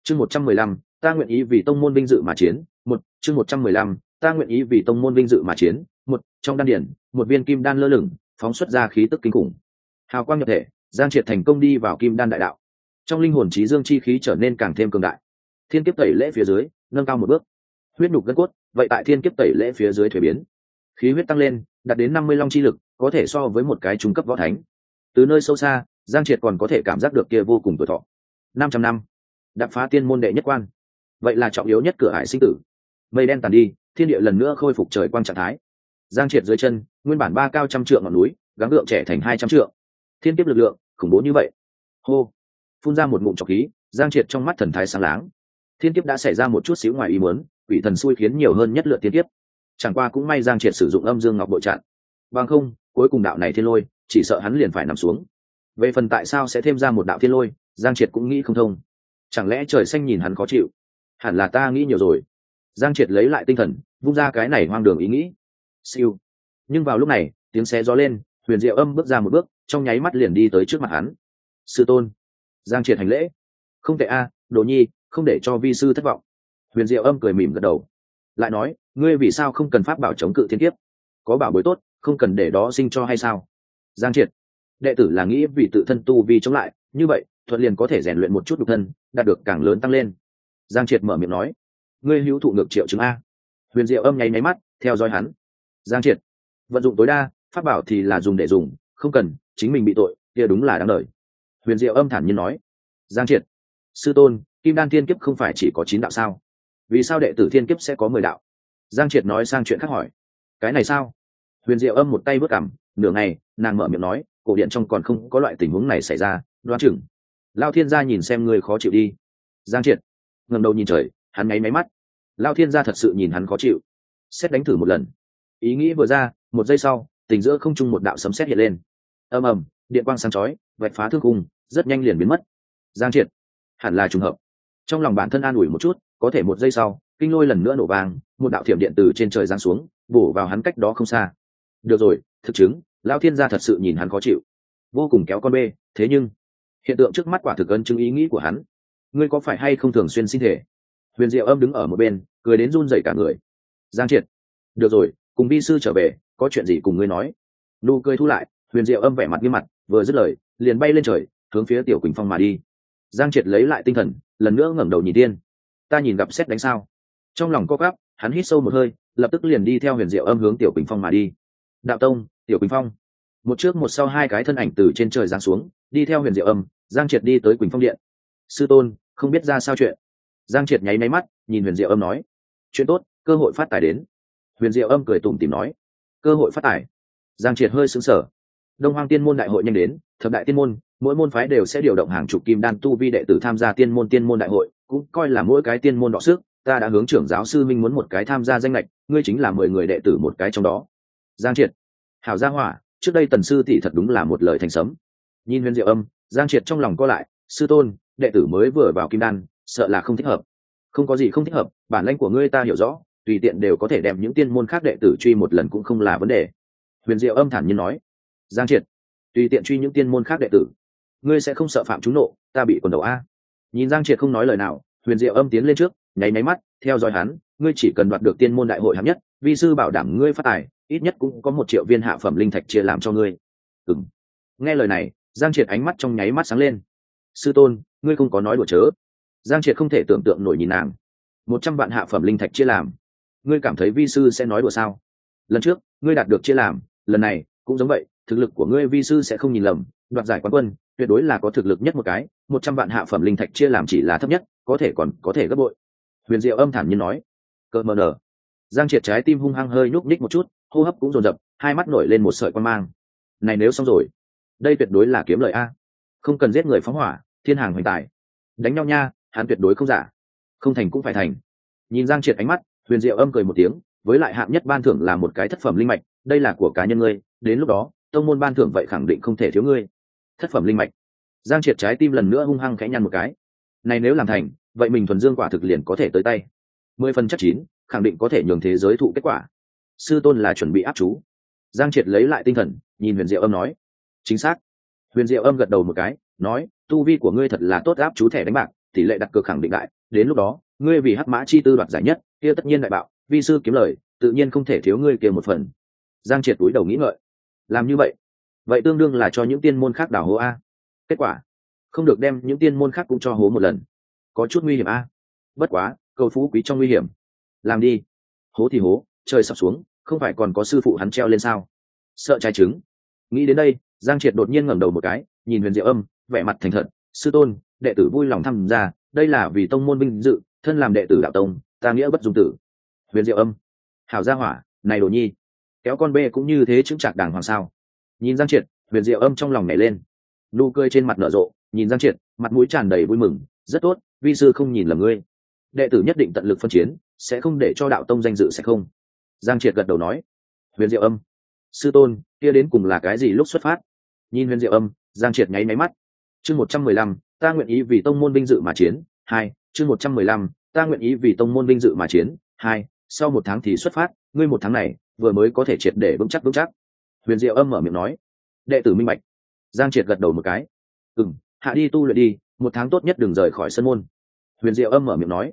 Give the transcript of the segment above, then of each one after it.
Chương 115, ta nguyện ý vì tông môn vinh dự mà chiến. Chương 115, ta nguyện ý vì tông môn vinh dự mà chiến. Trong đan điển, một viên kim đan lơ lửng, phóng xuất ra khí tức kinh khủng. Hào quang nhập thể, Giang Triệt thành công đi vào kim đan đại đạo. Trong linh hồn trí dương chi khí trở nên càng thêm cường đại. Thiên kiếp tẩy lễ phía dưới, nâng cao một bước. Huyết nhục gân cốt, vậy tại thiên kiếp tẩy lễ phía dưới thuế biến. Khí huyết tăng lên, đạt đến 50 long chi lực, có thể so với một cái trung cấp võ thánh. Từ nơi sâu xa, Giang Triệt còn có thể cảm giác được kia vô cùng tuổi thọ. 500 năm, đạp phá tiên môn đệ nhất quan, vậy là trọng yếu nhất cửa hải sinh tử. Mây đen tàn đi, thiên địa lần nữa khôi phục trời quang trạng thái. Giang Triệt dưới chân, nguyên bản 3 cao trăm trượng ngọn núi, gắng gượng trẻ thành 200 trượng. Thiên kiếp lực lượng khủng bố như vậy. Hô, phun ra một ngụm trọc khí, Giang Triệt trong mắt thần thái sáng láng. Thiên kiếp đã xảy ra một chút xíu ngoài ý muốn, quỷ thần xui khiến nhiều hơn nhất lượt thiên kiếp. Chẳng qua cũng may Giang Triệt sử dụng âm dương ngọc bội chặn. Bằng không, cuối cùng đạo này thiên lôi, chỉ sợ hắn liền phải nằm xuống. Về phần tại sao sẽ thêm ra một đạo thiên lôi, Giang Triệt cũng nghĩ không thông. Chẳng lẽ trời xanh nhìn hắn khó chịu? Hẳn là ta nghĩ nhiều rồi. Giang Triệt lấy lại tinh thần, vung ra cái này hoang đường ý nghĩ. Siêu. Nhưng vào lúc này, tiếng xé gió lên, Huyền Diệu Âm bước ra một bước, trong nháy mắt liền đi tới trước mặt hắn. Sư tôn. Giang Triệt hành lễ. Không tệ a, Đồ Nhi, không để cho vi sư thất vọng. Huyền Diệu Âm cười mỉm gật đầu, lại nói, ngươi vì sao không cần pháp bảo chống cự thiên kiếp? Có bảo bối tốt, không cần để đó sinh cho hay sao? Giang Triệt, đệ tử là nghĩ vì tự thân tu vi chống lại, như vậy thuận liền có thể rèn luyện một chút nhục thân, đạt được càng lớn tăng lên. Giang Triệt mở miệng nói, ngươi hữu thụ ngược triệu chứng a. Huyền Diệu Âm nháy nháy mắt, theo dõi hắn. Giang Triệt, vận dụng tối đa, pháp bảo thì là dùng để dùng, không cần chính mình bị tội, kia đúng là đáng đời. Huyền Diệu Âm thản nhiên nói. Giang Triệt, sư tôn, kim đan thiên kiếp không phải chỉ có 9 đạo sao? Vì sao đệ tử thiên kiếp sẽ có 10 đạo? Giang Triệt nói sang chuyện khác hỏi. Cái này sao? Huyền Diệu Âm một tay vớt cằm, nửa ngày, nàng mở miệng nói, cổ điện trong còn không có loại tình huống này xảy ra, đoán chừng Lao Thiên gia nhìn xem ngươi khó chịu đi. Giang Triệt ngẩng đầu nhìn trời, hắn nháy máy mắt. Lao Thiên gia thật sự nhìn hắn khó chịu. Xét đánh thử một lần. Ý nghĩ vừa ra, một giây sau, tình giữa không trung một đạo sấm sét hiện lên. Ầm ầm, điện quang sáng chói, vạch phá thương khung, rất nhanh liền biến mất. Giang Triệt, hẳn là trùng hợp. Trong lòng bản thân an ủi một chút, có thể một giây sau, kinh lôi lần nữa nổ vang, một đạo thiểm điện từ trên trời giáng xuống, bổ vào hắn cách đó không xa. Được rồi, thực chứng, Lão Thiên gia thật sự nhìn hắn khó chịu, vô cùng kéo con bê. Thế nhưng hiện tượng trước mắt quả thực ấn chứng ý nghĩ của hắn. Ngươi có phải hay không thường xuyên sinh thể? Huyền Diệu Âm đứng ở một bên, cười đến run rẩy cả người. Giang Triệt, được rồi, cùng vi sư trở về, có chuyện gì cùng ngươi nói. Nụ cười thu lại, Huyền Diệu Âm vẻ mặt nghiêm mặt, vừa dứt lời, liền bay lên trời, hướng phía Tiểu Quỳnh Phong mà đi. Giang Triệt lấy lại tinh thần, lần nữa ngẩng đầu nhìn tiên. Ta nhìn gặp xét đánh sao? Trong lòng co quắp, hắn hít sâu một hơi, lập tức liền đi theo Huyền Diệu Âm hướng Tiểu Quỳnh Phong mà đi. Đạo tông, Tiểu Quỳnh Phong. Một trước một sau hai cái thân ảnh từ trên trời giáng xuống, đi theo Huyền Diệu Âm. Giang Triệt đi tới Quỳnh Phong điện. Sư tôn, không biết ra sao chuyện. Giang Triệt nháy máy mắt, nhìn Huyền Diệu Âm nói, chuyện tốt, cơ hội phát tài đến. Huyền Diệu Âm cười tủm tỉm nói, cơ hội phát tài. Giang Triệt hơi sững sờ. Đông Hoang Tiên môn đại hội nhanh đến, thập đại tiên môn, mỗi môn phái đều sẽ điều động hàng chục kim đan tu vi đệ tử tham gia tiên môn đại hội, cũng coi là mỗi cái tiên môn đọ sức. Ta đã hướng trưởng giáo sư Minh muốn một cái tham gia danh lệch, ngươi chính là 10 người đệ tử một cái trong đó. Giang Triệt, hảo gia hỏa, trước đây Tần sư tỷ thật đúng là một lời thành sấm. Nhìn Huyền Diệu Âm, Giang Triệt trong lòng co lại, sư tôn, đệ tử mới vừa vào kim đan, sợ là không thích hợp. Không có gì không thích hợp, bản lĩnh của ngươi ta hiểu rõ, tùy tiện đều có thể đem những tiên môn khác đệ tử truy một lần cũng không là vấn đề. Huyền Diệu Âm thản nhiên nói. Giang Triệt, tùy tiện truy những tiên môn khác đệ tử, ngươi sẽ không sợ phạm chúng nộ, ta bị quần đầu a. Nhìn Giang Triệt không nói lời nào, Huyền Diệu Âm tiến lên trước, nháy máy mắt, theo dõi hắn, ngươi chỉ cần đoạt được tiên môn đại hội hạng nhất, vi sư bảo đảm ngươi phát tài, ít nhất cũng có 1 triệu viên hạ phẩm linh thạch chia làm cho ngươi. Ừm. Nghe lời này, Giang Triệt ánh mắt trong nháy mắt sáng lên. Sư tôn, ngươi không có nói đùa chớ. Giang Triệt không thể tưởng tượng nổi nhìn nàng. 100 vạn hạ phẩm linh thạch chia làm, ngươi cảm thấy vi sư sẽ nói đùa sao? Lần trước ngươi đạt được chia làm, lần này cũng giống vậy, thực lực của ngươi vi sư sẽ không nhìn lầm, đoạt giải quán quân tuyệt đối là có thực lực nhất một cái. 100 vạn hạ phẩm linh thạch chia làm chỉ là thấp nhất, có thể còn có thể gấp bội. Huyền Diệu Âm thản nhiên nói. Cờ mờ nở. Giang Triệt trái tim hung hăng hơi nhúc nhích một chút, hô hấp cũng dồn dập, hai mắt nổi lên một sợi quan mang. Này nếu xong rồi, đây tuyệt đối là kiếm lời a. Không cần giết người phóng hỏa, thiên hàng hoành tài. Đánh nhau nha, hắn tuyệt đối không giả. Không thành cũng phải thành. Nhìn Giang Triệt ánh mắt, Huyền Diệu Âm cười một tiếng, với lại hạng nhất ban thưởng là một cái thất phẩm linh mạch, đây là của cá nhân ngươi, đến lúc đó tông môn ban thưởng vậy khẳng định không thể thiếu ngươi. Thất phẩm linh mạch. Giang Triệt trái tim lần nữa hung hăng khẽ nhăn một cái. Này nếu làm thành, vậy mình thuần dương quả thực liền có thể tới tay. 10 phần chắc chín, khẳng định có thể nhường thế giới thụ kết quả. Sư tôn là chuẩn bị áp chú. Giang Triệt lấy lại tinh thần, nhìn Huyền Diệu Âm nói. Chính xác. Huyền Diệu Âm gật đầu một cái, nói, tu vi của ngươi thật là tốt, áp chú thẻ đánh bạc, tỷ lệ đặt cược khẳng định đại, đến lúc đó ngươi vì hắc mã chi tư đoạt giải nhất kia tất nhiên đại bạo, vi sư kiếm lời tự nhiên không thể thiếu ngươi kia một phần. Giang Triệt túi đầu nghĩ ngợi, làm như vậy tương đương là cho những tiên môn khác đào hố a. Kết quả không được đem những tiên môn khác cũng cho hố một lần, có chút nguy hiểm a. Bất quá cầu phú quý trong nguy hiểm, làm đi. Hố thì hố, trời sập xuống không phải còn có sư phụ hắn treo lên sao, sợ trái trứng. Nghĩ đến đây, Giang Triệt đột nhiên ngẩng đầu một cái, nhìn Huyền Diệu Âm, vẻ mặt thành thật, sư tôn, đệ tử vui lòng tham gia, đây là vì tông môn vinh dự, thân làm đệ tử đạo tông, ta nghĩa bất dung tử. Huyền Diệu Âm, hảo gia hỏa, này đồ nhi, kéo con bê cũng như thế chứng chạc đàng hoàng sao. Nhìn Giang Triệt, Huyền Diệu Âm trong lòng nhảy lên, nụ cười trên mặt nở rộ, nhìn Giang Triệt, mặt mũi tràn đầy vui mừng, rất tốt, vi sư không nhìn lầm ngươi, đệ tử nhất định tận lực phân chiến, sẽ không để cho đạo tông danh dự sẽ không. Giang Triệt gật đầu nói. Huyền Diệu Âm, sư tôn, kia đến cùng là cái gì lúc xuất phát? Nhìn Huyền Diệu Âm, Giang Triệt nháy máy mắt. Chương 115, ta nguyện ý vì tông môn vinh dự mà chiến. 2, chương 115, ta nguyện ý vì tông môn vinh dự mà chiến. 2, sau 1 tháng thì xuất phát, ngươi 1 tháng này vừa mới có thể triệt để vững chắc. Huyền Diệu Âm mở miệng nói. Đệ tử minh bạch. Giang Triệt gật đầu một cái. Hạ đi tu luyện đi, 1 tháng tốt nhất đừng rời khỏi sân môn. Huyền Diệu Âm mở miệng nói.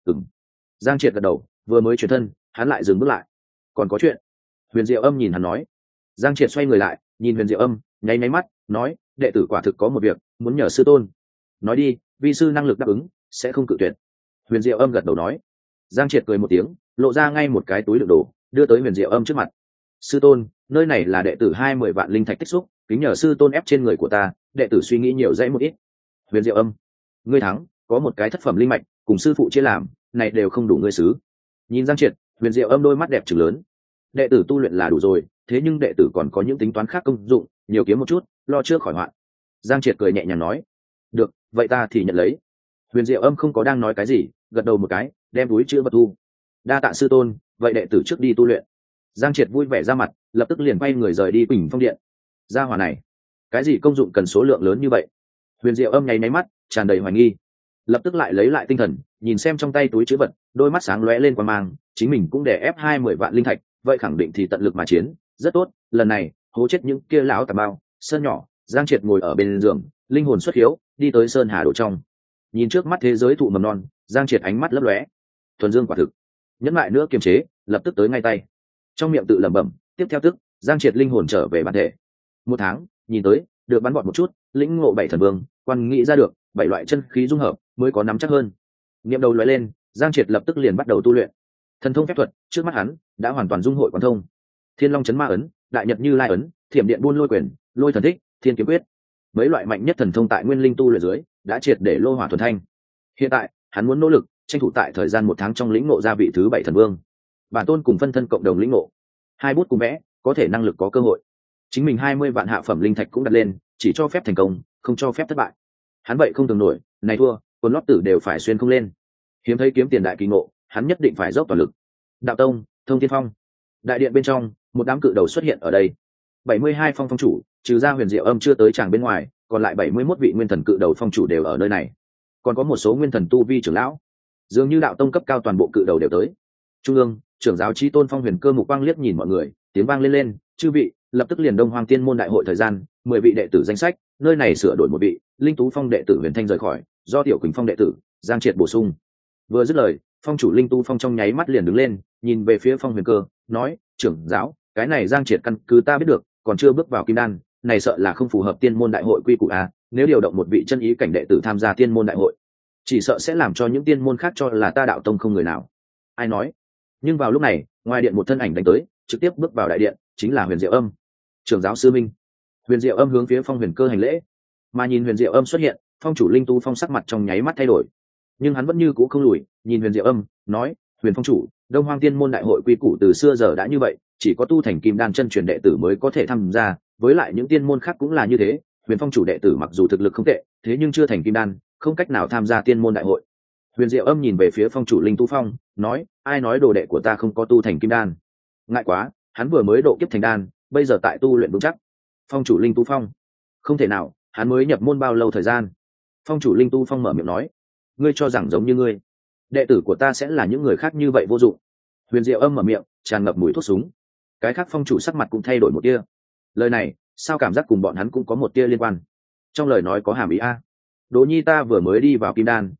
Giang Triệt gật đầu, vừa mới chuyển thân, hắn lại dừng bước lại. Còn có chuyện? Huyền Diệu Âm nhìn hắn nói. Giang Triệt xoay người lại, nhìn Huyền Diệu Âm, nháy máy mắt, nói, đệ tử quả thực có một việc muốn nhờ sư tôn. Nói đi, vi sư năng lực đáp ứng, sẽ không cự tuyệt. Huyền Diệu Âm gật đầu nói. Giang Triệt cười một tiếng, lộ ra ngay một cái túi đựng đồ, đưa tới Huyền Diệu Âm trước mặt. Sư tôn, nơi này là đệ tử 20 vạn linh thạch tích xúc, kính nhờ sư tôn ép trên người của ta, đệ tử suy nghĩ nhiều dãy một ít. Huyền Diệu Âm, ngươi thắng, có một cái thất phẩm linh mạch, cùng sư phụ chia làm, này đều không đủ ngươi xứ. Nhìn Giang Triệt, Huyền Diệu Âm đôi mắt đẹp trừng lớn. Đệ tử tu luyện là đủ rồi, thế nhưng đệ tử còn có những tính toán khác công dụng, nhiều kiếm một chút, lo trước khỏi hoạn. Giang Triệt cười nhẹ nhàng nói. Được, vậy ta thì nhận lấy. Huyền Diệu Âm không có đang nói cái gì, gật đầu một cái, đem túi chữ vật thu. Đa tạ sư tôn, vậy đệ tử trước đi tu luyện. Giang Triệt vui vẻ ra mặt, lập tức liền quay người rời đi Quỳnh Phong điện. Gia hỏa này, cái gì công dụng cần số lượng lớn như vậy? Huyền Diệu Âm nháy máy mắt, tràn đầy hoài nghi, lập tức lại lấy lại tinh thần, nhìn xem trong tay túi chữ vật, đôi mắt sáng lóe lên quan mang, chính mình cũng để ép 20 vạn linh thạch, vậy khẳng định thì tận lực mà chiến, rất tốt, lần này hố chết những kia lão tà bao. Sơn nhỏ, Giang Triệt ngồi ở bên giường, linh hồn xuất hiếu, đi tới sơn hà đổ trong, nhìn trước mắt thế giới thụ mầm non, Giang Triệt ánh mắt lấp lóe, thuần dương quả thực, nhẫn lại nữa kiềm chế, lập tức tới ngay tay, trong miệng tự lẩm bẩm, tiếp theo tức, Giang Triệt linh hồn trở về bản thể. 1 tháng, nhìn tới, được bắn bọt một chút, lĩnh ngộ 7 thần vương, quan nghĩ ra được 7 loại chân khí dung hợp, mới có nắm chắc hơn. Niệm đầu lóe lên, Giang Triệt lập tức liền bắt đầu tu luyện. Thần thông phép thuật, trước mắt hắn đã hoàn toàn dung hội quan thông. Thiên Long chấn ma ấn, Đại Nhật Như Lai ấn, Thiểm Điện Buôn Lôi quyền, Lôi thần thích, Thiên kiếm quyết. Mấy loại mạnh nhất thần thông tại Nguyên Linh tu luyện dưới, đã triệt để lô hỏa thuần thanh. Hiện tại, hắn muốn nỗ lực, tranh thủ tại thời gian 1 tháng trong lĩnh ngộ ra vị thứ 7 thần vương. Bản tôn cùng phân thân cộng đồng lĩnh ngộ. 2 bút cùng vẽ, có thể năng lực có cơ hội. Chính mình 20 vạn hạ phẩm linh thạch cũng đặt lên, chỉ cho phép thành công, không cho phép thất bại. Hắn vậy không tưởng nổi, này thua, quần lót tử đều phải xuyên không lên. Hiếm thấy kiếm tiền đại kỳ ngộ, hắn nhất định phải dốc toàn lực. Đạo tông, Thông Thiên Phong. Đại điện bên trong, một đám cự đầu xuất hiện ở đây. 72 phong chủ, trừ ra Huyền Diệu Âm chưa tới tràng bên ngoài, còn lại 71 vị nguyên thần cự đầu phong chủ đều ở nơi này. Còn có một số nguyên thần tu vi trưởng lão, dường như đạo tông cấp cao toàn bộ cự đầu đều tới. Trung ương, trưởng giáo Chí Tôn Phong Huyền Cơ mục quang liếc nhìn mọi người, tiếng vang lên, chư vị, lập tức liền Đông Hoang Tiên môn đại hội thời gian, 10 vị đệ tử danh sách, nơi này sửa đổi một vị, Linh Tú Phong đệ tử Huyền Thanh rời khỏi, do Tiểu Quỳnh Phong đệ tử Giang Triệt bổ sung. Vừa dứt lời, phong chủ Linh Tu Phong trong nháy mắt liền đứng lên, nhìn về phía Phong Huyền Cơ, nói, trưởng giáo, cái này Giang Triệt căn cứ ta biết được, còn chưa bước vào kim đan, này sợ là không phù hợp tiên môn đại hội quy củ a, nếu điều động một vị chân ý cảnh đệ tử tham gia tiên môn đại hội, chỉ sợ sẽ làm cho những tiên môn khác cho là ta đạo tông không người nào. Ai nói? Nhưng vào lúc này, ngoài điện một thân ảnh đánh tới, trực tiếp bước vào đại điện, chính là Huyền Diệu Âm. Trưởng giáo sư minh. Huyền Diệu Âm hướng phía Phong Huyền Cơ hành lễ, mà nhìn Huyền Diệu Âm xuất hiện, phong chủ Linh Tu Phong sắc mặt trong nháy mắt thay đổi, nhưng hắn vẫn như cũ không lùi, nhìn Huyền Diệu Âm, nói, Huyền phong chủ, Đông Hoang Tiên môn đại hội quy củ từ xưa giờ đã như vậy, chỉ có tu thành kim đan chân truyền đệ tử mới có thể tham gia, với lại những tiên môn khác cũng là như thế. Huyền phong chủ đệ tử mặc dù thực lực không tệ, thế nhưng chưa thành kim đan, không cách nào tham gia tiên môn đại hội. Huyền Diệu Âm nhìn về phía phong chủ Linh Tu Phong, nói, ai nói đồ đệ của ta không có tu thành kim đan? Ngại quá, hắn vừa mới độ kiếp thành đan, bây giờ tại tu luyện vững chắc. Phong chủ Linh Tu Phong, không thể nào, hắn mới nhập môn bao lâu thời gian? Phong chủ Linh Tu Phong mở miệng nói, ngươi cho rằng giống như ngươi, đệ tử của ta sẽ là những người khác như vậy vô dụng? Huyền Diệu Âm mở miệng, tràn ngập mùi thuốc súng. Cái khác phong chủ sắc mặt cũng thay đổi một tia. Lời này, sao cảm giác cùng bọn hắn cũng có một tia liên quan? Trong lời nói có hàm ý a. Đỗ Nhi ta vừa mới đi vào kim đan,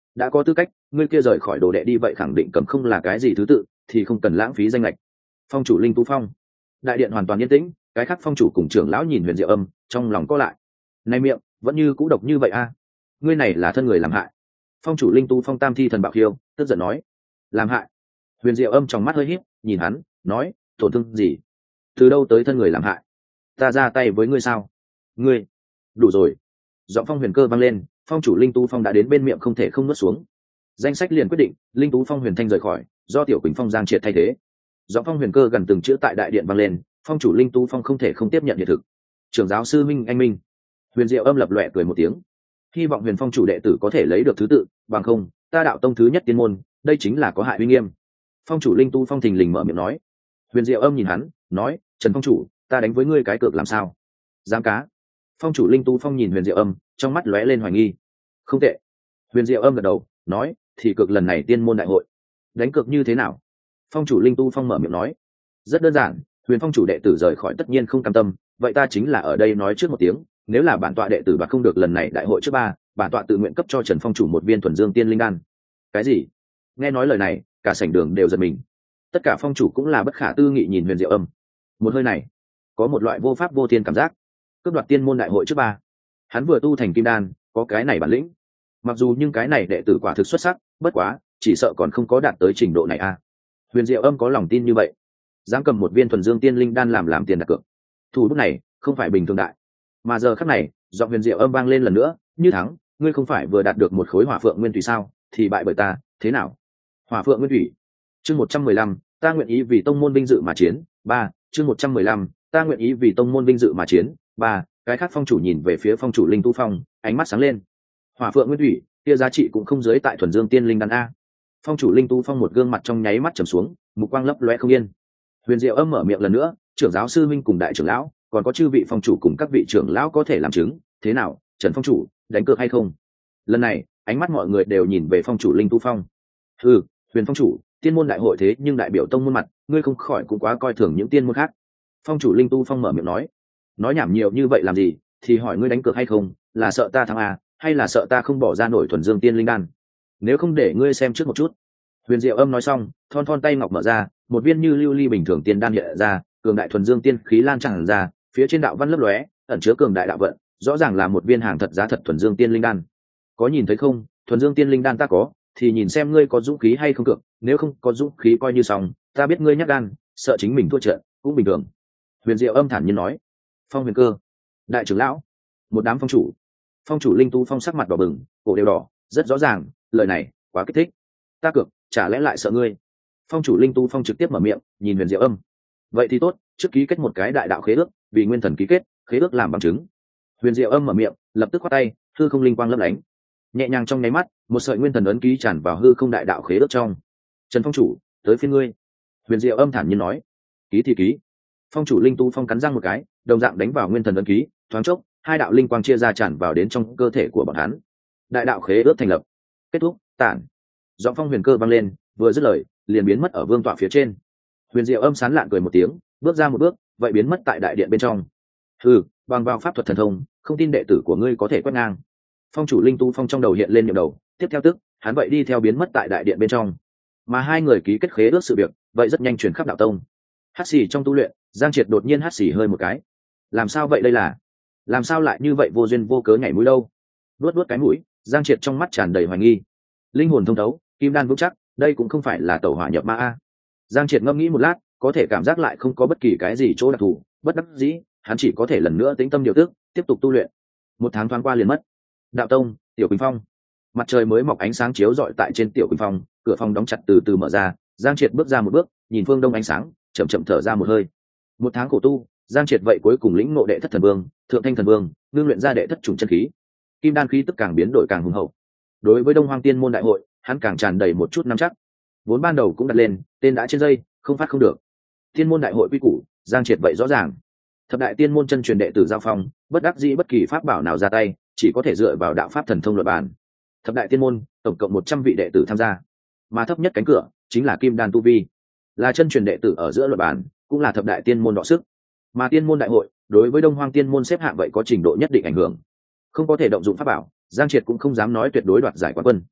đã có tư cách, ngươi kia rời khỏi đồ đệ đi vậy khẳng định cầm không là cái gì thứ tự, thì không cần lãng phí danh lệch. Phong chủ Linh Tu Phong. Đại điện hoàn toàn yên tĩnh, cái khác phong chủ cùng trưởng lão nhìn Huyền Diệu Âm, trong lòng có lại. Này miệng, vẫn như cũ độc như vậy a. Ngươi này là thân người làm hại. Phong chủ Linh Tu Phong tam thi thần bạo khiêu, tức giận nói. Làm hại? Huyền Diệu Âm trong mắt hơi híp, nhìn hắn, nói, tổn thương gì? Từ đâu tới thân người làm hại? Ta ra tay với ngươi sao? Ngươi, đủ rồi. Giọng Phong Huyền Cơ vang lên, phong chủ Linh Tu Phong đã đến bên miệng không thể không nuốt xuống. Danh sách liền quyết định, Linh Tú Phong Huyền Thanh rời khỏi, do Tiểu Quỳnh Phong Giang Triệt thay thế. Giọng Phong Huyền Cơ gần từng chữ tại đại điện vang lên, phong chủ Linh Tú Phong không thể không tiếp nhận hiện thực. Trưởng giáo sư Minh anh minh. Huyền Diệu Âm lập lòe cười một tiếng. Hy vọng Huyền Phong chủ đệ tử có thể lấy được thứ tự, bằng không, ta đạo tông thứ nhất tiên môn, đây chính là có hại uy nghiêm. Phong chủ Linh Tu Phong thình lình mở miệng nói. Huyền Diệu Âm nhìn hắn, nói, Trần phong chủ, ta đánh với ngươi cái cược làm sao? Dám cá? Phong chủ Linh Tu Phong nhìn Huyền Diệu Âm, trong mắt lóe lên hoài nghi. Không tệ. Huyền Diệu Âm gật đầu, nói, thì cược lần này tiên môn đại hội. Đánh cược như thế nào? Phong chủ Linh Tu Phong mở miệng nói. Rất đơn giản, Huyền Phong chủ đệ tử rời khỏi tất nhiên không cam tâm, vậy ta chính là ở đây nói trước một tiếng, nếu là bản tọa đệ tử đoạt không được lần này đại hội trước ba, bản tọa tự nguyện cấp cho Trần phong chủ một viên thuần dương tiên linh đan. Cái gì? Nghe nói lời này, cả sảnh đường đều giật mình. Tất cả phong chủ cũng là bất khả tư nghị nhìn Huyền Diệu Âm. Một hơi này, có một loại vô pháp vô thiên cảm giác. Cướp đoạt tiên môn đại hội trước ba, hắn vừa tu thành kim đan, có cái này bản lĩnh. Mặc dù nhưng cái này đệ tử quả thực xuất sắc, bất quá chỉ sợ còn không có đạt tới trình độ này a. Huyền Diệu Âm có lòng tin như vậy, dám cầm một viên thuần dương tiên linh đan làm tiền đặt cược. Thủ bút này không phải bình thường đại. Mà giờ khắc này, giọng Huyền Diệu Âm vang lên lần nữa, như thắng, ngươi không phải vừa đạt được một khối hỏa phượng nguyên thủy sao, thì bại bởi ta, thế nào? Hỏa phượng nguyên thủy. Chương 115, ta nguyện ý vì tông môn vinh dự mà chiến. 3, chương 115, ta nguyện ý vì tông môn vinh dự mà chiến. 3, cái khác phong chủ nhìn về phía phong chủ Linh Tu Phong, ánh mắt sáng lên. Hỏa phượng nguyên thủy, kia giá trị cũng không dưới tại thuần dương tiên linh đan a. Phong chủ Linh Tu Phong một gương mặt trong nháy mắt trầm xuống, mục quang lấp loe không yên. Huyền Diệu Âm mở miệng lần nữa, trưởng giáo sư minh cùng đại trưởng lão, còn có chư vị phong chủ cùng các vị trưởng lão có thể làm chứng, thế nào, Trần phong chủ, đánh cược hay không? Lần này, ánh mắt mọi người đều nhìn về phong chủ Linh Tu Phong. Ừ, Huyền phong chủ, tiên môn đại hội thế nhưng đại biểu tông môn mặt, ngươi không khỏi cũng quá coi thường những tiên môn khác. Phong chủ Linh Tu Phong mở miệng nói nhảm nhiều như vậy làm gì, thì hỏi ngươi đánh cược hay không, là sợ ta thắng à, hay là sợ ta không bỏ ra nổi thuần dương tiên linh đan? Nếu không để ngươi xem trước một chút. Huyền Diệu Âm nói xong, thon thon tay ngọc mở ra, một viên như lưu ly bình thường tiên đan hiện ra, cường đại thuần dương tiên khí lan tràn ra, phía trên đạo văn lấp lóe, ẩn chứa cường đại đạo vận, rõ ràng là một viên hàng thật giá thật thuần dương tiên linh đan. Có nhìn thấy không, thuần dương tiên linh đan ta có, thì nhìn xem ngươi có dũng khí hay không cược, nếu không có dũng khí coi như xong, ta biết ngươi nhát gan, sợ chính mình thua trận, cũng bình thường. Huyền Diệu Âm thản nhiên nói. Phong Huyền Cơ, đại trưởng lão, một đám phong chủ Linh Tu Phong sắc mặt đỏ bừng, cổ đều đỏ, rất rõ ràng, lời này quá kích thích. Ta cược, chả lẽ lại sợ ngươi? Phong chủ Linh Tu Phong trực tiếp mở miệng, nhìn Huyền Diệu Âm. Vậy thì tốt, trước ký kết một cái đại đạo khế ước, vì nguyên thần ký kết, khế ước làm bằng chứng. Huyền Diệu Âm mở miệng, lập tức khoát tay, hư không linh quang lấp lánh, nhẹ nhàng trong nháy mắt, một sợi nguyên thần ấn ký tràn vào hư không đại đạo khế ước trong. Trần phong chủ, tới phiên ngươi. Huyền Diệu Âm thản nhiên nói. Ký thì ký. Phong chủ Linh Tu Phong cắn răng một cái, đồng dạng đánh vào nguyên thần ấn ký, thoáng chốc, hai đạo linh quang chia ra tràn vào đến trong cơ thể của bọn hắn. Đại đạo khế ước thành lập. Kết thúc, tản. Giọng Phong Huyền Cơ vang lên, vừa dứt lời, liền biến mất ở vương tọa phía trên. Huyền Diệu Âm sán lạn cười một tiếng, bước ra một bước, vậy biến mất tại đại điện bên trong. Hừ, bằng vào pháp thuật thần thông, không tin đệ tử của ngươi có thể quét ngang. Phong chủ Linh Tu Phong trong đầu hiện lên niệm đầu, tiếp theo tức, hắn vậy đi theo biến mất tại đại điện bên trong. Mà hai người ký kết khế ước sự việc, vậy rất nhanh truyền khắp đạo tông. Hắt xì trong tu luyện, Giang Triệt đột nhiên hắt xì hơi một cái. Làm sao vậy đây là? Làm sao lại như vậy vô duyên vô cớ nhảy mũi đâu? Luốt cái mũi, Giang Triệt trong mắt tràn đầy hoài nghi. Linh hồn thông thấu, kim đan vững chắc, đây cũng không phải là tẩu hỏa nhập ma a. Giang Triệt ngẫm nghĩ một lát, có thể cảm giác lại không có bất kỳ cái gì chỗ đặc thù, bất đắc dĩ, hắn chỉ có thể lần nữa tĩnh tâm điều tức, tiếp tục tu luyện. Một tháng thoáng qua liền mất. Đạo tông, Tiểu Quỳnh Phong. Mặt trời mới mọc ánh sáng chiếu rọi tại trên Tiểu Quỳnh Phong, cửa phòng đóng chặt từ từ mở ra, Giang Triệt bước ra một bước, nhìn phương đông ánh sáng, chậm chậm thở ra một hơi. Một tháng khổ tu, Giang Triệt vậy cuối cùng lĩnh ngộ đệ thất thần vương, thượng thanh thần vương, ngưng luyện ra đệ thất trùng chân khí. Kim đan khí tức càng biến đổi càng hùng hậu. Đối với Đông Hoang Tiên môn đại hội, hắn càng tràn đầy một chút nắm chắc. Vốn ban đầu cũng đặt lên, tên đã trên dây, không phát không được. Tiên môn đại hội quy củ, Giang Triệt vậy rõ ràng. Thập đại tiên môn chân truyền đệ tử giao phong, bất đắc dĩ bất kỳ pháp bảo nào ra tay, chỉ có thể dựa vào đạo pháp thần thông luật bản. Thập đại tiên môn, tổng cộng 100 vị đệ tử tham gia, mà thấp nhất cánh cửa chính là kim đan tu vi, là chân truyền đệ tử ở giữa luật bản, cũng là thập đại tiên môn đọ sức. Mà tiên môn đại hội, đối với Đông Hoang Tiên môn xếp hạng vậy có trình độ nhất định ảnh hưởng. Không có thể động dụng pháp bảo, Giang Triệt cũng không dám nói tuyệt đối đoạt giải quán quân.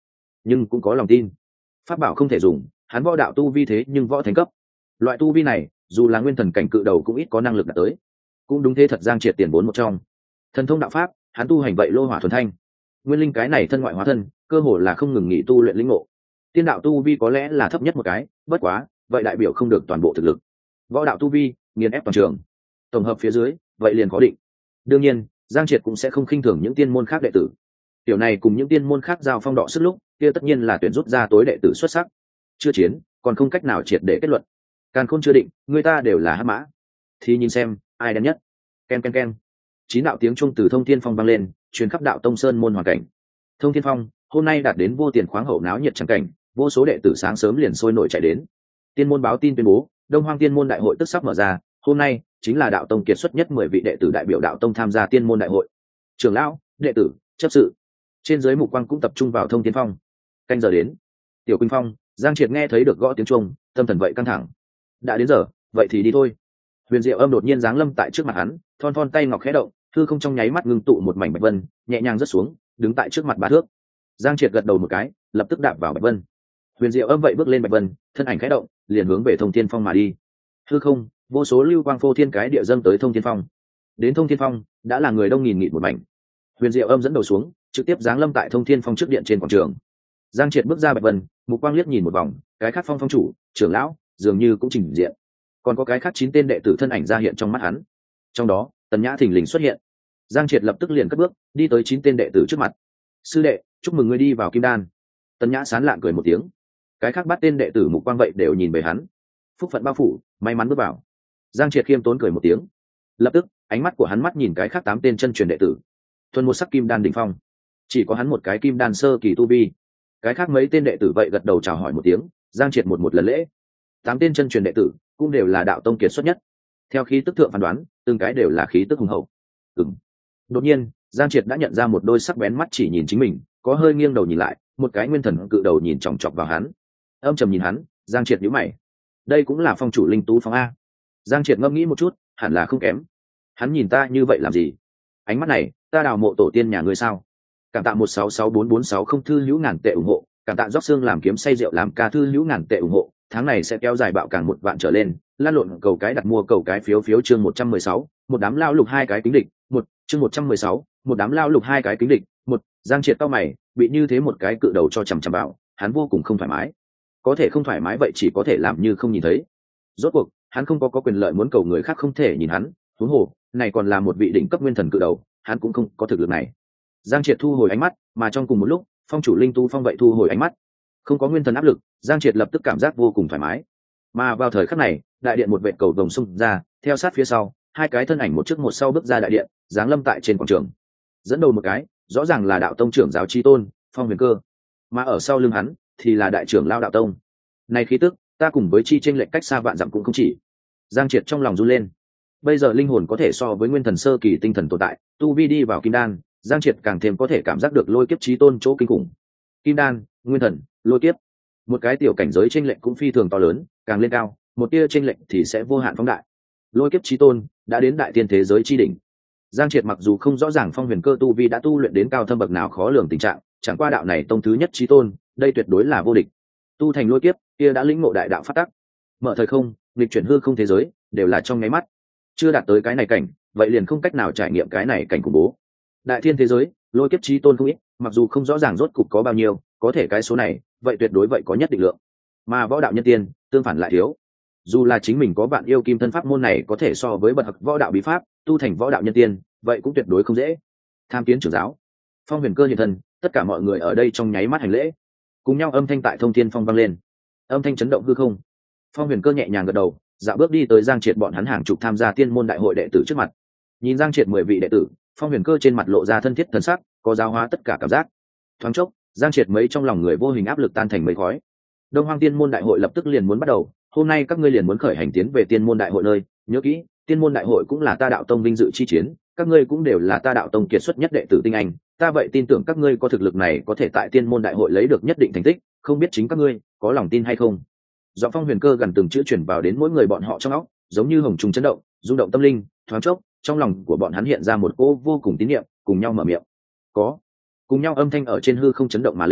nhưng cũng có lòng tin. Pháp bảo không thể dùng, hắn võ đạo tu vi thế nhưng võ thánh cấp, loại tu vi này dù là nguyên thần cảnh cự đầu cũng ít có năng lực đạt tới. Cũng đúng thế thật, Giang Triệt tiền vốn một trong thần thông đạo pháp, hắn tu hành vậy lô hỏa thuần thanh, nguyên linh cái này thân ngoại hóa thân, cơ hồ là không ngừng nghỉ tu luyện lĩnh ngộ. Tiên đạo tu vi có lẽ là thấp nhất một cái, bất quá vậy đại biểu không được toàn bộ thực lực. Võ đạo tu vi nghiền ép toàn trường, tổng hợp phía dưới vậy liền có định. Đương nhiên Giang Triệt cũng sẽ không khinh thường những tiên môn khác đệ tử, tiểu này cùng những tiên môn khác giao phong đọ sức lúc kia tất nhiên là tuyển rút ra tối đệ tử xuất sắc. Chưa chiến còn không cách nào triệt để kết luận, càn khôn chưa định, người ta đều là hắc mã, thì nhìn xem ai đen nhất. Ken ken ken, 9 đạo tiếng chuông từ Thông Thiên Phong vang lên, truyền khắp đạo tông sơn môn hoàn cảnh. Thông Thiên Phong hôm nay đạt đến vô tiền khoáng hậu náo nhiệt chẳng cảnh, vô số đệ tử sáng sớm liền sôi nổi chạy đến. Tiên môn báo tin tuyên bố Đông Hoang Tiên môn đại hội tức sắp mở ra, hôm nay chính là đạo tông kiệt xuất nhất 10 vị đệ tử đại biểu đạo tông tham gia tiên môn đại hội. Trưởng lão, đệ tử, chấp sự, trên dưới mục quang cũng tập trung vào Thông Thiên Phong. Canh giờ đến. Tiểu Quỳnh Phong, Giang Triệt nghe thấy được gõ tiếng chuông, tâm thần vậy căng thẳng. Đã đến giờ, vậy thì đi thôi. Huyền Diệu Âm đột nhiên giáng lâm tại trước mặt hắn, thon thon tay ngọc khẽ động, hư không trong nháy mắt ngưng tụ một mảnh bạch vân, nhẹ nhàng rớt xuống, đứng tại trước mặt 3 thước. Giang Triệt gật đầu một cái, lập tức đạp vào bạch vân. Huyền Diệu Âm vậy bước lên bạch vân, thân ảnh khẽ động, liền hướng về Thông Thiên Phong mà đi. Hư không, vô số lưu quang phô thiên cái địa dâng tới Thông Thiên Phong. Đến Thông Thiên Phong, đã là người đông nghìn nghịt một mảnh. Huyền Diệu Âm dẫn đầu xuống, trực tiếp giáng lâm tại Thông Thiên Phong trước điện trên quảng trường. Giang Triệt bước ra bạch vân, mục quang liếc nhìn một vòng, cái khác phong chủ, trưởng lão dường như cũng trình diện, còn có cái khác 9 tên đệ tử thân ảnh ra hiện trong mắt hắn. Trong đó Tần Nhã thình lình xuất hiện. Giang Triệt lập tức liền cất bước đi tới 9 tên đệ tử trước mặt. Sư đệ, chúc mừng ngươi đi vào Kim Đan. Tần Nhã sán lạng cười một tiếng. Cái khác 8 tên đệ tử mục quang vậy đều nhìn về hắn. Phúc phận bao phủ, may mắn bước vào. Giang Triệt khiêm tốn cười một tiếng. Lập tức ánh mắt của hắn mắt nhìn cái khác 8 tên chân truyền đệ tử, thuần một sắc Kim Đan đỉnh phong, chỉ có hắn một cái Kim Đan sơ kỳ tu vi. Cái khác mấy tên đệ tử vậy gật đầu chào hỏi một tiếng. Giang Triệt một lần lễ. 8 tên chân truyền đệ tử cũng đều là đạo tông kiệt xuất nhất, theo khí tức thượng phán đoán từng cái đều là khí tức hùng hậu. Đột nhiên Giang Triệt đã nhận ra một đôi sắc bén mắt chỉ nhìn chính mình, có hơi nghiêng đầu nhìn lại, một cái nguyên thần cự đầu nhìn chòng chọc vào hắn, âm trầm nhìn hắn. Giang Triệt nhíu mày, đây cũng là phong chủ Linh Tú Phong a. Giang Triệt ngẫm nghĩ một chút, hẳn là không kém. Hắn nhìn ta như vậy làm gì? Ánh mắt này, ta đào mộ tổ tiên nhà ngươi sao? Cảm tạ 1664460 thư hữu ngàn tệ ủng hộ, cảm tạ Gióc Xương làm kiếm say rượu làm ca thư hữu ngàn tệ ủng hộ. Tháng này sẽ kéo dài bạo càng 1 vạn trở lên, lan lộn cầu cái đặt mua cầu cái phiếu chương 116, một đám lao lục 2 cái kính địch, chương 116, một đám lao lục 2 cái kính địch, Giang Triệt cau mày, bị như thế một cái cự đầu cho chằm chằm vào, hắn vô cùng không thoải mái. Có thể không thoải mái vậy chỉ có thể làm như không nhìn thấy. Rốt cuộc, hắn không có quyền lợi muốn cầu người khác không thể nhìn hắn, huống hồ, này còn là một vị đỉnh cấp nguyên thần cự đầu, hắn cũng không có thực lực này. Giang Triệt thu hồi ánh mắt, mà trong cùng một lúc, phong chủ Linh Tu Phong vậy thu hồi ánh mắt. Không có nguyên thần áp lực, Giang Triệt lập tức cảm giác vô cùng thoải mái. Mà vào thời khắc này, đại điện một vệt cầu vồng xung ra, theo sát phía sau, 2 cái thân ảnh một trước một sau bước ra đại điện, giáng lâm tại trên quảng trường. Dẫn đầu một cái, rõ ràng là đạo tông trưởng giáo Chí Tôn, Phong Huyền Cơ, mà ở sau lưng hắn thì là đại trưởng lao đạo tông. Này khí tức, ta cùng với chi chênh lệch cách xa vạn dặm cũng không chỉ. Giang Triệt trong lòng run lên. Bây giờ linh hồn có thể so với nguyên thần sơ kỳ tinh thần tồn tại, tu vi đi vào kim đan, Giang Triệt càng thêm có thể cảm giác được lôi kiếp Chí Tôn chỗ kinh khủng. Kim đan, nguyên thần, lôi kiếp, một cái tiểu cảnh giới chênh lệch cũng phi thường to lớn, càng lên cao, một tia chênh lệch thì sẽ vô hạn phóng đại. Lôi kiếp Chí Tôn đã đến đại tiên thế giới chi đỉnh. Giang Triệt mặc dù không rõ ràng Phong Huyền Cơ tu vi đã tu luyện đến cao thâm bậc nào khó lường tình trạng, chẳng qua đạo này tông thứ nhất Chí Tôn, đây tuyệt đối là vô địch. Tu thành lôi kiếp, kia đã lĩnh ngộ đại đạo pháp tắc, mở thời không, nghịch chuyển hư không thế giới, đều là trong nháy mắt. Chưa đạt tới cái này cảnh, vậy liền không cách nào trải nghiệm cái này cảnh khủng bố. Đại thiên thế giới, lôi kiếp Chí Tôn không ít, mặc dù không rõ ràng rốt cục có bao nhiêu, có thể cái số này, vậy tuyệt đối vậy có nhất định lượng. Mà võ đạo nhân tiên, tương phản lại thiếu. Dù là chính mình có Vạn Yêu Kim Thân pháp môn này có thể so với bậc học võ đạo bí pháp, tu thành võ đạo nhân tiên, vậy cũng tuyệt đối không dễ. Tham kiến trưởng giáo, Phong Huyền Cơ hiện thân, tất cả mọi người ở đây trong nháy mắt hành lễ, cùng nhau âm thanh tại Thông Thiên Phong vang lên, âm thanh chấn động hư không. Phong Huyền Cơ nhẹ nhàng gật đầu, dạo bước đi tới Giang Triệt bọn hắn hàng chục tham gia tiên môn đại hội đệ tử trước mặt. Nhìn Giang Triệt 10 vị đệ tử, Phong Huyền Cơ trên mặt lộ ra thân thiết thần sắc, có giáo hóa tất cả cảm giác. Thoáng chốc, Giang Triệt mấy trong lòng người vô hình áp lực tan thành mây khói. Đông Hoang Tiên môn đại hội lập tức liền muốn bắt đầu, hôm nay các ngươi liền muốn khởi hành tiến về tiên môn đại hội nơi, nhớ kỹ, tiên môn đại hội cũng là ta đạo tông vinh dự chi chiến, các ngươi cũng đều là ta đạo tông kiệt xuất nhất đệ tử tinh anh, ta vậy tin tưởng các ngươi có thực lực này có thể tại tiên môn đại hội lấy được nhất định thành tích, không biết chính các ngươi có lòng tin hay không. Giọng Phong Huyền Cơ gần từng chữ truyền vào đến mỗi người bọn họ trong óc, giống như hồng trùng chấn động, rung động tâm linh. Thoáng chốc, trong lòng của bọn hắn hiện ra một cỗ vô cùng tín niệm, cùng nhau mở miệng. Có. Cùng nhau âm thanh ở trên hư không chấn động mà lên,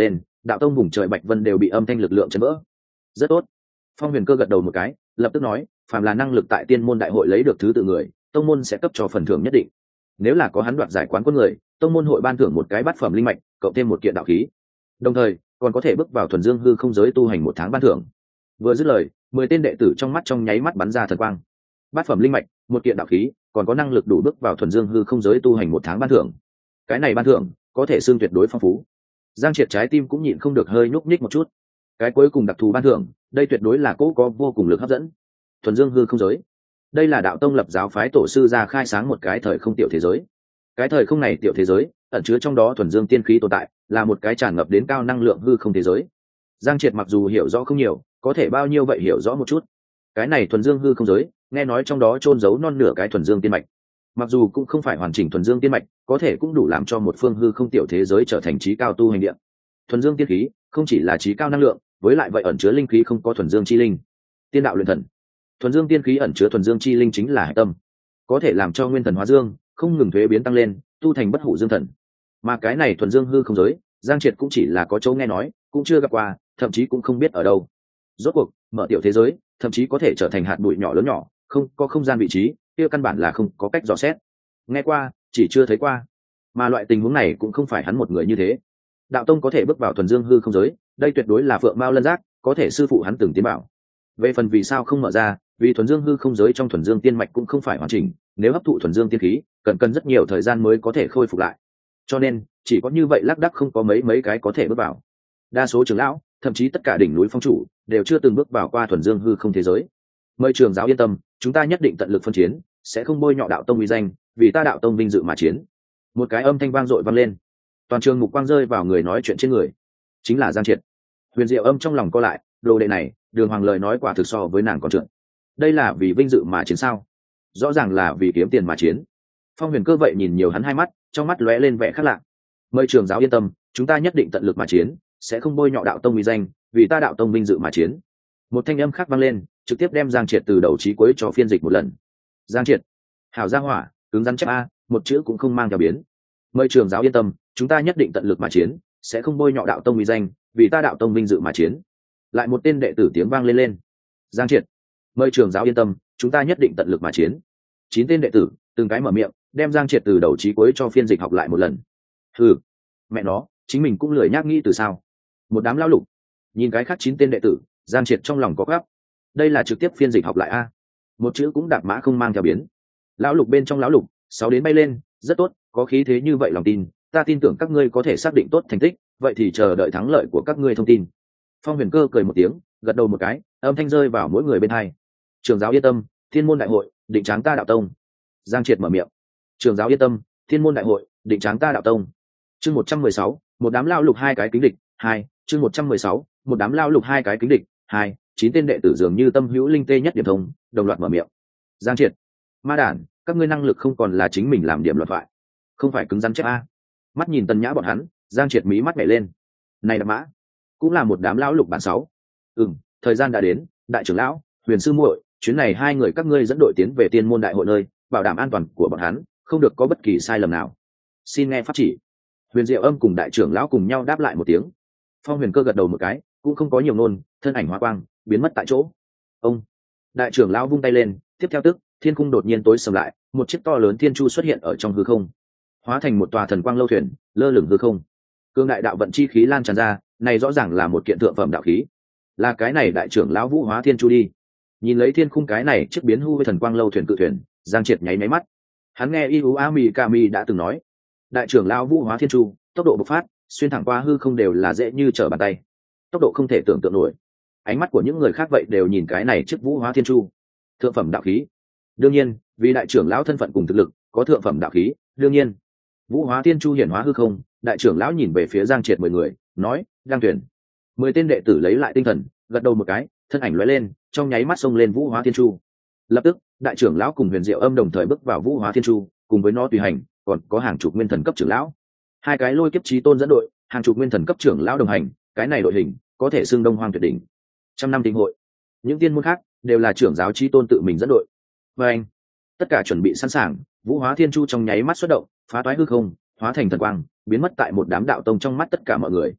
đạo tông vùng trời bạch vân đều bị âm thanh lực lượng chấn vỡ. Rất tốt. Phong Huyền Cơ gật đầu một cái, lập tức nói, phàm là năng lực tại tiên môn đại hội lấy được thứ tự người, tông môn sẽ cấp cho phần thưởng nhất định. Nếu là có hắn đoạt giải quán quân người, tông môn hội ban thưởng một cái bát phẩm linh mạch, cộng thêm một kiện đạo khí. Đồng thời, còn có thể bước vào thuần dương hư không giới tu hành 1 tháng ban thưởng. Vừa dứt lời, 10 tên đệ tử trong mắt trong nháy mắt bắn ra thần quang. Bát phẩm linh mạch, một kiện đạo khí, còn có năng lực đủ bước vào thuần dương hư không giới tu hành 1 tháng ban thưởng. Cái này ban thưởng có thể xương tuyệt đối phong phú. Giang Triệt trái tim cũng nhịn không được hơi nhúc nhích một chút. Cái cuối cùng đặc thù ban thưởng, đây tuyệt đối là cố có vô cùng lực hấp dẫn. Thuần dương hư không giới, đây là đạo tông lập giáo phái tổ sư ra khai sáng một cái thời không tiểu thế giới. Cái thời không này tiểu thế giới ẩn chứa trong đó thuần dương tiên khí tồn tại, là một cái tràn ngập đến cao năng lượng hư không thế giới. Giang Triệt mặc dù hiểu rõ không nhiều, có thể bao nhiêu vậy hiểu rõ một chút. Cái này thuần dương hư không giới, nghe nói trong đó chôn giấu non nửa cái thuần dương tiên mạch. Mặc dù cũng không phải hoàn chỉnh thuần dương tiên mạch, có thể cũng đủ làm cho một phương hư không tiểu thế giới trở thành trí cao tu hành địa. Thuần dương tiên khí không chỉ là trí cao năng lượng, với lại vậy ẩn chứa linh khí không có thuần dương chi linh. Tiên đạo luyện thần, thuần dương tiên khí ẩn chứa thuần dương chi linh chính là hải tâm, có thể làm cho nguyên thần hóa dương, không ngừng thuế biến tăng lên, tu thành bất hủ dương thần. Mà cái này thuần dương hư không giới, Giang Triệt cũng chỉ là có chỗ nghe nói, cũng chưa gặp qua, thậm chí cũng không biết ở đâu. Rốt cuộc mở tiểu thế giới, thậm chí có thể trở thành hạt bụi nhỏ lớn nhỏ, không có không gian vị trí, kia căn bản là không có cách dò xét. Nghe qua, chỉ chưa thấy qua. Mà loại tình huống này cũng không phải hắn một người như thế. Đạo tông có thể bước vào thuần dương hư không giới, đây tuyệt đối là phượng mao lân giác, có thể sư phụ hắn từng tiến bảo. Về phần vì sao không mở ra, vì thuần dương hư không giới trong thuần dương tiên mạch cũng không phải hoàn chỉnh, nếu hấp thụ thuần dương tiên khí, cần rất nhiều thời gian mới có thể khôi phục lại. Cho nên, chỉ có như vậy lác đác không có mấy cái có thể bước vào. Đa số trưởng lão, thậm chí tất cả đỉnh núi phong chủ, đều chưa từng bước vào qua thuần dương hư không thế giới. Mời trường giáo yên tâm, chúng ta nhất định tận lực phân chiến, sẽ không bôi nhọ đạo tông uy danh, vì ta đạo tông vinh dự mà chiến. Một cái âm thanh vang dội vang lên, toàn trường mục quang rơi vào người nói chuyện trên người, chính là Giang Triệt. Huyền Diệu Âm trong lòng co lại, đồ đệ này, Đường Hoàng lời nói quả thực so với nàng còn trượt. Đây là vì vinh dự mà chiến sao? Rõ ràng là vì kiếm tiền mà chiến. Phong Huyền Cơ vậy nhìn nhiều hắn hai mắt, trong mắt lóe lên vẻ khác lạ. Mời trường giáo yên tâm, chúng ta nhất định tận lực mà chiến, sẽ không bôi nhọ đạo tông uy danh, vì ta đạo tông vinh dự mà chiến. Một thanh âm khác vang lên, trực tiếp đem Giang Triệt từ đầu chí cuối cho phiên dịch một lần. Giang Triệt, hảo gia hỏa, cứng rắn chép a, một chữ cũng không mang theo biến. Mời trường giáo yên tâm, chúng ta nhất định tận lực mà chiến, sẽ không bôi nhọ đạo tông uy danh, vì ta đạo tông vinh dự mà chiến. Lại một tên đệ tử tiếng vang lên. Giang Triệt, mời trường giáo yên tâm, chúng ta nhất định tận lực mà chiến. 9 tên đệ tử từng cái mở miệng, đem Giang Triệt từ đầu chí cuối cho phiên dịch học lại một lần. Mẹ nó, chính mình cũng lười nhác nghĩ từ sao? Một đám lão lục. Nhìn cái khác 9 tên đệ tử, Giang Triệt trong lòng có gấp. Đây là trực tiếp phiên dịch học lại a, một chữ cũng đạp mã không mang theo biến. Lão lục bên trong lão lục, 6 đến bay lên, rất tốt, có khí thế như vậy lòng tin, ta tin tưởng các ngươi có thể xác định tốt thành tích, vậy thì chờ đợi thắng lợi của các ngươi thông tin. Phong Huyền Cơ cười một tiếng, gật đầu một cái, âm thanh rơi vào mỗi người bên hai. Trường giáo yên tâm, thiên môn đại hội, định tráng ta đạo tông. Giang Triệt mở miệng. Trường giáo yên tâm, thiên môn đại hội, định tráng ta đạo tông. Chương 116, một đám lao lục hai cái kính địch, 2, chương 116, một đám lao lục hai cái kính địch, 2, 9 tên đệ tử dường như tâm hữu linh tê nhất điểm thông, đồng loạt mở miệng. Giang Triệt, ma đản, các ngươi năng lực không còn là chính mình làm điểm luận thoại, không phải cứng rắn chép a. Mắt nhìn Tần Nhã bọn hắn, Giang Triệt mí mắt nhảy lên. Này đạp mã, cũng là một đám lão lục bản 6. Thời gian đã đến, đại trưởng lão, Huyền sư muội, chuyến này hai người các ngươi dẫn đội tiến về tiên môn đại hội nơi, bảo đảm an toàn của bọn hắn, không được có bất kỳ sai lầm nào. Xin nghe pháp chỉ. Huyền Diệu Âm cùng đại trưởng lão cùng nhau đáp lại một tiếng. Phong Huyền Cơ gật đầu một cái, cũng không có nhiều ngôn, thân ảnh hóa quang, biến mất tại chỗ. Ông, đại trưởng lão vung tay lên, tiếp theo tức, thiên cung đột nhiên tối sầm lại, một chiếc to lớn thiên chu xuất hiện ở trong hư không, hóa thành một tòa thần quang lâu thuyền, lơ lửng hư không. Cương đại đạo vận chi khí lan tràn ra, này rõ ràng là một kiện thượng phẩm đạo khí. Là cái này đại trưởng lão Vũ Hóa Thiên Chu đi. Nhìn lấy thiên khung cái này chiếc biến hư với thần quang lâu thuyền cự thuyền, Giang Triệt nháy máy mắt. Hắn nghe Iuami Kami đã từng nói, đại trưởng lão Vũ Hóa Thiên Chu, tốc độ bộc phát, xuyên thẳng qua hư không đều là dễ như trở bàn tay. Tốc độ không thể tưởng tượng nổi. Ánh mắt của những người khác vậy đều nhìn cái này chiếc Vũ Hóa Thiên Chu. Thượng phẩm đạo khí. Đương nhiên, vì đại trưởng lão thân phận cùng thực lực, có thượng phẩm đạo khí, đương nhiên. Vũ Hóa Thiên Chu hiển hóa hư không, đại trưởng lão nhìn về phía Giang Triệt 10 người, nói, "Giang Tuyển." 10 tên đệ tử lấy lại tinh thần, gật đầu một cái, thân ảnh lóe lên, trong nháy mắt xông lên Vũ Hóa Thiên Chu. Lập tức, đại trưởng lão cùng Huyền Diệu Âm đồng thời bước vào Vũ Hóa Thiên Chu, cùng với nó tùy hành, còn có hàng chục nguyên thần cấp trưởng lão. Hai cái lôi kiếp chí tôn dẫn đội, hàng chục nguyên thần cấp trưởng lão đồng hành, cái này đội hình có thể xưng Đông Hoang tuyệt đỉnh. Trăm năm tinh hội, những tiên môn khác đều là trưởng giáo chí tôn tự mình dẫn đội. Và anh, tất cả chuẩn bị sẵn sàng, Vũ Hóa Thiên Chu trong nháy mắt xuất động, phá toái hư không, hóa thành thần quang, biến mất tại một đám đạo tông trong mắt tất cả mọi người.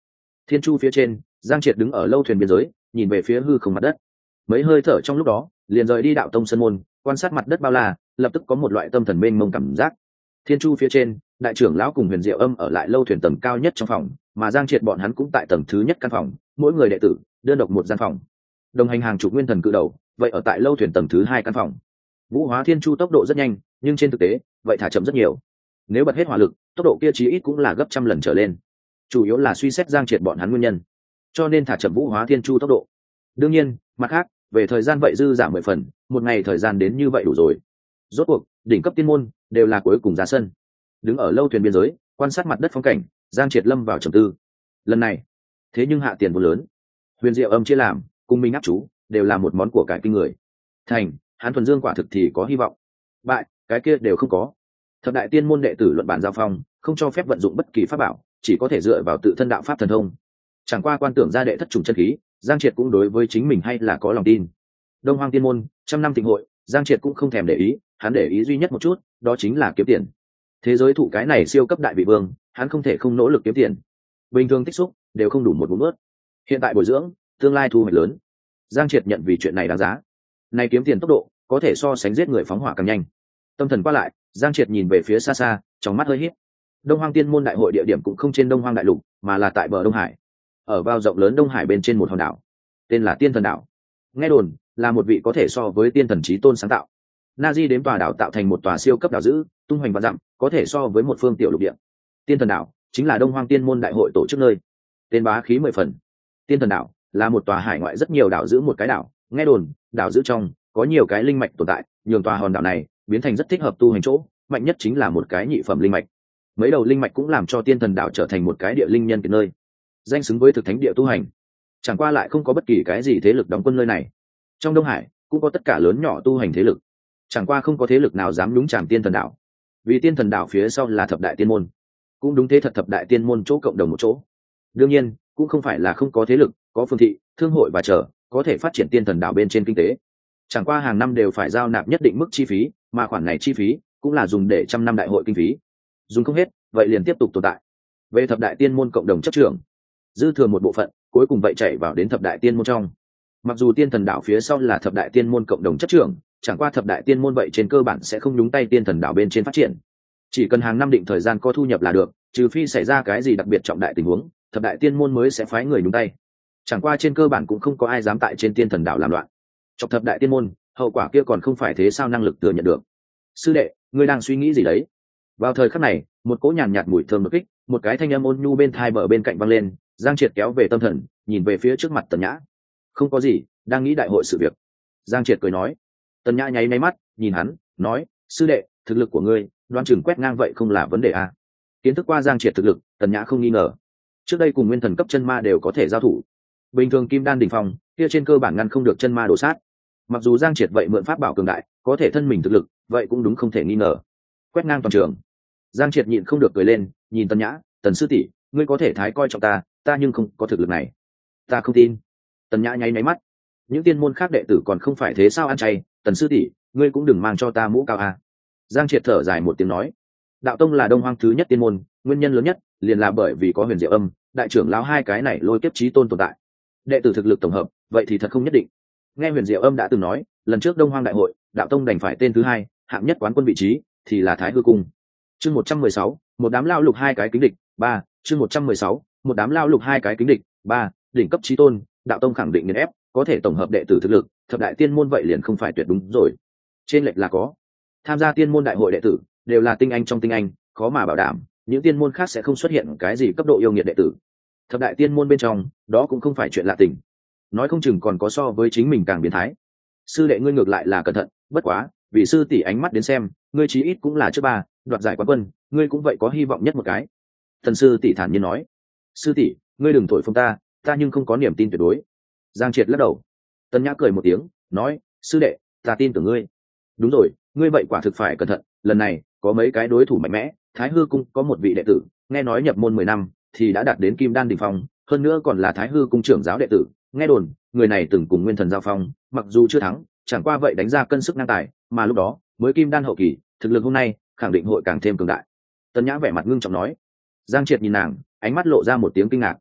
Thiên chu phía trên, Giang Triệt đứng ở lâu thuyền biên giới, nhìn về phía hư không mặt đất. Mấy hơi thở trong lúc đó, liền rời đi đạo tông sân môn, quan sát mặt đất bao la, lập tức có một loại tâm thần mênh mông cảm giác. Thiên chu phía trên, đại trưởng lão cùng Huyền Diệu Âm ở lại lâu thuyền tầng cao nhất trong phòng, mà Giang Triệt bọn hắn cũng tại tầng thứ nhất căn phòng, mỗi người đệ tử đơn độc một gian phòng. Đồng hành hàng chục nguyên thần cự đầu, vậy ở tại lâu thuyền tầng thứ hai căn phòng. Vũ hóa thiên chu tốc độ rất nhanh, nhưng trên thực tế, vậy thả chậm rất nhiều. Nếu bật hết hỏa lực, tốc độ kia chí ít cũng là gấp trăm lần trở lên. Chủ yếu là suy xét Giang Triệt bọn hắn nguyên nhân, cho nên thả chậm Vũ hóa thiên chu tốc độ. Đương nhiên, mặt khác, về thời gian vậy dư giảm 10 phần, một ngày thời gian đến như vậy đủ rồi. Rốt cuộc, đỉnh cấp tiên môn đều là cuối cùng ra sân. Đứng ở lâu thuyền biên giới, quan sát mặt đất phong cảnh, Giang Triệt lâm vào trầm tư. Lần này, thế nhưng hạ tiền vốn lớn. Huyền Diệu Âm chia làm, cùng mình áp chú, đều là một món của cải kinh người. Thành, hắn thuần dương quả thực thì có hy vọng. Bại, cái kia đều không có. Thập đại tiên môn đệ tử luận bản giao phong, không cho phép vận dụng bất kỳ pháp bảo, chỉ có thể dựa vào tự thân đạo pháp thần thông. Chẳng qua quan tưởng ra đệ thất trùng chân khí, Giang Triệt cũng đối với chính mình hay là có lòng tin. Đông Hoang tiên môn, trăm năm thịnh hội, Giang Triệt cũng không thèm để ý, hắn để ý duy nhất một chút, đó chính là kiếm tiền. Thế giới thụ cái này siêu cấp đại vị vương, hắn không thể không nỗ lực kiếm tiền. Bình thường tích xúc đều không đủ một bún ướt. Hiện tại bồi dưỡng, tương lai thu hoạch lớn. Giang Triệt nhận vì chuyện này đáng giá. Này kiếm tiền tốc độ, có thể so sánh giết người phóng hỏa càng nhanh. Tâm thần qua lại, Giang Triệt nhìn về phía xa xa, trong mắt hơi híp. Đông Hoang Tiên môn đại hội địa điểm cũng không trên Đông Hoang đại lục, mà là tại bờ Đông Hải. Ở vào rộng lớn Đông Hải bên trên một hòn đảo, tên là Tiên Thần đảo. Nghe đồn là một vị có thể so với tiên thần chí tôn sáng tạo. Nazi đếm tòa đảo tạo thành một tòa siêu cấp đảo giữ, tung hoành vạn dặm, có thể so với một phương tiểu lục địa. Tiên Thần đảo chính là Đông Hoang Tiên môn đại hội tổ chức nơi. Tên bá khí 10 phần. Tiên Thần đảo là một tòa hải ngoại rất nhiều đảo giữ một cái đảo, nghe đồn đảo giữ trong có nhiều cái linh mạch tồn tại, nhường tòa hòn đảo này biến thành rất thích hợp tu hành chỗ, mạnh nhất chính là một cái nhị phẩm linh mạch. Mấy đầu linh mạch cũng làm cho Tiên Thần đảo trở thành một cái địa linh nhân kiệt nơi, danh xứng với thực thánh địa tu hành. Chẳng qua lại không có bất kỳ cái gì thế lực đóng quân nơi này. Trong Đông Hải cũng có tất cả lớn nhỏ tu hành thế lực, chẳng qua không có thế lực nào dám nhúng chàm Tiên Thần đảo, vì Tiên Thần đảo phía sau là thập đại tiên môn. Cũng đúng thế thật, thập đại tiên môn chỗ cộng đồng một chỗ. Đương nhiên cũng không phải là không có thế lực, có phương thị, thương hội và chờ có thể phát triển Tiên Thần đảo bên trên kinh tế. Chẳng qua hàng năm đều phải giao nạp nhất định mức chi phí, mà khoản này chi phí cũng là dùng để trăm năm đại hội kinh phí. Dùng không hết, vậy liền tiếp tục tồn tại. Về thập đại tiên môn cộng đồng chấp trưởng, dư thừa một bộ phận, cuối cùng vậy chạy vào đến thập đại tiên môn trong. Mặc dù Tiên Thần đảo phía sau là thập đại tiên môn cộng đồng chấp trưởng, chẳng qua thập đại tiên môn vậy trên cơ bản sẽ không nhúng tay Tiên Thần đảo bên trên phát triển. Chỉ cần hàng năm định thời gian có thu nhập là được, trừ phi xảy ra cái gì đặc biệt trọng đại tình huống, thập đại tiên môn mới sẽ phái người nhúng tay. Chẳng qua trên cơ bản cũng không có ai dám tại trên Tiên Thần đảo làm loạn. Chọc thập đại tiên môn, hậu quả kia còn không phải thế sao năng lực thừa nhận được. Sư đệ, ngươi đang suy nghĩ gì đấy? Vào thời khắc này, một cỗ nhàn nhạt mùi thơm đột kích, một cái thanh âm ôn nhu bên thai bờ bên cạnh vang lên. Giang Triệt kéo về tâm thần, nhìn về phía trước mặt Tần Nhã. Không có gì, đang nghĩ đại hội sự việc. Giang Triệt cười nói. Tần Nhã nháy máy mắt, nhìn hắn, nói: sư đệ, thực lực của ngươi, đoán chừng quét ngang vậy không là vấn đề à? Kiến thức qua Giang Triệt thực lực, Tần Nhã không nghi ngờ. Trước đây cùng nguyên thần cấp chân ma đều có thể giao thủ. Bình thường kim đan đỉnh phong, kia trên cơ bản ngăn không được chân ma đổ sát. Mặc dù Giang Triệt vậy mượn pháp bảo cường đại, có thể thân mình thực lực, vậy cũng đúng không thể nghi ngờ. Quét ngang toàn trường. Giang Triệt nhịn không được cười lên, nhìn Tần Nhã, Tần sư tỷ, ngươi có thể thái coi trọng ta nhưng không có thực lực này. Ta không tin. Tần Nhã nháy mắt. Những tiên môn khác đệ tử còn không phải thế sao ăn chay, Tần sư tỷ, ngươi cũng đừng mang cho ta mũ cao à. Giang Triệt thở dài một tiếng nói. Đạo tông là Đông Hoang thứ nhất tiên môn, nguyên nhân lớn nhất liền là bởi vì có Huyền Diệu Âm, đại trưởng lão hai cái này lôi kiếp chí tôn tồn tại. Đệ tử thực lực tổng hợp, vậy thì thật không nhất định. Nghe Huyền Diệu Âm đã từng nói, lần trước Đông Hoang đại hội, đạo tông đành phải tên thứ hai, hạng nhất quán quân vị trí thì là Thái Hư cung. Chương 116, một đám lao lục hai cái kính địch, 3, chương 116, một đám lao lục hai cái kính địch, 3, đỉnh cấp chí tôn, đạo tông khẳng định nghiền ép, có thể tổng hợp đệ tử thực lực, thập đại tiên môn vậy liền không phải tuyệt đúng rồi. Trên lệch là có. Tham gia tiên môn đại hội đệ tử đều là tinh anh trong tinh anh, khó mà bảo đảm những tiên môn khác sẽ không xuất hiện cái gì cấp độ yêu nghiệt đệ tử. Thập đại tiên môn bên trong, đó cũng không phải chuyện lạ tình. Nói không chừng còn có so với chính mình càng biến thái. Sư đệ ngươi ngược lại là cẩn thận, bất quá, vì sư tỷ ánh mắt đến xem, ngươi chí ít cũng là trước ba, đoạt giải quán quân, ngươi cũng vậy có hy vọng nhất một cái. Thần sư tỷ thản nhiên nói. Sư tỷ, ngươi đừng thổi phồng ta nhưng không có niềm tin tuyệt đối. Giang Triệt lắc đầu. Tần Nhã cười một tiếng, nói: sư đệ, ta tin tưởng ngươi. Đúng rồi, ngươi vậy quả thực phải cẩn thận, lần này có mấy cái đối thủ mạnh mẽ. Thái Hư cung có một vị đệ tử, nghe nói nhập môn 10 năm thì đã đạt đến kim đan đỉnh phong, hơn nữa còn là Thái Hư cung trưởng giáo đệ tử. Nghe đồn người này từng cùng nguyên thần giao phong, mặc dù chưa thắng, chẳng qua vậy đánh ra cân sức ngang tài, mà lúc đó mới kim đan hậu kỳ, thực lực hôm nay khẳng định hội càng thêm cường đại. Tần Nhã vẻ mặt ngưng trọng nói. Giang Triệt nhìn nàng, ánh mắt lộ ra một tiếng kinh ngạc.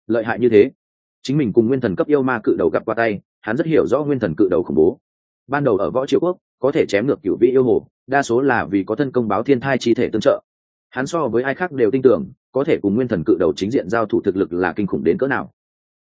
lợi hại như thế. Chính mình cùng nguyên thần cấp yêu ma cự đầu gặp qua tay, hắn rất hiểu rõ nguyên thần cự đầu khủng bố. Ban đầu ở võ triệu quốc có thể chém ngược cửu vị yêu hồ, đa số là vì có thân công báo thiên thai chi thể tương trợ. Hắn so với ai khác đều tin tưởng có thể cùng nguyên thần cự đầu chính diện giao thủ thực lực là kinh khủng đến cỡ nào.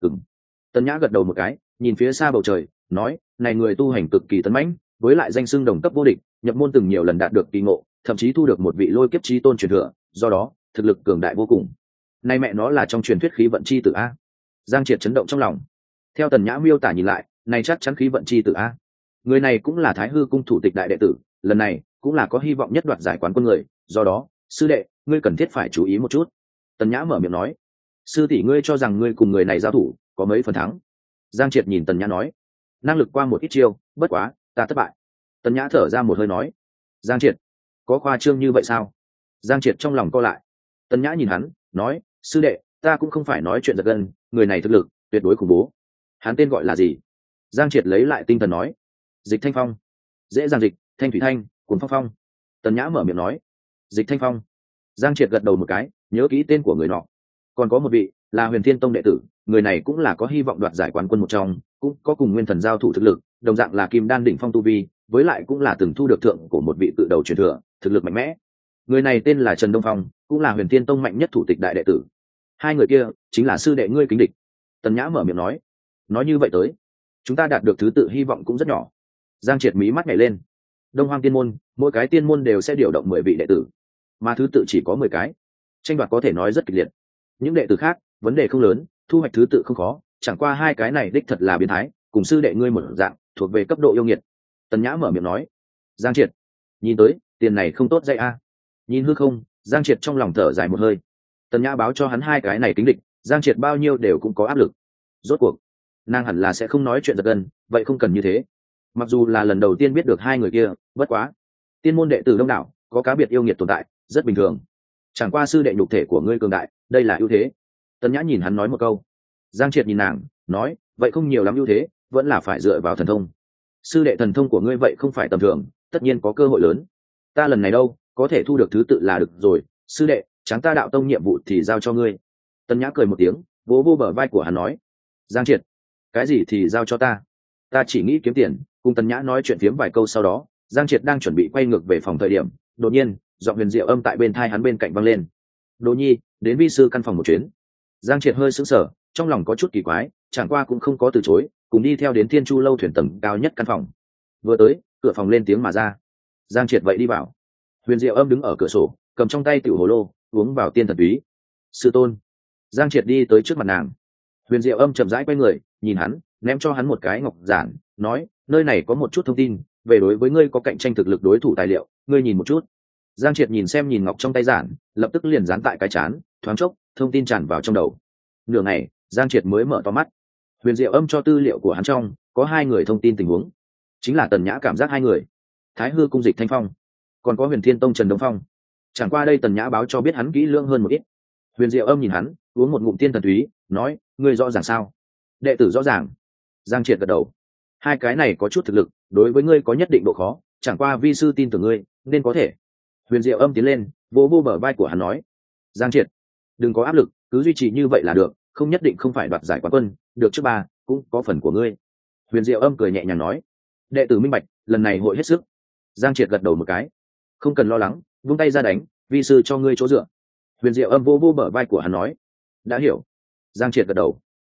Tần Nhã gật đầu một cái, nhìn phía xa bầu trời, nói, này người tu hành cực kỳ tấn mãnh, với lại danh xưng đồng cấp vô địch, nhập môn từng nhiều lần đạt được kỳ ngộ, thậm chí thu được một vị lôi kiếp chí tôn truyền thừa, do đó thực lực cường đại vô cùng. Nay mẹ nó là trong truyền thuyết khí vận chi tử a. Giang Triệt chấn động trong lòng. Theo Tần Nhã miêu tả nhìn lại, này chắc chắn khí vận chi tử a. Người này cũng là Thái Hư cung thủ tịch đại đệ tử, lần này cũng là có hy vọng nhất đoạt giải quán quân người, do đó, sư đệ, ngươi cần thiết phải chú ý một chút. Tần Nhã mở miệng nói, sư tỷ ngươi cho rằng ngươi cùng người này giao thủ có mấy phần thắng? Giang Triệt nhìn Tần Nhã nói, năng lực qua một ít chiêu, bất quá ta thất bại. Tần Nhã thở ra một hơi nói, Giang Triệt, có khoa trương như vậy sao? Giang Triệt trong lòng co lại. Tần Nhã nhìn hắn, nói, sư đệ, ta cũng không phải nói chuyện giật gân, người này thực lực tuyệt đối khủng bố. Hắn tên gọi là gì? Giang Triệt lấy lại tinh thần nói, Dịch Thanh Phong. Dễ dàng dịch, thanh thủy thanh, cuồng phong phong. Tần Nhã mở miệng nói, Dịch Thanh Phong. Giang Triệt gật đầu một cái, nhớ kỹ tên của người nọ. Còn có một vị là Huyền Thiên Tông đệ tử, người này cũng là có hy vọng đoạt giải quán quân một trong, cũng có cùng nguyên thần giao thủ thực lực, đồng dạng là kim đan đỉnh phong tu vi, với lại cũng là từng thu được thượng của một vị tự đầu truyền thừa, thực lực mạnh mẽ. Người này tên là Trần Đông Phong, cũng là Huyền Thiên Tông mạnh nhất thủ tịch đại đệ tử. Hai người kia chính là sư đệ ngươi kính địch. Tần Nhã mở miệng nói như vậy tới, chúng ta đạt được thứ tự hy vọng cũng rất nhỏ. Giang Triệt mí mắt nhảy lên. Đông Hoang tiên môn, mỗi cái tiên môn đều sẽ điều động 10 vị đệ tử, mà thứ tự chỉ có 10 cái, tranh đoạt có thể nói rất kịch liệt. Những đệ tử khác vấn đề không lớn, thu hoạch thứ tự không khó, chẳng qua hai cái này đích thật là biến thái, cùng sư đệ ngươi một dạng, thuộc về cấp độ yêu nghiệt. Tần Nhã mở miệng nói. Giang Triệt, nhìn tới tiền này không tốt dạy a. Nhìn hư không, Giang Triệt trong lòng thở dài một hơi. Tần Nhã báo cho hắn hai cái này kính địch, Giang Triệt bao nhiêu đều cũng có áp lực. Rốt cuộc nàng hẳn là sẽ không nói chuyện giật gân, vậy không cần như thế. Mặc dù là lần đầu tiên biết được hai người kia, bất quá tiên môn đệ tử đông đảo, có cá biệt yêu nghiệt tồn tại, rất bình thường. Chẳng qua sư đệ nhục thể của ngươi cường đại, đây là ưu thế. Tần Nhã nhìn hắn nói một câu. Giang Triệt nhìn nàng, nói, vậy không nhiều lắm ưu thế, vẫn là phải dựa vào thần thông. Sư đệ thần thông của ngươi vậy không phải tầm thường, tất nhiên có cơ hội lớn. Ta lần này đâu, có thể thu được thứ tự là được rồi, sư đệ, chẳng ta đạo tông nhiệm vụ thì giao cho ngươi. Tần Nhã cười một tiếng, vỗ vô bờ vai của hắn nói, Giang Triệt, cái gì thì giao cho ta, ta chỉ nghĩ kiếm tiền. Cùng Tần Nhã nói chuyện phiếm vài câu sau đó, Giang Triệt đang chuẩn bị quay ngược về phòng thời điểm, đột nhiên giọng huyền diệu âm tại bên thai hắn bên cạnh vang lên, Đỗ Nhi, đến vi sư căn phòng một chuyến. Giang Triệt hơi sững sờ, trong lòng có chút kỳ quái, chẳng qua cũng không có từ chối, cùng đi theo đến Thiên Chu lâu thuyền tầng cao nhất căn phòng. Vừa tới, cửa phòng lên tiếng mà ra. Giang Triệt vậy đi vào. Huyền diệu âm đứng ở cửa sổ, cầm trong tay tiểu hồ lô, uống vào tiên thần túy. Sư tôn. Giang Triệt đi tới trước mặt nàng. Huyền diệu âm chậm rãi quay người, nhìn hắn, ném cho hắn một cái ngọc giản, nói, nơi này có một chút thông tin về đối với ngươi có cạnh tranh thực lực đối thủ tài liệu, ngươi nhìn một chút. Giang Triệt nhìn ngọc trong tay giản, lập tức liền dán tại cái chán, thoáng chốc thông tin tràn vào trong đầu. Nửa ngày, Giang Triệt mới mở to mắt. Huyền diệu âm cho tư liệu của hắn trong có hai người thông tin tình huống, chính là Tần Nhã cảm giác hai người, Thái Hư cung Dịch Thanh Phong, còn có Huyền Thiên Tông Trần Đông Phong. Chẳng qua đây Tần Nhã báo cho biết hắn kỹ lưỡng hơn một ít. Huyền diệu âm nhìn hắn, uống một ngụm tiên thần túy, nói, ngươi rõ ràng sao? Đệ tử rõ ràng. Giang Triệt gật đầu. Hai cái này có chút thực lực, đối với ngươi có nhất định độ khó, chẳng qua vi sư tin tưởng ngươi, nên có thể. Huyền diệu âm tiến lên, vỗ vô bờ vai của hắn nói, Giang Triệt, đừng có áp lực, cứ duy trì như vậy là được, không nhất định không phải đoạt giải quán quân, được trước ba cũng có phần của ngươi. Huyền diệu âm cười nhẹ nhàng nói, đệ tử minh bạch, lần này hội hết sức. Giang Triệt gật đầu một cái, không cần lo lắng, vung tay ra đánh, vi sư cho ngươi chỗ dựa. Huyền diệu âm vô bờ vai của hắn nói, đã hiểu. Giang Triệt gật đầu,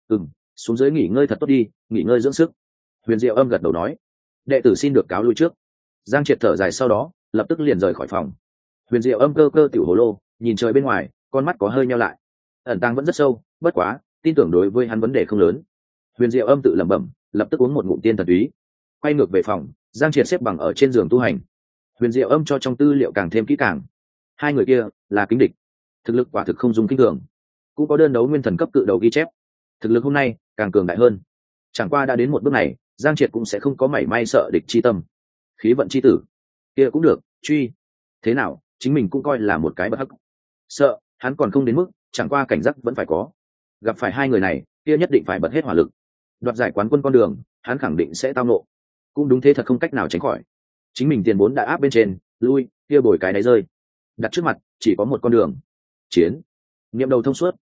xuống dưới nghỉ ngơi thật tốt đi, nghỉ ngơi dưỡng sức. Huyền diệu âm gật đầu nói, đệ tử xin được cáo lui trước. Giang Triệt thở dài sau đó, lập tức liền rời khỏi phòng. Huyền diệu âm cơ cơ tiểu hồ lô, nhìn trời bên ngoài, con mắt có hơi nheo lại. Ẩn tàng vẫn rất sâu, bất quá tin tưởng đối với hắn vấn đề không lớn. Huyền diệu âm tự lẩm bẩm, lập tức uống một ngụm tiên thần túy. Quay ngược về phòng, Giang Triệt xếp bằng ở trên giường tu hành. Huyền diệu âm cho trong tư liệu càng thêm kỹ càng. Hai người kia là kính địch, thực lực quả thực không dùng kinh thường, cũng có đơn đấu nguyên thần cấp cự đầu ghi chép. Thực lực hôm nay càng cường đại hơn. Chẳng qua đã đến một bước này, Giang Triệt cũng sẽ không có mảy may sợ địch chi tâm. Khí vận chi tử kia cũng được, truy thế nào chính mình cũng coi là một cái bất hắc. Sợ hắn còn không đến mức, chẳng qua cảnh giác vẫn phải có. Gặp phải hai người này, kia nhất định phải bật hết hỏa lực. Đoạt giải quán quân con đường, hắn khẳng định sẽ tao nộ. Cũng đúng thế thật, không cách nào tránh khỏi. Chính mình tiền vốn đã áp bên trên, lui kia bồi cái đáy rơi. Đặt trước mặt chỉ có một con đường, chiến. Niệm đầu thông suốt,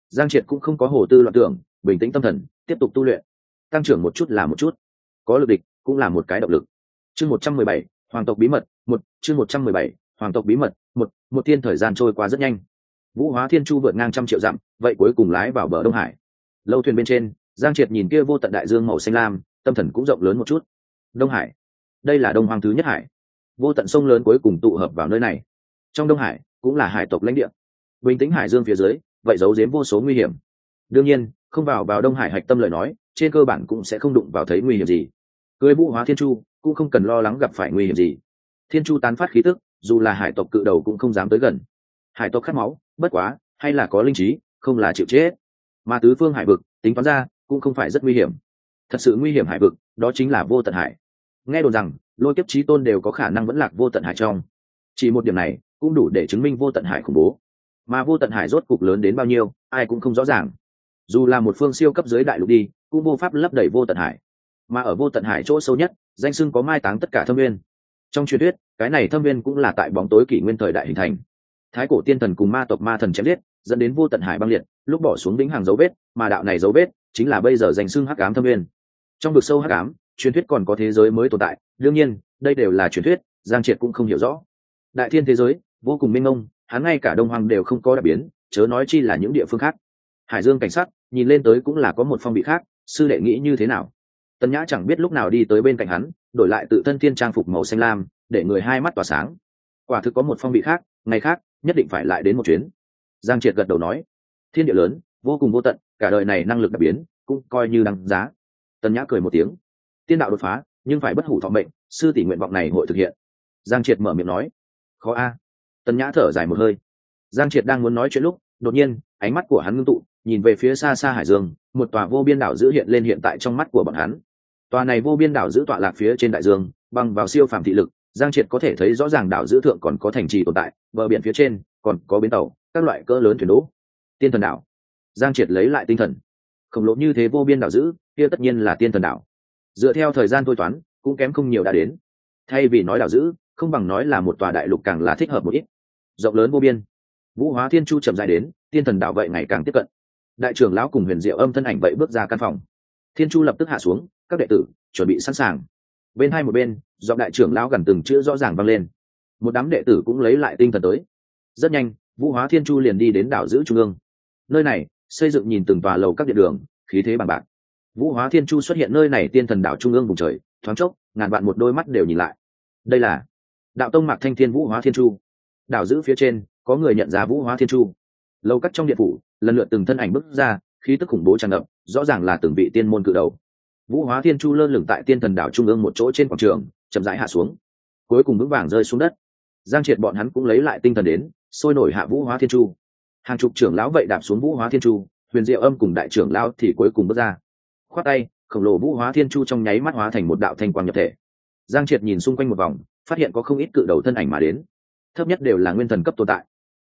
Giang Triệt cũng không có hồ tư loạn tưởng, bình tĩnh tâm thần tiếp tục tu luyện, tăng trưởng một chút là một chút, có lực địch cũng là một cái động lực. Chương 117, hoàng tộc bí mật một. Chương 117, hoàng tộc bí mật một. Một thiên thời gian trôi qua rất nhanh, Vũ Hóa Thiên Chu vượt ngang 100 triệu dặm, vậy cuối cùng lái vào bờ Đông Hải. Lâu thuyền bên trên, Giang Triệt nhìn kia vô tận đại dương màu xanh lam, tâm thần cũng rộng lớn một chút. Đông Hải, đây là Đông Hoang thứ nhất hải, vô tận sông lớn cuối cùng tụ hợp vào nơi này. Trong Đông Hải cũng là hải tộc lãnh địa, bình tĩnh hải dương phía dưới, vậy giấu giếm vô số nguy hiểm. Đương nhiên, không vào Đông Hải hạch tâm lời nói, trên cơ bản cũng sẽ không đụng vào thấy nguy hiểm gì. Cưới Vũ Hóa Thiên Chu cũng không cần lo lắng gặp phải nguy hiểm gì. Thiên Chu tán phát khí tức, dù là hải tộc cự đầu cũng không dám tới gần. Hải tộc khát máu, bất quá hay là có linh trí, không là chịu chết. Mà tứ phương hải vực tính toán ra cũng không phải rất nguy hiểm. Thật sự nguy hiểm hải vực đó chính là vô tận hải. Nghe đồn rằng lôi kiếp chí tôn đều có khả năng vẫn lạc vô tận hải trong, chỉ một điểm này cũng đủ để chứng minh vô tận hải khủng bố. Mà vô tận hải rốt cục lớn đến bao nhiêu ai cũng không rõ ràng, dù là một phương siêu cấp dưới đại lục đi cũng vô pháp lấp đầy vô tận hải. Mà ở vô tận hải chỗ sâu nhất, danh xưng có mai táng tất cả thâm nguyên. Trong truyền thuyết cái này thâm nguyên cũng là tại bóng tối kỷ nguyên thời đại hình thành. Thái cổ tiên thần cùng ma tộc ma thần chém giết, dẫn đến vô tận hải băng liệt, lúc bỏ xuống vĩnh hằng dấu vết, mà đạo này dấu vết chính là bây giờ danh xưng hắc ám thâm nguyên. Trong vực sâu hắc ám, truyền thuyết còn có thế giới mới tồn tại, đương nhiên đây đều là truyền thuyết, Giang Triệt cũng không hiểu rõ. Đại thiên thế giới vô cùng mênh mông, hắn ngay cả Đông Hoang đều không có đặc biến, chớ nói chi là những địa phương khác. Hải Dương cảnh sát nhìn lên tới cũng là có một phong vị khác, sư đệ nghĩ như thế nào? Tần Nhã chẳng biết lúc nào đi tới bên cạnh hắn, đổi lại tự thân thiên trang phục màu xanh lam, để người hai mắt tỏa sáng. Quả thực có một phong vị khác, ngày khác nhất định phải lại đến một chuyến. Giang Triệt gật đầu nói, thiên địa lớn vô cùng vô tận, cả đời này năng lực đặc biến cũng coi như đăng giá. Tần Nhã cười một tiếng, tiên đạo đột phá nhưng phải bất hủ thọ mệnh, sư tỷ nguyện vọng này hội thực hiện. Giang Triệt mở miệng nói, khó a. Tần Nhã thở dài một hơi. Giang Triệt đang muốn nói chuyện lúc, đột nhiên ánh mắt của hắn ngưng tụ, nhìn về phía xa xa hải dương, một tòa vô biên đảo giữ hiện lên hiện tại trong mắt của bọn hắn. Tòa này vô biên đảo giữ tọa lạc phía trên đại dương, bằng vào siêu phàm thị lực, Giang Triệt có thể thấy rõ ràng đảo giữ thượng còn có thành trì tồn tại, bờ biển phía trên còn có bến tàu, các loại cỡ lớn thuyền đỗ. Tiên thần đảo. Giang Triệt lấy lại tinh thần. Khổng lồ như thế vô biên đảo giữ, kia tất nhiên là tiên thần đảo. Dựa theo thời gian thôi toán, cũng kém không nhiều đã đến. Thay vì nói đảo giữ, không bằng nói là một tòa đại lục càng là thích hợp một ít. Rộng lớn vô biên. Vũ Hóa Thiên Chu chậm rãi đến, tiên thần đảo vậy ngày càng tiếp cận. Đại trưởng lão cùng Huyền Diệu Âm thân ảnh vậy bước ra căn phòng. Thiên Chu lập tức hạ xuống, các đệ tử chuẩn bị sẵn sàng. Bên hai một bên, giọng đại trưởng lão gần từng chữ rõ ràng vang lên. Một đám đệ tử cũng lấy lại tinh thần tới. Rất nhanh, Vũ Hóa Thiên Chu liền đi đến đảo giữ trung ương. Nơi này xây dựng nhìn từng tòa lầu các điện đường, khí thế bằng bạc. Vũ Hóa Thiên Chu xuất hiện nơi này tiên thần đảo trung ương vùng trời, thoáng chốc ngàn vạn một đôi mắt đều nhìn lại. Đây là đạo tông Mạc Thanh Thiên Vũ Hóa Thiên Chu. Đảo giữ phía trên có người nhận ra Vũ Hóa Thiên Chu. Lầu các trong điện phủ lần lượt từng thân ảnh bước ra, khí tức khủng bố tràn ngập, rõ ràng là từng vị tiên môn cự đầu. Vũ Hóa Thiên Chu lơ lửng tại tiên thần đảo trung ương một chỗ trên quảng trường, chậm rãi hạ xuống, cuối cùng vững vàng rơi xuống đất. Giang Triệt bọn hắn cũng lấy lại tinh thần đến, sôi nổi hạ Vũ Hóa Thiên Chu. Hàng chục trưởng lão vậy đạp xuống Vũ Hóa Thiên Chu, Huyền Diệu Âm cùng đại trưởng lão thì cuối cùng bước ra. Khoát tay, khổng lồ Vũ Hóa Thiên Chu trong nháy mắt hóa thành một đạo thanh quang nhập thể. Giang Triệt nhìn xung quanh một vòng, phát hiện có không ít cự đầu thân ảnh mà đến, thấp nhất đều là nguyên thần cấp tồn tại.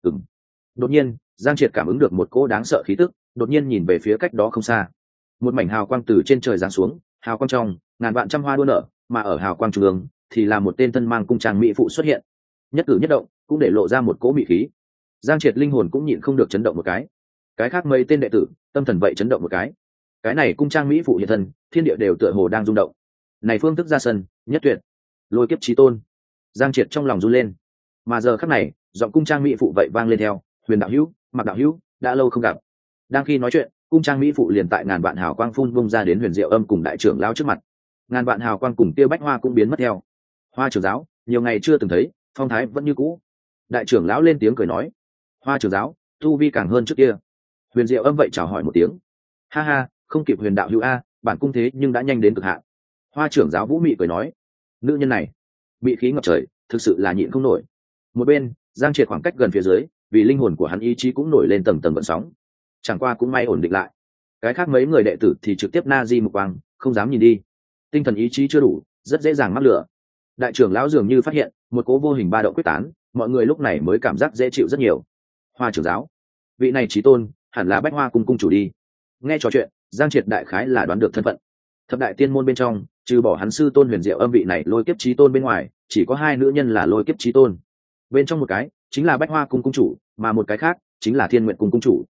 Đột nhiên, Giang Triệt cảm ứng được một cỗ đáng sợ khí tức, đột nhiên nhìn về phía cách đó không xa. Một mảnh hào quang từ trên trời giáng xuống, hào quang trong ngàn vạn trăm hoa đua nở, mà ở hào quang trung ương thì là một tên thân mang cung trang mỹ phụ xuất hiện. Nhất cử nhất động cũng để lộ ra một cỗ mỹ khí. Giang Triệt linh hồn cũng nhịn không được chấn động một cái. Cái khác mấy tên đệ tử tâm thần vậy chấn động một cái. Cái này cung trang mỹ phụ hiện thân, thiên địa đều tựa hồ đang rung động. Này phương thức ra sân, nhất tuyệt. Lôi kiếp chí tôn. Giang Triệt trong lòng run lên. Mà giờ khắc này, giọng cung trang mỹ phụ vậy vang lên theo, Huyền đạo hữu, Mạc đạo hữu, đã lâu không gặp. Đang khi nói chuyện, cung trang mỹ phụ liền tại ngàn vạn hào quang phun bung ra đến Huyền Diệu Âm cùng đại trưởng lão trước mặt. Ngàn vạn hào quang cùng tiêu bách hoa cũng biến mất theo. Hoa trưởng giáo, nhiều ngày chưa từng thấy, phong thái vẫn như cũ. Đại trưởng lão lên tiếng cười nói, Hoa trưởng giáo, tu vi càng hơn trước kia. Huyền Diệu Âm vậy chào hỏi một tiếng, ha ha, không kịp Huyền đạo hữu a, bản cung thế nhưng đã nhanh đến cực hạn. Hoa trưởng giáo vũ mị cười nói, nữ nhân này bị khí ngập trời, thực sự là nhịn không nổi. Một bên, Giang Triệt khoảng cách gần phía dưới, vì linh hồn của hắn ý chí cũng nổi lên tầng tầng gợn sóng. Chẳng qua cũng may ổn định lại. Cái khác mấy người đệ tử thì trực tiếp na di mục quang, không dám nhìn đi. Tinh thần ý chí chưa đủ, rất dễ dàng mắc lửa. Đại trưởng lão dường như phát hiện một cố vô hình ba động quyết tán, mọi người lúc này mới cảm giác dễ chịu rất nhiều. Hoa trưởng giáo, vị này chí tôn hẳn là Bách Hoa cung cung chủ đi. Nghe trò chuyện, Giang Triệt đại khái là đoán được thân phận. Thập đại tiên môn bên trong, trừ bỏ hắn sư tôn Huyền Diệu Âm vị này lôi kiếp chí tôn bên ngoài, chỉ có hai nữ nhân là lôi kiếp chí tôn. Bên trong một cái chính là Bách Hoa cung cung chủ, mà một cái khác chính là Thiên Nguyện cung cung chủ.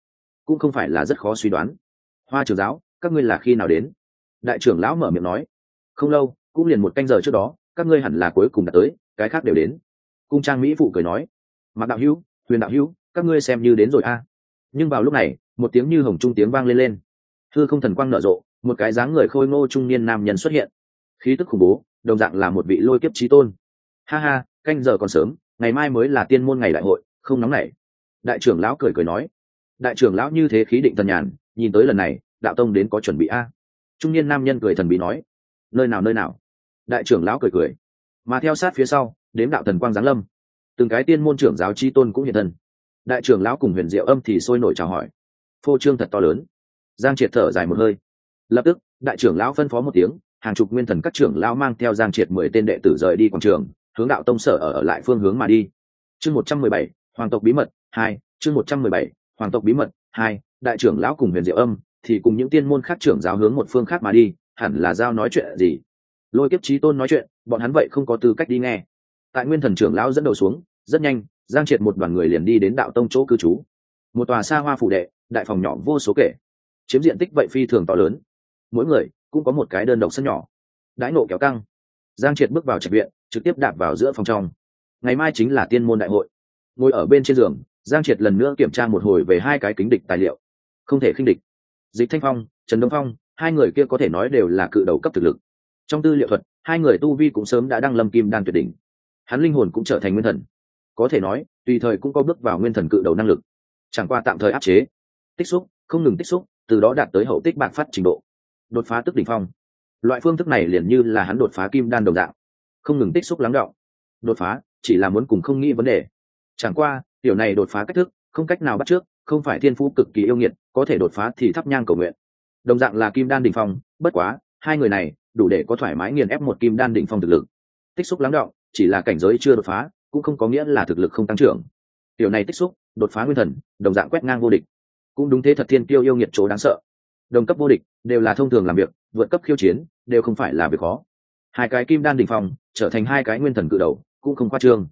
cũng không phải là rất khó suy đoán. Hoa trưởng giáo, các ngươi là khi nào đến? Đại trưởng lão mở miệng nói. Không lâu, cũng liền 1 canh giờ trước đó, các ngươi hẳn là cuối cùng đã tới, cái khác đều đến. Cung trang mỹ phụ cười nói. Mạc đạo hữu, Huyền đạo hữu, các ngươi xem như đến rồi a. Nhưng vào lúc này, một tiếng như hồng trung tiếng vang lên lên. Hư không thần quang nở rộ, một cái dáng người khôi ngô trung niên nam nhân xuất hiện. Khí tức khủng bố, đồng dạng là một vị lôi kiếp chí tôn. Ha ha, canh giờ còn sớm, ngày mai mới là tiên môn ngày đại hội, không nóng nảy. Đại trưởng lão cười cười nói. Đại trưởng lão như thế khí định thần nhàn, nhìn tới lần này đạo tông đến có chuẩn bị a. Trung niên nam nhân cười thần bí nói. Nơi nào nơi nào? Đại trưởng lão cười cười. Mà theo sát phía sau, đếm đạo thần quang giáng lâm. Từng cái tiên môn trưởng giáo chi tôn cũng hiện thân. Đại trưởng lão cùng Huyền Diệu Âm thì sôi nổi chào hỏi. Phô trương thật to lớn. Giang Triệt thở dài một hơi. Lập tức, đại trưởng lão phân phó một tiếng, hàng chục nguyên thần các trưởng lão mang theo Giang Triệt 10 tên đệ tử rời đi quảng trường, hướng đạo tông sở ở lại phương hướng mà đi. Chương 117, Hoàng tộc bí mật 2, chương 117, Hoàng tộc bí mật 2, đại trưởng lão cùng Huyền Diệu Âm thì cùng những tiên môn khác trưởng giáo hướng một phương khác mà đi, hẳn là giao nói chuyện gì. Lôi kiếp chí tôn nói chuyện, bọn hắn vậy không có tư cách đi nghe. Tại nguyên thần trưởng lão dẫn đầu xuống, rất nhanh, Giang Triệt một đoàn người liền đi đến đạo tông chỗ cư trú. Một tòa xa hoa phủ đệ, đại phòng nhỏ vô số kể, chiếm diện tích vậy phi thường to lớn. Mỗi người cũng có một cái đơn độc sân nhỏ. Đãi nộ kéo căng, Giang Triệt bước vào trạch viện, trực tiếp đạp vào giữa phòng trong. Ngày mai chính là tiên môn đại hội. Ngồi ở bên trên giường, Giang Triệt lần nữa kiểm tra một hồi về 2 cái kính địch tài liệu. Không thể khinh địch. Dịch Thanh Phong, Trần Đông Phong, 2 người kia có thể nói đều là cự đầu cấp thực lực. Trong tư liệu thuật, 2 người tu vi cũng sớm đã đăng lâm kim đan tuyệt đỉnh. Hắn linh hồn cũng trở thành nguyên thần, có thể nói tùy thời cũng có bước vào nguyên thần cự đầu năng lực. Chẳng qua tạm thời áp chế, tích xúc, không ngừng tích xúc, từ đó đạt tới hậu tích bạc phát trình độ, đột phá tức đỉnh phong. Loại phương thức này liền như là hắn đột phá kim đan đồng dạng, không ngừng tích xúc lắng đọng. Đột phá chỉ là muốn cùng không nghĩ vấn đề. Chẳng qua tiểu này đột phá cách thức không cách nào bắt trước, không phải thiên phú cực kỳ yêu nghiệt có thể đột phá thì thắp nhang cầu nguyện. Đồng dạng là kim đan đỉnh phong, bất quá 2 người này đủ để có thoải mái nghiền ép một kim đan đỉnh phong thực lực. Tích xúc lắng đọng chỉ là cảnh giới chưa đột phá, cũng không có nghĩa là thực lực không tăng trưởng. Tiểu này tích xúc đột phá nguyên thần, đồng dạng quét ngang vô địch. Cũng đúng thế, thật thiên kiêu yêu nghiệt chỗ đáng sợ. Đồng cấp vô địch đều là thông thường làm việc, vượt cấp khiêu chiến đều không phải là việc khó. 2 cái kim đan đỉnh phong trở thành 2 cái nguyên thần cự đầu cũng không khoa trương.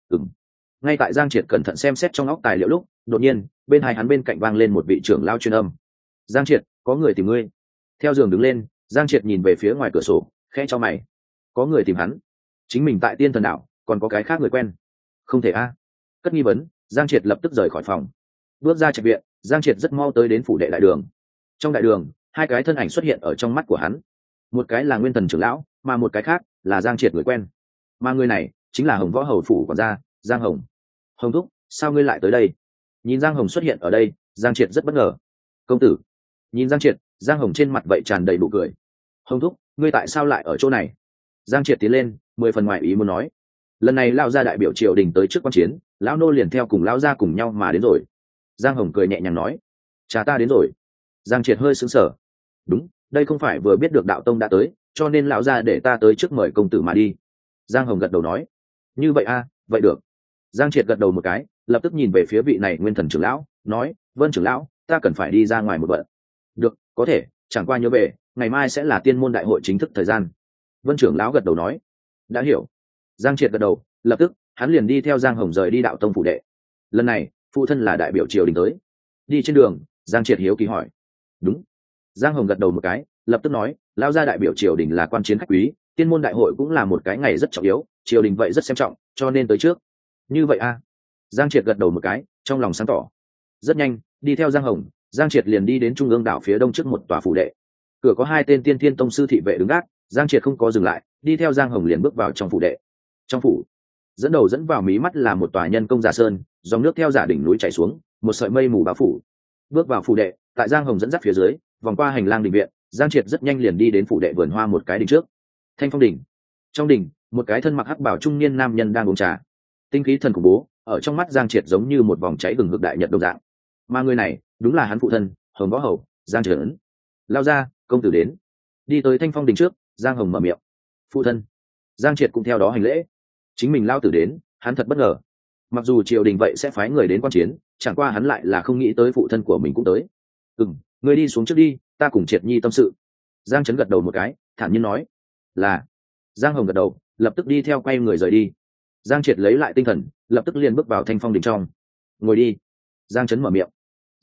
Ngay tại Giang Triệt cẩn thận xem xét trong óc tài liệu lúc, đột nhiên bên hai hắn bên cạnh vang lên một vị trưởng lao truyền âm. Giang Triệt, có người tìm ngươi. Theo giường đứng lên, Giang Triệt nhìn về phía ngoài cửa sổ, khẽ cho mày. Có người tìm hắn? Chính mình tại tiên thần đảo còn có cái khác người quen? Không thể a. Cất nghi vấn, Giang Triệt lập tức rời khỏi phòng. Bước ra trạch viện, Giang Triệt rất mau tới đến phủ đệ đại đường. Trong đại đường, 2 cái thân ảnh xuất hiện ở trong mắt của hắn. Một cái là nguyên thần trưởng lão, mà một cái khác là Giang Triệt người quen. Mà người này chính là Hồng Võ hầu phủ quản gia, Giang Hồng. Hồng thúc, sao ngươi lại tới đây? Nhìn Giang Hồng xuất hiện ở đây, Giang Triệt rất bất ngờ. Công tử. Nhìn Giang Triệt, Giang Hồng trên mặt vậy tràn đầy nụ cười. Hồng thúc, ngươi tại sao lại ở chỗ này? Giang Triệt tiến lên, 10 phần ngoài ý muốn nói. Lần này lão gia đại biểu triều đình tới trước quan chiến, lão nô liền theo cùng lão gia cùng nhau mà đến rồi. Giang Hồng cười nhẹ nhàng nói. Cha ta đến rồi. Giang Triệt hơi sững sờ. Đúng, đây không phải vừa biết được đạo tông đã tới, cho nên lão gia để ta tới trước mời công tử mà đi. Giang Hồng gật đầu nói. Như vậy a, vậy được. Giang Triệt gật đầu một cái, lập tức nhìn về phía vị này nguyên thần trưởng lão, nói, Vân trưởng lão, ta cần phải đi ra ngoài một bận. Được, có thể, chẳng qua nhớ về, ngày mai sẽ là tiên môn đại hội chính thức thời gian. Vân trưởng lão gật đầu nói. Đã hiểu. Giang Triệt gật đầu, lập tức hắn liền đi theo Giang Hồng rời đi đạo tông phủ đệ. Lần này phụ thân là đại biểu triều đình tới. Đi trên đường, Giang Triệt hiếu kỳ hỏi. Đúng. Giang Hồng gật đầu một cái, lập tức nói, lao ra đại biểu triều đình là quan chiến khách quý, tiên môn đại hội cũng là một cái ngày rất trọng yếu, triều đình vậy rất xem trọng, cho nên tới trước. Như vậy a. Giang Triệt gật đầu một cái, trong lòng sáng tỏ. Rất nhanh, đi theo Giang Hồng, Giang Triệt liền đi đến trung ương đảo phía đông trước một tòa phủ đệ. Cửa có 2 tên tiên thiên tông sư thị vệ đứng gác, Giang Triệt không có dừng lại, đi theo Giang Hồng liền bước vào trong phủ đệ. Trong phủ, dẫn đầu dẫn vào mí mắt là một tòa nhân công giả sơn, dòng nước theo giả đỉnh núi chảy xuống, một sợi mây mù bao phủ. Bước vào phủ đệ, tại Giang Hồng dẫn dắt phía dưới, vòng qua hành lang đình viện, Giang Triệt rất nhanh liền đi đến phủ đệ vườn hoa một cái đình trước. Thanh Phong đỉnh. Trong đỉnh, một cái thân mặc hắc bào trung niên nam nhân đang uống trà. Tinh khí thần khủng bố, ở trong mắt Giang Triệt giống như một vòng cháy gừng hực đại nhật đồng dạng. Mà người này, đúng là hắn phụ thân, Hồng Võ hầu, Giang Trấn. Lao ra, công tử đến. Đi tới Thanh Phong đỉnh trước, Giang Hồng mở miệng. Phụ thân. Giang Triệt cũng theo đó hành lễ. Chính mình lao tử đến, hắn thật bất ngờ. Mặc dù triều đình vậy sẽ phái người đến quan chiến, chẳng qua hắn lại là không nghĩ tới phụ thân của mình cũng tới. Ngươi đi xuống trước đi, ta cùng Triệt nhi tâm sự. Giang Trấn gật đầu một cái, thản nhiên nói. Là. Giang Hồng gật đầu, lập tức đi theo quay người rời đi. Giang Triệt lấy lại tinh thần, lập tức liền bước vào Thanh Phong đỉnh trong. Ngồi đi. Giang Trấn mở miệng.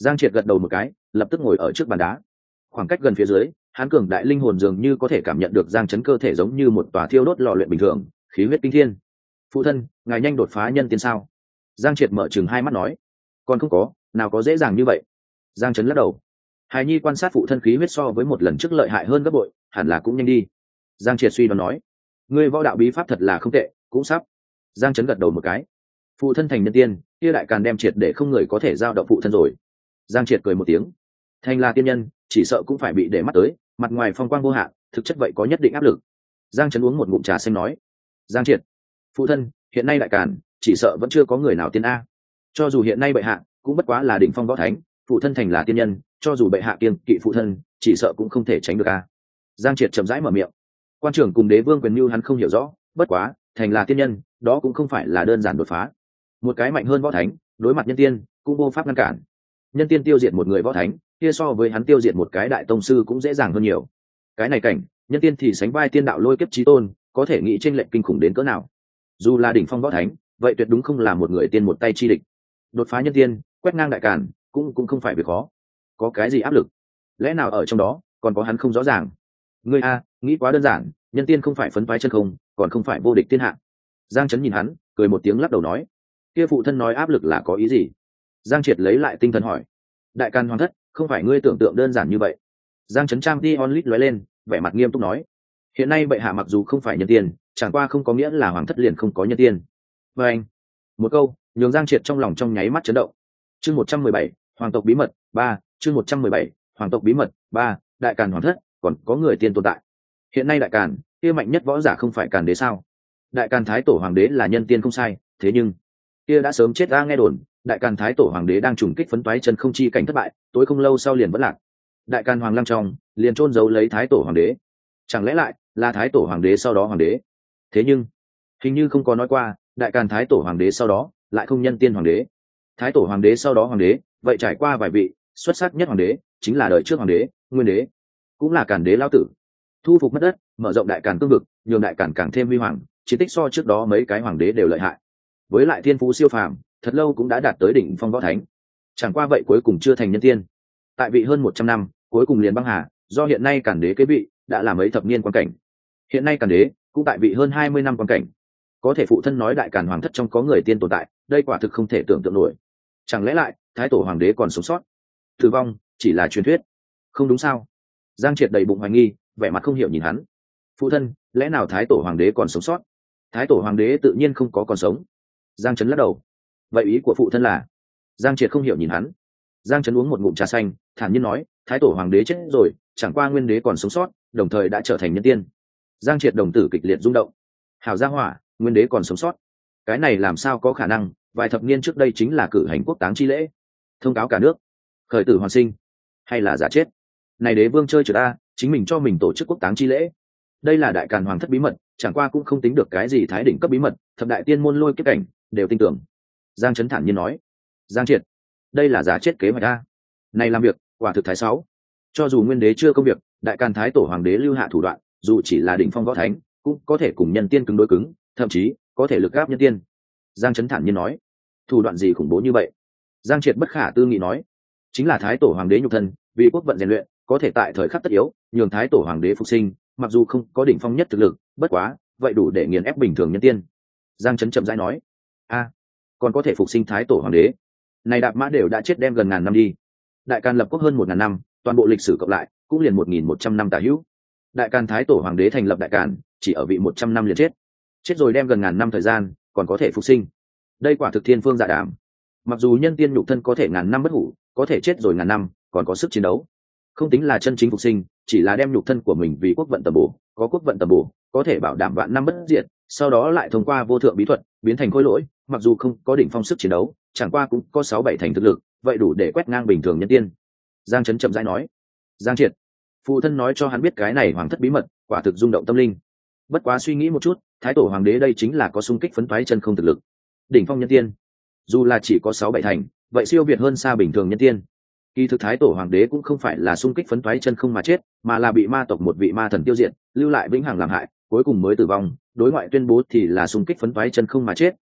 Giang Triệt gật đầu một cái, lập tức ngồi ở trước bàn đá. Khoảng cách gần phía dưới, hắn cường đại linh hồn dường như có thể cảm nhận được Giang Chấn cơ thể giống như một tòa thiêu đốt lò luyện bình thường, khí huyết kinh thiên. Phụ thân, ngài nhanh đột phá nhân tiên sao? Giang Triệt mở trừng hai mắt nói. Còn không có, nào có dễ dàng như vậy. Giang Chấn lắc đầu. Hài Nhi quan sát phụ thân khí huyết so với một lần trước lợi hại hơn gấp bội, hẳn là cũng nhanh đi. Giang Triệt suy đoán nói. Ngươi võ đạo bí pháp thật là không tệ, cũng sắp. Giang Chấn gật đầu một cái. Phụ thân thành nhân tiên, kia đại càn đem triệt để không người có thể giao động phụ thân rồi. Giang Triệt cười một tiếng. Thành là tiên nhân, chỉ sợ cũng phải bị để mắt tới, mặt ngoài phong quang vô hạn, thực chất vậy có nhất định áp lực. Giang Chấn uống một ngụm trà xanh nói. Giang Triệt, phụ thân, hiện nay đại càn chỉ sợ vẫn chưa có người nào tiên a. Cho dù hiện nay bệ hạ cũng bất quá là đỉnh phong võ thánh, phụ thân thành là tiên nhân, cho dù bệ hạ kiêng kỵ phụ thân, chỉ sợ cũng không thể tránh được a. Giang Triệt chậm rãi mở miệng. Quan trưởng cùng đế vương quyền mưu hắn không hiểu rõ, bất quá thành là tiên nhân, đó cũng không phải là đơn giản đột phá. Một cái mạnh hơn võ thánh, đối mặt nhân tiên cũng vô pháp ngăn cản. Nhân tiên tiêu diệt một người võ thánh, kia so với hắn tiêu diệt một cái đại tông sư cũng dễ dàng hơn nhiều. Cái này cảnh, nhân tiên thì sánh vai tiên đạo lôi kiếp chí tôn, có thể nghĩ chênh lệch kinh khủng đến cỡ nào. Dù là đỉnh phong võ thánh, vậy tuyệt đúng không là một người tiên một tay chi địch. Đột phá nhân tiên, quét ngang đại càn, cũng không phải việc khó. Có cái gì áp lực? Lẽ nào ở trong đó còn có hắn không rõ ràng? Ngươi a, nghĩ quá đơn giản, nhân tiên không phải phấn phái chân không, còn không phải vô địch thiên hạ. Giang Chấn nhìn hắn, cười một tiếng lắc đầu nói, kia phụ thân nói áp lực là có ý gì? Giang Triệt lấy lại tinh thần hỏi. Đại càn hoàng thất, không phải ngươi tưởng tượng đơn giản như vậy. Giang Chấn trang đi on lít lóe lên, vẻ mặt nghiêm túc nói, hiện nay bệ hạ mặc dù không phải nhân tiên, chẳng qua không có nghĩa là hoàng thất liền không có nhân tiên. Và anh, một câu nhường Giang Triệt trong lòng trong nháy mắt chấn động. Chương 117, hoàng tộc bí mật 3, chương 117, hoàng tộc bí mật 3, đại càn hoàng thất còn có người tiên tồn tại. Hiện nay đại càn kia mạnh nhất võ giả không phải càn đế sao? Đại càn thái tổ hoàng đế là nhân tiên không sai, thế nhưng kia đã sớm chết ra nghe đồn, đại càn thái tổ hoàng đế đang trùng kích phấn toái chân không chi cảnh thất bại, tối không lâu sau liền vẫn lạc. Đại càn hoàng lăng trong liền chôn giấu lấy thái tổ hoàng đế, chẳng lẽ lại là thái tổ hoàng đế sau đó hoàng đế? Thế nhưng hình như không có nói qua đại càn thái tổ hoàng đế sau đó lại không nhân tiên hoàng đế. Thái tổ hoàng đế sau đó hoàng đế, vậy trải qua vài vị, xuất sắc nhất hoàng đế chính là đời trước hoàng đế nguyên đế, cũng là càn đế lao tử, thu phục mất đất, mở rộng đại càn cương vực, nhường đại càn càng thêm huy hoàng, chiến tích so trước đó mấy cái hoàng đế đều lợi hại. Với lại thiên phú siêu phàm, thật lâu cũng đã đạt tới đỉnh phong võ thánh, chẳng qua vậy cuối cùng chưa thành nhân tiên. Tại vị hơn 100 năm, cuối cùng liền băng hà, do hiện nay càn đế kế vị đã là mấy thập niên quan cảnh. Hiện nay càn đế cũng tại vị hơn 20 năm quan cảnh. Có thể phụ thân nói đại càn hoàng thất trong có người tiên tồn tại, đây quả thực không thể tưởng tượng nổi. Chẳng lẽ lại thái tổ hoàng đế còn sống sót? Tử vong chỉ là truyền thuyết, không đúng sao? Giang Triệt đầy bụng hoài nghi, vẻ mặt không hiểu nhìn hắn. Phụ thân, lẽ nào thái tổ hoàng đế còn sống sót? Thái tổ hoàng đế tự nhiên không có còn sống. Giang Chấn lắc đầu. Vậy ý của phụ thân là? Giang Triệt không hiểu nhìn hắn. Giang Chấn uống một ngụm trà xanh, thản nhiên nói, thái tổ hoàng đế chết rồi, chẳng qua nguyên đế còn sống sót, đồng thời đã trở thành nhân tiên. Giang Triệt đồng tử kịch liệt rung động. Hảo gia hỏa, nguyên đế còn sống sót, cái này làm sao có khả năng? Vài thập niên trước đây chính là cử hành quốc táng chi lễ, thông cáo cả nước, khởi tử hoàn sinh, hay là giả chết? Này đế vương chơi trượt a, chính mình cho mình tổ chức quốc táng chi lễ. Đây là đại càn hoàng thất bí mật, chẳng qua cũng không tính được cái gì thái đỉnh cấp bí mật, thập đại tiên môn lôi kiếp cảnh đều tin tưởng. Giang Chấn thản nhiên nói. Giang Triệt, đây là giả chết kế hoạch a. Này làm việc quả thực thái sáu. Cho dù nguyên đế chưa công việc, đại càn thái tổ hoàng đế lưu hạ thủ đoạn, dù chỉ là đỉnh phong võ thánh, cũng có thể cùng nhân tiên cứng đối cứng, thậm chí có thể lực gáp nhân tiên. Giang Chấn thản nhiên nói. Thủ đoạn gì khủng bố như vậy? Giang Triệt bất khả tư nghị nói. Chính là thái tổ hoàng đế nhục thân, vì quốc vận rèn luyện, có thể tại thời khắc tất yếu nhường thái tổ hoàng đế phục sinh, mặc dù không có đỉnh phong nhất thực lực, bất quá vậy đủ để nghiền ép bình thường nhân tiên. Giang Chấn chậm rãi nói. A, còn có thể phục sinh thái tổ hoàng đế? Này đạp mã đều đã chết đem gần ngàn năm đi. Đại càn lập quốc hơn 1000 năm, toàn bộ lịch sử cộng lại cũng liền 1100 năm tả hữu. Đại càn thái tổ hoàng đế thành lập đại càn, chỉ ở vị 100 năm liền chết. Chết rồi đem gần ngàn năm thời gian, còn có thể phục sinh. Đây quả thực thiên phương dạ đảm. Mặc dù nhân tiên nhục thân có thể ngàn năm bất hủ, có thể chết rồi ngàn năm, còn có sức chiến đấu. Không tính là chân chính phục sinh, chỉ là đem nhục thân của mình vì quốc vận tầm bổ, có quốc vận tầm bổ, có thể bảo đảm vạn năm bất diệt, sau đó lại thông qua vô thượng bí thuật biến thành khối lỗi, mặc dù không có đỉnh phong sức chiến đấu, chẳng qua cũng có 6-7 thành thực lực, vậy đủ để quét ngang bình thường nhân tiên. Giang Chấn chậm rãi nói. Giang Triệt, phụ thân nói cho hắn biết cái này hoàng thất bí mật, quả thực rung động tâm linh. Bất quá suy nghĩ một chút, thái tổ hoàng đế đây chính là có xung kích phấn toái chân không thực lực, đỉnh phong nhân tiên, dù là chỉ có 6-7 thành, vậy siêu việt hơn xa bình thường nhân tiên. Kỳ thực thái tổ hoàng đế cũng không phải là xung kích phấn toái chân không mà chết, mà là bị ma tộc một vị ma thần tiêu diệt, lưu lại vĩnh hằng làm hại, cuối cùng mới tử vong. Đối ngoại tuyên bố thì là xung kích phấn toái chân không mà chết,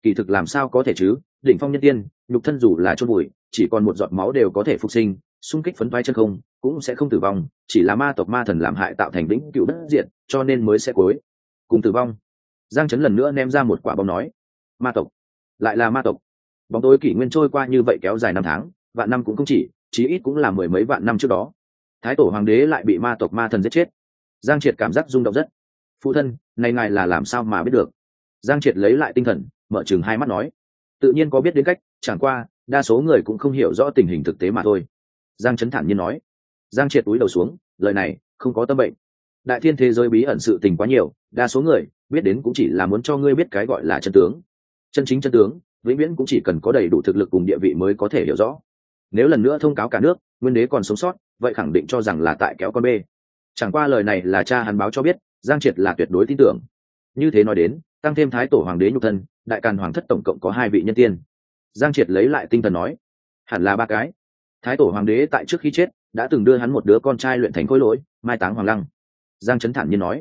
kỳ thực làm sao có thể chứ, đỉnh phong nhân tiên, nhục thân dù là chôn bụi, chỉ còn một giọt máu đều có thể phục sinh, xung kích phấn toái chân không cũng sẽ không tử vong, chỉ là ma tộc ma thần làm hại tạo thành vĩnh cửu bất diệt, cho nên mới sẽ cuối cùng tử vong. Giang Chấn lần nữa ném ra một quả bom nói, ma tộc, lại là ma tộc. Bóng tối kỷ nguyên trôi qua như vậy kéo dài 5 tháng, vạn năm cũng không chỉ, chí ít cũng là mười mấy vạn năm trước đó. Thái tổ hoàng đế lại bị ma tộc ma thần giết chết. Giang Triệt cảm giác rung động rất. Phụ thân, này ngài là làm sao mà biết được? Giang Triệt lấy lại tinh thần, mở trừng hai mắt nói, tự nhiên có biết đến cách, chẳng qua đa số người cũng không hiểu rõ tình hình thực tế mà thôi. Giang Chấn thản nhiên nói. Giang Triệt cúi đầu xuống, lời này không có tâm bệnh. Đại thiên thế giới bí ẩn sự tình quá nhiều, đa số người biết đến cũng chỉ là muốn cho ngươi biết cái gọi là chân tướng. Chân chính chân tướng vĩnh viễn cũng chỉ cần có đầy đủ thực lực cùng địa vị mới có thể hiểu rõ. Nếu lần nữa thông cáo cả nước nguyên đế còn sống sót, vậy khẳng định cho rằng là tại kéo con bê. Chẳng qua lời này là cha hắn báo cho biết, Giang Triệt là tuyệt đối tin tưởng. Như thế nói đến, tăng thêm thái tổ hoàng đế nhục thân, đại càn hoàng thất tổng cộng có 2 vị nhân tiên. Giang Triệt lấy lại tinh thần nói, hẳn là 3 cái. Thái tổ hoàng đế tại trước khi chết đã từng đưa hắn một đứa con trai luyện thành khối lỗi, mai táng hoàng lăng. Giang Chấn thản nhiên nói.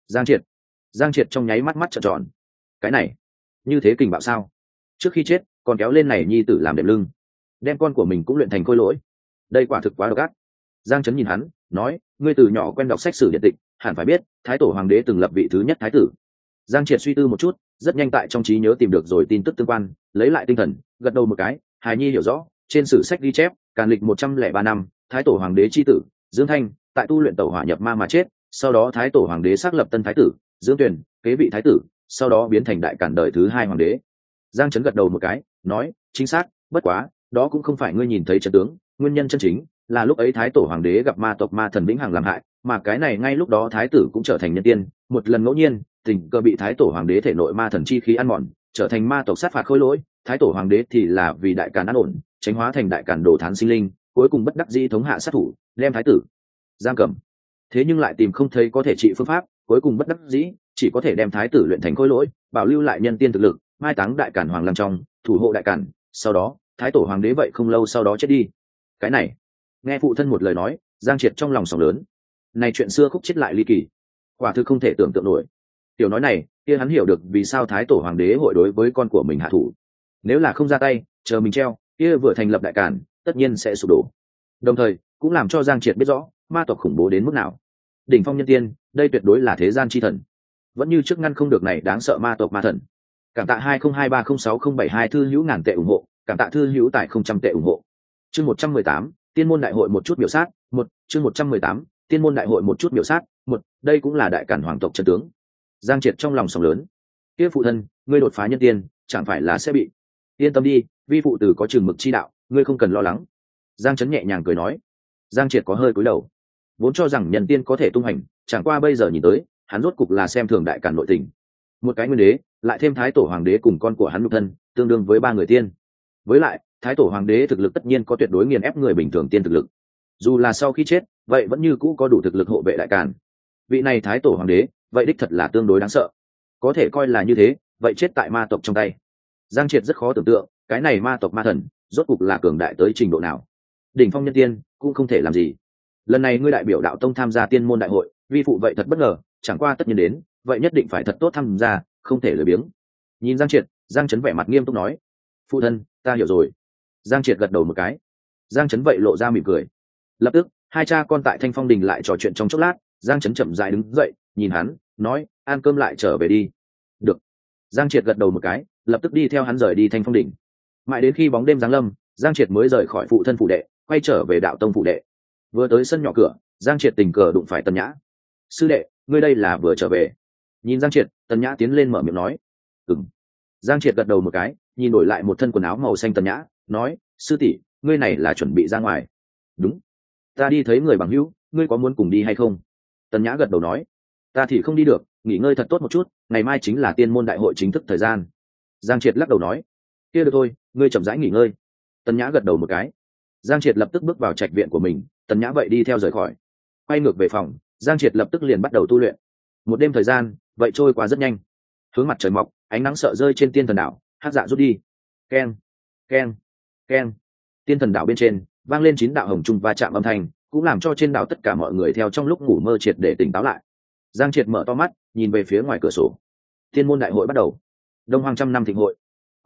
Giang Triệt trong nháy mắt mắt trợn tròn. Cái này như thế kình bạo sao? Trước khi chết còn kéo lên này nhi tử làm đệm lưng, đem con của mình cũng luyện thành khôi lỗi, đây quả thực quá độc ác. Giang Chấn nhìn hắn nói, ngươi từ nhỏ quen đọc sách sử điện tịch, hẳn phải biết thái tổ hoàng đế từng lập vị thứ nhất thái tử. Giang Triệt suy tư một chút, rất nhanh tại trong trí nhớ tìm được rồi tin tức tương quan, lấy lại tinh thần, gật đầu một cái, hài nhi hiểu rõ. Trên sử sách ghi chép, càn lịch 103 năm, thái tổ hoàng đế chi tử Dương Thanh tại tu luyện tẩu hỏa nhập ma mà chết, sau đó thái tổ hoàng đế xác lập tân thái tử Dương Tuyền kế vị thái tử, sau đó biến thành đại càn đời thứ 2 hoàng đế. Giang Chấn gật đầu một cái, nói, chính xác, bất quá đó cũng không phải ngươi nhìn thấy trận tướng, nguyên nhân chân chính là lúc ấy thái tổ hoàng đế gặp ma tộc ma thần vĩnh hằng làm hại, mà cái này ngay lúc đó thái tử cũng trở thành nhân tiên, một lần ngẫu nhiên tình cờ bị thái tổ hoàng đế thể nội ma thần chi khí ăn mòn, trở thành ma tộc sát phạt khôi lỗi. Thái tổ hoàng đế thì là vì đại càn an ổn, tránh hóa thành đại càn đồ thán sinh linh, cuối cùng bất đắc dĩ thống hạ sát thủ, đem thái tử giam cầm. Thế nhưng lại tìm không thấy có thể trị phương pháp, cuối cùng bất đắc dĩ chỉ có thể đem thái tử luyện thành khôi lỗi, bảo lưu lại nhân tiên thực lực, mai táng đại càn hoàng lăng trong, thủ hộ đại càn. Sau đó thái tổ hoàng đế vậy không lâu sau đó chết đi. Cái này nghe phụ thân một lời nói, Giang Triệt trong lòng sóng lớn. Này chuyện xưa khúc chết lại ly kỳ, quả thực không thể tưởng tượng nổi. Tiểu nói này kia hắn hiểu được vì sao thái tổ hoàng đế hội đối với con của mình hạ thủ. Nếu là không ra tay chờ mình treo, kia vừa thành lập đại càn tất nhiên sẽ sụp đổ. Đồng thời cũng làm cho Giang Triệt biết rõ ma tộc khủng bố đến mức nào. Đỉnh phong nhân tiên, đây tuyệt đối là thế gian chi thần, vẫn như trước ngăn không được này đáng sợ ma tộc ma thần. Cảm tạ 20230607 thư hữu ngàn tệ ủng hộ, cảm tạ thư hữu tại 100 tệ ủng hộ. Chương 118, tiên môn đại hội một chút biểu sát, chương 118, tiên môn đại hội một chút biểu sát, đây cũng là đại càn hoàng tộc chân tướng. Giang Triệt trong lòng sóng lớn. Kia phụ thân, ngươi đột phá nhân tiên, chẳng phải là sẽ bị. Yên tâm đi, vi phụ tử có chừng mực chi đạo, ngươi không cần lo lắng. Giang Chấn nhẹ nhàng cười nói. Giang Triệt có hơi cúi đầu, vốn cho rằng nhân tiên có thể tung hành, chẳng qua bây giờ nhìn tới, hắn rốt cục là xem thường đại càn nội tình. Một cái nguyên đế, lại thêm thái tổ hoàng đế cùng con của hắn nhục thân, tương đương với 3 người tiên. Với lại thái tổ hoàng đế thực lực tất nhiên có tuyệt đối nghiền ép người bình thường tiên thực lực, dù là sau khi chết vậy vẫn như cũ có đủ thực lực hộ vệ đại càn. Vị này thái tổ hoàng đế vậy đích thật là tương đối đáng sợ, có thể coi là như thế, vậy chết tại ma tộc trong tay. Giang Triệt rất khó tưởng tượng cái này ma tộc ma thần rốt cục là cường đại tới trình độ nào. Đỉnh phong nhân tiên cũng không thể làm gì. Lần này ngươi đại biểu đạo tông tham gia tiên môn đại hội, vi phụ vậy thật bất ngờ, chẳng qua tất nhiên đến vậy nhất định phải thật tốt tham gia, không thể lười biếng. Nhìn Giang Triệt, Giang Chấn vẻ mặt nghiêm túc nói, phụ thân ta hiểu rồi. Giang Triệt gật đầu một cái. Giang Chấn vậy lộ ra mỉm cười. Lập tức hai cha con tại Thanh Phong Đình lại trò chuyện trong chốc lát. Giang Chấn chậm rãi đứng dậy nhìn hắn nói, ăn cơm lại trở về đi. Được. Giang Triệt gật đầu một cái, lập tức đi theo hắn rời đi Thanh Phong Đình. Mãi đến khi bóng đêm giáng lâm, Giang Triệt mới rời khỏi phụ thân phủ đệ, quay trở về đạo tông phủ đệ. Vừa tới sân nhỏ cửa, Giang Triệt tình cờ đụng phải Tần Nhã. Sư đệ, ngươi đây là vừa trở về? Nhìn Giang Triệt, Tần Nhã tiến lên mở miệng nói. Ừm. Giang Triệt gật đầu một cái, nhìn đổi lại một thân quần áo màu xanh Tần Nhã, nói, sư tỷ, ngươi này là chuẩn bị ra ngoài? Đúng, ta đi thấy người bằng hữu, ngươi có muốn cùng đi hay không? Tần Nhã gật đầu nói, ta thì không đi được, nghỉ ngơi thật tốt một chút, ngày mai chính là tiên môn đại hội chính thức thời gian. Giang Triệt lắc đầu nói, kia được thôi, ngươi chậm rãi nghỉ ngơi. Tần Nhã gật đầu một cái. Giang Triệt lập tức bước vào trạch viện của mình, Tần Nhã vậy đi theo rời khỏi. Quay ngược về phòng, Giang Triệt lập tức liền bắt đầu tu luyện. Một đêm thời gian vậy trôi qua rất nhanh. Hướng mặt trời mọc, ánh nắng sợ rơi trên tiên thần đảo, hắc dạ rút đi. Keng, keng, keng. Tiên thần đảo bên trên vang lên 9 đạo hồng trung va chạm âm thanh, cũng làm cho trên đảo tất cả mọi người theo trong lúc ngủ mơ triệt để tỉnh táo lại. Giang Triệt mở to mắt, nhìn về phía ngoài cửa sổ. Tiên môn đại hội bắt đầu. Đông Hoang trăm năm thịnh hội.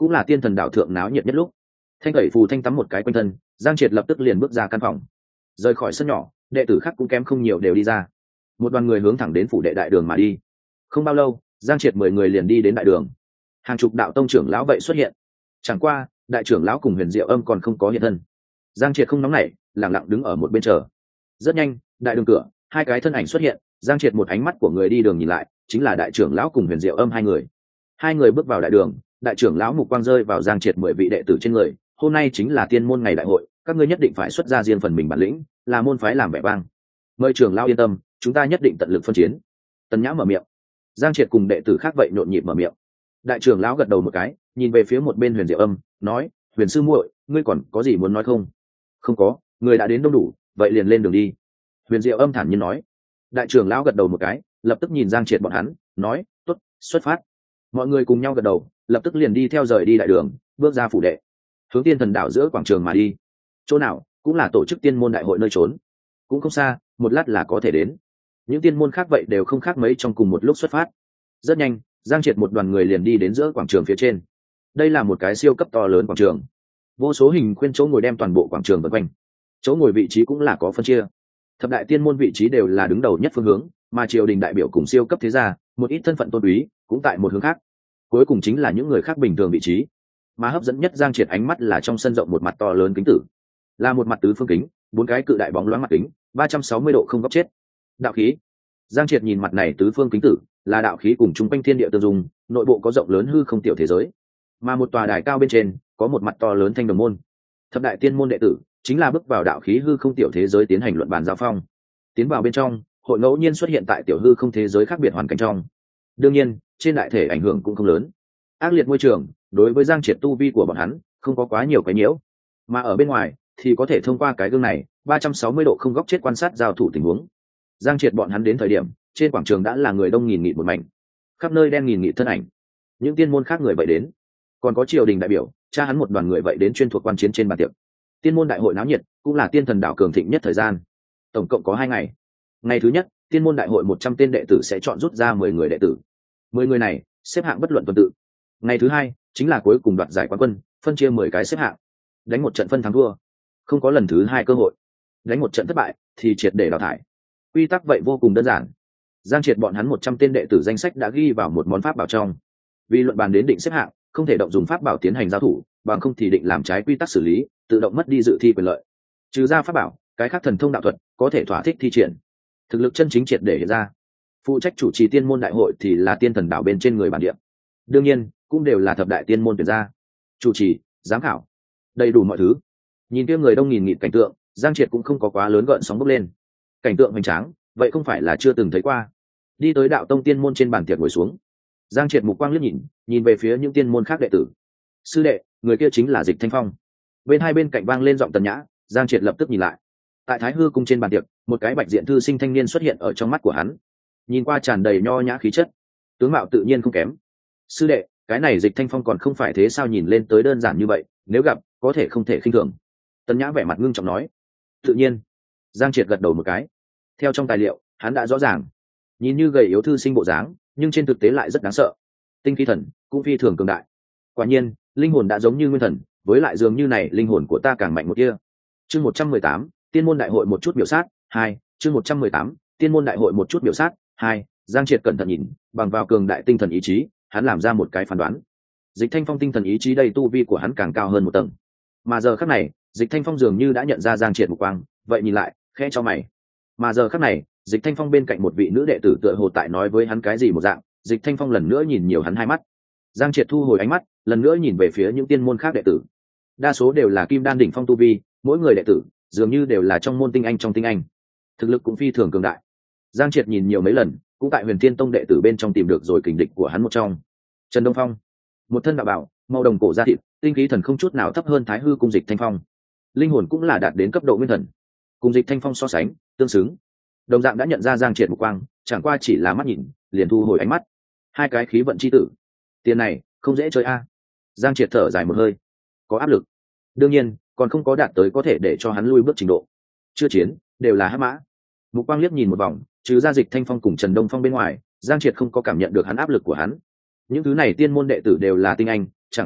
cũng là tiên thần đảo thượng náo nhiệt nhất lúc. Thanh tẩy phù thanh tắm một cái quanh thân, Giang Triệt lập tức liền bước ra căn phòng, rời khỏi sân nhỏ. Đệ tử khác cũng kém không nhiều đều đi ra, một đoàn người hướng thẳng đến phủ đệ đại đường mà đi. Không bao lâu, Giang Triệt 10 người liền đi đến đại đường. Hàng chục đạo tông trưởng lão vậy xuất hiện, chẳng qua đại trưởng lão cùng Huyền Diệu Âm còn không có hiện thân. Giang Triệt không nóng nảy, lặng lặng đứng ở một bên chờ. Rất nhanh, đại đường cửa hai cái thân ảnh xuất hiện. Giang Triệt một ánh mắt của người đi đường nhìn lại, chính là đại trưởng lão cùng Huyền Diệu Âm hai người. Hai người bước vào đại đường, đại trưởng lão mục quang rơi vào Giang Triệt 10 vị đệ tử trên người. Hôm nay chính là tiên môn ngày đại hội, các ngươi nhất định phải xuất ra riêng phần mình bản lĩnh, là môn phái làm vẻ vang. Mời trưởng lão yên tâm, chúng ta nhất định tận lực phân chiến. Tần Nhã mở miệng. Giang Triệt cùng đệ tử khác vậy nhộn nhịp mở miệng. Đại trưởng lão gật đầu một cái, nhìn về phía một bên Huyền Diệu Âm, nói: Huyền sư muội, ngươi còn có gì muốn nói không? Không có, người đã đến đông đủ, vậy liền lên đường đi. Huyền Diệu Âm thản nhiên nói. Đại trưởng lão gật đầu một cái, lập tức nhìn Giang Triệt bọn hắn, nói: tốt, xuất phát. Mọi người cùng nhau gật đầu, lập tức liền đi theo rời đi đại đường, bước ra phủ đệ, hướng tiên thần đảo giữa quảng trường mà đi. Chỗ nào cũng là tổ chức tiên môn đại hội nơi trốn, cũng không xa, một lát là có thể đến. Những tiên môn khác vậy đều không khác mấy trong cùng một lúc xuất phát. Rất nhanh, Giang Triệt một đoàn người liền đi đến giữa quảng trường phía trên. Đây là một cái siêu cấp to lớn quảng trường, vô số hình khuyên chỗ ngồi đem toàn bộ quảng trường vây quanh. Chỗ ngồi vị trí cũng là có phân chia. Thập đại tiên môn vị trí đều là đứng đầu nhất phương hướng, mà triều đình đại biểu cùng siêu cấp thế gia, một ít thân phận tôn quý cũng tại một hướng khác. Cuối cùng chính là những người khác bình thường vị trí. Mà hấp dẫn nhất Giang Triệt ánh mắt là trong sân rộng một mặt to lớn kính tử, là một mặt tứ phương kính, 4 cái cự đại bóng loáng mặt kính, 360 độ không góc chết. Đạo khí. Giang Triệt nhìn mặt này tứ phương kính tử, là đạo khí cùng chung quanh thiên địa tương dung, nội bộ có rộng lớn hư không tiểu thế giới. Mà một tòa đài cao bên trên, có một mặt to lớn thanh đồng môn. Thập đại tiên môn đệ tử chính là bước vào đạo khí hư không tiểu thế giới tiến hành luận bàn giao phong. Tiến vào bên trong, hội ngẫu nhiên xuất hiện tại tiểu hư không thế giới khác biệt hoàn cảnh trong. Đương nhiên, trên đại thể ảnh hưởng cũng không lớn. Ác liệt môi trường, đối với Giang Triệt tu vi của bọn hắn, không có quá nhiều cái nhiễu. Mà ở bên ngoài, thì có thể thông qua cái gương này, 360 độ không góc chết quan sát giao thủ tình huống. Giang Triệt bọn hắn đến thời điểm, trên quảng trường đã là người đông nghìn nghịt một mảnh, khắp nơi đen nghìn nghịt thân ảnh. Những tiên môn khác người vậy đến, còn có triều đình đại biểu, cha hắn một đoàn người vậy đến chuyên thuộc quan chiến trên bàn tiệc. Tiên môn đại hội náo nhiệt, cũng là tiên thần đảo cường thịnh nhất thời gian. Tổng cộng có 2 ngày. Ngày thứ nhất, tiên môn đại hội 100 tên đệ tử sẽ chọn rút ra 10 người đệ tử. 10 người này xếp hạng bất luận tuần tự. Ngày thứ hai chính là cuối cùng đoạt giải quán quân, phân chia 10 cái xếp hạng, đánh một trận phân thắng thua, không có lần thứ hai cơ hội. Đánh một trận thất bại thì triệt để đào thải. Quy tắc vậy vô cùng đơn giản. Giang Triệt bọn hắn 100 tên đệ tử danh sách đã ghi vào một món pháp bảo trong. Vì luận bàn đến định xếp hạng, không thể động dùng pháp bảo tiến hành giao thủ, bằng không thì định làm trái quy tắc xử lý, tự động mất đi dự thi quyền lợi. Trừ ra pháp bảo, cái khác thần thông đạo thuật có thể thỏa thích thi triển. Thực lực chân chính triệt để hiện ra. Phụ trách chủ trì tiên môn đại hội thì là tiên thần đảo bên trên người bản địa. Đương nhiên, cũng đều là thập đại tiên môn tuyển ra. Chủ trì, giám khảo, đầy đủ mọi thứ. Nhìn kia người đông nghìn nghịt cảnh tượng, Giang Triệt cũng không có quá lớn gợn sóng bốc lên. Cảnh tượng hoành tráng, vậy không phải là chưa từng thấy qua. Đi tới đạo tông tiên môn trên bàn tiệc ngồi xuống. Giang Triệt mục quang liếc nhìn về phía những tiên môn khác đệ tử. Sư đệ, người kia chính là Dịch Thanh Phong. Bên hai bên cạnh vang lên giọng Tần Nhã, Giang Triệt lập tức nhìn lại. Tại Thái Hư cung trên bàn tiệc, một cái bạch diện thư sinh thanh niên xuất hiện ở trong mắt của hắn. Nhìn qua tràn đầy nho nhã khí chất, tướng mạo tự nhiên không kém. Sư đệ, cái này Dịch Thanh Phong còn không phải thế sao, nhìn lên tới đơn giản như vậy, nếu gặp, có thể không thể khinh thường. Tần Nhã vẻ mặt ngưng trọng nói. Tự nhiên. Giang Triệt gật đầu một cái. Theo trong tài liệu, hắn đã rõ ràng. Nhìn như gầy yếu thư sinh bộ dáng, nhưng trên thực tế lại rất đáng sợ. Tinh khí thần cũng phi thường cường đại. Quả nhiên, linh hồn đã giống như nguyên thần, với lại dường như này linh hồn của ta càng mạnh một kia. Chương 118, Tiên môn đại hội một chút biểu sát 2, chương 118, Tiên môn đại hội một chút biểu sát 2. Giang Triệt cẩn thận nhìn, bằng vào cường đại tinh thần ý chí, hắn làm ra một cái phán đoán. Dịch Thanh Phong tinh thần ý chí đây tu vi của hắn càng cao hơn một tầng. Mà giờ khắc này, Dịch Thanh Phong dường như đã nhận ra Giang Triệt một quang, vậy nhìn lại, khẽ cho mày. Mà giờ khắc này, Dịch Thanh Phong bên cạnh một vị nữ đệ tử tựa hồ tại nói với hắn cái gì một dạng, Dịch Thanh Phong lần nữa nhìn nhiều hắn 2 mắt. Giang Triệt thu hồi ánh mắt, lần nữa nhìn về phía những tiên môn khác đệ tử. Đa số đều là kim đan đỉnh phong tu vi, mỗi người đệ tử dường như đều là trong môn tinh anh trong tinh anh, thực lực cũng phi thường cường đại. Giang Triệt nhìn nhiều mấy lần, cũng tại Huyền Thiên Tông đệ tử bên trong tìm được rồi kình địch của hắn một trong. Trần Đông Phong, một thân đạo bảo, màu đồng cổ da thịt, tinh khí thần không chút nào thấp hơn Thái Hư cung Dịch Thanh Phong. Linh hồn cũng là đạt đến cấp độ nguyên thần. Cùng Dịch Thanh Phong so sánh, tương xứng. Đồng dạng đã nhận ra Giang Triệt một quang, chẳng qua chỉ là mắt nhìn, liền thu hồi ánh mắt. 2 cái khí vận chi tử. Tiền này, không dễ chơi a. Giang Triệt thở dài một hơi. Có áp lực. Đương nhiên, còn không có đạt tới có thể để cho hắn lui bước trình độ. Chưa chiến, đều là hắc mã. Mục quang liếc nhìn một vòng, trừ ra Dịch Thanh Phong cùng Trần Đông Phong bên ngoài, Giang Triệt không có cảm nhận được hắn áp lực của hắn. Những thứ này tiên môn đệ tử đều là tinh anh, chẳng qua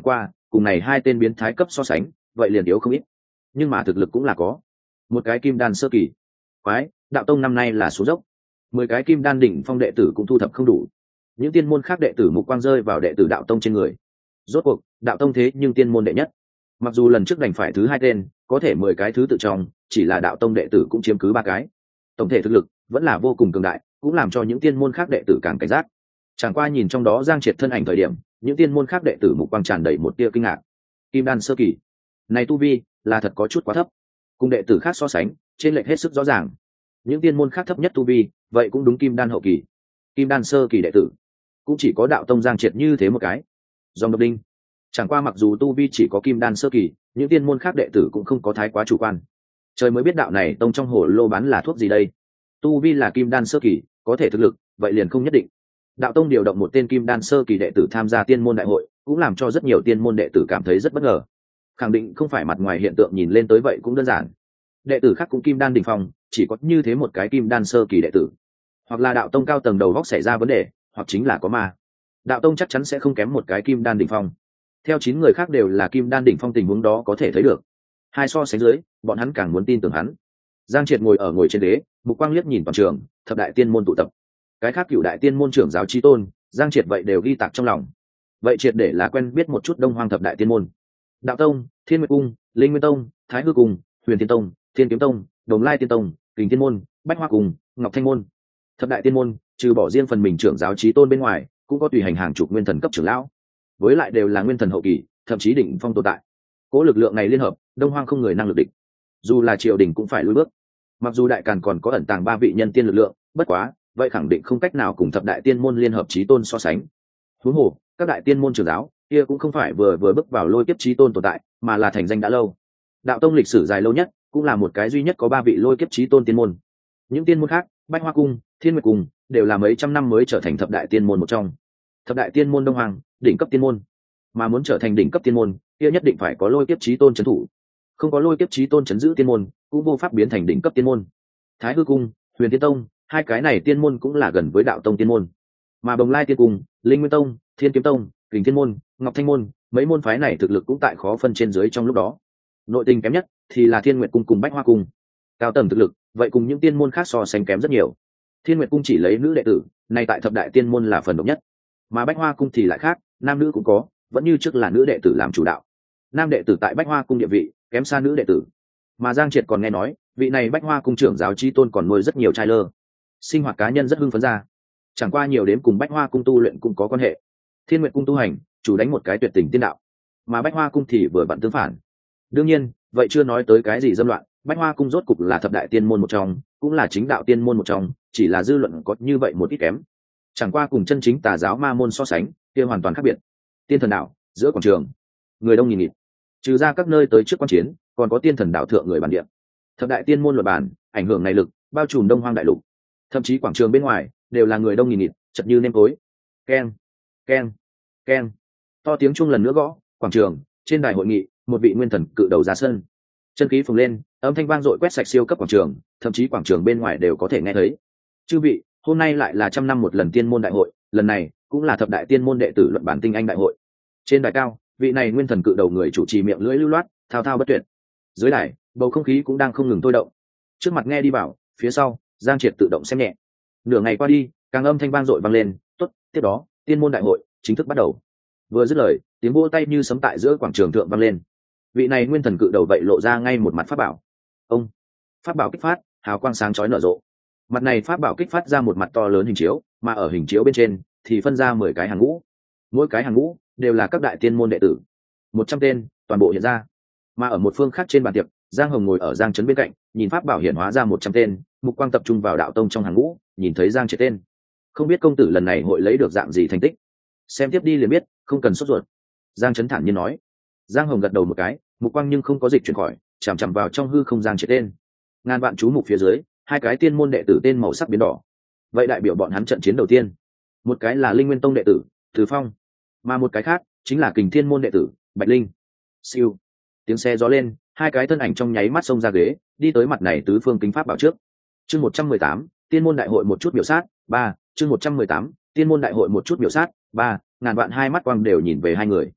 cùng này hai tên biến thái cấp so sánh vậy liền yếu không ít, nhưng mà thực lực cũng là có. Một cái kim đan sơ kỳ quái, đạo tông năm nay là số dốc, 10 cái kim đan đỉnh phong đệ tử cũng thu thập không đủ. Những tiên môn khác đệ tử mục quang rơi vào đệ tử đạo tông trên người. Rốt cuộc đạo tông thế nhưng tiên môn đệ nhất, mặc dù lần trước đành phải thứ hai tên, có thể 10 cái thứ tự trong chỉ là đạo tông đệ tử cũng chiếm cứ 3 cái, tổng thể thực lực vẫn là vô cùng cường đại, cũng làm cho những tiên môn khác đệ tử càng cảnh giác. Chẳng qua nhìn trong đó Giang Triệt thân ảnh thời điểm, những tiên môn khác đệ tử mục quang tràn đầy một tia kinh ngạc. Kim đan sơ kỳ này tu vi là thật có chút quá thấp, cùng đệ tử khác so sánh trên lệch hết sức rõ ràng. Những tiên môn khác thấp nhất tu vi vậy cũng đúng kim đan hậu kỳ, kim đan sơ kỳ đệ tử cũng chỉ có đạo tông Giang Triệt như thế một cái. Dòng độc đinh, chẳng qua mặc dù tu vi chỉ có kim đan sơ kỳ, những tiên môn khác đệ tử cũng không có thái quá chủ quan. Trời mới biết đạo này tông trong hồ lô bán là thuốc gì đây. Tu vi là kim đan sơ kỳ, có thể thực lực vậy liền không nhất định. Đạo tông điều động một tên kim đan sơ kỳ đệ tử tham gia tiên môn đại hội, cũng làm cho rất nhiều tiên môn đệ tử cảm thấy rất bất ngờ. Khẳng định không phải mặt ngoài hiện tượng nhìn lên tới vậy cũng đơn giản. Đệ tử khác cũng kim đan đỉnh phong, chỉ có như thế một cái kim đan sơ kỳ đệ tử, hoặc là đạo tông cao tầng đầu góc xảy ra vấn đề, hoặc chính là có ma. Đạo tông chắc chắn sẽ không kém một cái kim đan đỉnh phong. Theo 9 người khác đều là kim đan đỉnh phong, tình huống đó có thể thấy được. Hai so sánh dưới, bọn hắn càng muốn tin tưởng hắn. Giang Triệt ngồi trên đế, mục quang liếc nhìn toàn trường, thập đại tiên môn tụ tập. Cái khác cửu đại tiên môn trưởng giáo chí tôn, Giang Triệt vậy đều ghi tạc trong lòng. Vậy triệt để là quen biết một chút Đông Hoang thập đại tiên môn. Đạo tông, Thiên Nguyệt cung, Linh Nguyên tông, Thái Hư cung, Huyền Tiên tông, Thiên Kiếm tông, Đồng Lai tiên tông, Kình Thiên môn, Bách Hoa cung, Ngọc Thanh môn. Thập đại tiên môn, trừ bỏ riêng phần mình trưởng giáo chí tôn bên ngoài, cũng có tùy hành hàng chục nguyên thần cấp trưởng lão, với lại đều là nguyên thần hậu kỳ, thậm chí đỉnh phong tồn tại. Cố lực lượng này liên hợp, Đông Hoang không người năng lực địch. Dù là triều đình cũng phải lùi bước. Mặc dù đại càn còn có ẩn tàng 3 vị nhân tiên lực lượng, bất quá, vậy khẳng định không cách nào cùng thập đại tiên môn liên hợp chí tôn so sánh. Huống hồ, các đại tiên môn trưởng giáo kia cũng không phải vừa bước vào lôi kiếp chí tôn tồn tại, mà là thành danh đã lâu. Đạo tông lịch sử dài lâu nhất, cũng là một cái duy nhất có 3 vị lôi kiếp chí tôn tiên môn. Những tiên môn khác, Bách Hoa cung, Thiên Nguyệt cung, đều là mấy trăm năm mới trở thành thập đại tiên môn một trong. Thập đại tiên môn Đông Hoàng, đỉnh cấp tiên môn, mà muốn trở thành đỉnh cấp tiên môn, kia nhất định phải có lôi kiếp chí tôn trấn thủ. Không có lôi kiếp chí tôn trấn giữ tiên môn, cũng vô pháp biến thành đỉnh cấp tiên môn. Thái Hư cung, Huyền Tiên tông, hai cái này tiên môn cũng là gần với đạo tông tiên môn. Mà Bồng Lai tiên cung, Linh Nguyên tông, Thiên Kiếm tông, Kình Thiên môn, Ngọc Thanh môn, mấy môn phái này thực lực cũng tại khó phân trên dưới trong lúc đó. Nội tình kém nhất thì là Thiên Nguyệt cung cùng Bách Hoa cung. Cao tầng thực lực, vậy cùng những tiên môn khác so sánh kém rất nhiều. Thiên Nguyệt cung chỉ lấy nữ đệ tử, này tại thập đại tiên môn là phần độc nhất. Mà Bách Hoa cung thì lại khác, nam nữ cũng có, vẫn như trước là nữ đệ tử làm chủ đạo. Nam đệ tử tại Bách Hoa cung địa vị kém xa nữ đệ tử. Mà Giang Triệt còn nghe nói, vị này Bách Hoa cung trưởng giáo chí tôn còn nuôi rất nhiều trai lơ. Sinh hoạt cá nhân rất hưng phấn ra. Chẳng qua nhiều đến cùng Bách Hoa cung tu luyện cũng có quan hệ. Thiên Nguyệt cung tu hành, chủ đánh một cái tuyệt tình tiên đạo, mà Bách Hoa cung thì vừa vặn tương phản. Đương nhiên, vậy chưa nói tới cái gì dâm loạn, Bách Hoa cung rốt cục là thập đại tiên môn một trong, cũng là chính đạo tiên môn một trong, chỉ là dư luận có như vậy một ít kém. Chẳng qua cùng chân chính tà giáo ma môn so sánh, kia hoàn toàn khác biệt. Tiên thần đạo, giữa quảng trường, người đông nghìn nghịt. Trừ ra các nơi tới trước quan chiến, còn có tiên thần đạo thượng người bản địa. Thập đại tiên môn luận bàn, ảnh hưởng này lực, bao trùm Đông Hoang đại lục. Thậm chí quảng trường bên ngoài đều là người đông nghìn nghịt, chật như nêm tối. Keng, keng, keng. To tiếng chuông lần nữa gõ, quảng trường, trên đài hội nghị, một vị nguyên thần cự đầu ra sân. Chân khí phồng lên, âm thanh vang dội quét sạch siêu cấp quảng trường, thậm chí quảng trường bên ngoài đều có thể nghe thấy. Chư vị, hôm nay lại là 100 năm một lần tiên môn đại hội, lần này cũng là thập đại tiên môn đệ tử luận bản tinh anh đại hội. Trên đài cao, vị này nguyên thần cự đầu người chủ trì miệng lưỡi lưu loát, thao thao bất tuyệt. Dưới đài, bầu không khí cũng đang không ngừng tôi động. Trước mặt nghe đi bảo, phía sau, Giang Triệt tự động xem nhẹ. Nửa ngày qua đi, càng âm thanh vang dội vang lên, tốt, tiếp đó, tiên môn đại hội chính thức bắt đầu. Vừa dứt lời, tiếng vỗ tay như sấm tại giữa quảng trường thượng vang lên. Vị này nguyên thần cự đầu vậy lộ ra ngay một mặt pháp bảo. Ông, pháp bảo kích phát, hào quang sáng chói nở rộ. Mặt này pháp bảo kích phát ra một mặt to lớn hình chiếu, mà ở hình chiếu bên trên thì phân ra 10 cái hàng ngũ. Mỗi cái hàng ngũ đều là các đại tiên môn đệ tử. 100 tên, toàn bộ hiện ra. Mà ở một phương khác trên bàn tiệc, Giang Hồng ngồi ở Giang Trấn bên cạnh, nhìn pháp bảo hiện hóa ra 100 tên, mục quang tập trung vào đạo tông trong hàng ngũ, nhìn thấy Giang Triệt tên. Không biết công tử lần này hội lấy được dạng gì thành tích. Xem tiếp đi liền biết, không cần sốt ruột. Giang Trấn thản nhiên nói. Giang Hồng gật đầu một cái, mục quang nhưng không có dịch chuyển khỏi, chằm chằm vào trong hư không Giang Triệt tên. Ngàn vạn chú mục phía dưới, hai cái tiên môn đệ tử tên màu sắc biến đỏ. Vậy đại biểu bọn hắn trận chiến đầu tiên. Một cái là Linh Nguyên tông đệ tử Từ Phong, mà một cái khác chính là Kình Thiên môn đệ tử Bạch Linh. Siêu, tiếng xe gió lên, hai cái thân ảnh trong nháy mắt xông ra ghế, đi tới mặt này tứ phương kính pháp bảo trước. Chương 118, tiên môn đại hội một chút biểu sát, 3, chương 118, tiên môn đại hội một chút biểu sát, 3, ngàn vạn hai mắt quang đều nhìn về hai người.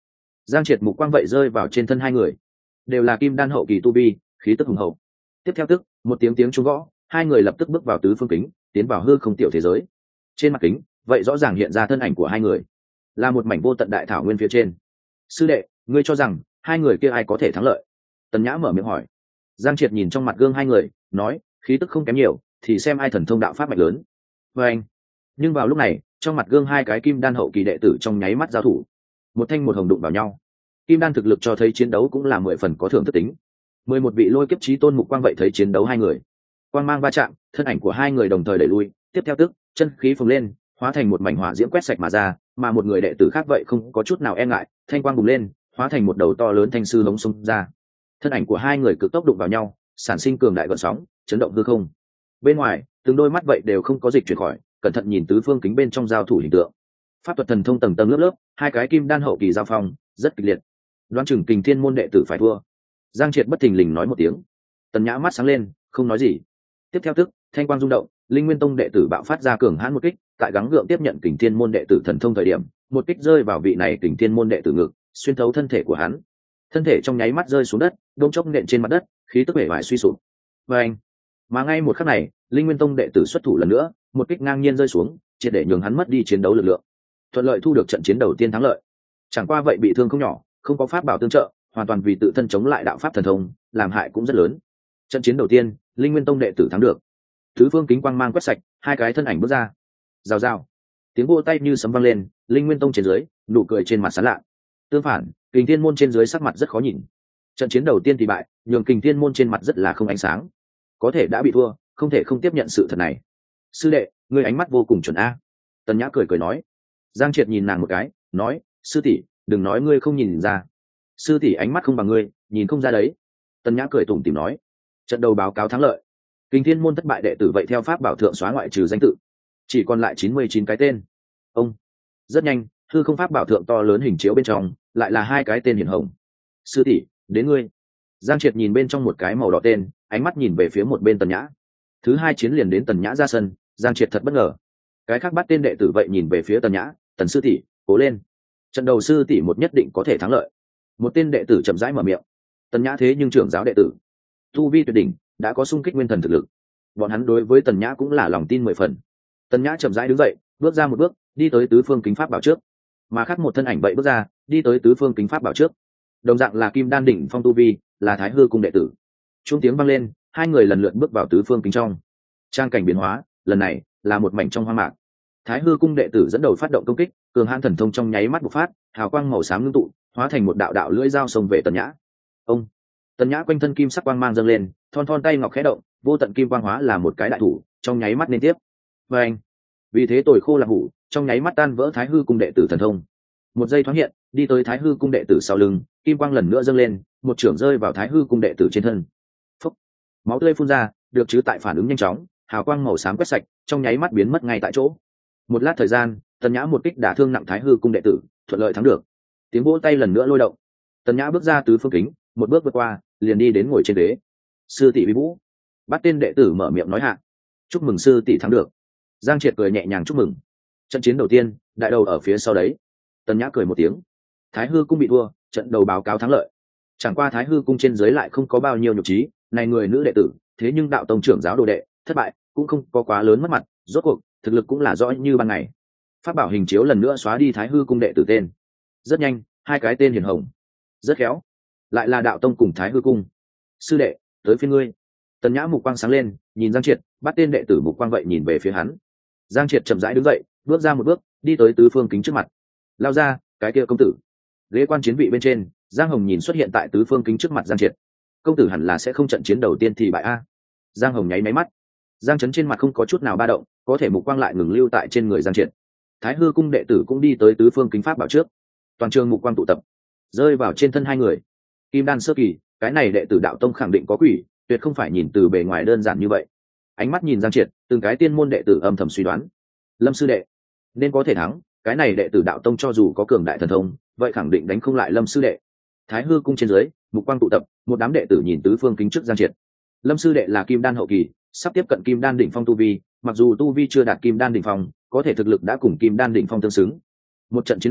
Giang Triệt mục quang vậy rơi vào trên thân hai người, đều là kim đan hậu kỳ tu vi, khí tức hùng hậu. Tiếp theo tức một tiếng tiếng trung gõ, hai người lập tức bước vào tứ phương kính, tiến vào hư không tiểu thế giới. Trên mặt kính vậy rõ ràng hiện ra thân ảnh của hai người, là một mảnh vô tận đại thảo nguyên phía trên. Sư đệ, ngươi cho rằng hai người kia ai có thể thắng lợi? Tần Nhã mở miệng hỏi. Giang Triệt nhìn trong mặt gương hai người, nói, khí tức không kém nhiều, thì xem ai thần thông đạo pháp mạnh lớn. Và anh. Nhưng vào lúc này, trong mặt gương hai cái kim đan hậu kỳ đệ tử trong nháy mắt giao thủ, một thanh một hồng đụng vào nhau. Kim đan thực lực cho thấy chiến đấu cũng là 10 phần có thưởng thức tính. 11 vị lôi kiếp chí tôn mục quang vậy thấy chiến đấu hai người, quang mang va chạm, thân ảnh của hai người đồng thời đẩy lui, tiếp theo tức chân khí phồng lên, hóa thành một mảnh hỏa diễm quét sạch mà ra, mà một người đệ tử khác vậy không có chút nào e ngại, thanh quang bùng lên, hóa thành một đầu to lớn thanh sư hống xông ra. Thân ảnh của hai người cực tốc đụng vào nhau, sản sinh cường đại gợn sóng, chấn động hư không. Bên ngoài, từng đôi mắt vậy đều không có dịch chuyển khỏi, cẩn thận nhìn tứ phương kính bên trong giao thủ hình tượng. Pháp thuật thần thông tầng tầng lớp lớp, hai cái kim đan hậu kỳ giao phong, rất kịch liệt. Đoán chừng Kình Thiên môn đệ tử phải thua. Giang Triệt bất thình lình nói một tiếng. Tần Nhã mắt sáng lên, không nói gì. Tiếp theo tức, thanh quang rung động, Linh Nguyên Tông đệ tử bạo phát ra cường hãn một kích, tại gắng gượng tiếp nhận Kình Thiên môn đệ tử thần thông thời điểm, một kích rơi vào vị này Kình Thiên môn đệ tử ngực, xuyên thấu thân thể của hắn. Thân thể trong nháy mắt rơi xuống đất, đôm chốc nện trên mặt đất, khí tức bể bại suy sụp. Và anh, mà ngay một khắc này, Linh Nguyên Tông đệ tử xuất thủ lần nữa, một kích ngang nhiên rơi xuống, triệt để nhường hắn mất đi chiến đấu lực lượng, thuận lợi thu được trận chiến đầu tiên thắng lợi. Chẳng qua vậy bị thương không nhỏ, không có pháp bảo tương trợ, hoàn toàn vì tự thân chống lại đạo pháp thần thông, làm hại cũng rất lớn. Trận chiến đầu tiên, Linh Nguyên Tông đệ tử thắng được. Tứ phương kính quang mang quét sạch, hai cái thân ảnh bước ra. Rào rào, tiếng vỗ tay như sấm vang lên, Linh Nguyên Tông trên dưới, nụ cười trên mặt sán lạ. Tương phản, Kình Thiên môn trên dưới sắc mặt rất khó nhìn. Trận chiến đầu tiên thì bại, nhường Kình Thiên môn trên mặt rất là không ánh sáng. Có thể đã bị thua, không thể không tiếp nhận sự thật này. Sư đệ, ngươi ánh mắt vô cùng chuẩn a. Tần Nhã cười cười nói. Giang Triệt nhìn nàng một cái, nói, sư tỷ, đừng nói ngươi không nhìn ra. Sư tỷ ánh mắt không bằng ngươi, nhìn không ra đấy. Tần Nhã cười tủm tỉm nói. Trận đầu báo cáo thắng lợi. Kình Thiên môn thất bại đệ tử vậy theo pháp bảo thượng xóa ngoại trừ danh tự, chỉ còn lại 99 cái tên. Ông. Rất nhanh, hư không pháp bảo thượng to lớn hình chiếu bên trong, lại là hai cái tên hiển hồng. Sư tỷ, đến ngươi. Giang Triệt nhìn bên trong một cái màu đỏ tên, ánh mắt nhìn về phía một bên Tần Nhã. Thứ hai chiến liền đến Tần Nhã ra sân, Giang Triệt thật bất ngờ. Cái khác bắt tên đệ tử vậy nhìn về phía Tần Nhã, Tần sư tỷ, cố lên. Trận đầu sư tỷ một nhất định có thể thắng lợi. Một tên đệ tử chậm rãi mở miệng. Tần Nhã thế nhưng trưởng giáo đệ tử, tu vi tuyệt đỉnh, đã có xung kích nguyên thần thực lực. Bọn hắn đối với Tần Nhã cũng là lòng tin 10 phần. Tần Nhã chậm rãi đứng dậy, bước ra một bước, đi tới tứ phương kính pháp bảo trước. Mà khác một thân ảnh vậy bước ra, đi tới tứ phương kính pháp bảo trước. Đồng dạng là kim đan đỉnh phong tu vi, là Thái Hư cung đệ tử. Chuông tiếng vang lên, hai người lần lượt bước vào tứ phương kính trong. Trang cảnh biến hóa, lần này là một mảnh trong hoang mạc. Thái Hư cung đệ tử dẫn đầu phát động công kích, cường hãn thần thông trong nháy mắt bộc phát, hào quang màu xám ngưng tụ, hóa thành một đạo đạo lưỡi dao xông về Tần Nhã. Ông. Tần Nhã quanh thân kim sắc quang mang dâng lên, thon thon tay ngọc khẽ động, vô tận kim quang hóa là một cái đại thủ, trong nháy mắt liên tiếp. Và anh. Vì thế tồi khô là hủ, trong nháy mắt tan vỡ Thái Hư cung đệ tử thần thông. Một giây thoáng hiện, đi tới Thái Hư cung đệ tử sau lưng, kim quang lần nữa dâng lên, một chưởng rơi vào Thái Hư cung đệ tử trên thân. Phốc. Máu tươi phun ra, được chứ tại phản ứng nhanh chóng, hào quang màu xám quét sạch, trong nháy mắt biến mất ngay tại chỗ. Một lát thời gian, Tần Nhã một kích đả thương nặng Thái Hư cung đệ tử, thuận lợi thắng được. Tiếng vỗ tay lần nữa lôi động. Tần Nhã bước ra tứ phương kính, một bước vượt qua, liền đi đến ngồi trên ghế. Sư tỷ vi vũ. Bắt tên đệ tử mở miệng nói hạ. Chúc mừng sư tỷ thắng được. Giang Triệt cười nhẹ nhàng chúc mừng. Trận chiến đầu tiên, đại đầu ở phía sau đấy. Tần Nhã cười một tiếng. Thái Hư cung bị thua, trận đầu báo cáo thắng lợi. Chẳng qua Thái Hư cung trên dưới lại không có bao nhiêu nhục trí, này người nữ đệ tử, thế nhưng đạo tông trưởng giáo đồ đệ, thất bại, cũng không có quá lớn mất mặt, rốt cuộc, thực lực cũng là rõ như ban ngày. Pháp bảo hình chiếu lần nữa xóa đi Thái Hư cung đệ tử tên. Rất nhanh, hai cái tên hiển hồng. Rất khéo. Lại là đạo tông cùng Thái Hư cung. Sư đệ, tới phiên ngươi. Tần Nhã mục quang sáng lên, nhìn Giang Triệt, bắt tên đệ tử mục quang vậy nhìn về phía hắn. Giang Triệt chậm rãi đứng dậy, bước ra một bước, đi tới tứ phương kính trước mặt. Lao ra, cái kia công tử. Ghế quan chiến vị bên trên, Giang Hồng nhìn xuất hiện tại tứ phương kính trước mặt Giang Triệt. Công tử hẳn là sẽ không trận chiến đầu tiên thì bại a. Giang Hồng nháy máy mắt. Giang Chấn trên mặt không có chút nào ba động, có thể mục quang lại ngừng lưu tại trên người Giang Triệt. Thái Hư cung đệ tử cũng đi tới tứ phương kính pháp bảo trước. Toàn trường mục quang tụ tập, rơi vào trên thân hai người. Kim đan sơ kỳ, cái này đệ tử đạo tông khẳng định có quỷ, tuyệt không phải nhìn từ bề ngoài đơn giản như vậy. Ánh mắt nhìn Giang Triệt, từng cái tiên môn đệ tử âm thầm suy đoán. Lâm sư đệ nên có thể thắng, cái này đệ tử đạo tông cho dù có cường đại thần thông, vậy khẳng định đánh không lại Lâm sư đệ. Thái Hư cung trên dưới, mục quang tụ tập, một đám đệ tử nhìn tứ phương kính trước Giang Triệt. Lâm sư đệ là kim đan hậu kỳ, sắp tiếp cận kim đan đỉnh phong tu vi, mặc dù tu vi chưa đạt kim đan đỉnh phong, có thể thực lực đã cùng kim đan đỉnh phong tương xứng. Một trận chiến này,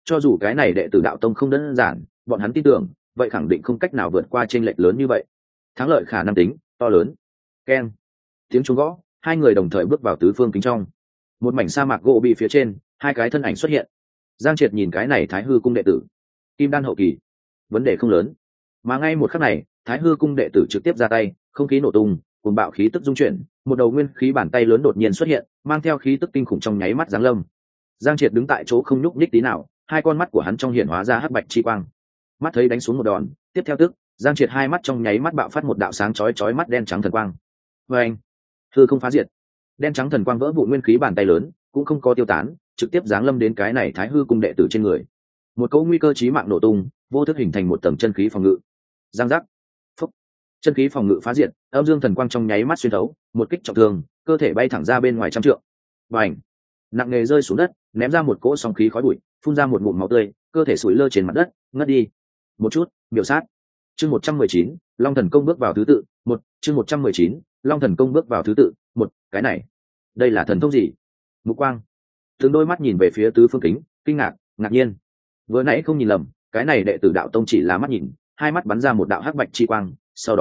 cho dù cái này đệ tử đạo tông không đơn giản, bọn hắn tin tưởng vậy khẳng định không cách nào vượt qua chênh lệch lớn như vậy. Thắng lợi khả năng tính to lớn. Keng, tiếng chuông gõ, hai người đồng thời bước vào tứ phương kính trong. Một mảnh sa mạc gỗ bị phía trên, hai cái thân ảnh xuất hiện. Giang Triệt nhìn cái này Thái Hư cung đệ tử, kim đan hậu kỳ, vấn đề không lớn. Mà ngay một khắc này, Thái Hư cung đệ tử trực tiếp ra tay, không khí nổ tung, cuồng bạo khí tức dung chuyển, một đầu nguyên khí bàn tay lớn đột nhiên xuất hiện, mang theo khí tức kinh khủng trong nháy mắt giáng lâm. Giang Triệt đứng tại chỗ không nhúc nhích tí nào, hai con mắt của hắn trong hiện hóa ra hắc bạch chi quang. Mắt thấy đánh xuống một đòn, tiếp theo tức, Giang Triệt hai mắt trong nháy mắt bạo phát một đạo sáng chói chói mắt đen trắng thần quang. Oeng, hư không phá diệt. Đen trắng thần quang vỡ vụn nguyên khí bàn tay lớn, cũng không có tiêu tán, trực tiếp giáng lâm đến cái này Thái Hư cung đệ tử trên người. Một cỗ nguy cơ chí mạng nổ tung, vô thức hình thành một tầng chân khí phòng ngự. Giang giác, phúc, chân khí phòng ngự phá diệt, âm dương thần quang trong nháy mắt xuyên thấu, một kích trọng thương, cơ thể bay thẳng ra bên ngoài trăm trượng. Bành, nặng nề rơi xuống đất, ném ra một cỗ sóng khí khói bụi, phun ra một ngụm máu tươi, cơ thể sủi lơ trên mặt đất, ngất đi. Một chút, biểu sát. Chương 119, Long Thần công bước vào thứ tự, một, chương 119, Long Thần công bước vào thứ tự, một, cái này, đây là thần thông gì? Mục Quang từng đôi mắt nhìn về phía tứ phương kính, kinh ngạc, ngạc nhiên. Vừa nãy không nhìn lầm, cái này đệ tử đạo tông chỉ là mắt nhìn, hai mắt bắn ra một đạo hắc bạch chi quang,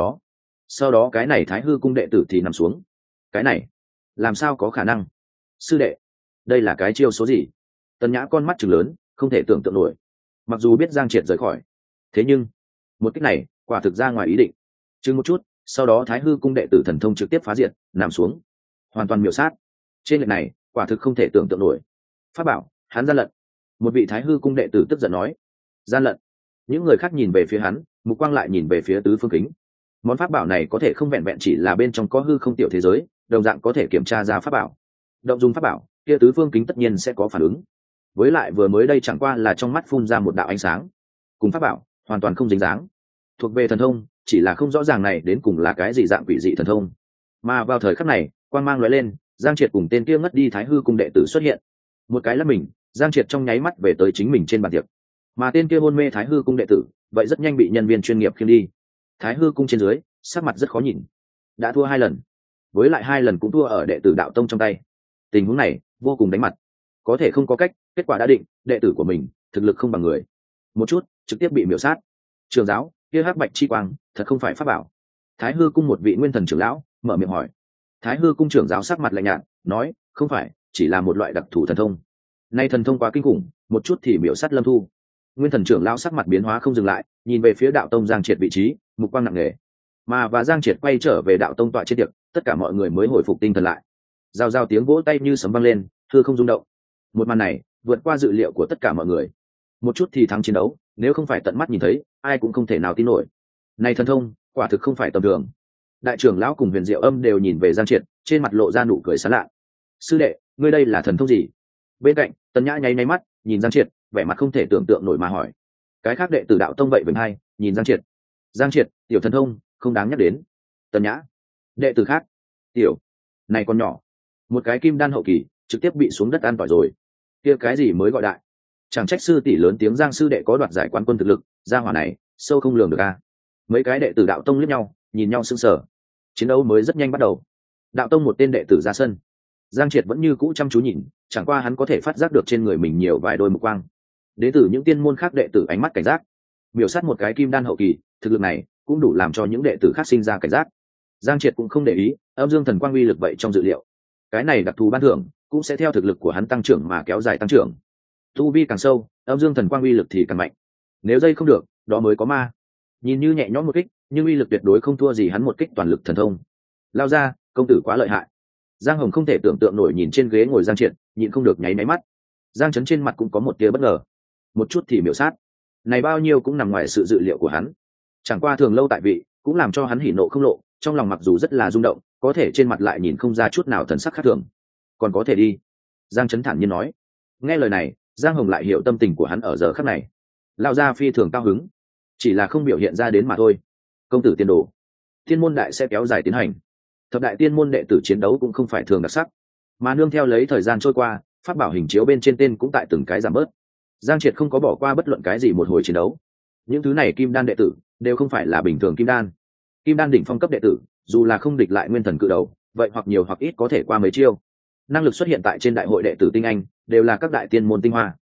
sau đó cái này Thái Hư cung đệ tử thì nằm xuống. Cái này, làm sao có khả năng? Sư đệ, đây là cái chiêu số gì? Tần Nhã con mắt trừng lớn, không thể tưởng tượng nổi. Mặc dù biết Giang Triệt rời khỏi, thế nhưng một kích này quả thực ra ngoài ý định. Chừng một chút, sau đó Thái Hư cung đệ tử thần thông trực tiếp phá diệt, nằm xuống, hoàn toàn miểu sát. Trên lệch này quả thực không thể tưởng tượng nổi. Pháp bảo, hắn gian lận. Một vị Thái Hư cung đệ tử tức giận nói. Gian lận? Những người khác nhìn về phía hắn, mục quang lại nhìn về phía tứ phương kính. Món pháp bảo này có thể không vẹn vẹn chỉ là bên trong có hư không tiểu thế giới, đồng dạng có thể kiểm tra ra pháp bảo. Động dùng pháp bảo, kia tứ phương kính tất nhiên sẽ có phản ứng. Với lại vừa mới đây chẳng qua là trong mắt phun ra một đạo ánh sáng, cùng pháp bảo hoàn toàn không dính dáng. Thuộc về thần thông, chỉ là không rõ ràng này đến cùng là cái gì dạng quỷ dị thần thông. Mà vào thời khắc này, quang mang lóe lên, Giang Triệt cùng tên kia ngất đi Thái Hư cung đệ tử xuất hiện. Một cái là mình, Giang Triệt trong nháy mắt về tới chính mình trên bàn tiệc. Mà tên kia hôn mê Thái Hư cung đệ tử, vậy rất nhanh bị nhân viên chuyên nghiệp khiêng đi. Thái Hư cung trên dưới, sắc mặt rất khó nhìn. Đã thua 2 lần, với lại 2 lần cũng thua ở đệ tử đạo tông trong tay. Tình huống này vô cùng đánh mặt. Có thể không có cách, kết quả đã định, đệ tử của mình thực lực không bằng người. Một chút, trực tiếp bị miểu sát. Trường giáo, kia hắc bạch chi quang, thật không phải pháp bảo. Thái Hư cung một vị nguyên thần trưởng lão mở miệng hỏi. Thái Hư cung trưởng giáo sắc mặt lạnh nhạt, nói, không phải, chỉ là một loại đặc thù thần thông. Nay thần thông quá kinh khủng, một chút thì miểu sát Lâm Thu. Nguyên thần trưởng lão sắc mặt biến hóa không dừng lại, nhìn về phía đạo tông Giang Triệt vị trí, mục quang nặng nề. Và Giang Triệt quay trở về đạo tông tọa trên tiệc, tất cả mọi người mới hồi phục tinh thần lại. Giao giao tiếng vỗ tay như sấm vang lên, thưa không rung động. Một màn này vượt qua dự liệu của tất cả mọi người. Một chút thì thắng chiến đấu, nếu không phải tận mắt nhìn thấy, ai cũng không thể nào tin nổi. Này thần thông, quả thực không phải tầm thường. Đại trưởng lão cùng Huyền Diệu Âm đều nhìn về Giang Triệt, trên mặt lộ ra nụ cười sảng lạ. Sư đệ, ngươi đây là thần thông gì? Bên cạnh, Tần Nhã nháy mắt, nhìn Giang Triệt, vẻ mặt không thể tưởng tượng nổi mà hỏi. Cái khác đệ tử đạo tông vậy vần hai, nhìn Giang Triệt. Giang Triệt, tiểu thần thông, không đáng nhắc đến. Tần Nhã, đệ tử khác, tiểu, này con nhỏ, một cái kim đan hậu kỳ, trực tiếp bị xuống đất ăn tỏi rồi. Kia cái gì mới gọi đại? Chẳng trách sư tỷ lớn tiếng Giang sư đệ có đoạt giải quán quân thực lực, gia hỏa này, sâu không lường được a. Mấy cái đệ tử đạo tông liếc nhau, nhìn nhau sững sờ. Chiến đấu mới rất nhanh bắt đầu. Đạo tông một tên đệ tử ra sân. Giang Triệt vẫn như cũ chăm chú nhìn, chẳng qua hắn có thể phát giác được trên người mình nhiều vài đôi mục quang. Đến từ những tiên môn khác đệ tử ánh mắt cảnh giác. Miểu sát một cái kim đan hậu kỳ, thực lực này cũng đủ làm cho những đệ tử khác sinh ra cảnh giác. Giang Triệt cũng không để ý, âm dương thần quang uy lực vậy trong dự liệu. Cái này đặc thù ban thưởng cũng sẽ theo thực lực của hắn tăng trưởng mà kéo dài tăng trưởng. Tu vi càng sâu, âm dương thần quang uy lực thì càng mạnh. Nếu dây không được, đó mới có ma. Nhìn như nhẹ nhõm một kích, nhưng uy lực tuyệt đối không thua gì hắn một kích toàn lực thần thông. Lao ra, công tử quá lợi hại. Giang Hồng không thể tưởng tượng nổi nhìn trên ghế ngồi Giang Triệt, nhịn không được nháy máy mắt. Giang Chấn trên mặt cũng có một tia bất ngờ. Một chút thì miểu sát. Này bao nhiêu cũng nằm ngoài sự dự liệu của hắn. Chẳng qua thường lâu tại vị, cũng làm cho hắn hỉ nộ không lộ, trong lòng mặc dù rất là rung động, có thể trên mặt lại nhìn không ra chút nào thần sắc khác thường. Còn có thể đi. Giang Chấn thản nhiên nói. Nghe lời này, Giang Hồng lại hiểu tâm tình của hắn ở giờ khắc này. Lao ra phi thường cao hứng, chỉ là không biểu hiện ra đến mà thôi. Công tử tiên đồ, tiên môn đại sẽ kéo dài tiến hành. Thập đại tiên môn đệ tử chiến đấu cũng không phải thường đặc sắc, mà nương theo lấy thời gian trôi qua, pháp bảo hình chiếu bên trên tên cũng tại từng cái giảm bớt. Giang Triệt không có bỏ qua bất luận cái gì một hồi chiến đấu. Những thứ này kim đan đệ tử đều không phải là bình thường kim đan. Kim đan đỉnh phong cấp đệ tử, dù là không địch lại nguyên thần cự đầu, vậy hoặc nhiều hoặc ít có thể qua mấy chiêu. Năng lực xuất hiện tại trên đại hội đệ tử tinh anh đều là các đại tiên môn tinh hoa.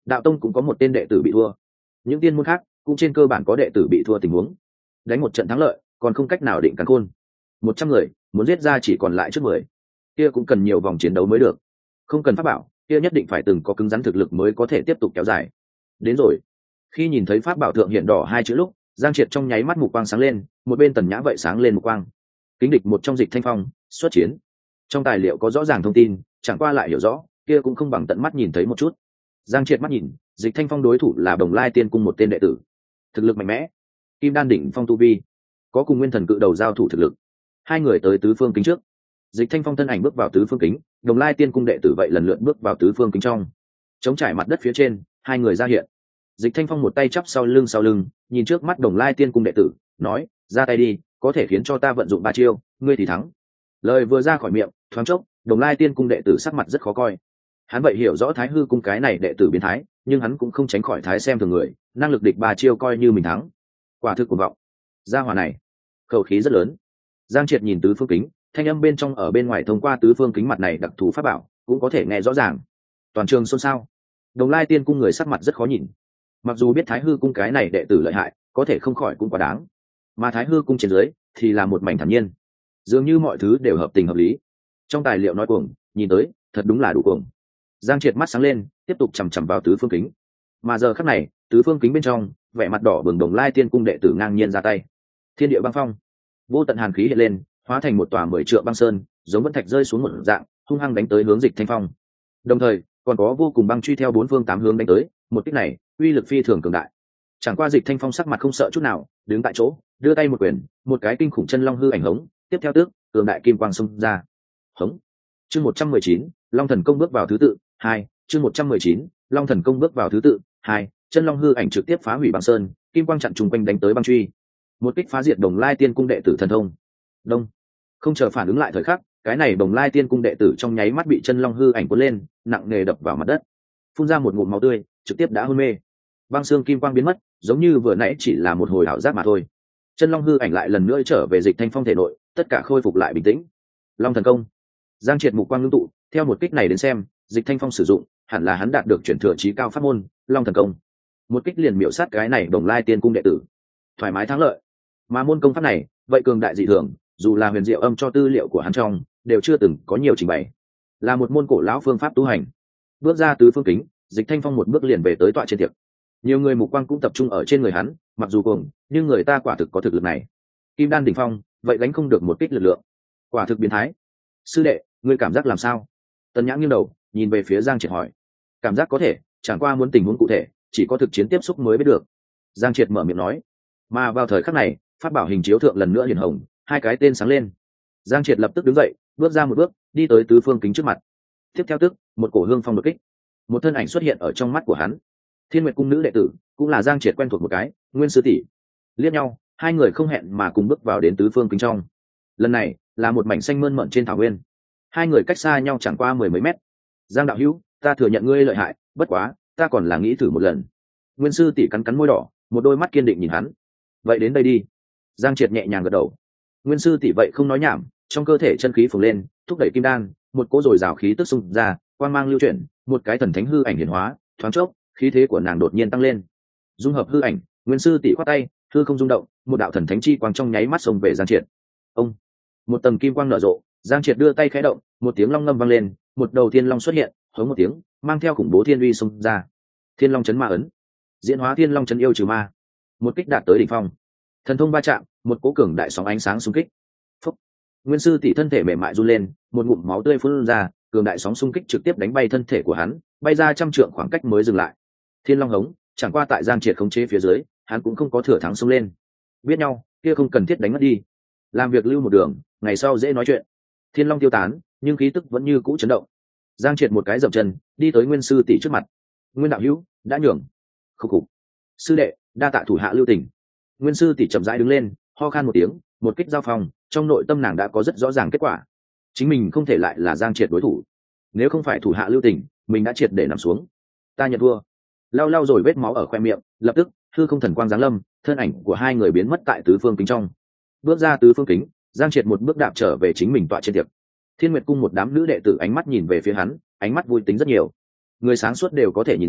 đạo tông cũng có một tên đệ tử bị thua, những tiên môn khác cũng trên cơ bản có đệ tử bị thua tình huống. Đánh một trận thắng lợi còn không cách nào định cắn khôn. 100 người muốn giết ra chỉ còn lại trước 10, kia cũng cần nhiều vòng chiến đấu mới được. Không cần pháp bảo, kia nhất định phải từng có cứng rắn thực lực mới có thể tiếp tục kéo dài. Đến rồi. Khi nhìn thấy pháp bảo thượng hiện đỏ 2 chữ lúc, Giang Triệt trong nháy mắt mục quang sáng lên, một bên Tần Nhã vậy sáng lên mục quang. Kính địch một trong Dịch Thanh Phong xuất chiến. Trong tài liệu có rõ ràng thông tin, chẳng qua lại hiểu rõ, kia cũng không bằng tận mắt nhìn thấy một chút. Giang Triệt mắt nhìn, Dịch Thanh Phong đối thủ là Bồng Lai Tiên Cung một tên đệ tử, thực lực mạnh mẽ, Kim Đan đỉnh phong tu vi, có cùng Nguyên Thần cự đầu giao thủ thực lực. Hai người tới tứ phương kính trước. Dịch Thanh Phong thân ảnh bước vào tứ phương kính, Đồng Lai Tiên Cung đệ tử vậy lần lượt bước vào tứ phương kính trong. Chống trải mặt đất phía trên, hai người ra hiện. Dịch Thanh Phong một tay chắp sau lưng, nhìn trước mắt Đồng Lai Tiên Cung đệ tử, nói: "Ra tay đi, có thể khiến cho ta vận dụng 3 chiêu, ngươi thì thắng." Lời vừa ra khỏi miệng, thoáng chốc, Đồng Lai Tiên Cung đệ tử sắc mặt rất khó coi. Hắn vậy hiểu rõ Thái Hư Cung cái này đệ tử biến thái, nhưng hắn cũng không tránh khỏi thái xem thường người, năng lực địch 3 chiêu coi như mình thắng. Quả thực cuồng vọng. Gia hỏa này, khẩu khí rất lớn. Giang Triệt nhìn tứ phương kính, thanh âm bên trong ở bên ngoài thông qua tứ phương kính mặt này đặc thù pháp bảo, cũng có thể nghe rõ ràng. Toàn trường xôn xao. Đồng Lai Tiên Cung người sắc mặt rất khó nhìn. Mặc dù biết Thái Hư Cung cái này đệ tử lợi hại, có thể không khỏi cũng quá đáng. Mà Thái Hư Cung trên dưới thì là một mảnh thản nhiên, dường như mọi thứ đều hợp tình hợp lý. Trong tài liệu nói cuồng, nhìn tới thật đúng là đủ cuồng. Giang Triệt mắt sáng lên, tiếp tục chằm chằm vào tứ phương kính. Mà giờ khắc này, tứ phương kính bên trong, vẻ mặt đỏ bừng Đồng Lai Tiên Cung đệ tử ngang nhiên ra tay. Thiên địa băng phong, vô tận hàn khí hiện lên, hóa thành một tòa 10 trượng băng sơn, giống vân thạch rơi xuống một dạng, hung hăng đánh tới hướng Dịch Thanh Phong. Đồng thời, còn có vô cùng băng truy theo 4 phương 8 hướng đánh tới, một kích này, uy lực phi thường cường đại. Chẳng qua Dịch Thanh Phong sắc mặt không sợ chút nào, đứng tại chỗ, đưa tay một quyền, một cái kinh khủng chân long hư ảnh hống, tiếp theo tước, cường đại kim quang xông ra. Hống. Chương 119, Long Thần Công bước vào thứ tự 2, chương 119, Long Thần Công bước vào thứ tự 2, chân long hư ảnh trực tiếp phá hủy băng sơn, kim quang chặn trùng quanh đánh tới băng truy. Một kích phá diệt Đồng Lai Tiên Cung đệ tử thần thông. Đông. Không chờ phản ứng lại thời khắc, cái này Đồng Lai Tiên Cung đệ tử trong nháy mắt bị chân long hư ảnh cuốn lên, nặng nề đập vào mặt đất, phun ra một ngụm máu tươi, trực tiếp đã hôn mê. Băng xương kim quang biến mất, giống như vừa nãy chỉ là một hồi ảo giác mà thôi. Chân long hư ảnh lại lần nữa trở về Dịch Thanh Phong thể nội, tất cả khôi phục lại bình tĩnh. Long Thần Công. Giang Triệt mục quang ngưng tụ, theo một kích này đến xem, Dịch Thanh Phong sử dụng, hẳn là hắn đạt được chuyển thừa chí cao pháp môn, Long Thần Công. Một kích liền miểu sát cái này Đồng Lai Tiên Cung đệ tử, thoải mái thắng lợi. Mà môn công pháp này, vậy cường đại dị thường, dù là Huyền Diệu Âm cho tư liệu của hắn trong, đều chưa từng có nhiều trình bày. Là một môn cổ lão phương pháp tu hành. Bước ra tứ phương kính, Dịch Thanh Phong một bước liền về tới tọa trên tiệc. Nhiều người mục quang cũng tập trung ở trên người hắn, mặc dù cuồng, nhưng người ta quả thực có thực lực này. Kim Đan đỉnh phong, vậy gánh không được một kích lực lượng. Quả thực biến thái. Sư đệ, ngươi cảm giác làm sao? Tần Nhã nghiêng đầu, nhìn về phía Giang Triệt hỏi. Cảm giác có thể, chẳng qua muốn tình huống cụ thể, chỉ có thực chiến tiếp xúc mới biết được. Giang Triệt mở miệng nói. Mà vào thời khắc này, pháp bảo hình chiếu thượng lần nữa hiển hồng, hai cái tên sáng lên. Giang Triệt lập tức đứng dậy, bước ra một bước, đi tới tứ phương kính trước mặt. Tiếp theo tức, một cổ hương phong đột kích, một thân ảnh xuất hiện ở trong mắt của hắn. Thiên Nguyệt Cung nữ đệ tử, cũng là Giang Triệt quen thuộc một cái, Nguyên sư tỷ. Liếc nhau, hai người không hẹn mà cùng bước vào đến tứ phương kính trong. Lần này, là một mảnh xanh mơn mởn trên thảo nguyên. Hai người cách xa nhau chẳng qua 10 mấy mét. Giang đạo hữu, ta thừa nhận ngươi lợi hại, bất quá, ta còn là nghĩ thử một lần. Nguyên sư tỷ cắn cắn môi đỏ, một đôi mắt kiên định nhìn hắn. Vậy đến đây đi. Giang Triệt nhẹ nhàng gật đầu. Nguyên sư tỷ vậy không nói nhảm, trong cơ thể chân khí phồng lên, thúc đẩy kim đan, một cỗ dồi dào khí tức xung ra, quang mang lưu chuyển, một cái thần thánh hư ảnh hiển hóa, thoáng chốc, khí thế của nàng đột nhiên tăng lên. Dung hợp hư ảnh, Nguyên sư tỷ khoát tay, hư không rung động, một đạo thần thánh chi quang trong nháy mắt xông về Giang Triệt. Ông, một tầng kim quang nở rộ, Giang Triệt đưa tay khẽ động, một tiếng long ngâm vang lên, một đầu thiên long xuất hiện, hống một tiếng, mang theo khủng bố thiên uy xông ra. Thiên long chấn ma ấn, diễn hóa thiên long chấn yêu trừ ma, một kích đạt tới đỉnh phong. Thần thông va chạm, một cỗ cường đại sóng ánh sáng xung kích. Phúc. Nguyên sư tỷ thân thể mềm mại run lên, một ngụm máu tươi phun ra, cường đại sóng xung kích trực tiếp đánh bay thân thể của hắn, bay ra trăm trượng khoảng cách mới dừng lại. Thiên long hống, chẳng qua tại Giang Triệt khống chế phía dưới, hắn cũng không có thừa thắng xông lên. Biết nhau, kia không cần thiết đánh mất đi. Làm việc lưu một đường, ngày sau dễ nói chuyện. Thiên long tiêu tán, nhưng khí tức vẫn như cũ chấn động. Giang Triệt một cái dậm chân, đi tới Nguyên sư tỷ trước mặt. Nguyên đạo hữu, đã nhường. Khúc khục. Sư đệ, đa tạ thủ hạ lưu tình. Nguyên sư tỷ chậm rãi đứng lên, ho khan một tiếng, một kích giao phong, trong nội tâm nàng đã có rất rõ ràng kết quả. Chính mình không thể lại là Giang Triệt đối thủ. Nếu không phải thủ hạ lưu tình, mình đã triệt để nằm xuống. Ta nhận thua. Lau lau rồi vết máu ở khoe miệng, lập tức, hư không thần quang giáng lâm, thân ảnh của hai người biến mất tại tứ phương kính trong. Bước ra tứ phương kính, Giang Triệt một bước đạp trở về chính mình tọa trên tiệc. Thiên Nguyệt Cung một đám nữ đệ tử ánh mắt nhìn về phía hắn, ánh mắt vui tính rất nhiều. Người sáng suốt đều có thể nhìn ra,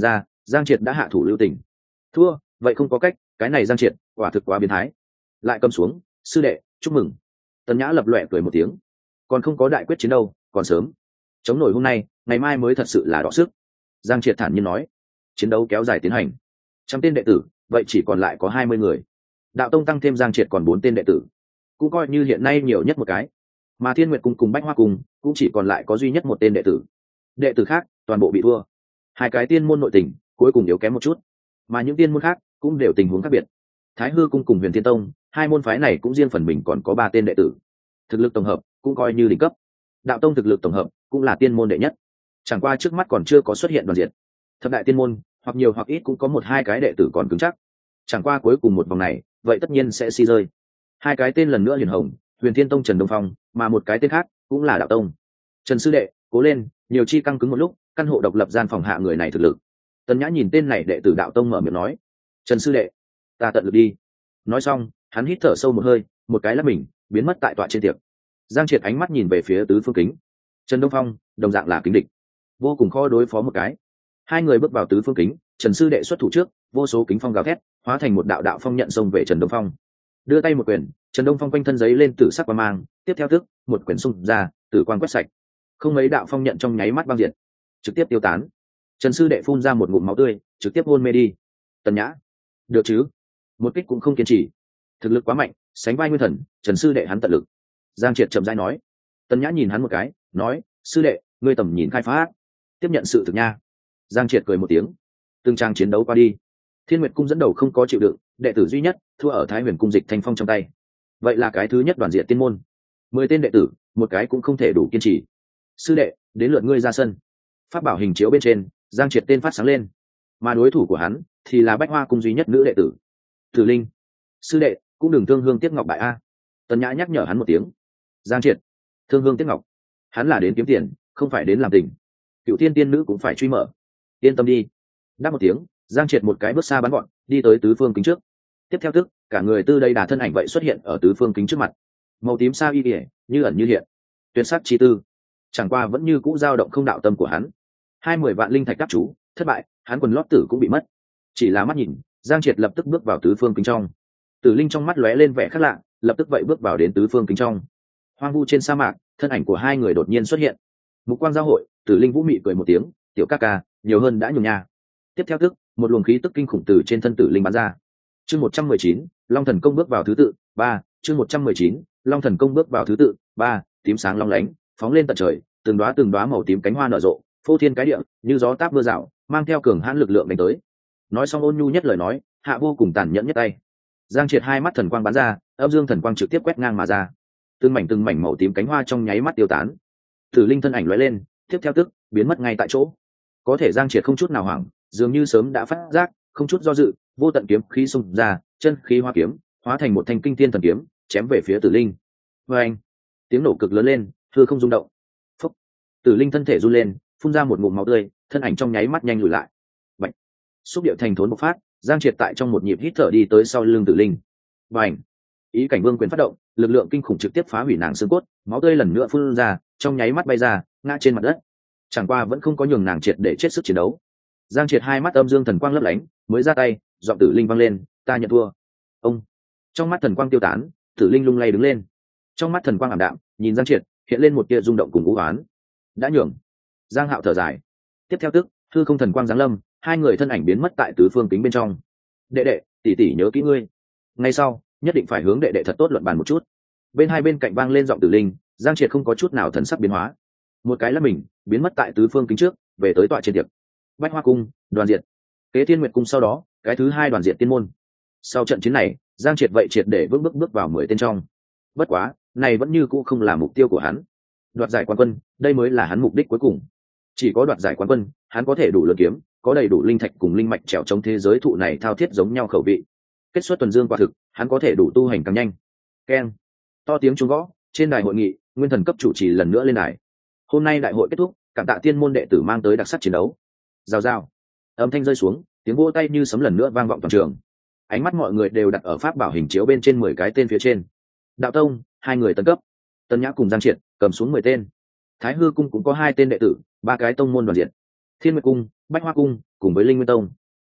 Giang Triệt đã hạ thủ lưu tình. Thua vậy không có cách, cái này Giang Triệt quả thực quá biến thái. Lại cầm xuống, sư đệ chúc mừng. Tần Nhã lập loè cười một tiếng. Còn không có đại quyết chiến đâu, còn sớm. Chống nổi hôm nay, ngày mai mới thật sự là đọ sức. Giang Triệt thản nhiên nói. Chiến đấu kéo dài tiến hành. 100 tên đệ tử, vậy chỉ còn lại có 20 người. Đạo tông tăng thêm Giang Triệt còn 4 tên đệ tử, cũng coi như hiện nay nhiều nhất một cái. Mà Thiên Nguyệt cung cùng Bách Hoa cung cũng chỉ còn lại có duy nhất một tên đệ tử. Đệ tử khác toàn bộ bị thua. Hai cái tiên môn nội tình cuối cùng yếu kém một chút, mà những tiên môn khác cũng đều tình huống khác biệt. Thái Hư cung cùng Huyền Thiên tông, hai môn phái này cũng riêng phần mình còn có 3 tên đệ tử. Thực lực tổng hợp cũng coi như đỉnh cấp. Đạo tông thực lực tổng hợp cũng là tiên môn đệ nhất. Chẳng qua trước mắt còn chưa có xuất hiện đoàn diệt. Thập đại tiên môn, hoặc nhiều hoặc ít cũng có 1-2 cái đệ tử còn cứng chắc. Chẳng qua cuối cùng một vòng này, vậy tất nhiên sẽ si rơi. 2 cái tên lần nữa liền hồng, Huyền Thiên tông Trần Đông Phong, mà một cái tên khác cũng là đạo tông. Trần sư đệ, cố lên, nhiều chi căng cứng một lúc, căn hộ độc lập gian phòng hạ người này thực lực. Tần Nhã nhìn tên này đệ tử đạo tông mở miệng nói. Trần sư đệ, ta tận lực đi. Nói xong, hắn hít thở sâu một hơi, một cái lắc mình, biến mất tại tọa trên tiệc. Giang Triệt ánh mắt nhìn về phía tứ phương kính. Trần Đông Phong đồng dạng là kính địch, vô cùng khó đối phó một cái. Hai người bước vào tứ phương kính, Trần sư đệ xuất thủ trước, vô số kính phong gào thét, hóa thành một đạo đạo phong nhận xông về Trần Đông Phong. Đưa tay một quyền, Trần Đông Phong quanh thân giấy lên tử sắc quang mang, tiếp theo tức, một quyền xung ra, tử quang quét sạch. Không mấy đạo phong nhận trong nháy mắt băng diệt, trực tiếp tiêu tán. Trần sư đệ phun ra một ngụm máu tươi, trực tiếp hôn mê đi. Tần Nhã, được chứ? Một kích cũng không kiên trì, thực lực quá mạnh, sánh vai nguyên thần. Trần sư đệ hắn tận lực. Giang Triệt chậm rãi nói. Tần Nhã nhìn hắn một cái, nói, sư đệ, ngươi tầm nhìn khai phá, tiếp nhận sự thực nha. Giang Triệt cười một tiếng. Từng trang chiến đấu qua đi, Thiên Nguyệt cung dẫn đầu không có chịu đựng, đệ tử duy nhất thua ở Thái Huyền cung Dịch Thanh Phong trong tay. Vậy là cái thứ nhất đoàn diện tiên môn. 10 tên đệ tử, một cái cũng không thể đủ kiên trì. Sư đệ, đến lượt ngươi ra sân. Pháp bảo hình chiếu bên trên, Giang Triệt tên phát sáng lên, mà đối thủ của hắn thì là Bách Hoa cung duy nhất nữ đệ tử Tử Linh. Sư đệ, cũng đừng thương hương tiếc ngọc bại a. Tần Nhã nhắc nhở hắn một tiếng. Giang Triệt, thương hương tiếc ngọc, hắn là đến kiếm tiền, không phải đến làm tình. Cựu Thiên tiên nữ cũng phải truy mở. Yên tâm đi. Đáp một tiếng, Giang Triệt một cái bước xa bắn gọn, đi tới tứ phương kính trước. Tiếp theo tức, cả người tư đây đà thân ảnh vậy xuất hiện ở tứ phương kính trước mặt. Màu tím sa y ỉa, như ẩn như hiện. Tuyệt sắc chi tư, chẳng qua vẫn như cũ dao động không đạo tâm của hắn. 20 vạn linh thạch đáp chú, thất bại, hắn quần lót tử cũng bị mất. Chỉ là mắt nhìn, Giang Triệt lập tức bước vào tứ phương kính trong. Tử Linh trong mắt lóe lên vẻ khác lạ, lập tức vậy bước vào đến tứ phương kính trong. Hoang vu trên sa mạc, thân ảnh của hai người đột nhiên xuất hiện. Mục quang giao hội, Tử Linh vũ mị cười một tiếng, tiểu ca ca, nhiều hơn đã nhường nha. Tiếp theo tức, một luồng khí tức kinh khủng từ trên thân Tử Linh bắn ra. Chương 119, Long thần công bước vào thứ tự 3, chương 119, Long thần công bước vào thứ tự 3, tím sáng long lánh, phóng lên tận trời, từng đóa màu tím cánh hoa nở rộ, phô thiên cái địa, như gió táp mưa rào, mang theo cường hãn lực lượng đánh tới. Nói xong ôn nhu nhất lời nói, hạ vô cùng tàn nhẫn nhất tay. Giang Triệt hai mắt thần quang bắn ra, âm dương thần quang trực tiếp quét ngang mà ra. Từng mảnh màu tím cánh hoa trong nháy mắt tiêu tán. Tử Linh thân ảnh lóe lên, tiếp theo tức biến mất ngay tại chỗ. Có thể Giang Triệt không chút nào hoảng, dường như sớm đã phát giác, không chút do dự, vô tận kiếm khí xung ra, chân khí hoa kiếm, hóa thành một thanh kinh thiên thần kiếm, chém về phía Tử Linh. Oeng! Tiếng nổ cực lớn lên, hư không rung động. Phốc! Tử Linh thân thể run lên, phun ra một ngụm máu tươi, thân ảnh trong nháy mắt nhanh lùi lại. Bạch! Xúc điệu thành thốn bộc phát, Giang Triệt tại trong một nhịp hít thở đi tới sau lưng Tử Linh. Bành! Ý cảnh vương quyền phát động, lực lượng kinh khủng trực tiếp phá hủy nàng xương cốt, máu tươi lần nữa phun ra, trong nháy mắt bay ra, ngã trên mặt đất. Chẳng qua vẫn không có nhường nàng triệt để chết sức chiến đấu. Giang Triệt hai mắt âm dương thần quang lấp lánh, mới ra tay, giọng Tử Linh vang lên, ta nhận thua. Ông! Trong mắt thần quang tiêu tán, Tử Linh lung lay đứng lên. Trong mắt thần quang ảm đạm, nhìn Giang Triệt, hiện lên một tia rung động cùng u uất. Đã nhường. Giang Hạo thở dài. Tiếp theo tức, hư không thần quang giáng lâm, hai người thân ảnh biến mất tại tứ phương kính bên trong. Đệ đệ, tỷ tỷ nhớ kỹ ngươi. Ngay sau, nhất định phải hướng đệ đệ thật tốt luận bàn một chút. Bên hai bên cạnh vang lên giọng Tử Linh, Giang Triệt không có chút nào thần sắc biến hóa. Một cái là mình, biến mất tại tứ phương kính trước, về tới tọa trên tiệc. Bách Hoa cung, đoàn diệt. Kế Thiên Nguyệt cung sau đó, cái thứ hai đoàn diệt tiên môn. Sau trận chiến này, Giang Triệt vậy triệt để bước vào 10 tên trong. Bất quá, này vẫn như cũ không là mục tiêu của hắn. Đoạt giải quán quân, đây mới là hắn mục đích cuối cùng. Chỉ có đoạt giải quán quân, hắn có thể đủ lượt kiếm, có đầy đủ linh thạch cùng linh mạch trèo chống thế giới thụ này thao thiết giống nhau khẩu vị. Kết xuất tuần dương quả thực, hắn có thể đủ tu hành càng nhanh. Keng. To tiếng chuông gõ, trên đài hội nghị, Nguyên Thần cấp chủ trì lần nữa lên đài. Hôm nay đại hội kết thúc, cảm tạ tiên môn đệ tử mang tới đặc sắc chiến đấu. Rào rào. Âm thanh rơi xuống, tiếng vỗ tay như sấm lần nữa vang vọng toàn trường. Ánh mắt mọi người đều đặt ở pháp bảo hình chiếu bên trên 10 cái tên phía trên. Đạo tông, 2 người tấn cấp. Tân Nhã cùng Giang Triệt cầm xuống 10 tên. Thái Hư cung cũng có 2 tên đệ tử, 3 cái tông môn đoàn diện. Thiên Nguyệt cung, Bách Hoa cung cùng với Linh Nguyên tông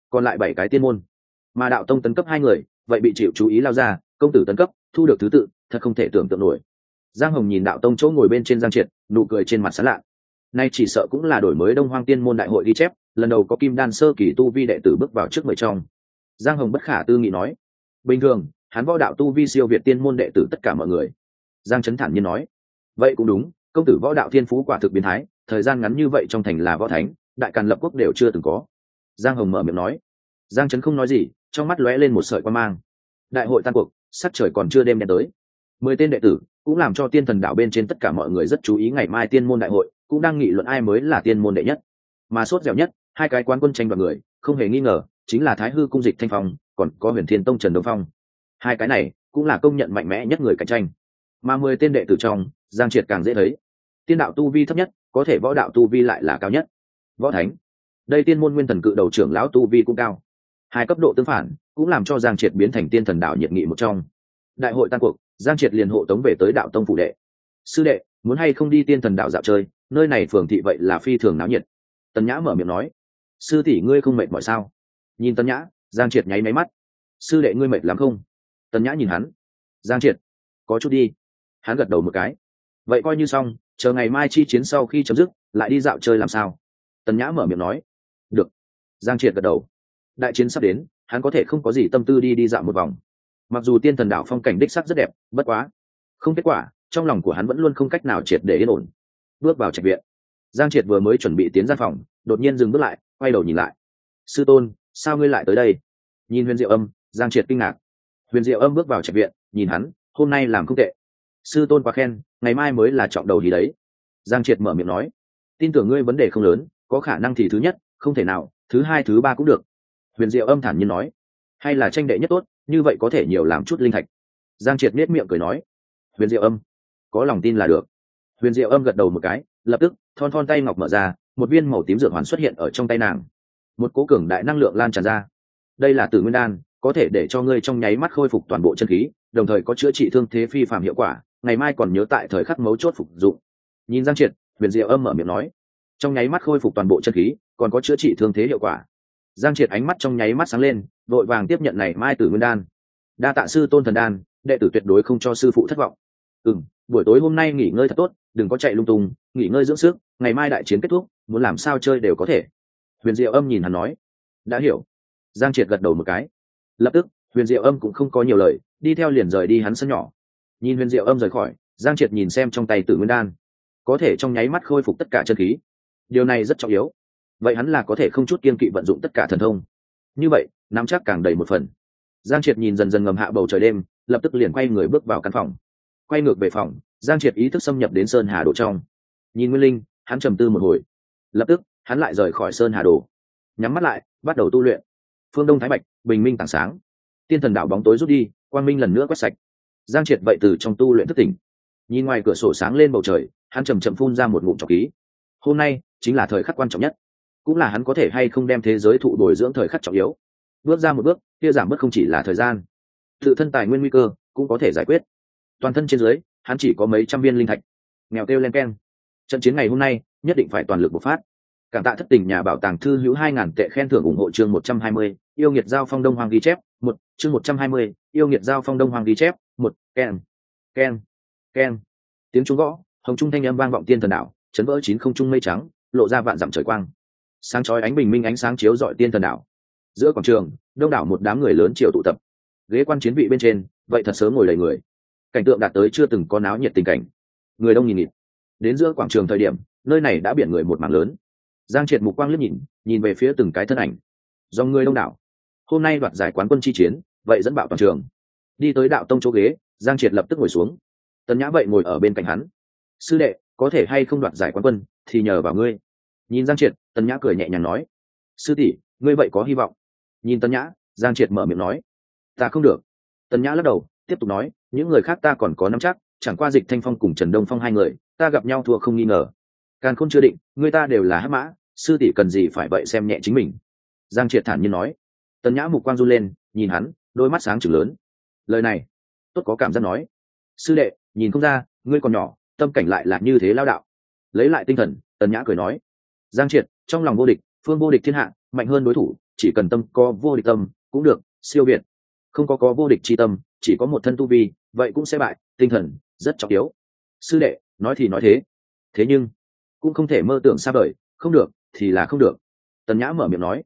còn lại 7 cái tiên môn. Mà đạo tông tấn cấp 2 người vậy bị chịu chú ý lao ra, công tử tấn cấp thu được thứ tự thật không thể tưởng tượng nổi. Giang Hồng nhìn đạo tông chỗ ngồi bên trên Giang Triệt, nụ cười trên mặt sán lạ. Nay chỉ sợ cũng là đổi mới Đông Hoang Tiên môn đại hội ghi chép, lần đầu có kim đan sơ kỳ tu vi đệ tử bước vào trước 10 trong. Giang Hồng bất khả tư nghị nói, bình thường hắn võ đạo tu vi siêu việt tiên môn đệ tử tất cả mọi người. Giang Chấn thản nhiên nói, vậy cũng đúng, công tử võ đạo thiên phú quả thực biến thái, thời gian ngắn như vậy trong thành là võ thánh, đại càn lập quốc đều chưa từng có. Giang Hồng mở miệng nói. Giang Chấn không nói gì, trong mắt lóe lên một sợi quan mang. Đại hội tan cuộc, sắc trời còn chưa đêm đen tới. 10 tên đệ tử cũng làm cho tiên thần đạo bên trên tất cả mọi người rất chú ý ngày mai tiên môn đại hội, cũng đang nghị luận ai mới là tiên môn đệ nhất. Mà sốt dẻo nhất, 2 cái quán quân tranh đoạt người, không hề nghi ngờ, chính là Thái Hư cung Dịch Thanh Phong, còn có Huyền Thiên tông Trần Đông Phong. 2 cái này cũng là công nhận mạnh mẽ nhất người cạnh tranh. Mà 10 tên đệ tử trong, Giang Triệt càng dễ thấy. Tiên đạo tu vi thấp nhất, có thể võ đạo tu vi lại là cao nhất. Võ thánh. Đây tiên môn nguyên thần cự đầu trưởng lão tu vi cũng cao. 2 cấp độ tương phản, cũng làm cho Giang Triệt biến thành tiên thần đạo nhiệt nghị một trong. Đại hội tan cuộc, Giang Triệt liền hộ tống về tới đạo tông phủ đệ. Sư đệ, muốn hay không đi tiên thần đạo dạo chơi, nơi này phường thị vậy là phi thường náo nhiệt. Tần Nhã mở miệng nói. Sư tỷ ngươi không mệt mỏi sao? Nhìn Tần Nhã, Giang Triệt nháy máy mắt. Sư đệ ngươi mệt lắm không? Tần Nhã nhìn hắn. Giang Triệt, có chút đi. Hắn gật đầu một cái. Vậy coi như xong, chờ ngày mai chi chiến sau khi chấm dứt, lại đi dạo chơi làm sao? Tần Nhã mở miệng nói. Được. Giang Triệt gật đầu. Đại chiến sắp đến, hắn có thể không có gì tâm tư đi dạo một vòng. Mặc dù tiên thần đảo phong cảnh đích sắc rất đẹp, bất quá không kết quả, trong lòng của hắn vẫn luôn không cách nào triệt để yên ổn. Bước vào trạch viện, Giang Triệt vừa mới chuẩn bị tiến gian phòng, đột nhiên dừng bước lại, quay đầu nhìn lại. Sư tôn, sao ngươi lại tới đây? Nhìn Huyền Diệu Âm, Giang Triệt kinh ngạc. Huyền Diệu Âm bước vào trạch viện, nhìn hắn, hôm nay làm không tệ. Sư tôn quá khen, ngày mai mới là trọng đầu thì đấy. Giang Triệt mở miệng nói, tin tưởng ngươi vấn đề không lớn, có khả năng thì thứ nhất, không thể nào, thứ hai thứ ba cũng được. Huyền Diệu Âm thản nhiên nói, hay là tranh đệ nhất tốt, như vậy có thể nhiều làm chút linh thạch. Giang Triệt nét miệng cười nói, Huyền Diệu Âm, có lòng tin là được. Huyền Diệu Âm gật đầu một cái, lập tức thon thon tay ngọc mở ra, một viên màu tím dược hoàn xuất hiện ở trong tay nàng. Một cỗ cường đại năng lượng lan tràn ra. Đây là Tử Nguyên đan, có thể để cho ngươi trong nháy mắt khôi phục toàn bộ chân khí, đồng thời có chữa trị thương thế phi phàm hiệu quả, ngày mai còn nhớ tại thời khắc mấu chốt phục dụng. Nhìn Giang Triệt, Huyền Diệu Âm mở miệng nói, trong nháy mắt khôi phục toàn bộ chân khí, còn có chữa trị thương thế hiệu quả. Giang Triệt ánh mắt trong nháy mắt sáng lên, vội vàng tiếp nhận này mai Tử Nguyên đan. Đa tạ sư tôn thần đan, đệ tử tuyệt đối không cho sư phụ thất vọng. Buổi tối hôm nay nghỉ ngơi thật tốt, đừng có chạy lung tung, nghỉ ngơi dưỡng sức, ngày mai đại chiến kết thúc, muốn làm sao chơi đều có thể. Huyền Diệu Âm nhìn hắn nói, đã hiểu. Giang Triệt gật đầu một cái. Lập tức, Huyền Diệu Âm cũng không có nhiều lời, đi theo liền rời đi hắn sân nhỏ. Nhìn Huyền Diệu Âm rời khỏi, Giang Triệt nhìn xem trong tay Tử Nguyên đan, có thể trong nháy mắt khôi phục tất cả chân khí. Điều này rất trọng yếu. Vậy hắn là có thể không chút kiên kỵ vận dụng tất cả thần thông. Như vậy, nắm chắc càng đầy một phần. Giang Triệt nhìn dần dần ngầm hạ bầu trời đêm, lập tức liền quay người bước vào căn phòng. Quay ngược về phòng, Giang Triệt ý thức xâm nhập đến Sơn Hà Đồ trong. Nhìn Nguyên Linh, hắn trầm tư một hồi. Lập tức, hắn lại rời khỏi Sơn Hà Đồ, nhắm mắt lại, bắt đầu tu luyện. Phương Đông Thái Bạch, bình minh tảng sáng. Tiên thần đạo bóng tối rút đi, quang minh lần nữa quét sạch. Giang Triệt vậy từ trong tu luyện thức tỉnh. Nhìn ngoài cửa sổ sáng lên bầu trời, hắn chậm chậm phun ra một ngụm trọc khí. Hôm nay chính là thời khắc quan trọng nhất, cũng là hắn có thể hay không đem thế giới thụ bồi dưỡng thời khắc trọng yếu. Bước ra một bước, kia giảm bớt không chỉ là thời gian, tự thân tài nguyên nguy cơ cũng có thể giải quyết. Toàn thân trên dưới, hắn chỉ có mấy trăm viên linh thạch. Nghèo kêu len keng. Trận chiến ngày hôm nay nhất định phải toàn lực bộc phát. Cảm tạ thất tình nhà bảo tàng thư hữu 2000 tệ khen thưởng ủng hộ chương 120, yêu nghiệt giao phong Đông Hoàng ghi chép, một chương 120, yêu nghiệt giao phong Đông Hoàng ghi chép, một keng keng keng. Tiếng chuông gõ, hồng trung thanh âm vang vọng tiên thần đảo, chấn vỡ chín không trung mây trắng, lộ ra vạn dặm trời quang. Sáng chói ánh bình minh ánh sáng chiếu rọi tiên thần đảo. Giữa quảng trường, đông đảo một đám người lớn chiều tụ tập. Ghế quan chiến vị bên trên, vậy thật sớm ngồi đầy người. Cảnh tượng đạt tới chưa từng có náo nhiệt tình cảnh. Người đông nghìn nghịt. Đến giữa quảng trường thời điểm, nơi này đã biển người một mảng lớn. Giang Triệt mục quang liếc nhìn về phía từng cái thân ảnh. Do người đông đảo. Hôm nay đoạt giải quán quân chi chiến, vậy dẫn bạo toàn trường. Đi tới đạo tông chỗ ghế, Giang Triệt lập tức ngồi xuống. Tần Nhã vậy ngồi ở bên cạnh hắn. Sư đệ, có thể hay không đoạt giải quán quân, thì nhờ vào ngươi. Nhìn Giang Triệt, Tần Nhã cười nhẹ nhàng nói, sư tỷ, ngươi vậy có hy vọng. Nhìn Tần Nhã, Giang Triệt mở miệng nói, ta không được. Tần Nhã lắc đầu, tiếp tục nói, những người khác ta còn có nắm chắc, chẳng qua Dịch Thanh Phong cùng Trần Đông Phong hai người, ta gặp nhau thua không nghi ngờ. Càn Khôn chưa định, người ta đều là hắc mã, sư tỷ cần gì phải vậy xem nhẹ chính mình. Giang Triệt thản nhiên nói. Tần Nhã mục quang run lên, nhìn hắn, đôi mắt sáng trừng lớn. Lời này, tốt có cảm giác nói, sư đệ, nhìn không ra, ngươi còn nhỏ, tâm cảnh lại là như thế lao đạo. Lấy lại tinh thần, Tần Nhã cười nói, Giang Triệt, trong lòng vô địch, phương vô địch thiên hạ, mạnh hơn đối thủ, chỉ cần tâm có vô địch tâm cũng được siêu việt, không có vô địch chi tâm chỉ có một thân tu vi vậy cũng sẽ bại, tinh thần rất trọng yếu. Sư đệ nói thì nói thế nhưng cũng không thể mơ tưởng xa vời, không được thì là không được. Tần Nhã mở miệng nói.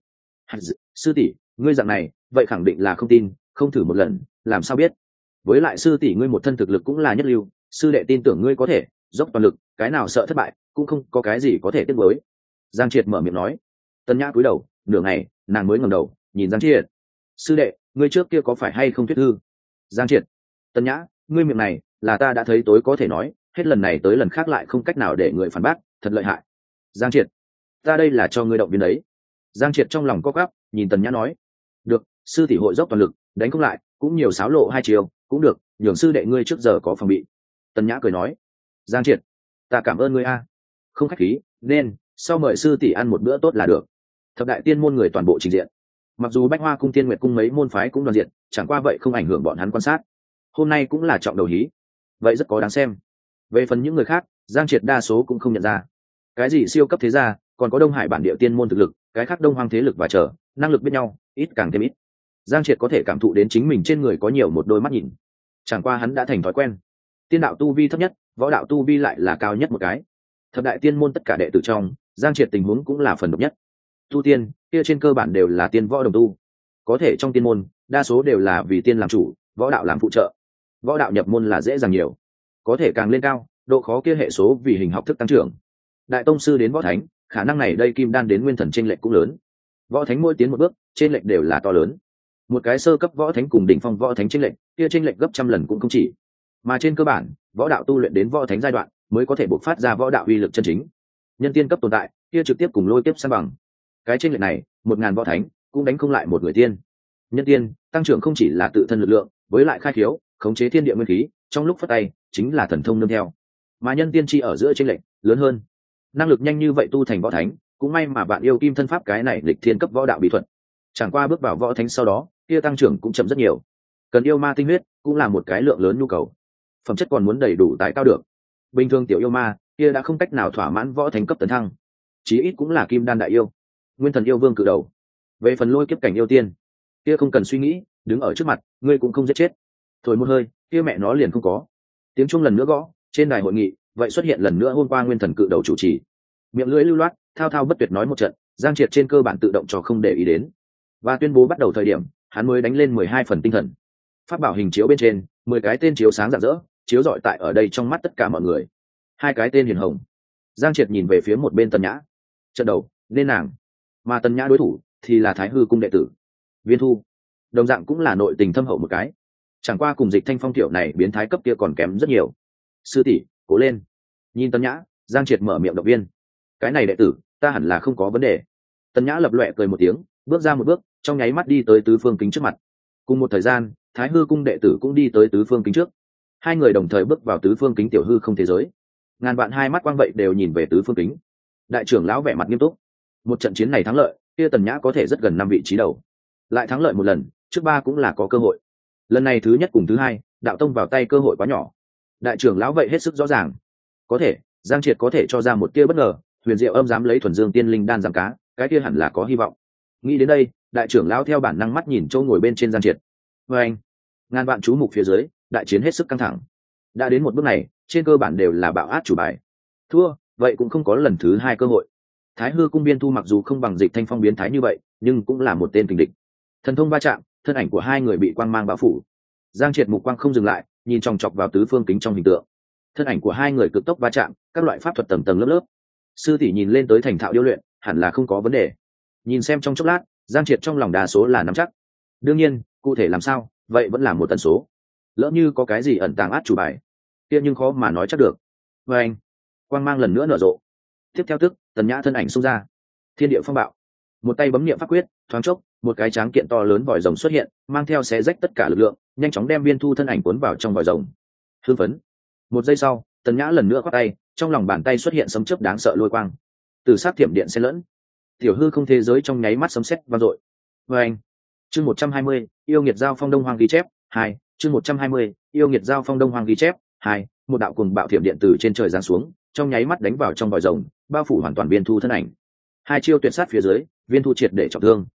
Sư tỷ ngươi dạng này vậy khẳng định là không tin, không thử một lần làm sao biết. Với lại sư tỷ ngươi một thân thực lực cũng là nhất lưu, sư đệ tin tưởng ngươi có thể dốc toàn lực, cái nào sợ thất bại cũng không có cái gì có thể tiếc nuối. Giang Triệt mở miệng nói. Tần Nhã cúi đầu nửa ngày nàng mới ngẩng đầu nhìn Giang Triệt. Sư đệ ngươi trước kia có phải hay không thuyết thư? Giang Triệt. Tần Nhã ngươi miệng này là ta đã thấy tối có thể nói, hết lần này tới lần khác lại không cách nào để người phản bác, thật lợi hại. Giang Triệt ta đây là cho ngươi động viên đấy. Giang Triệt trong lòng co quắp nhìn Tần Nhã nói. Được, sư tỷ hội dốc toàn lực đánh không lại cũng nhiều xáo lộ hai chiều cũng được, nhường sư đệ ngươi trước giờ có phòng bị. Tần Nhã cười nói. Giang Triệt ta cảm ơn ngươi a. Không khách khí, nên sau mời sư tỷ ăn một bữa tốt là được. Thập đại tiên môn người toàn bộ trình diện, mặc dù Bách Hoa cung Tiên Nguyệt cung mấy môn phái cũng đoàn diện, chẳng qua vậy không ảnh hưởng bọn hắn quan sát. Hôm nay cũng là trọng đầu hí, vậy rất có đáng xem. Về phần những người khác, Giang Triệt đa số cũng không nhận ra. Cái gì siêu cấp thế gia, còn có Đông Hải bản địa tiên môn thực lực, cái khác Đông Hoang thế lực và trở năng lực biết nhau, ít càng thêm ít. Giang Triệt có thể cảm thụ đến chính mình trên người có nhiều một đôi mắt nhìn. Chẳng qua hắn đã thành thói quen. Tiên đạo tu vi thấp nhất, võ đạo tu vi lại là cao nhất một cái. Thập đại tiên môn tất cả đệ tử trong, Giang Triệt tình huống cũng là phần độc nhất. Tu tiên kia trên cơ bản đều là tiên võ đồng tu, có thể trong tiên môn đa số đều là vì tiên làm chủ, võ đạo làm phụ trợ. Võ đạo nhập môn là dễ dàng nhiều, có thể càng lên cao độ khó kia hệ số vì hình học thức tăng trưởng. Đại tông sư đến võ thánh, khả năng này đây kim đan đến nguyên thần chênh lệch cũng lớn. Võ thánh mỗi tiến một bước chênh lệch đều là to lớn. Một cái sơ cấp võ thánh cùng đỉnh phong võ thánh chênh lệch kia chênh lệch gấp trăm lần cũng không chỉ. Mà trên cơ bản võ đạo tu luyện đến võ thánh giai đoạn mới có thể bộc phát ra võ đạo uy lực chân chính. Nhân tiên cấp tồn tại kia trực tiếp cùng lôi tiếp san bằng. Cái chênh lệch này 1000 võ thánh cũng đánh không lại một người tiên. Nhân tiên tăng trưởng không chỉ là tự thân lực lượng, với lại khai khiếu khống chế thiên địa nguyên khí, trong lúc phất tay chính là thần thông nương theo. Mà nhân tiên chi ở giữa chênh lệch lớn hơn, năng lực nhanh như vậy tu thành võ thánh cũng may mà bạn yêu kim thân pháp cái này lịch thiên cấp võ đạo bí thuật, chẳng qua bước vào võ thánh sau đó kia tăng trưởng cũng chậm rất nhiều, cần yêu ma tinh huyết cũng là một cái lượng lớn nhu cầu, phẩm chất còn muốn đầy đủ tái cao được. Bình thường tiểu yêu ma kia đã không cách nào thỏa mãn võ thánh cấp tấn thăng, chí ít cũng là kim đan đại yêu, nguyên thần yêu vương cự đầu. Về phần lôi kiếp cảnh yêu tiên kia không cần suy nghĩ, đứng ở trước mặt ngươi cũng không giết chết, thổi một hơi kia mẹ nó liền không có. Tiếng chuông lần nữa gõ trên đài hội nghị, vậy xuất hiện lần nữa hôm qua nguyên thần cự đầu chủ trì, miệng lưỡi lưu loát thao thao bất tuyệt nói một trận. Giang Triệt trên cơ bản tự động cho không để ý đến, và tuyên bố bắt đầu thời điểm hắn mới đánh lên 12 phần tinh thần. Pháp bảo hình chiếu bên trên 10 cái tên chiếu sáng rạng rỡ, chiếu rọi tại ở đây trong mắt tất cả mọi người. 2 cái tên hiền hồng. Giang Triệt nhìn về phía một bên Tần Nhã, trận đầu nên nàng, mà Tần Nhã đối thủ thì là Thái Hư cung đệ tử Viên Thu, đồng dạng cũng là nội tình thâm hậu một cái, chẳng qua cùng Dịch Thanh Phong tiểu này biến thái cấp kia còn kém rất nhiều. Sư tỷ cố lên. Nhìn Tần Nhã, Giang Triệt mở miệng động viên. Cái này đệ tử ta hẳn là không có vấn đề. Tần Nhã lập loè cười một tiếng, bước ra một bước, trong nháy mắt đi tới tứ phương kính trước mặt. Cùng một thời gian, Thái Hư cung đệ tử cũng đi tới tứ phương kính trước. Hai người đồng thời bước vào tứ phương kính tiểu hư không thế giới. Ngàn vạn hai mắt quang vậy đều nhìn về tứ phương kính. Đại trưởng lão vẻ mặt nghiêm túc. Một trận chiến này thắng lợi, kia Tần Nhã có thể rất gần 5 vị trí đầu. Lại thắng lợi một lần, trước 3 cũng là có cơ hội. Lần này thứ nhất cùng thứ hai, đạo tông vào tay cơ hội quá nhỏ. Đại trưởng lão vậy hết sức rõ ràng. Có thể, Giang Triệt có thể cho ra một tia bất ngờ, Huyền Diệu Âm dám lấy thuần dương tiên linh đan giảm cá, cái kia hẳn là có hy vọng. Nghĩ đến đây, đại trưởng lão theo bản năng mắt nhìn chỗ ngồi bên trên Giang Triệt. Và anh, ngàn vạn chú mục phía dưới, đại chiến hết sức căng thẳng. Đã đến một bước này, trên cơ bản đều là bạo át chủ bài. Thua, vậy cũng không có lần thứ 2 cơ hội. Thái Hư cung Biên Thu mặc dù không bằng Dịch Thanh Phong biến thái như vậy, nhưng cũng là một tên kình địch. Thần thông va chạm, thân ảnh của hai người bị quang mang bao phủ. Giang Triệt mục quang không dừng lại, nhìn chòng chọc vào tứ phương kính trong hình tượng. Thân ảnh của hai người cực tốc va chạm, các loại pháp thuật tầng tầng lớp lớp. Sư tỷ nhìn lên tới thành thạo điêu luyện, hẳn là không có vấn đề. Nhìn xem trong chốc lát, Giang Triệt trong lòng đa số là nắm chắc. Đương nhiên, cụ thể làm sao, vậy vẫn là một tần số. Lỡ như có cái gì ẩn tàng át chủ bài, kia nhưng khó mà nói chắc được. Và anh, quang mang lần nữa nở rộ. Tiếp theo tức, Tần Nhã thân ảnh xông ra. Thiên địa phong bạo. Một tay bấm niệm pháp quyết, thoáng chốc, một cái tráng kiện to lớn vòi rồng xuất hiện, mang theo xé rách tất cả lực lượng, nhanh chóng đem Viên Thu thân ảnh cuốn vào trong vòi rồng. Hưng phấn. Một giây sau, Tần Nhã lần nữa quát tay, trong lòng bàn tay xuất hiện sấm chớp đáng sợ lôi quang. Từ sát thiểm điện xen lẫn, tiểu hư không thế giới trong nháy mắt sấm sét vang dội. Và anh, chương 120, yêu nghiệt giao phong Đông Hoang ghi chép 2, chương 120, yêu nghiệt giao phong Đông Hoang ghi chép 2, một đạo cuồng bạo thiểm điện từ trên trời giáng xuống, trong nháy mắt đánh vào trong vòi rồng, bao phủ hoàn toàn Viên Thu thân ảnh. Hai chiêu tuyệt sát phía dưới, Viên Thu triệt để trọng thương.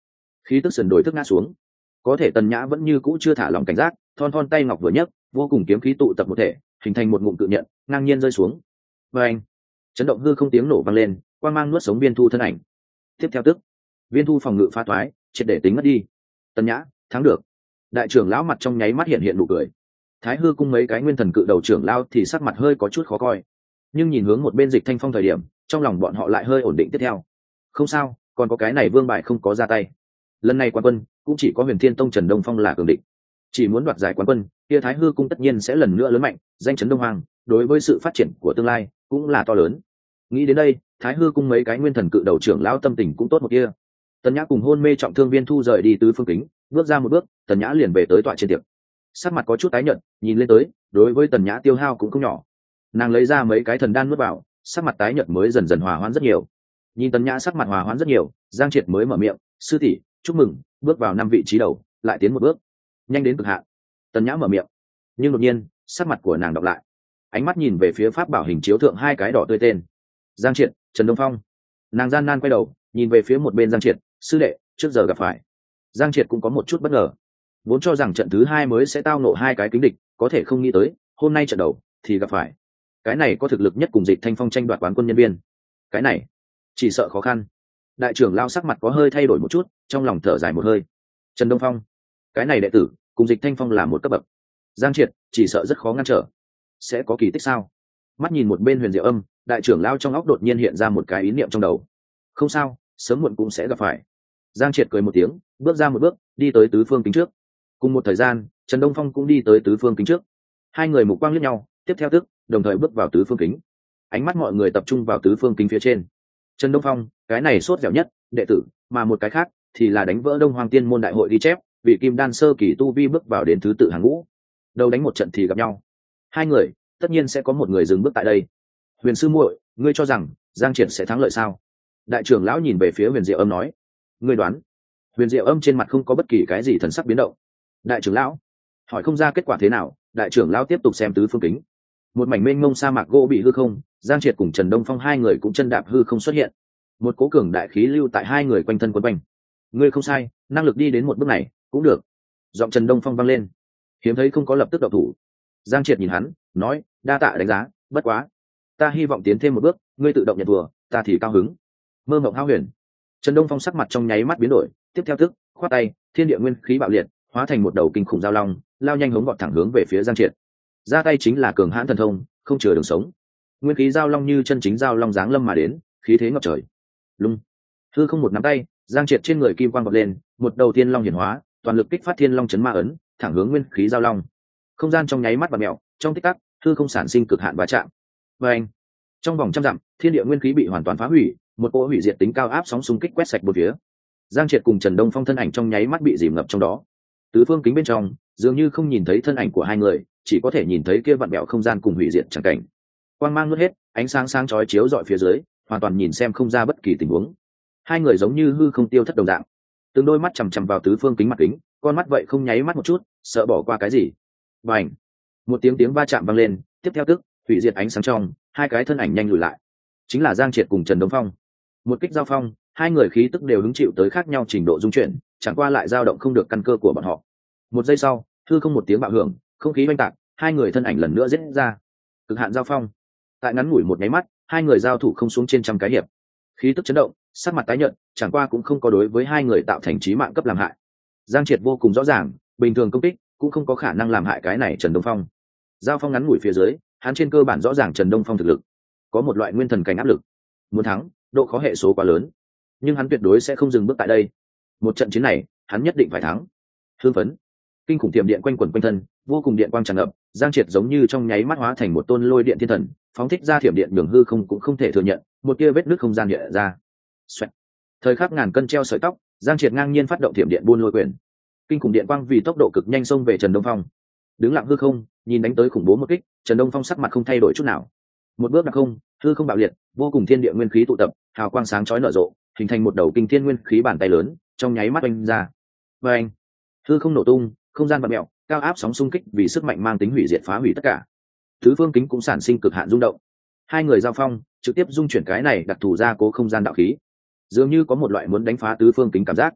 khí tức sườn đổi thức ngã xuống. Có thể Tần Nhã vẫn như cũ chưa thả lòng cảnh giác, thon thon tay ngọc vừa nhấc, vô cùng kiếm khí tụ tập một thể, hình thành một ngụm cự nhận, ngang nhiên rơi xuống. Và anh, chấn động hư không tiếng nổ vang lên, quang mang nuốt sống Viên Thu thân ảnh. Tiếp theo tức, Viên Thu phòng ngự phá toái, triệt để tính mất đi. Tần Nhã thắng được. Đại trưởng lão mặt trong nháy mắt hiện hiện nụ cười. Thái Hư cung mấy cái nguyên thần cự đầu trưởng lão thì sắc mặt hơi có chút khó coi, nhưng nhìn hướng một bên Dịch Thanh Phong thời điểm, trong lòng bọn họ lại hơi ổn định. Tiếp theo, không sao, còn có cái này vương bại không có ra tay. Lần này quán quân cũng chỉ có Huyền Thiên Tông Trần Đông Phong là cường địch, chỉ muốn đoạt giải quán quân, kia Thái Hư cung tất nhiên sẽ lần nữa lớn mạnh, danh chấn Đông Hoàng, đối với sự phát triển của tương lai cũng là to lớn. Nghĩ đến đây, Thái Hư cung mấy cái nguyên thần cự đầu trưởng lão tâm tình cũng tốt một kia. Tần Nhã cùng hôn mê trọng thương Viên Thu rời đi tứ phương kính, bước ra một bước, Tần Nhã liền về tới tọa trên tiệc. Sắc mặt có chút tái nhợt, nhìn lên tới, đối với Tần Nhã tiêu hao cũng không nhỏ. Nàng lấy ra mấy cái thần đan nuốt vào, sắc mặt tái nhợt mới dần dần hòa hoãn rất nhiều. Nhìn Tần Nhã sắc mặt hòa hoãn rất nhiều, Giang Triệt mới mở miệng, sư tỷ, chúc mừng, bước vào 5 vị trí đầu, lại tiến một bước, nhanh đến cực hạn. Tần Nhã mở miệng, nhưng đột nhiên sắc mặt của nàng đọc lại, ánh mắt nhìn về phía pháp bảo hình chiếu thượng hai cái đỏ tươi tên Giang Triệt, Trần Đông Phong. Nàng gian nan quay đầu nhìn về phía một bên Giang Triệt, sư đệ, trước giờ gặp phải. Giang Triệt cũng có một chút bất ngờ, vốn cho rằng trận thứ 2 mới sẽ tao nộ hai cái kính địch, có thể không nghĩ tới hôm nay trận đầu thì gặp phải cái này có thực lực nhất cùng Dịch Thanh Phong tranh đoạt quán quân nhân viên. Cái này chỉ sợ khó khăn. Đại trưởng lao sắc mặt có hơi thay đổi một chút, trong lòng thở dài một hơi. Trần Đông Phong, cái này đệ tử cùng Dịch Thanh Phong là một cấp bậc, Giang Triệt chỉ sợ rất khó ngăn trở. Sẽ có kỳ tích sao? Mắt nhìn một bên Huyền Diệu Âm, đại trưởng lao trong óc đột nhiên hiện ra một cái ý niệm trong đầu. Không sao, sớm muộn cũng sẽ gặp phải. Giang Triệt cười một tiếng, bước ra một bước, đi tới tứ phương kính trước. Cùng một thời gian, Trần Đông Phong cũng đi tới tứ phương kính trước. Hai người mục quang liếc nhau, tiếp theo tức đồng thời bước vào tứ phương kính. Ánh mắt mọi người tập trung vào tứ phương kính phía trên. Trần Đông Phong, cái này sốt dẻo nhất đệ tử, mà một cái khác thì là đánh vỡ Đông Hoàng Tiên môn đại hội ghi chép, vị kim đan sơ kỳ tu vi bước vào đến thứ tự hàng ngũ. Đầu đánh một trận thì gặp nhau. Hai người, tất nhiên sẽ có một người dừng bước tại đây. Huyền sư muội, ngươi cho rằng Giang Triệt sẽ thắng lợi sao? Đại trưởng lão nhìn về phía Huyền Diệu Âm nói. Ngươi đoán? Huyền Diệu Âm trên mặt không có bất kỳ cái gì thần sắc biến động. Đại trưởng lão hỏi không ra kết quả thế nào, đại trưởng lão tiếp tục xem tứ phương kính. Một mảnh mênh mông sa mạc gỗ bị hư không, Giang Triệt cùng Trần Đông Phong hai người cũng chân đạp hư không xuất hiện. Một cố cường đại khí lưu tại hai người quanh thân quấn quanh. Ngươi không sai, năng lực đi đến một bước này cũng được. Giọng Trần Đông Phong vang lên. Hiếm thấy không có lập tức động thủ. Giang Triệt nhìn hắn, nói, đa tạ đánh giá, bất quá, ta hy vọng tiến thêm một bước, ngươi tự động nhận thua, ta thì cao hứng. Mơ mộng hao huyền. Trần Đông Phong sắc mặt trong nháy mắt biến đổi, tiếp theo tức khoát tay, thiên địa nguyên khí bạo liệt, hóa thành một đầu kinh khủng giao long, lao nhanh hống gọn thẳng hướng về phía Giang Triệt. Ra tay chính là cường hãn thần thông, không chừa đường sống. Nguyên khí giao long như chân chính giao long giáng lâm mà đến, khí thế ngập trời. Lung, hư không một nắm tay, Giang Triệt trên người kim quang vọt lên, một đầu tiên long hiển hóa, toàn lực kích phát thiên long chấn ma ấn, thẳng hướng nguyên khí giao long. Không gian trong nháy mắt và mèo, trong tích tắc, hư không sản sinh cực hạn va chạm. Và anh, trong vòng trăm dặm, thiên địa nguyên khí bị hoàn toàn phá hủy, một cỗ hủy diệt tính cao áp sóng xung kích quét sạch bốn phía. Giang Triệt cùng Trần Đông Phong thân ảnh trong nháy mắt bị dìm ngập trong đó. Tứ phương kính bên trong, dường như không nhìn thấy thân ảnh của hai người, chỉ có thể nhìn thấy kia vặn bẹo không gian cùng hủy diệt chẳng cảnh. Quang mang nuốt hết, ánh sáng sáng chói chiếu rọi phía dưới, hoàn toàn nhìn xem không ra bất kỳ tình huống. Hai người giống như hư không tiêu thất đồng dạng. Từng đôi mắt chằm chằm vào tứ phương kính mặt kính, con mắt vậy không nháy mắt một chút, sợ bỏ qua cái gì. Bành! Một tiếng va chạm vang lên, tiếp theo tức hủy diệt ánh sáng trong, hai cái thân ảnh nhanh lùi lại. Chính là Giang Triệt cùng Trần Đông Phong. Một kích giao phong, hai người khí tức đều hứng chịu tới khác nhau trình độ dung chuyển, chẳng qua lại dao động không được căn cơ của bọn họ. Một giây sau, hư không một tiếng bạo hưởng, không khí oanh tạc, hai người thân ảnh lần nữa giết ra. Cực hạn giao phong. Tại ngắn ngủi một nháy mắt, hai người giao thủ không xuống trên trăm cái hiệp. Khí tức chấn động, sắc mặt tái nhợt, chẳng qua cũng không có đối với hai người tạo thành chí mạng cấp làm hại. Giang Triệt vô cùng rõ ràng, bình thường công kích cũng không có khả năng làm hại cái này Trần Đông Phong. Giao phong ngắn ngủi phía dưới, hắn trên cơ bản rõ ràng Trần Đông Phong thực lực có một loại nguyên thần cảnh áp lực. Muốn thắng, độ khó hệ số quá lớn, nhưng hắn tuyệt đối sẽ không dừng bước tại đây. Một trận chiến này, hắn nhất định phải thắng. Hưng phấn, kinh khủng tiềm điện quanh quẩn quanh thân, vô cùng điện quang tràn ngập, Giang Triệt giống như trong nháy mắt hóa thành một tôn lôi điện thiên thần, phóng thích ra thiểm điện đường hư không cũng không thể thừa nhận, một tia vết nứt không gian hiện ra. Xoẹt. Thời khắc ngàn cân treo sợi tóc, Giang Triệt ngang nhiên phát động thiểm điện buôn lôi quyền. Kinh khủng điện quang vì tốc độ cực nhanh xông về Trần Đông Phong. Đứng lặng hư không, nhìn đánh tới khủng bố một kích, Trần Đông Phong sắc mặt không thay đổi chút nào. Một bước đặc không, hư không bạo liệt, vô cùng thiên địa nguyên khí tụ tập, hào quang sáng chói nở rộ, hình thành một đầu kinh thiên nguyên khí bàn tay lớn, trong nháy mắt oanh ra. Và anh, hư không nổ tung, không gian vặn mèo, cao áp sóng xung kích vì sức mạnh mang tính hủy diệt phá hủy tất cả. Tứ phương kính cũng sản sinh cực hạn rung động. Hai người giao phong, trực tiếp dung chuyển cái này đặc thù ra cố không gian đạo khí. Dường như có một loại muốn đánh phá tứ phương kính cảm giác.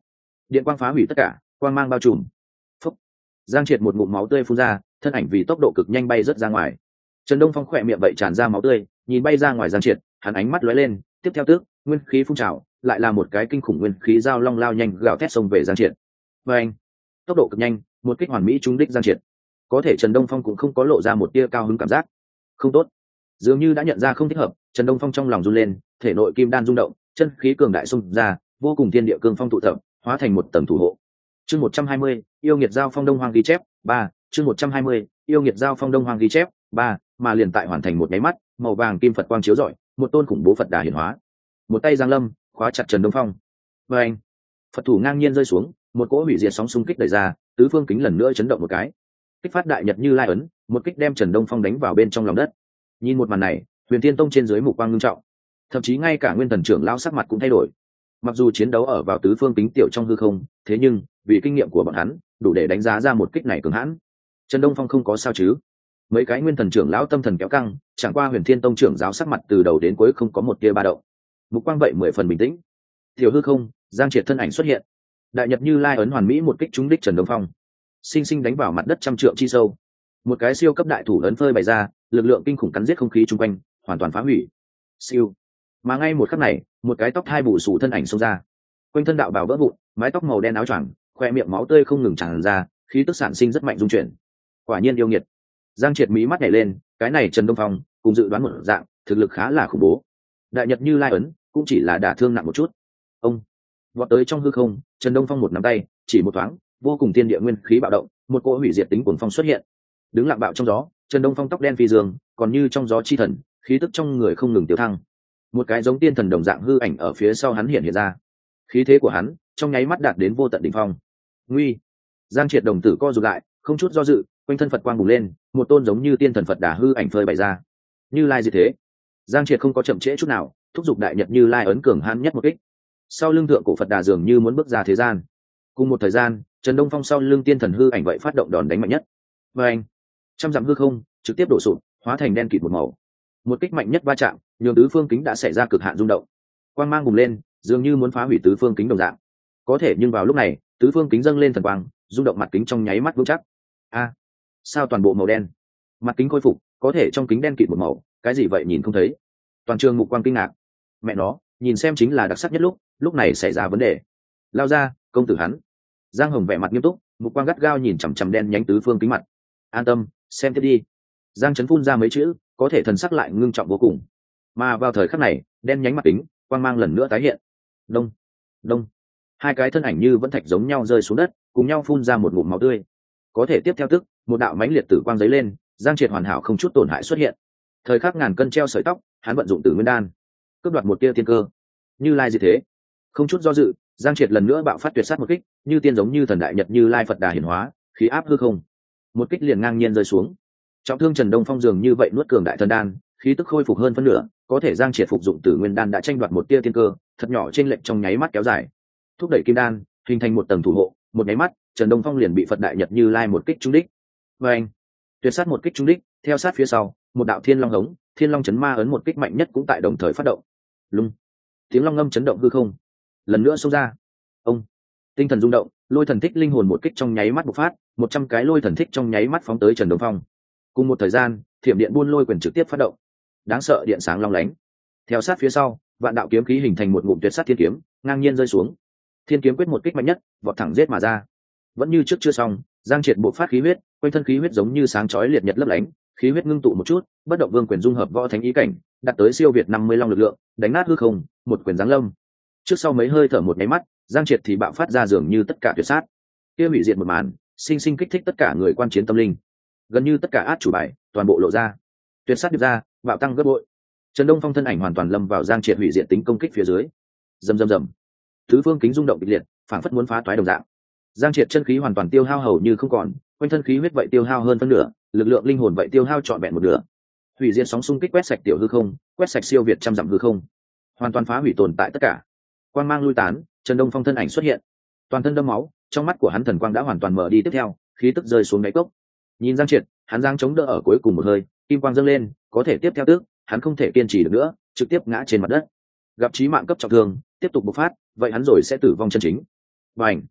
điện quang phá hủy tất cả, quang mang bao trùm. Phúc. Giang Triệt một ngụm máu tươi phun ra, thân ảnh vì tốc độ cực nhanh bay rớt ra ngoài. Trần Đông Phong khỏe miệng vậy tràn ra máu tươi, nhìn bay ra ngoài Giang Triệt, hắn ánh mắt lóe lên, tiếp theo tức, nguyên khí phun trào, lại là một cái kinh khủng nguyên khí giao long lao nhanh gào thét xông về Giang Triệt. Và anh, tốc độ cực nhanh, một kích hoàn mỹ trúng đích Giang Triệt. Có thể Trần Đông Phong cũng không có lộ ra một tia cao hứng cảm giác. Không tốt, dường như đã nhận ra không thích hợp, Trần Đông Phong trong lòng run lên, thể nội kim đan rung động, chân khí cường đại xung ra, vô cùng thiên địa cương phong tụ tập, hóa thành một tầng thủ hộ. Chương 120, yêu nghiệt giao phong Đông Hoang ghi chép 3, chương 120, yêu nghiệt giao phong Đông Hoang ghi chép 3, mà liền tại hoàn thành một cái mắt, màu vàng kim Phật quang chiếu rọi, một tôn khủng bố Phật Đà hiển hóa. Một tay giang lâm, khóa chặt Trần Đông Phong. Và anh, Phật thủ ngang nhiên rơi xuống, một cỗ hủy diệt sóng xung kích đẩy ra, tứ phương kính lần nữa chấn động một cái. Kích phát đại nhật Như Lai ấn, một kích đem Trần Đông Phong đánh vào bên trong lòng đất. Nhìn một màn này, Huyền Thiên Tông trên dưới mục quang ngưng trọng, thậm chí ngay cả Nguyên Thần trưởng lão sắc mặt cũng thay đổi. Mặc dù chiến đấu ở vào tứ phương kính tiểu trong hư không, thế nhưng vì kinh nghiệm của bọn hắn, đủ để đánh giá ra một kích này cường hãn. Trần Đông Phong không có sao chứ? Mấy cái Nguyên Thần trưởng lão tâm thần kéo căng, chẳng qua Huyền Thiên Tông trưởng giáo sắc mặt từ đầu đến cuối không có một tia ba động. Mục quang vậy 10 phần bình tĩnh. Tiểu hư không, Giang Triệt thân ảnh xuất hiện. Đại nhật Như Lai ấn hoàn mỹ một kích trúng đích Trần Đông Phong, sinh sinh đánh vào mặt đất trăm trượng chi sâu. Một cái siêu cấp đại thủ ấn phơi bày ra, lực lượng kinh khủng cắn giết không khí chung quanh, hoàn toàn phá hủy. Siêu. Mà ngay một khắc này, một cái tóc hai bù xù thân ảnh xông ra, quanh thân đạo bào vỡ vụn, mái tóc màu đen áo choàng, khoe miệng máu tươi không ngừng tràn ra, khí tức sản sinh rất mạnh dung chuyển. Quả nhiên yêu nghiệt. Giang Triệt mí mắt nhảy lên, cái này Trần Đông Phong cùng dự đoán một dạng, thực lực khá là khủng bố. Đại nhật Như Lai ấn cũng chỉ là đả thương nặng một chút. Ông vọt tới trong hư không, Trần Đông Phong một nắm tay, chỉ một thoáng, vô cùng tiên địa nguyên khí bạo động, một cỗ hủy diệt tính cuồng phong xuất hiện. Đứng lặng bạo trong gió, Trần Đông Phong tóc đen phi dương, còn như trong gió chi thần, khí tức trong người không ngừng tiêu thăng. Một cái giống tiên thần đồng dạng hư ảnh ở phía sau hắn hiện ra. Khí thế của hắn trong nháy mắt đạt đến vô tận đỉnh phong. Nguy! Giang Triệt đồng tử co rụt lại, không chút do dự, quanh thân Phật quang bùng lên, một tôn giống như tiên thần Phật Đà hư ảnh phơi bày ra. Như Lai gì thế? Giang Triệt không có chậm trễ chút nào, thúc giục đại nhật Như Lai ấn cường hãn nhất một kích. Sau lưng thượng cổ Phật Đà dường như muốn bước ra thế gian. Cùng một thời gian, Trần Đông Phong sau lưng tiên thần hư ảnh vậy phát động đòn đánh mạnh nhất. Và anh, trăm dặm hư không trực tiếp đổ sụp, hóa thành đen kịt một màu. Một kích mạnh nhất va chạm, nhường tứ phương kính đã xảy ra cực hạn rung động. Quang mang bùng lên, dường như muốn phá hủy tứ phương kính đồng dạng. Có thể nhưng vào lúc này, tứ phương kính dâng lên thần quang, rung động mặt kính trong nháy mắt vững chắc. A, sao toàn bộ màu đen? Mặt kính khôi phục, có thể trong kính đen kịt một màu, cái gì vậy nhìn không thấy. Toàn trường mục quang kinh ngạc. Mẹ nó, nhìn xem chính là đặc sắc nhất lúc này xảy ra vấn đề. Lao ra, công tử hắn. Giang Hồng vẻ mặt nghiêm túc, mục quang gắt gao nhìn chằm chằm đen nhánh tứ phương kính mặt. An tâm, xem tiếp đi. Giang Chấn phun ra mấy chữ, có thể thần sắc lại ngưng trọng vô cùng. Mà vào thời khắc này, đen nhánh mặt kính, quang mang lần nữa tái hiện. Đông, đông. Hai cái thân ảnh như vẫn thạch giống nhau rơi xuống đất, cùng nhau phun ra một ngụm máu tươi. Có thể tiếp theo tức, một đạo mãnh liệt tử quang giấy lên, Giang Triệt hoàn hảo không chút tổn hại xuất hiện. Thời khắc ngàn cân treo sợi tóc, hắn vận dụng Tử Nguyên Đan, cướp đoạt một tia tiên cơ. Như Lai gì thế? Không chút do dự, Giang Triệt lần nữa bạo phát tuyệt sát một kích, như tiên giống như thần đại nhật Như Lai Phật Đà hiển hóa, khí áp hư không. Một kích liền ngang nhiên rơi xuống. Trọng thương Trần Đông Phong dường như vậy nuốt cường đại thần đan, khí tức khôi phục hơn phân nửa, có thể Giang Triệt phục dụng Tử Nguyên Đan đã tranh đoạt một tia tiên cơ, thật nhỏ trên lệnh trong nháy mắt kéo dài, thúc đẩy kim đan, hình thành một tầng thủ hộ, một nháy mắt, Trần Đông Phong liền bị Phật đại nhật Như Lai một kích trúng đích. Và anh, tuyệt sát một kích trúng đích, theo sát phía sau, một đạo Thiên Long hống, Thiên Long chấn ma ấn một kích mạnh nhất cũng tại đồng thời phát động. Lung, tiếng long ngâm chấn động hư không, lần nữa xông ra. Ông, tinh thần rung động, lôi thần thích linh hồn một kích trong nháy mắt bộc phát, 100 cái lôi thần thích trong nháy mắt phóng tới Trần Đông Phong. Cùng một thời gian, thiểm điện buôn lôi quyền trực tiếp phát động, đáng sợ điện sáng long lánh. Theo sát phía sau, vạn đạo kiếm khí hình thành một ngụm tuyệt sát thiên kiếm, ngang nhiên rơi xuống. Thiên kiếm quyết một kích mạnh nhất, vọt thẳng giết mà ra. Vẫn như trước chưa xong, Giang Triệt bộc phát khí huyết, quanh thân khí huyết giống như sáng chói liệt nhật lấp lánh, khí huyết ngưng tụ một chút, bất động vương quyền dung hợp võ thánh ý cảnh, đạt tới siêu việt 50 long lực lượng, đánh nát hư không, một quyền giáng lâm. Trước sau mấy hơi thở một cái mắt, Giang Triệt thì bạo phát ra dường như tất cả tuyệt sát. Kia hủy diệt một màn, sinh sinh kích thích tất cả người quan chiến tâm linh. Gần như tất cả át chủ bài, toàn bộ lộ ra. Tuyệt sát điệp ra, bạo tăng gấp bội. Trần Đông Phong thân ảnh hoàn toàn lâm vào Giang Triệt hủy diệt tính công kích phía dưới. Rầm rầm rầm. Tứ phương kính rung động kịch liệt, phảng phất muốn phá toái đồng dạng. Giang Triệt chân khí hoàn toàn tiêu hao hầu như không còn, quanh thân khí huyết vậy tiêu hao hơn phân nửa, lực lượng linh hồn vậy tiêu hao trọn vẹn một nửa. Hủy diệt sóng xung kích quét sạch tiểu hư không, quét sạch siêu việt trăm dặm hư không, hoàn toàn phá hủy tồn tại tất cả. Quang mang lui tán, Trần Đông Phong thân ảnh xuất hiện, toàn thân đẫm máu, trong mắt của hắn thần quang đã hoàn toàn mở đi. Tiếp theo, khí tức rơi xuống đáy cốc. Nhìn Giang Triệt, hắn giang chống đỡ ở cuối cùng một hơi, kim quang dâng lên, có thể tiếp theo tức, hắn không thể kiên trì được nữa, trực tiếp ngã trên mặt đất. Gặp chí mạng cấp trọng thương, tiếp tục bộc phát, vậy hắn rồi sẽ tử vong chân chính. Bành!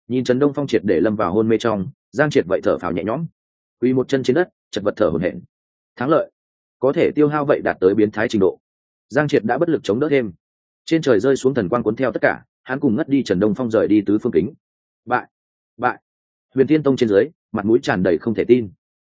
Nhìn Trần Đông Phong triệt để lâm vào hôn mê trong, Giang Triệt vậy thở phào nhẹ nhõm, quỳ một chân trên đất, chật vật thở hổn hển. Thắng lợi, có thể tiêu hao vậy đạt tới biến thái trình độ. Giang Triệt đã bất lực chống đỡ thêm. Trên trời rơi xuống thần quang cuốn theo tất cả, hắn cùng ngất đi Trần Đông Phong rời đi tứ phương kính. Bại, bại. Huyền Thiên Tông trên dưới, mặt mũi tràn đầy không thể tin.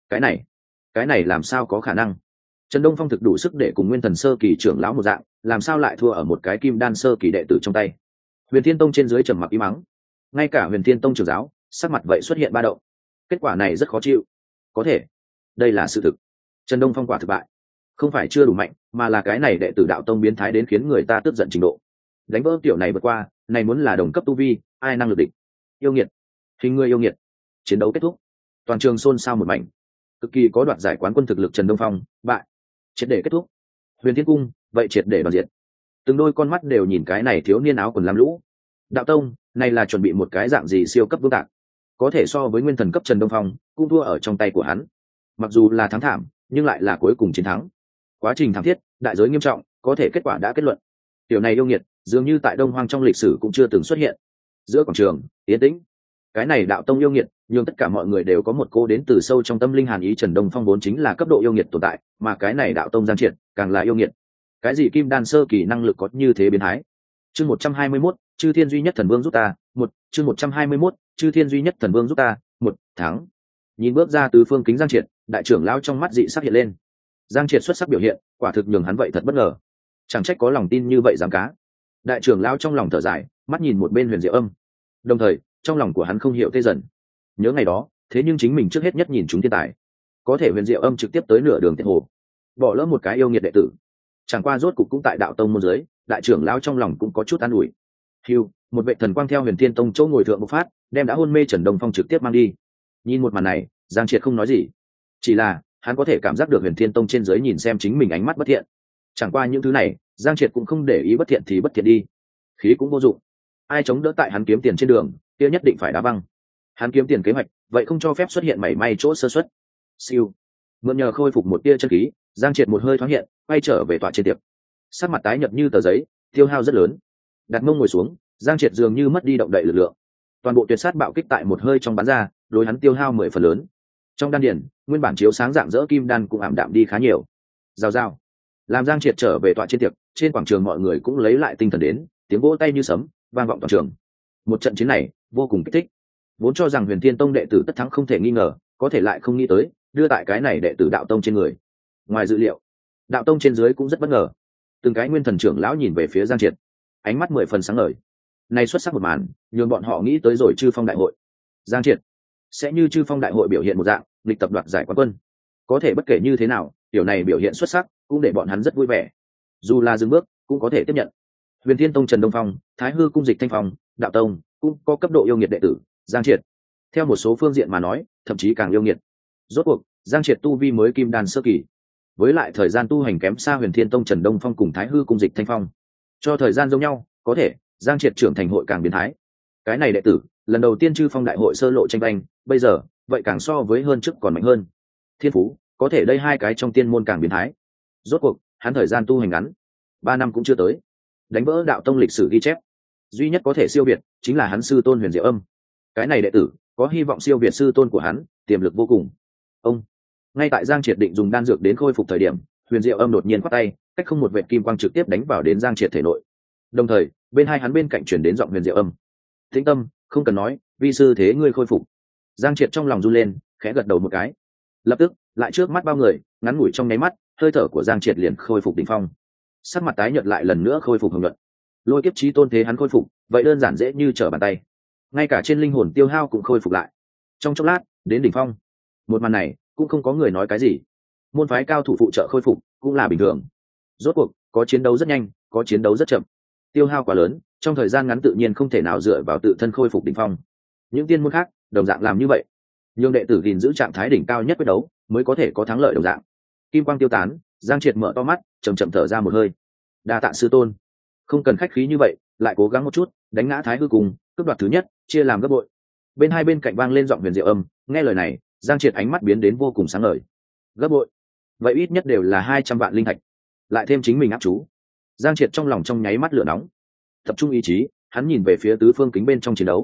Cái này làm sao có khả năng? Trần Đông Phong thực đủ sức để cùng Nguyên Thần sơ kỳ trưởng lão một dạng, làm sao lại thua ở một cái Kim Đan sơ kỳ đệ tử trong tay? Huyền Thiên Tông trên dưới trầm mặc im mắng. Ngay cả Huyền Thiên Tông trưởng giáo, sắc mặt vậy xuất hiện ba động. Kết quả này rất khó chịu. Có thể, đây là sự thực. Trần Đông Phong quả thực bại, không phải chưa đủ mạnh, mà là cái này đệ tử đạo tông biến thái đến khiến người ta tức giận trình độ. Đánh vỡ tiểu này vượt qua, này muốn là đồng cấp tu vi, ai năng lực địch? Yêu nghiệt, hình người yêu nghiệt. Chiến đấu kết thúc, toàn trường xôn xao một mảnh. Cực kỳ có đoạt giải quán quân thực lực Trần Đông Phong bại, triệt để kết thúc. Huyền Thiên Cung vậy triệt để đoàn diệt. Từng đôi con mắt đều nhìn cái này thiếu niên áo quần lam lũ. Đạo tông này là chuẩn bị một cái dạng gì siêu cấp vương tạc, có thể so với nguyên thần cấp Trần Đông Phong cũng thua ở trong tay của hắn. Mặc dù là thắng thảm, nhưng lại là cuối cùng chiến thắng. Quá trình thắng thiết, đại giới nghiêm trọng, có thể kết quả đã kết luận. Tiểu này yêu nghiệt, dường như tại Đông Hoang trong lịch sử cũng chưa từng xuất hiện. Giữa quảng trường, yên tĩnh. Cái này đạo tông yêu nghiệt, nhưng tất cả mọi người đều có một cô đến từ sâu trong tâm linh hàn ý. Trần Đông Phong vốn chính là cấp độ yêu nghiệt tồn tại, mà cái này đạo tông Giang Triệt càng là yêu nghiệt. Cái gì kim đan sơ kỳ năng lực có như thế biến thái? Chương 121, Chư Thiên duy nhất thần vương giúp ta, một. Chương 121, Chư Thiên duy nhất thần vương giúp ta, một. Thắng. Nhìn bước ra từ phương kính Giang Triệt, đại trưởng lão trong mắt dị sắc hiện lên. Giang Triệt xuất sắc biểu hiện, quả thực nhường hắn vậy thật bất ngờ. Chẳng trách có lòng tin như vậy dám cá. Đại trưởng lão trong lòng thở dài, mắt nhìn một bên Huyền Diệu Âm. Đồng thời, trong lòng của hắn không hiểu tê dần. Nhớ ngày đó, thế nhưng chính mình trước hết nhất nhìn chúng thiên tài. Có thể Huyền Diệu Âm trực tiếp tới nửa đường tiệt hồ, bỏ lỡ một cái yêu nghiệt đệ tử. Chẳng qua rốt cục cũng tại đạo tông môn dưới, đại trưởng lão trong lòng cũng có chút an ủi. Hưu, một vệ thần quang theo Huyền Thiên Tông chỗ ngồi thượng bộc phát, đem đã hôn mê Trần Đông Phong trực tiếp mang đi. Nhìn một màn này, Giang Triệt không nói gì, chỉ là hắn có thể cảm giác được Huyền Thiên Tông trên dưới nhìn xem chính mình ánh mắt bất thiện. Chẳng qua những thứ này, Giang Triệt cũng không để ý, bất thiện thì bất thiện đi, khí cũng vô dụng. Ai chống đỡ tại hắn kiếm tiền trên đường, kia nhất định phải đá văng. Hắn kiếm tiền kế hoạch, vậy không cho phép xuất hiện mảy may chỗ sơ suất. Siêu, mượn nhờ khôi phục một tia chân khí, Giang Triệt một hơi thoáng hiện, quay trở về tọa trên tiệc. Sắc mặt tái nhợt như tờ giấy, tiêu hao rất lớn. Đặt mông ngồi xuống, Giang Triệt dường như mất đi động đậy lực lượng. Toàn bộ tuyệt sát bạo kích tại một hơi trong bắn ra, đối hắn tiêu hao 10 phần lớn. Trong đan điền, nguyên bản chiếu sáng dạng dỡ kim đan cũng ảm đạm đi khá nhiều. Rào rào. Làm Giang Triệt trở về tọa trên tiệc, trên quảng trường mọi người cũng lấy lại tinh thần đến, tiếng vỗ tay như sấm, vang vọng toàn trường. Một trận chiến này vô cùng kích thích. Vốn cho rằng Huyền Thiên Tông đệ tử tất thắng không thể nghi ngờ, có thể lại không nghĩ tới, đưa tại cái này đệ tử đạo tông trên người. Ngoài dự liệu, đạo tông trên dưới cũng rất bất ngờ. Từng cái nguyên thần trưởng lão nhìn về phía Giang Triệt, ánh mắt 10 phần sáng ngời. Này xuất sắc một màn, nhường bọn họ nghĩ tới rồi Chư Phong đại hội. Giang Triệt sẽ như Chư Phong đại hội biểu hiện một dạng, lịch tập đoạt giải quán quân. Có thể bất kể như thế nào, điều này biểu hiện xuất sắc, cũng để bọn hắn rất vui vẻ. Dù là dừng bước, cũng có thể tiếp nhận. Huyền Thiên Tông Trần Đông Phong, Thái Hư cung Dịch Thanh Phong, đạo tông cũng có cấp độ yêu nghiệt đệ tử, Giang Triệt. Theo một số phương diện mà nói, thậm chí càng yêu nghiệt. Rốt cuộc, Giang Triệt tu vi mới kim đan sơ kỳ, với lại thời gian tu hành kém xa Huyền Thiên Tông Trần Đông Phong cùng Thái Hư cung Dịch Thanh Phong. Cho thời gian giống nhau, có thể Giang Triệt trưởng thành hội càng biến thái. Cái này đệ tử, lần đầu tiên Chư Phong đại hội sơ lộ tranh banh, bây giờ, vậy càng so với hơn trước còn mạnh hơn. Thiên phú, có thể đây hai cái trong tiên môn càng biến thái. Rốt cuộc, hắn thời gian tu hành ngắn, 3 năm cũng chưa tới, đánh vỡ đạo tông lịch sử ghi chép. Duy nhất có thể siêu việt chính là hắn sư tôn Huyền Diệu Âm. Cái này đệ tử có hy vọng siêu việt sư tôn của hắn, tiềm lực vô cùng. Ông, ngay tại Giang Triệt định dùng đan dược đến khôi phục thời điểm, Huyền Diệu Âm đột nhiên quát tay, cách không một vệt kim quang trực tiếp đánh vào đến Giang Triệt thể nội. Đồng thời, bên hai hắn bên cạnh chuyển đến giọng Huyền Diệu Âm. Tĩnh tâm, không cần nói, vi sư thế ngươi khôi phục. Giang Triệt trong lòng run lên, khẽ gật đầu một cái. Lập tức, lại trước mắt bao người, ngắn ngủi trong nháy mắt, hơi thở của Giang Triệt liền khôi phục đỉnh phong. Sắc mặt tái nhợt lại lần nữa khôi phục hồng nhuận. Lôi kiếp chí tôn thế hắn khôi phục, vậy đơn giản dễ như trở bàn tay. Ngay cả trên linh hồn tiêu hao cũng khôi phục lại. Trong chốc lát, đến đỉnh phong. Một màn này, cũng không có người nói cái gì. Môn phái cao thủ phụ trợ khôi phục, cũng là bình thường. Rốt cuộc, có chiến đấu rất nhanh, có chiến đấu rất chậm. Tiêu hao quá lớn, trong thời gian ngắn tự nhiên không thể nào dựa vào tự thân khôi phục đỉnh phong. Những tiên môn khác, đồng dạng làm như vậy. Nhưng đệ tử gìn giữ trạng thái đỉnh cao nhất quyết đấu, mới có thể có thắng lợi đồng dạng. Kim quang tiêu tán, Giang Triệt mở to mắt, chậm chậm thở ra một hơi. Đa tạ sư tôn, không cần khách khí như vậy, lại cố gắng một chút, đánh ngã Thái Hư cùng, cướp đoạt thứ nhất, chia làm gấp bội. Bên hai bên cạnh vang lên giọng Huyền Diệu Âm, nghe lời này, Giang Triệt ánh mắt biến đến vô cùng sáng ngời. Gấp bội? Vậy ít nhất đều là 200 vạn linh thạch, lại thêm chính mình áp chú. Giang Triệt trong lòng trong nháy mắt lửa nóng, tập trung ý chí, hắn nhìn về phía tứ phương kính bên trong chiến đấu.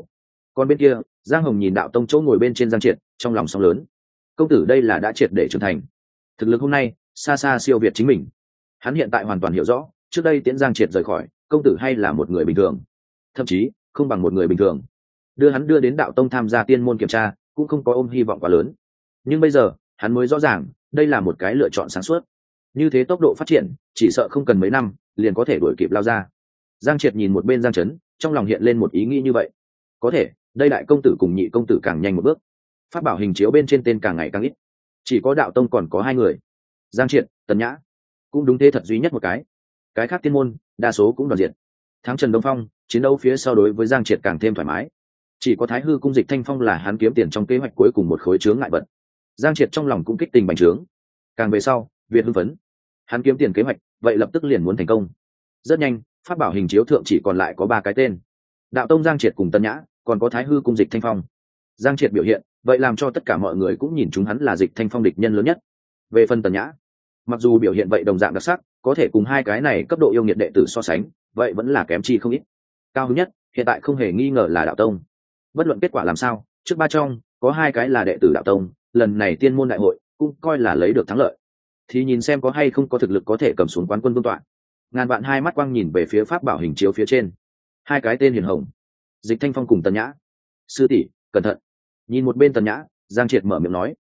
Còn bên kia Giang Hồng nhìn đạo tông chỗ ngồi bên trên Giang Triệt, trong lòng sóng lớn. Công tử đây là đã triệt để trưởng thành, thực lực hôm nay xa xa siêu việt chính mình. Hắn hiện tại hoàn toàn hiểu rõ, trước đây tiễn Giang Triệt rời khỏi, công tử hay là một người bình thường, thậm chí không bằng một người bình thường. Hắn đưa đến đạo tông tham gia tiên môn kiểm tra, cũng không có ôm hy vọng quá lớn. Nhưng bây giờ hắn mới rõ ràng, đây là một cái lựa chọn sáng suốt. Như thế tốc độ phát triển, chỉ sợ không cần mấy năm liền có thể đuổi kịp lao ra. Giang Triệt nhìn một bên Giang Trấn, trong lòng hiện lên một ý nghĩ như vậy. Có thể đây đại công tử cùng nhị công tử càng nhanh một bước, pháp bảo hình chiếu bên trên tên càng ngày càng ít, chỉ có đạo tông còn có hai người, Giang Triệt, Tần Nhã. Cũng đúng thế thật duy nhất một cái khác tiên môn đa số cũng đoàn diện. Thắng Trần Đông Phong chiến đấu phía sau đối với Giang Triệt càng thêm thoải mái, chỉ có Thái Hư cung Dịch Thanh Phong là hắn kiếm tiền trong kế hoạch cuối cùng một khối chướng ngại vật. Giang Triệt trong lòng cũng kích tình bành trướng, càng về sau việt hưng phấn, hắn kiếm tiền kế hoạch vậy lập tức liền muốn thành công. Rất nhanh pháp bảo hình chiếu thượng chỉ còn lại có 3 cái tên: đạo tông Giang Triệt cùng Tần Nhã, còn có Thái Hư cung Dịch Thanh Phong. Giang Triệt biểu hiện vậy làm cho tất cả mọi người cũng nhìn chúng hắn là Dịch Thanh Phong địch nhân lớn nhất. Về phần Tần Nhã, mặc dù biểu hiện vậy đồng dạng đặc sắc, có thể cùng hai cái này cấp độ yêu nghiệt đệ tử so sánh, vậy vẫn là kém chi không ít. Cao hứng nhất hiện tại không hề nghi ngờ là đạo tông. Bất luận kết quả làm sao, trước 3 trong có 2 cái là đệ tử đạo tông, lần này tiên môn đại hội cũng coi là lấy được thắng lợi. Thì nhìn xem có hay không có thực lực có thể cầm xuống quán quân vương tọa. Ngàn vạn hai mắt quang nhìn về phía pháp bảo hình chiếu phía trên, 2 cái tên hiển hồng, Dịch Thanh Phong cùng Tần Nhã. Sư tỷ cẩn thận. Nhìn một bên Tần Nhã, Giang Triệt mở miệng nói: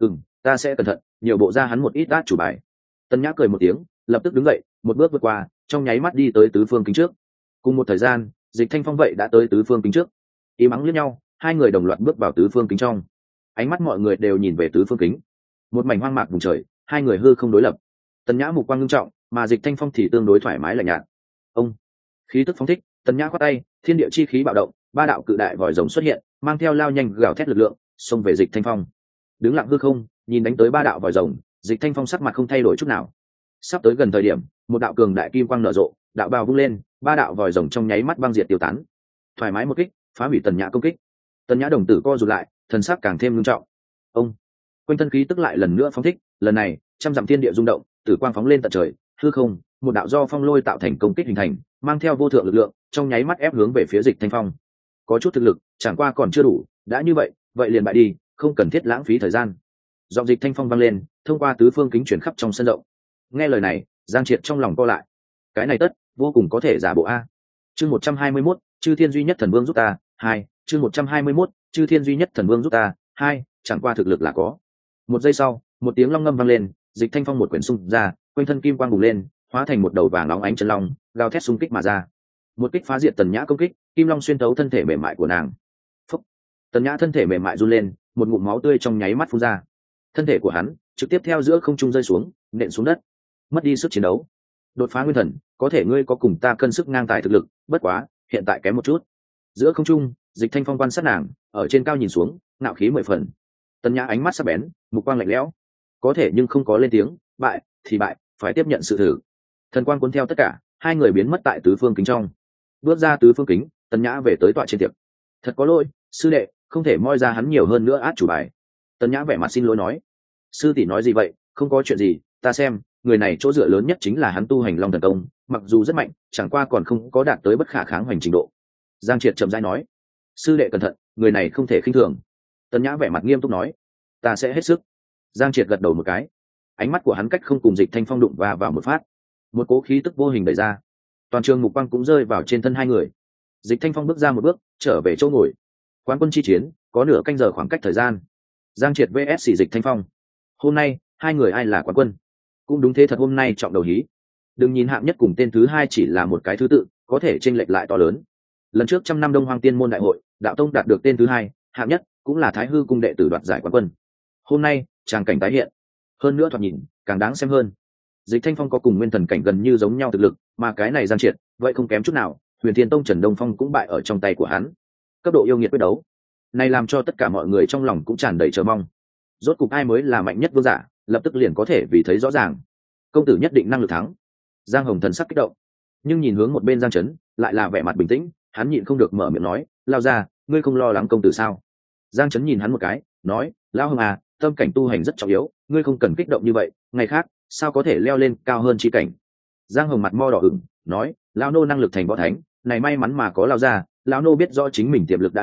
ta sẽ cẩn thận, nhiều bộ ra hắn một ít đát chủ bài. Tần Nhã cười một tiếng, lập tức đứng dậy, một bước vượt qua, trong nháy mắt đi tới tứ phương kính trước. Cùng một thời gian, Dịch Thanh Phong vậy đã tới tứ phương kính trước. Im ắng liếc nhau, hai người đồng loạt bước vào tứ phương kính trong. Ánh mắt mọi người đều nhìn về tứ phương kính. Một mảnh hoang mạc vùng trời, hai người hư không đối lập. Tần Nhã mục quang nghiêm trọng, mà Dịch Thanh Phong thì tương đối thoải mái lạnh nhạt. Ông khí tức phóng thích, Tần Nhã khoát tay, thiên địa chi khí bạo động, 3 đạo cự đại vòi rồng xuất hiện, mang theo lao nhanh gào thét lực lượng, xông về Dịch Thanh Phong. Đứng lặng hư không, nhìn đánh tới 3 đạo vòi rồng, Dịch Thanh Phong sắc mặt không thay đổi chút nào. Sắp tới gần thời điểm, một đạo cường đại kim quang nở rộ, đạo bào vung lên, 3 đạo vòi rồng trong nháy mắt băng diệt tiêu tán. Thoải mái một kích, phá hủy Tần Nhã công kích. Tần Nhã đồng tử co rụt lại, thần sắc càng thêm nghiêm trọng. Ông quanh thân khí tức lại lần nữa phóng thích, lần này trăm dặm thiên địa rung động, tử quang phóng lên tận trời, hư không, một đạo do phong lôi tạo thành công kích hình thành, mang theo vô thượng lực lượng, trong nháy mắt ép hướng về phía Dịch Thanh Phong. Có chút thực lực, chẳng qua còn chưa đủ, đã như vậy, vậy liền bại đi, không cần thiết lãng phí thời gian. Giọng Dịch Thanh Phong vang lên, thông qua tứ phương kính chuyển khắp trong sân rộng. Nghe lời này, Giang Triệt trong lòng co lại. Cái này tất vô cùng có thể giả bộ a. Chương 121, Chư Thiên duy nhất thần vương giúp ta, 2, chương 121, Chư Thiên duy nhất thần vương giúp ta, 2, chẳng qua thực lực là có. Một giây sau, một tiếng long ngâm vang lên, Dịch Thanh Phong một quyển xung ra, quanh thân kim quang bùng lên, hóa thành một đầu vàng óng ánh chân long, gào thét xung kích mà ra. Một kích phá diệt Tần Nhã công kích, kim long xuyên thấu thân thể mềm mại của nàng. Phúc. Tần Nhã thân thể mềm mại run lên, một ngụm máu tươi trong nháy mắt phun ra. Thân thể của hắn trực tiếp theo giữa không trung rơi xuống, nện xuống đất, mất đi sức chiến đấu. Đột phá nguyên thần, có thể ngươi có cùng ta cân sức ngang tài thực lực, bất quá hiện tại kém một chút. Giữa không trung, Dịch Thanh Phong quan sát nàng, ở trên cao nhìn xuống, ngạo khí 10 phần. Tần Nhã ánh mắt sắc bén, mục quang lạnh lẽo, có thể nhưng không có lên tiếng, bại thì bại, phải tiếp nhận sự thử. Thần quang cuốn theo tất cả, hai người biến mất tại tứ phương kính trong. Bước ra tứ phương kính, Tần Nhã về tới tọa trên tiệc. Thật có lỗi, sư đệ, không thể moi ra hắn nhiều hơn nữa át chủ bài. Tần Nhã vẻ mặt xin lỗi nói. Sư tỷ nói gì vậy, không có chuyện gì, ta xem, người này chỗ dựa lớn nhất chính là hắn tu hành long thần công, mặc dù rất mạnh, chẳng qua còn không có đạt tới bất khả kháng hoành trình độ. Giang Triệt chậm rãi nói. Sư đệ cẩn thận, người này không thể khinh thường. Tần Nhã vẻ mặt nghiêm túc nói. Ta sẽ hết sức. Giang Triệt gật đầu một cái. Ánh mắt của hắn cách không cùng Dịch Thanh Phong đụng vào một phát, một cỗ khí tức vô hình đẩy ra, toàn trường mục quang cũng rơi vào trên thân hai người. Dịch Thanh Phong bước ra một bước, trở về chỗ ngồi. Quán quân chi chiến có nửa canh giờ khoảng cách thời gian. Giang Triệt vs Dịch Thanh Phong. Hôm nay hai người ai là quán quân? Cũng đúng thế thật, hôm nay trọng đầu hí. Đừng nhìn hạng nhất cùng tên thứ hai chỉ là một cái thứ tự, có thể chênh lệch lại to lớn. Lần trước 100 năm Đông Hoang Tiên môn đại hội, đạo tông đạt được tên thứ hai, hạng nhất cũng là Thái Hư cung đệ tử đoạt giải quán quân. Hôm nay tràng cảnh tái hiện, hơn nữa thoạt nhìn càng đáng xem hơn. Dịch Thanh Phong có cùng nguyên thần cảnh gần như giống nhau thực lực, mà cái này Giang Triệt vậy không kém chút nào. Huyền Thiên Tông Trần Đông Phong cũng bại ở trong tay của hắn. Cấp độ yêu nghiệt quyết đấu này làm cho tất cả mọi người trong lòng cũng tràn đầy chờ mong. Rốt cục ai mới là mạnh nhất vương giả, lập tức liền có thể vì thấy rõ ràng. Công tử nhất định năng lực thắng. Giang Hồng thần sắc kích động, nhưng nhìn hướng một bên Giang Trấn lại là vẻ mặt bình tĩnh. Hắn nhịn không được mở miệng nói, lao ra, ngươi không lo lắng công tử sao? Giang Trấn nhìn hắn một cái, nói, lao Hồng à, tâm cảnh tu hành rất trọng yếu, ngươi không cần kích động như vậy, ngày khác sao có thể leo lên cao hơn chi cảnh. Giang Hồng mặt mo đỏ ửng, nói, lão nô năng lực thành võ thánh, này may mắn mà có lao ra, lão nô biết rõ chính mình tiềm lực đã hết,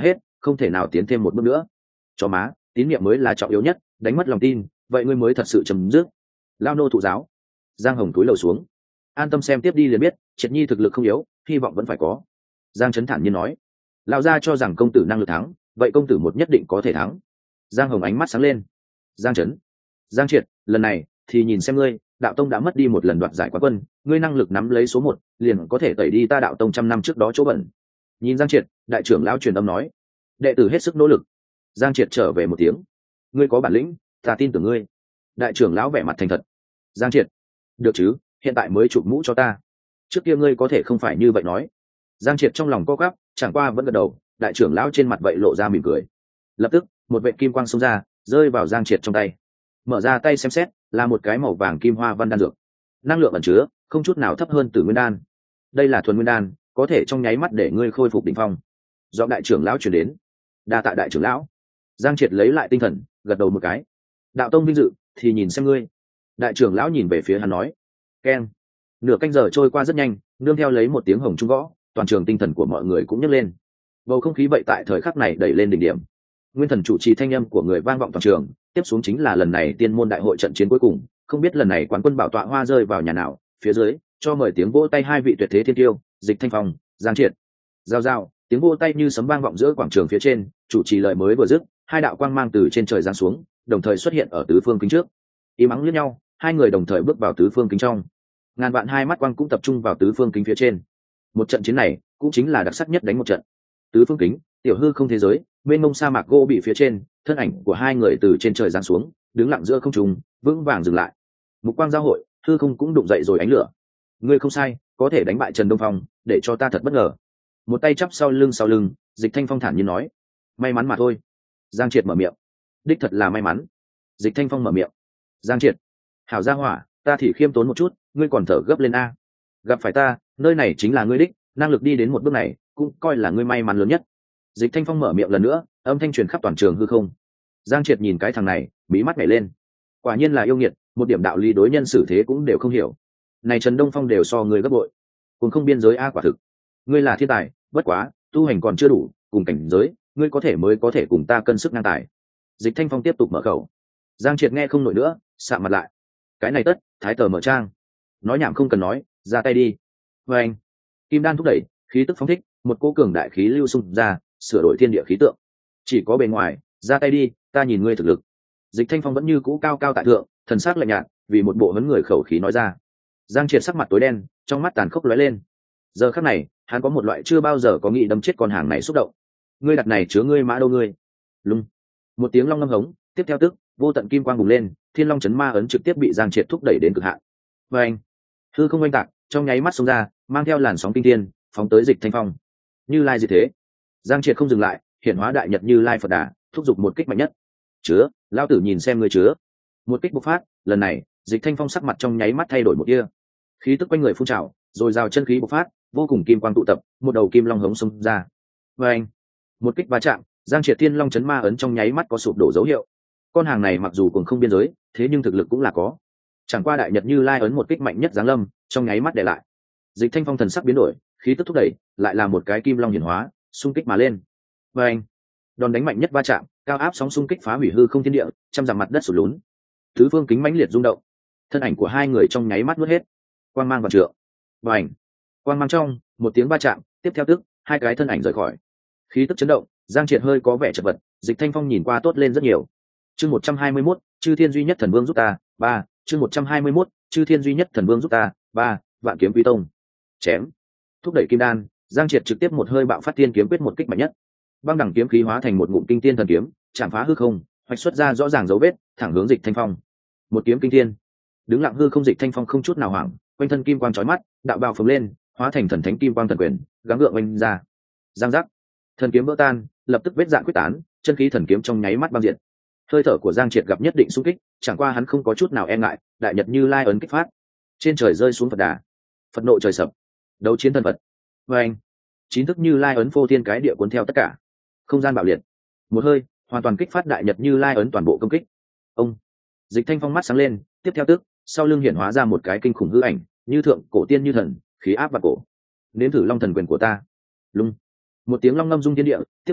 không thể nào tiến thêm một bước nữa. Cho má, tín nhiệm mới là trọng yếu nhất, đánh mất lòng tin vậy ngươi mới thật sự chấm dứt. Lao nô thụ giáo. Giang Hồng túi lầu xuống. An tâm xem tiếp đi liền biết, Triệt Nhi thực lực không yếu, hy vọng vẫn phải có. Giang Trấn thản nhiên nói. Lão gia cho rằng công tử năng lực thắng, vậy công tử một nhất định có thể thắng. Giang Hồng ánh mắt sáng lên. Giang Trấn, Giang Triệt, lần này thì nhìn xem ngươi, đạo tông đã mất đi một lần đoạt giải quán quân, ngươi năng lực nắm lấy số 1, liền có thể tẩy đi ta đạo tông 100 năm trước đó chỗ bẩn. Nhìn Giang Triệt, đại trưởng lão truyền âm nói. Đệ tử hết sức nỗ lực. Giang Triệt trở về một tiếng. Ngươi có bản lĩnh, ta tin tưởng ngươi. Đại trưởng lão vẻ mặt thành thật. Giang Triệt, được chứ, hiện tại mới chụp mũ cho ta. Trước kia ngươi có thể không phải như vậy nói. Giang Triệt trong lòng co quắp, chẳng qua vẫn gật đầu. Đại trưởng lão trên mặt vậy lộ ra mỉm cười. Lập tức một vệt kim quang xông ra, rơi vào Giang Triệt trong tay. Mở ra tay xem xét, là một cái màu vàng kim hoa văn đan dược. Năng lượng ẩn chứa không chút nào thấp hơn Tử Nguyên đan. Đây là thuần nguyên đan, có thể trong nháy mắt để ngươi khôi phục đỉnh phong. Do đại trưởng lão truyền đến. Đa tạ đại trưởng lão. Giang Triệt lấy lại tinh thần, gật đầu một cái. Đạo tông vinh dự thì nhìn xem ngươi. Đại trưởng lão nhìn về phía hắn nói. Keng. Nửa canh giờ trôi qua rất nhanh, nương theo lấy một tiếng hồng trung gõ, toàn trường tinh thần của mọi người cũng nhấc lên. Bầu không khí vậy tại thời khắc này đẩy lên đỉnh điểm. Nguyên thần chủ trì thanh âm của người vang vọng toàn trường, tiếp xuống chính là lần này tiên môn đại hội trận chiến cuối cùng, không biết lần này quán quân bảo tọa hoa rơi vào nhà nào. Phía dưới cho mời tiếng vỗ tay hai vị tuyệt thế thiên tiêu, Dịch Thanh Phong, Giang Triệt. Giao giao, tiếng vỗ tay như sấm vang vọng giữa quảng trường phía trên, chủ trì lời mới vừa dứt, hai đạo quang mang từ trên trời giáng xuống, đồng thời xuất hiện ở tứ phương kính trước. Im ắng liếc nhau, hai người đồng thời bước vào tứ phương kính trong. Ngàn vạn hai mắt quang cũng tập trung vào tứ phương kính phía trên. Một trận chiến này cũng chính là đặc sắc nhất đánh một trận. Tứ phương kính, tiểu hư không thế giới, mênh mông sa mạc gỗ bị phía trên, thân ảnh của hai người từ trên trời giáng xuống, đứng lặng giữa không trung, vững vàng dừng lại. Mục quang giao hội, hư không cũng đụng dậy rồi ánh lửa. Ngươi không sai, có thể đánh bại Trần Đông Phong, để cho ta thật bất ngờ. Một tay chắp sau lưng, Dịch Thanh Phong thản nhiên nói. May mắn mà thôi. Giang Triệt mở miệng. Đích thật là may mắn. Dịch Thanh Phong mở miệng. Giang Triệt, hảo gia hỏa, ta thì khiêm tốn một chút, ngươi còn thở gấp lên a. Gặp phải ta, nơi này chính là ngươi đích, năng lực đi đến một bước này, cũng coi là ngươi may mắn lớn nhất. Dịch Thanh Phong mở miệng lần nữa, âm thanh truyền khắp toàn trường hư không. Giang Triệt nhìn cái thằng này, mí mắt nhảy lên. Quả nhiên là yêu nghiệt, một điểm đạo lý đối nhân xử thế cũng đều không hiểu. Này Trần Đông Phong đều so ngươi gấp bội, cùng không biên giới a, quả thực. Ngươi là thiên tài, bất quá, tu hành còn chưa đủ, cùng cảnh giới, ngươi mới có thể cùng ta cân sức ngang tài. Dịch Thanh Phong tiếp tục mở khẩu. Giang Triệt nghe không nổi nữa, sạm mặt lại. Cái này tất, thái tờ mở trang. Nói nhảm không cần nói, ra tay đi. Và anh, kim đan thúc đẩy, khí tức phóng thích, một cỗ cường đại khí lưu xung ra, sửa đổi thiên địa khí tượng. Chỉ có bề ngoài, ra tay đi, ta nhìn ngươi thực lực. Dịch Thanh Phong vẫn như cũ cao cao tại thượng, thần sắc lạnh nhạt, vì một bộ huấn người khẩu khí nói ra. Giang Triệt sắc mặt tối đen, trong mắt tàn khốc lóe lên. Giờ khắc này, hắn có một loại chưa bao giờ có nghĩ đâm chết con hàng này xúc động. Ngươi đặt này chứa ngươi mã đâu ngươi? Lung. Một tiếng long ngâm hống, tiếp theo tức, vô tận kim quang bùng lên, Thiên Long chấn ma ấn trực tiếp bị Giang Triệt thúc đẩy đến cực hạn. Và anh, hư không oanh tạc, trong nháy mắt xông ra, mang theo làn sóng kinh thiên, phóng tới Dịch Thanh Phong. Như Lai gì thế? Giang Triệt không dừng lại, hiện hóa đại nhật Như Lai Phật Đà, thúc giục một kích mạnh nhất. Chứa, lão tử nhìn xem ngươi chứa. Một kích bộc phát, lần này, Dịch Thanh Phong sắc mặt trong nháy mắt thay đổi một tia. Khí tức quanh người phun trào, rồi rào chân khí bộc phát, vô cùng kim quang tụ tập, một đầu kim long hống xông ra. Và anh, một kích va chạm, Giang Triệt Thiên Long chấn ma ấn trong nháy mắt có sụp đổ dấu hiệu. Con hàng này mặc dù còn không biên giới, thế nhưng thực lực cũng là có. Chẳng qua đại nhật Như Lai ấn một kích mạnh nhất giáng lâm, trong nháy mắt để lại. Dịch Thanh Phong thần sắc biến đổi, khí tức thúc đẩy, lại là một cái kim long hiển hóa, xung kích mà lên. Và anh, đòn đánh mạnh nhất va chạm, cao áp sóng xung kích phá hủy hư không thiên địa, trăm dặm mặt đất sụt lún. Tứ phương kính mãnh liệt rung động, thân ảnh của hai người trong nháy mắt nuốt hết. Quang mang vạn trượng. Và ảnh, quang mang trong, một tiếng va chạm, tiếp theo tức, hai cái thân ảnh rời khỏi. Khí tức chấn động, Giang Triệt hơi có vẻ chật vật, Dịch Thanh Phong nhìn qua tốt lên rất nhiều. Chương 121, Chư Thiên duy nhất thần vương giúp ta, 3, chương 121, Chư Thiên duy nhất thần vương giúp ta, 3, Vạn kiếm quý tông. Chém. Thúc đẩy kim đan, Giang Triệt trực tiếp một hơi bạo phát tiên kiếm quyết một kích mạnh nhất. Băng đẳng kiếm khí hóa thành một ngụm kinh tiên thần kiếm, chạm phá hư không, hoạch xuất ra rõ ràng dấu vết, thẳng hướng Dịch Thanh Phong. Một kiếm kinh thiên. Đứng lặng hư không, Dịch Thanh Phong không chút nào hoảng, quanh thân kim quang chói mắt, đạo bào phồng lên, hóa thành thần thánh kim quang thần quyền, gắng gượng oanh ra. Giang giác. Thần kiếm vỡ tan, lập tức vết dạn quyết tán, chân khí thần kiếm trong nháy mắt băng diệt. Hơi thở của Giang Triệt gặp nhất định xung kích, chẳng qua hắn không có chút nào e ngại, đại nhật Như Lai ấn kích phát. Trên trời rơi xuống Phật Đà. Phật nộ trời sập. Đấu chiến thần Phật. Và anh, chín thức Như Lai ấn phô thiên cái địa cuốn theo tất cả. Không gian bạo liệt. Một hơi, hoàn toàn kích phát đại nhật Như Lai ấn toàn bộ công kích. Ông. Dịch Thanh Phong mắt sáng lên, tiếp theo tức, sau lưng hiển hóa ra một cái kinh khủng hư ảnh, như thượng cổ tiên như thần, khí áp vào cổ. Nếm thử long thần quyền của ta. Lung. Một tiếng long ngâm rung thiên địa, tiếp theo tức,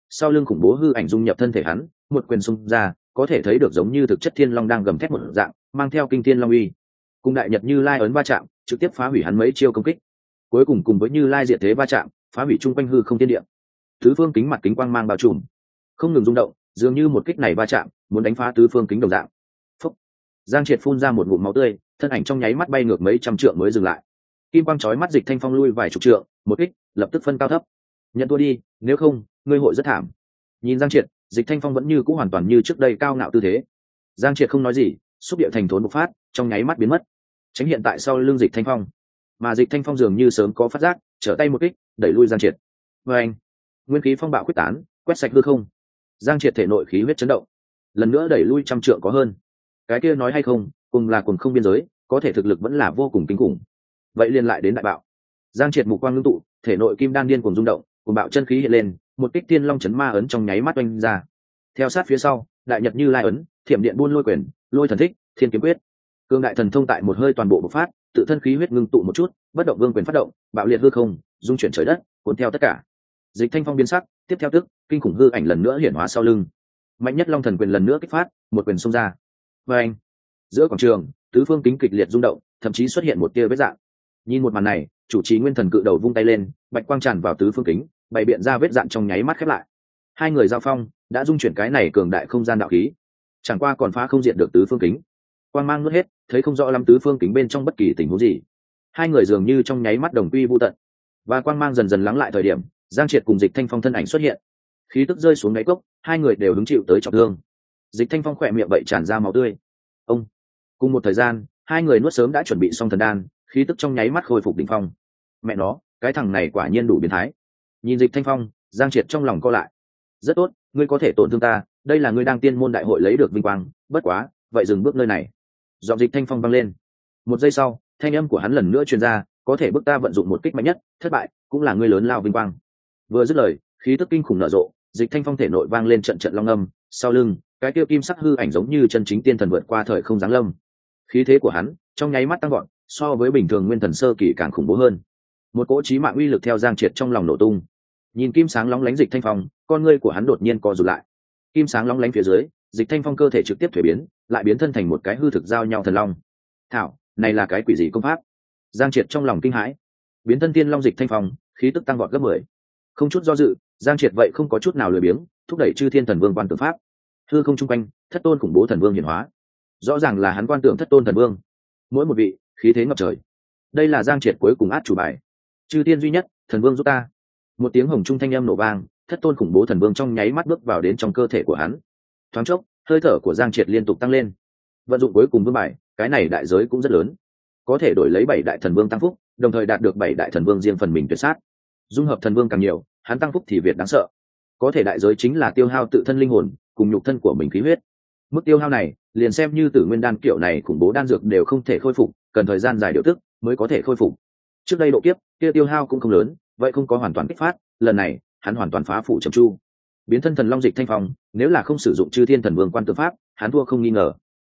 sau lưng khủng bố hư ảnh dung nhập thân thể hắn, một quyền xung ra, có thể thấy được giống như thực chất thiên long đang gầm thét một dạng, mang theo kinh thiên long uy. Cùng đại nhật Như Lai ấn va chạm, trực tiếp phá hủy hắn mấy chiêu công kích. Cuối cùng cùng với Như Lai diệt thế va chạm, phá hủy trung quanh hư không thiên địa. Tứ phương kính mặt kính quang mang bao trùm, không ngừng rung động, dường như một kích này va chạm, muốn đánh phá tứ phương kính đồng dạng. Phúc. Giang Triệt phun ra một ngụm máu tươi, thân ảnh trong nháy mắt bay ngược mấy trăm trượng mới dừng lại. Kim quang chói mắt Dịch Thanh Phong lui vài chục trượng, một kích, lập tức phân cao thấp. Nhận thua đi, nếu không, ngươi hội rất thảm. Nhìn Giang Triệt, Dịch Thanh Phong vẫn như cũ hoàn toàn như trước đây cao ngạo tư thế. Giang Triệt không nói gì, xúc địa thành thốn bộc phát, trong nháy mắt biến mất. Tránh hiện tại sau lưng Dịch Thanh Phong, mà Dịch Thanh Phong dường như sớm có phát giác, trở tay một kích, đẩy lui Giang Triệt. Và anh, nguyên khí phong bạo quyết tán, quét sạch hư không. Giang Triệt thể nội khí huyết chấn động, lần nữa đẩy lui trăm trượng có hơn. Cái kia nói hay không, cùng là cùng không biên giới, có thể thực lực vẫn là vô cùng kinh khủng. Vậy liền lại đến đại bạo. Giang Triệt mục quang ngưng tụ, thể nội kim đan điên cuồng rung động, cuồng bạo chân khí hiện lên, một kích tiên long chấn ma ấn trong nháy mắt oanh ra. Theo sát phía sau, đại nhật Như Lai ấn, thiểm điện buôn lôi quyền, lôi thần thích, thiên kiếm quyết. Cương đại thần thông tại một hơi toàn bộ bộc phát, tự thân khí huyết ngưng tụ một chút, bất động vương quyền phát động, bạo liệt hư không, dung chuyển trời đất, cuốn theo tất cả. Dịch Thanh Phong biến sắc, tiếp theo tức, kinh khủng hư ảnh lần nữa hiển hóa sau lưng. Mạnh nhất long thần quyền lần nữa kích phát, một quyền xông ra. Và anh, giữa quảng trường, tứ phương kính kịch liệt rung động, thậm chí xuất hiện một tia vết dạn. Nhìn một màn này, chủ trì nguyên thần cự đầu vung tay lên, bạch quang tràn vào tứ phương kính, bày biện ra vết dạn trong nháy mắt khép lại. Hai người giao phong, đã dung chuyển cái này cường đại không gian đạo khí, chẳng qua còn phá không diện được tứ phương kính. Quang mang nuốt hết, thấy không rõ lắm tứ phương kính bên trong bất kỳ tình huống gì. Hai người dường như trong nháy mắt đồng quy vu tận. Và quang mang dần dần lắng lại thời điểm, Giang Triệt cùng Dịch Thanh Phong thân ảnh xuất hiện. Khí tức rơi xuống đáy cốc, hai người đều hứng chịu tới trọng thương. Dịch Thanh Phong khỏe miệng vậy tràn ra máu tươi. Ông. Cùng một thời gian, hai người nuốt sớm đã chuẩn bị xong thần đan, khí tức trong nháy mắt khôi phục đỉnh phong. Mẹ nó, cái thằng này quả nhiên đủ biến thái. Nhìn Dịch Thanh Phong, Giang Triệt trong lòng co lại. Rất tốt, ngươi có thể tổn thương ta, đây là ngươi đang tiên môn đại hội lấy được vinh quang, bất quá, vậy dừng bước nơi này. Giọng Dịch Thanh Phong vang lên. Một giây sau, thanh âm của hắn lần nữa truyền ra, có thể bức ta vận dụng một kích mạnh nhất, thất bại, cũng là ngươi lớn lao vinh quang. Vừa dứt lời, khí tức kinh khủng nở rộ, Dịch Thanh Phong thể nội vang lên trận trận long âm, sau lưng, cái tiêu kim sắc hư ảnh giống như chân chính tiên thần vượt qua thời không giáng lâm. Khí thế của hắn, trong nháy mắt tăng vọt, so với bình thường nguyên thần sơ kỳ càng khủng bố hơn. Một cỗ chí mạng uy lực theo Giang Triệt trong lòng nổ tung. Nhìn kim sáng lóng lánh Dịch Thanh Phong, con ngươi của hắn đột nhiên co rụt lại. Kim sáng lóng lánh phía dưới, Dịch Thanh Phong cơ thể trực tiếp thuế biến, lại biến thân thành một cái hư thực giao nhau thần long. Thảo, này là cái quỷ gì công pháp? Giang Triệt trong lòng kinh hãi. Biến thân tiên long Dịch Thanh Phong, khí tức tăng vọt gấp 10. Không chút do dự, Giang Triệt vậy không có chút nào lười biếng, thúc đẩy Chư Thiên Thần Vương quan tưởng pháp. Hư không trung quanh, thất tôn khủng bố thần vương hiển hóa. Rõ ràng là hắn quan tưởng thất tôn thần vương. Mỗi một vị, khí thế ngập trời. Đây là Giang Triệt cuối cùng át chủ bài. Chư Tiên duy nhất, thần vương giúp ta. Một tiếng hồng trung thanh âm nổ vang, thất tôn khủng bố thần vương trong nháy mắt bước vào đến trong cơ thể của hắn. Thoáng chốc, hơi thở của Giang Triệt liên tục tăng lên. Vận dụng cuối cùng vương bài, cái này đại giới cũng rất lớn. Có thể đổi lấy 7 đại thần vương tăng phúc, đồng thời đạt được 7 đại thần vương riêng phần mình tuyệt sát. Dung hợp thần vương càng nhiều, hắn tăng phúc thì việt đáng sợ. Có thể đại giới chính là tiêu hao tự thân linh hồn cùng nhục thân của mình khí huyết. Mức tiêu hao này, liền xem như Tử Nguyên đan kiểu này khủng bố đan dược đều không thể khôi phục, cần thời gian dài điều tức mới có thể khôi phục. Trước đây độ kiếp, kia tiêu hao cũng không lớn, vậy không có hoàn toàn kích phát, lần này, hắn hoàn toàn phá phủ trầm chu. Biến thân thần long Dịch Thanh Phong, nếu là không sử dụng Chư Thiên Thần Vương quan tư pháp, hắn thua không nghi ngờ.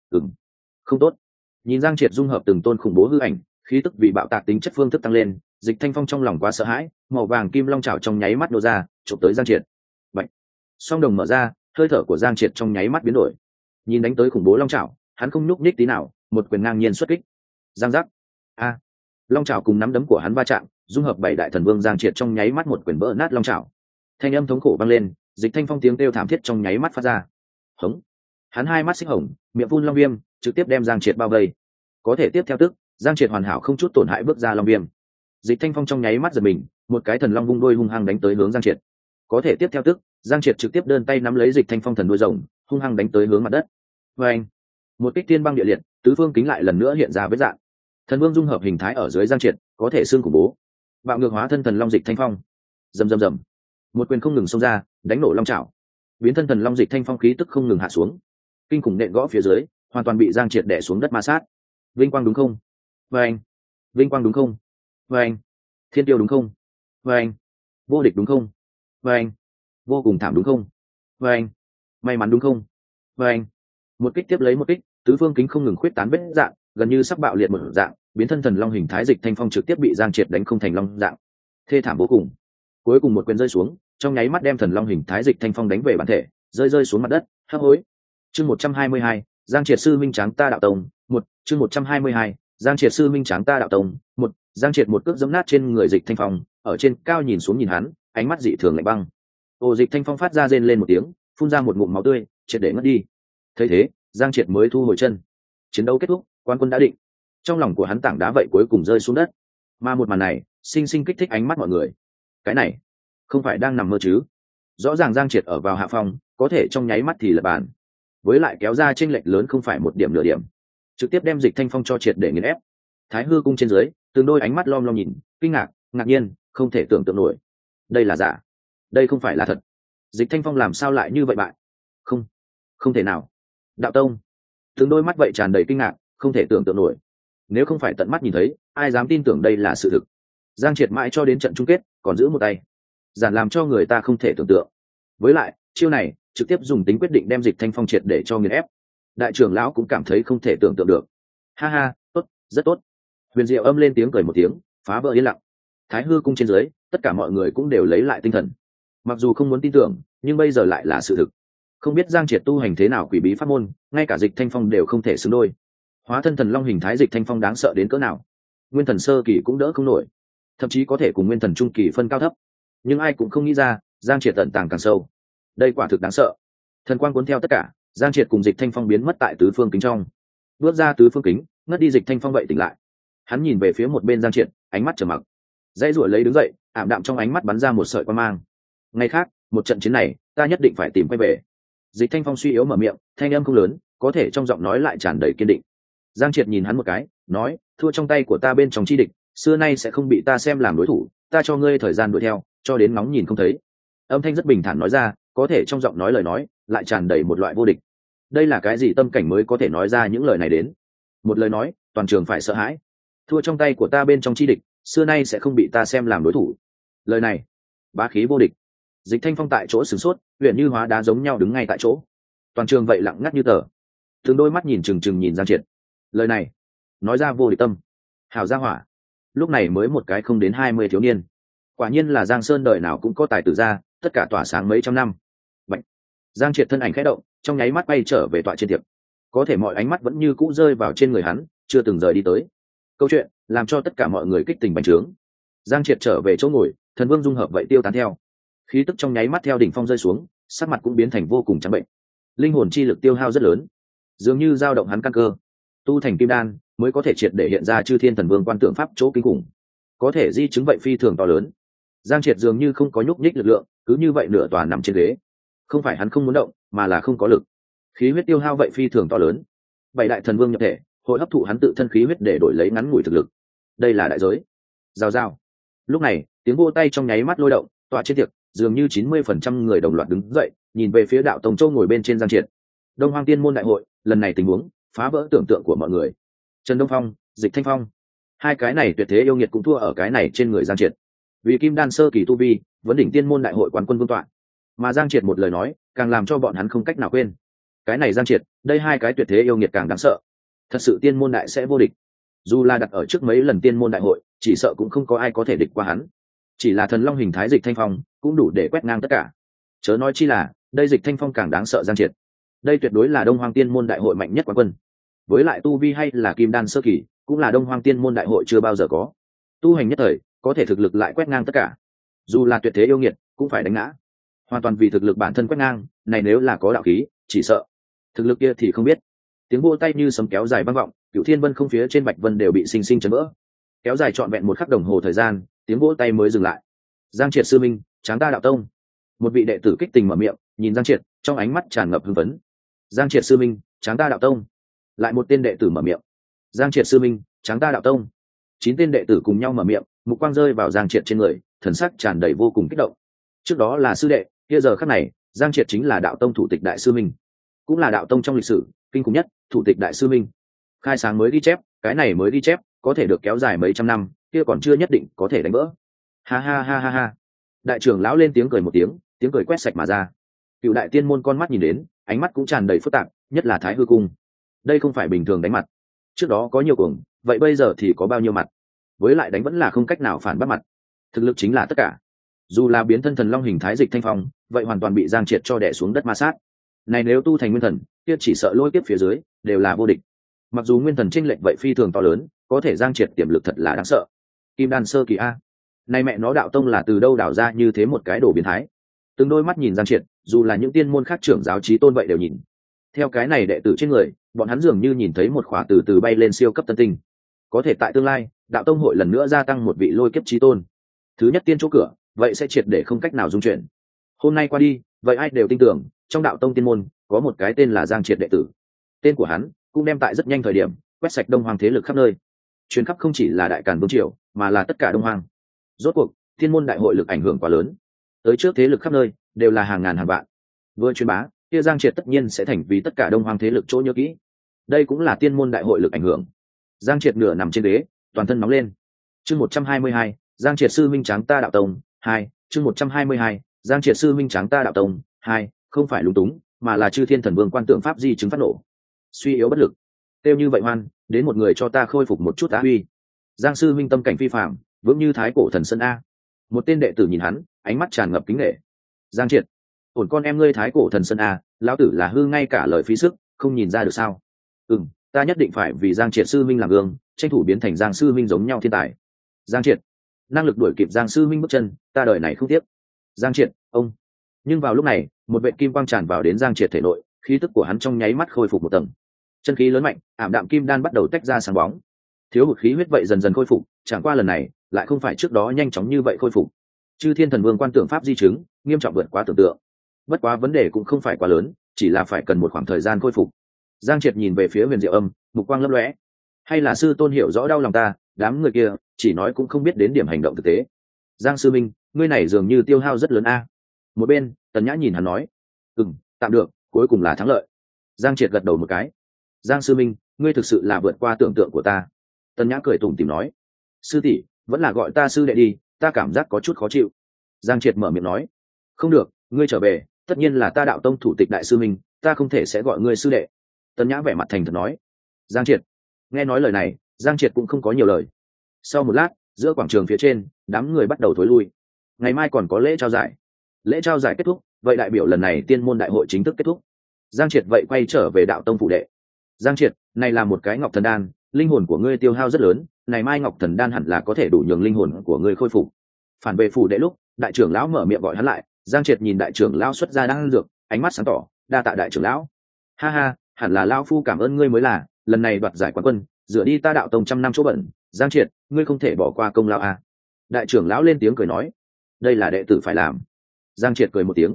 Không tốt. Nhìn Giang Triệt dung hợp từng tôn khủng bố hư ảnh, khí tức vì bạo tạc tính chất phương thức tăng lên, Dịch Thanh Phong trong lòng quá sợ hãi, màu vàng kim long chảo trong nháy mắt nô ra, chụp tới Giang Triệt. Bạch. Song đồng mở ra, hơi thở của Giang Triệt trong nháy mắt biến đổi. Nhìn đánh tới khủng bố long chảo, hắn không nhúc nhích tí nào, một quyền ngang nhiên xuất kích. Giang giác. A. Long chảo cùng nắm đấm của hắn va chạm, dung hợp 7 đại thần vương Giang Triệt trong nháy mắt một quyền vỡ nát long chảo. Thanh âm thống khổ vang lên, Dịch Thanh Phong tiếng kêu thảm thiết trong nháy mắt phát ra. Hống. Hắn hai mắt xích hồng, miệng phun long viêm, trực tiếp đem Giang Triệt bao vây. Có thể tiếp theo tức, Giang Triệt hoàn hảo không chút tổn hại bước ra long viêm. Dịch Thanh Phong trong nháy mắt giật mình, một cái thần long vung đuôi hung hăng đánh tới hướng Giang Triệt. Có thể tiếp theo tức, Giang Triệt trực tiếp đơn tay nắm lấy Dịch Thanh Phong thần đuôi rồng, hung hăng đánh tới hướng mặt đất. Và anh, một kích tiên băng địa liệt, tứ phương kính lại lần nữa hiện ra vết dạng. Thần vương dung hợp hình thái ở dưới Giang Triệt, có thể xương khủng bố. Bạo ngược hóa thân thần long Dịch Thanh Phong. Rầm rầm rầm. Một quyền không ngừng xông ra, đánh nổ long chảo. Biến thân thần long Dịch Thanh Phong khí tức không ngừng hạ xuống. Kinh khủng nện gõ phía dưới, hoàn toàn bị Giang Triệt đè xuống đất ma sát. Vinh quang đúng không? Và anh. Vinh quang đúng không? Và anh. Thiên tiêu đúng không? Và anh. Vô địch đúng không? Và anh. Vô cùng thảm đúng không? Và anh. May mắn đúng không? Và anh. Một kích tiếp lấy một kích, tứ phương kính không ngừng khuyết tán vết dạng, gần như sắp bạo liệt một dạng, biến thân thần long hình thái Dịch Thanh Phong trực tiếp bị Giang Triệt đánh không thành long dạng. Thê thảm vô cùng. Cuối cùng một quyền rơi xuống, trong nháy mắt đem thần long hình thái Dịch Thanh Phong đánh về bản thể, rơi xuống mặt đất, hấp hối. Chương 122, Giang Triệt sư minh tráng ta đạo tông, chương 122, Giang Triệt sư minh tráng ta đạo tông, Giang Triệt một cước giẫm nát trên người Dịch Thanh Phong, ở trên cao nhìn xuống nhìn hắn, ánh mắt dị thường lạnh băng. Dịch Thanh Phong phát ra rên lên một tiếng, phun ra một ngụm máu tươi, triệt để ngất đi. Thấy thế, Giang Triệt mới thu hồi chân. Chiến đấu kết thúc, quan quân đã định. Trong lòng của hắn tảng đá vậy cuối cùng rơi xuống đất. Mà một màn này, sinh sinh kích thích ánh mắt mọi người. Cái này, không phải đang nằm mơ chứ? Rõ ràng Giang Triệt ở vào hạ phong, có thể trong nháy mắt thì lật bàn. Với lại kéo ra chênh lệch lớn không phải một điểm nửa điểm, trực tiếp đem Dịch Thanh Phong cho triệt để nghiền ép. Thái Hư cung trên dưới, từng đôi ánh mắt lom lom nhìn, kinh ngạc, ngạc nhiên, không thể tưởng tượng nổi. Đây là giả, đây không phải là thật. Dịch Thanh Phong làm sao lại như vậy bại? Không thể nào. Đạo tông, từng đôi mắt vậy tràn đầy kinh ngạc, không thể tưởng tượng nổi. Nếu không phải tận mắt nhìn thấy, ai dám tin tưởng đây là sự thực? Giang Triệt mãi cho đến trận chung kết còn giữ một tay, giản làm cho người ta không thể tưởng tượng. Với lại chiêu này trực tiếp dùng tính quyết định đem Dịch Thanh Phong triệt để cho nghiền ép. Đại trưởng lão cũng cảm thấy không thể tưởng tượng được. Ha ha, tốt, rất tốt. Huyền Diệu âm lên tiếng cười một tiếng, phá vỡ yên lặng. Thái Hư cung trên dưới, tất cả mọi người cũng đều lấy lại tinh thần. Mặc dù không muốn tin tưởng, nhưng bây giờ lại là sự thực. Không biết Giang Triệt tu hành thế nào quỷ bí pháp môn, ngay cả Dịch Thanh Phong đều không thể xứng đôi. Hóa thân thần long hình thái Dịch Thanh Phong đáng sợ đến cỡ nào? Nguyên thần sơ kỳ cũng đỡ không nổi, thậm chí có thể cùng nguyên thần trung kỳ phân cao thấp. Nhưng ai cũng không nghĩ ra, Giang Triệt tận tàng càng sâu. Đây quả thực đáng sợ. Thần quang cuốn theo tất cả, Giang Triệt cùng Dịch Thanh Phong biến mất tại tứ phương kính trong. Bước ra tứ phương kính, ngất đi Dịch Thanh Phong vậy tỉnh lại. Hắn nhìn về phía một bên Giang Triệt, ánh mắt trầm mặc. Dãy ruổi lấy đứng dậy, ảm đạm trong ánh mắt bắn ra một sợi quang mang. Ngày khác, một trận chiến này, ta nhất định phải tìm quay về. Dịch Thanh Phong suy yếu mở miệng, thanh âm không lớn, có thể trong giọng nói lại tràn đầy kiên định. Giang Triệt nhìn hắn một cái, nói, thua trong tay của ta bên trong chi địch, xưa nay sẽ không bị ta xem làm đối thủ, ta cho ngươi thời gian đuổi theo, cho đến ngóng nhìn không thấy. Âm thanh rất bình thản nói ra, có thể trong giọng nói lời nói lại tràn đầy một loại vô địch. Đây là cái gì tâm cảnh mới có thể nói ra những lời này đến? Một lời nói, toàn trường phải sợ hãi. Thua trong tay của ta bên trong chi địch, xưa nay sẽ không bị ta xem làm đối thủ. Lời này, bá khí vô địch. Dịch Thanh Phong tại chỗ sửng sốt, huyền như hóa đá giống nhau đứng ngay tại chỗ. Toàn trường vậy lặng ngắt như tờ, từng đôi mắt nhìn trừng trừng nhìn Giang Triệt. Lời này nói ra vô địch tâm. Hảo gia hỏa, lúc này mới một cái không đến 20 thiếu niên, quả nhiên là Giang Sơn đời nào cũng có tài tử ra, tất cả tỏa sáng mấy trăm năm. Bạch. Giang Triệt thân ảnh khẽ động, trong nháy mắt bay trở về tọa trên tiệc. Có thể mọi ánh mắt vẫn như cũ rơi vào trên người hắn, chưa từng rời đi tới. Câu chuyện làm cho tất cả mọi người kích tình bành trướng. Giang Triệt trở về chỗ ngồi, thần vương dung hợp vậy tiêu tán theo. Khí tức trong nháy mắt theo đỉnh phong rơi xuống, sắc mặt cũng biến thành vô cùng trắng bệnh. Linh hồn chi lực tiêu hao rất lớn, dường như dao động hắn căn cơ. Tu thành kim đan mới có thể triệt để hiện ra chư thiên thần vương quan tượng pháp chỗ kinh khủng, có thể di chứng vậy phi thường to lớn. Giang Triệt dường như không có nhúc nhích lực lượng, cứ như vậy nửa tòa nằm trên ghế. Không phải hắn không muốn động, mà là không có lực. Khí huyết tiêu hao vậy phi thường to lớn. Bảy đại thần vương nhập thể, hội hấp thụ hắn tự thân khí huyết để đổi lấy ngắn ngủi thực lực. Đây là đại giới. Rào rào. Lúc này, tiếng vỗ tay trong nháy mắt lôi động, tọa trên tiệc, dường như 90% người đồng loạt đứng dậy, nhìn về phía đạo tông châu ngồi bên trên Giang Triệt. Đông Hoang Tiên môn đại hội, lần này tình huống phá vỡ tưởng tượng của mọi người. Trần Đông Phong, Dịch Thanh Phong, hai cái này tuyệt thế yêu nghiệt cũng thua ở cái này trên người Giang Triệt. Vì kim đan sơ kỳ tu vi, vấn đỉnh tiên môn đại hội quán quân vương tọa. Mà Giang Triệt một lời nói, càng làm cho bọn hắn không cách nào quên. Cái này Giang Triệt, đây hai cái tuyệt thế yêu nghiệt càng đáng sợ. Thật sự tiên môn đại sẽ vô địch. Dù là đặt ở trước mấy lần tiên môn đại hội, chỉ sợ cũng không có ai có thể địch qua hắn. Chỉ là thần long hình thái Dịch Thanh Phong, cũng đủ để quét ngang tất cả. Chớ nói chi là, đây Dịch Thanh Phong càng đáng sợ Giang Triệt. Đây tuyệt đối là Đông Hoang Tiên môn đại hội mạnh nhất quán quân. Với lại tu vi hay là kim đan sơ kỳ, cũng là Đông Hoang Tiên môn đại hội chưa bao giờ có. Tu hành nhất thời, có thể thực lực lại quét ngang tất cả. Dù là tuyệt thế yêu nghiệt, cũng phải đánh ngã. Hoàn toàn vì thực lực bản thân quét ngang, này nếu là có đạo khí, chỉ sợ thực lực kia thì không biết. Tiếng vỗ tay như sấm kéo dài vang vọng, Cửu Thiên Vân không phía trên Bạch Vân đều bị sinh sinh chấn vỡ. Kéo dài trọn vẹn một khắc đồng hồ thời gian, tiếng vỗ tay mới dừng lại. Giang Triệt sư minh, tráng ta đạo tông. Một vị đệ tử kích tình mở miệng, nhìn Giang Triệt, trong ánh mắt tràn ngập hưng phấn. Giang Triệt sư minh, tráng ta đạo tông. Lại một tên đệ tử mở miệng. Giang Triệt sư minh, tráng ta đạo tông. 9 tên đệ tử cùng nhau mở miệng, mục quang rơi vào Giang Triệt trên người, thần sắc tràn đầy vô cùng kích động. Trước đó là sư đệ, kia giờ khắc này, Giang Triệt chính là đạo tông thủ tịch đại sư minh, cũng là đạo tông trong lịch sử kinh khủng nhất, thủ tịch đại sư minh. Khai sáng mới ghi chép, cái này mới ghi chép, có thể được kéo dài mấy trăm năm, kia còn chưa nhất định có thể đánh vỡ. Ha ha ha ha ha. Đại trưởng lão lên tiếng cười một tiếng, tiếng cười quét sạch mà ra. Cựu đại tiên môn con mắt nhìn đến, ánh mắt cũng tràn đầy phức tạp, nhất là Thái Hư cung. Đây không phải bình thường đánh mặt. Trước đó có nhiều cuồng, vậy bây giờ thì có bao nhiêu mặt? Với lại đánh vẫn là không cách nào phản bắt mặt. Thực lực chính là tất cả. dù là biến thân thần long hình thái dịch thanh phong vậy hoàn toàn bị giang triệt cho đẻ xuống đất ma sát. Này nếu tu thành nguyên thần kia chỉ sợ lôi kiếp phía dưới đều là vô địch. Mặc dù nguyên thần chênh lệch vậy phi thường to lớn, có thể giang triệt tiềm lực thật là đáng sợ. Kim đan sơ kỳ a, này mẹ nó đạo tông là từ đâu đào ra như thế một cái đồ biến thái. Từng đôi mắt nhìn giang triệt, dù là những tiên môn khác trưởng giáo chí tôn vậy đều nhìn. Theo cái này đệ tử trên người, bọn hắn dường như nhìn thấy một khỏa từ từ bay lên siêu cấp tân tinh. Có thể tại tương lai, đạo tông hội lần nữa gia tăng một vị lôi kiếp chí tôn. Thứ nhất tiên chỗ cửa, vậy sẽ triệt để không cách nào dung chuyển. Hôm nay qua đi, vậy ai đều tin tưởng, trong đạo tông tiên môn có một cái tên là Giang Triệt đệ tử. Tên của hắn cũng đem tại rất nhanh thời điểm quét sạch Đông Hoang thế lực khắp nơi. Truyền khắp không chỉ là Đại Càn Vương triều, mà là tất cả Đông Hoang. Rốt cuộc, tiên môn đại hội lực ảnh hưởng quá lớn. Tới trước thế lực khắp nơi đều là hàng ngàn hàng vạn. Vừa truyền bá, kia Giang Triệt tất nhiên sẽ thành vì tất cả Đông Hoang thế lực chỗ nhớ kỹ. Đây cũng là tiên môn đại hội lực ảnh hưởng. Giang Triệt nửa nằm trên ghế, toàn thân nóng lên. Chương 122, Giang Triệt sư minh tráng ta đạo tông 2, chương 122, Giang Triệt sư minh tráng ta đạo tông 2, không phải lúng túng, mà là chư thiên thần vương quan tượng pháp di chứng phát nổ. Suy yếu bất lực. Tiêu như vậy hoan, đến một người cho ta khôi phục một chút á uy. Giang sư minh tâm cảnh phi phàm, vững như thái cổ thần sơn a. Một tên đệ tử nhìn hắn, ánh mắt tràn ngập kính nể. Giang Triệt, ổn con em ngươi thái cổ thần sơn a, lão tử là hư ngay cả lời phí sức, không nhìn ra được sao? Ta nhất định phải vì Giang Triệt sư minh làm gương, tranh thủ biến thành Giang sư minh giống nhau thiên tài. Giang Triệt, năng lực đuổi kịp Giang sư minh bước chân, ta đời này không tiếc. Giang Triệt, ông. Nhưng vào lúc này, một vệt kim quang tràn vào đến Giang Triệt thể nội, khí tức của hắn trong nháy mắt khôi phục một tầng. Chân khí lớn mạnh, ảm đạm kim đan bắt đầu tách ra sáng bóng. Thiếu hụt khí huyết vậy dần dần khôi phục, chẳng qua lần này, lại không phải trước đó nhanh chóng như vậy khôi phục. Chư Thiên Thần Vương quan tượng pháp di chứng, nghiêm trọng vượt quá tưởng tượng. Bất quá vấn đề cũng không phải quá lớn, chỉ là phải cần một khoảng thời gian khôi phục. Giang Triệt nhìn về phía Huyền Diệu Âm, mục quang lấp lóe. Hay là sư tôn hiểu rõ đau lòng ta, đám người kia chỉ nói cũng không biết đến điểm hành động thực tế. Giang sư minh, ngươi này dường như tiêu hao rất lớn a. Một bên, Tần Nhã nhìn hắn nói, tạm được, cuối cùng là thắng lợi. Giang Triệt gật đầu một cái. Giang sư minh, ngươi thực sự là vượt qua tưởng tượng của ta. Tần Nhã cười tủm tỉm nói, sư tỷ vẫn là gọi ta sư đệ đi, ta cảm giác có chút khó chịu. Giang Triệt mở miệng nói, không được, ngươi trở về, tất nhiên là ta đạo tông thủ tịch đại sư minh, ta không thể sẽ gọi ngươi sư đệ. Tần Nhã vẻ mặt thành thật nói. Giang Triệt, nghe nói lời này, Giang Triệt cũng không có nhiều lời. Sau một lát, giữa quảng trường phía trên, đám người bắt đầu thối lui. Ngày mai còn có lễ trao giải. Lễ trao giải kết thúc, vậy đại biểu lần này tiên môn đại hội chính thức kết thúc. Giang Triệt vậy quay trở về đạo tông phủ đệ. Giang Triệt, này là một cái ngọc thần đan, linh hồn của ngươi tiêu hao rất lớn, này mai ngọc thần đan hẳn là có thể đủ nhường linh hồn của ngươi khôi phục. Phản về phủ đệ lúc, đại trưởng lão mở miệng gọi hắn lại. Giang Triệt nhìn đại trưởng lão xuất ra đan dược, ánh mắt sáng tỏ, đa tạ đại trưởng lão. Ha ha, hẳn là lão phu cảm ơn ngươi mới là, lần này đoạt giải quán quân, dựa đi ta đạo tông 100 năm chỗ bẩn. Giang Triệt, ngươi không thể bỏ qua công lao à. Đại trưởng lão lên tiếng cười nói, đây là đệ tử phải làm. Giang Triệt cười một tiếng,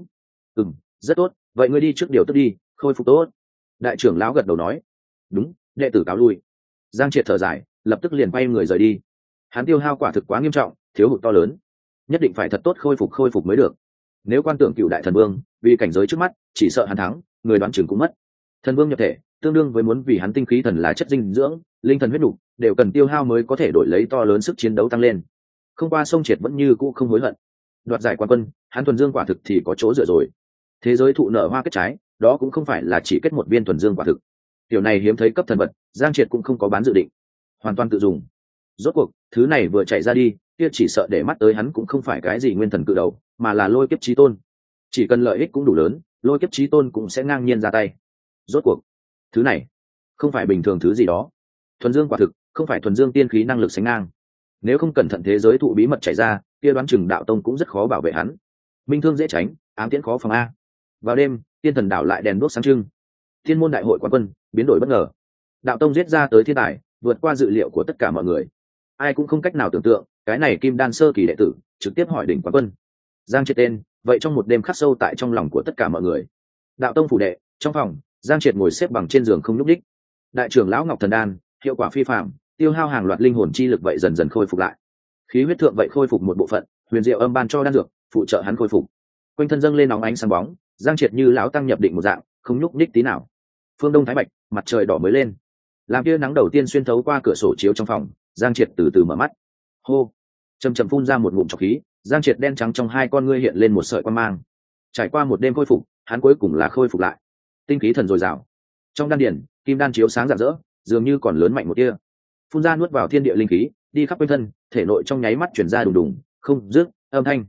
rất tốt, vậy ngươi đi trước điều tức đi, khôi phục tốt. Đại trưởng lão gật đầu nói, đúng, đệ tử cáo lui. Giang Triệt thở dài, lập tức liền quay người rời đi. Hắn tiêu hao quả thực quá nghiêm trọng, thiếu hụt to lớn, nhất định phải thật tốt khôi phục mới được. Nếu quan tưởng cựu đại thần vương vì cảnh giới trước mắt, chỉ sợ hắn thắng, người đoán chừng cũng mất. Thần vương nhập thể, tương đương với muốn vì hắn tinh khí thần là chất dinh dưỡng, linh thần huyết đủ, đều cần tiêu hao mới có thể đổi lấy to lớn sức chiến đấu tăng lên. Không qua sông Triệt vẫn như cũ không hối hận. Đoạt giải quán quân, hắn thuần dương quả thực thì có chỗ dựa rồi. Thế giới thụ nở hoa kết trái, đó cũng không phải là chỉ kết một viên thuần dương quả thực. Điều này hiếm thấy cấp thần vật, Giang Triệt cũng không có bán dự định, hoàn toàn tự dùng. Rốt cuộc, thứ này vừa chạy ra đi, kia chỉ sợ để mắt tới hắn cũng không phải cái gì nguyên thần cự đầu, mà là lôi kiếp chí tôn. Chỉ cần lợi ích cũng đủ lớn, lôi kiếp chí tôn cũng sẽ ngang nhiên ra tay. Rốt cuộc, thứ này không phải bình thường thứ gì đó. Thuần dương quả thực, không phải thuần dương tiên khí năng lực sánh ngang. Nếu không cẩn thận thế giới thụ bí mật chạy ra, kia đoán chừng đạo tông cũng rất khó bảo vệ hắn. Minh thương dễ tránh, ám tiễn khó phòng a. Vào đêm, tiên thần đảo lại đèn đuốc sáng trưng. Thiên môn đại hội quán quân biến đổi bất ngờ. Đạo tông giết ra tới thiên tài, vượt qua dự liệu của tất cả mọi người. Ai cũng không cách nào tưởng tượng, cái này kim đan sơ kỳ đệ tử trực tiếp hỏi đỉnh quán quân. Giang Triệt tên, vậy trong một đêm khắc sâu tại trong lòng của tất cả mọi người. Đạo tông phủ đệ, trong phòng, Giang Triệt ngồi xếp bằng trên giường không nhúc nhích. Đại trưởng lão Ngọc Thần Đan, hiệu quả phi phàm, tiêu hao hàng loạt linh hồn chi lực vậy dần dần khôi phục lại. Khí huyết thượng vậy khôi phục một bộ phận, Huyền Diệu Âm ban cho đan dược, phụ trợ hắn khôi phục. Quanh thân dâng lên nóng ánh sáng bóng, Giang Triệt như lão tăng nhập định một dạng, không nhúc nhích tí nào. Phương Đông thái bạch, mặt trời đỏ mới lên. Làm tia nắng đầu tiên xuyên thấu qua cửa sổ chiếu trong phòng, Giang Triệt từ từ mở mắt. Hô, chầm chầm phun ra một ngụm trọc khí, Giang Triệt đen trắng trong hai con ngươi hiện lên một sợi quan mang. Trải qua một đêm khôi phục, hắn cuối cùng là khôi phục lại. Tinh khí thần dồi dào. Trong đan điển, kim đan chiếu sáng rạng rỡ, dường như còn lớn mạnh một tia. Phun ra nuốt vào thiên địa linh khí, đi khắp quanh thân, thể nội trong nháy mắt chuyển ra đùng đùng, không dứt âm thanh.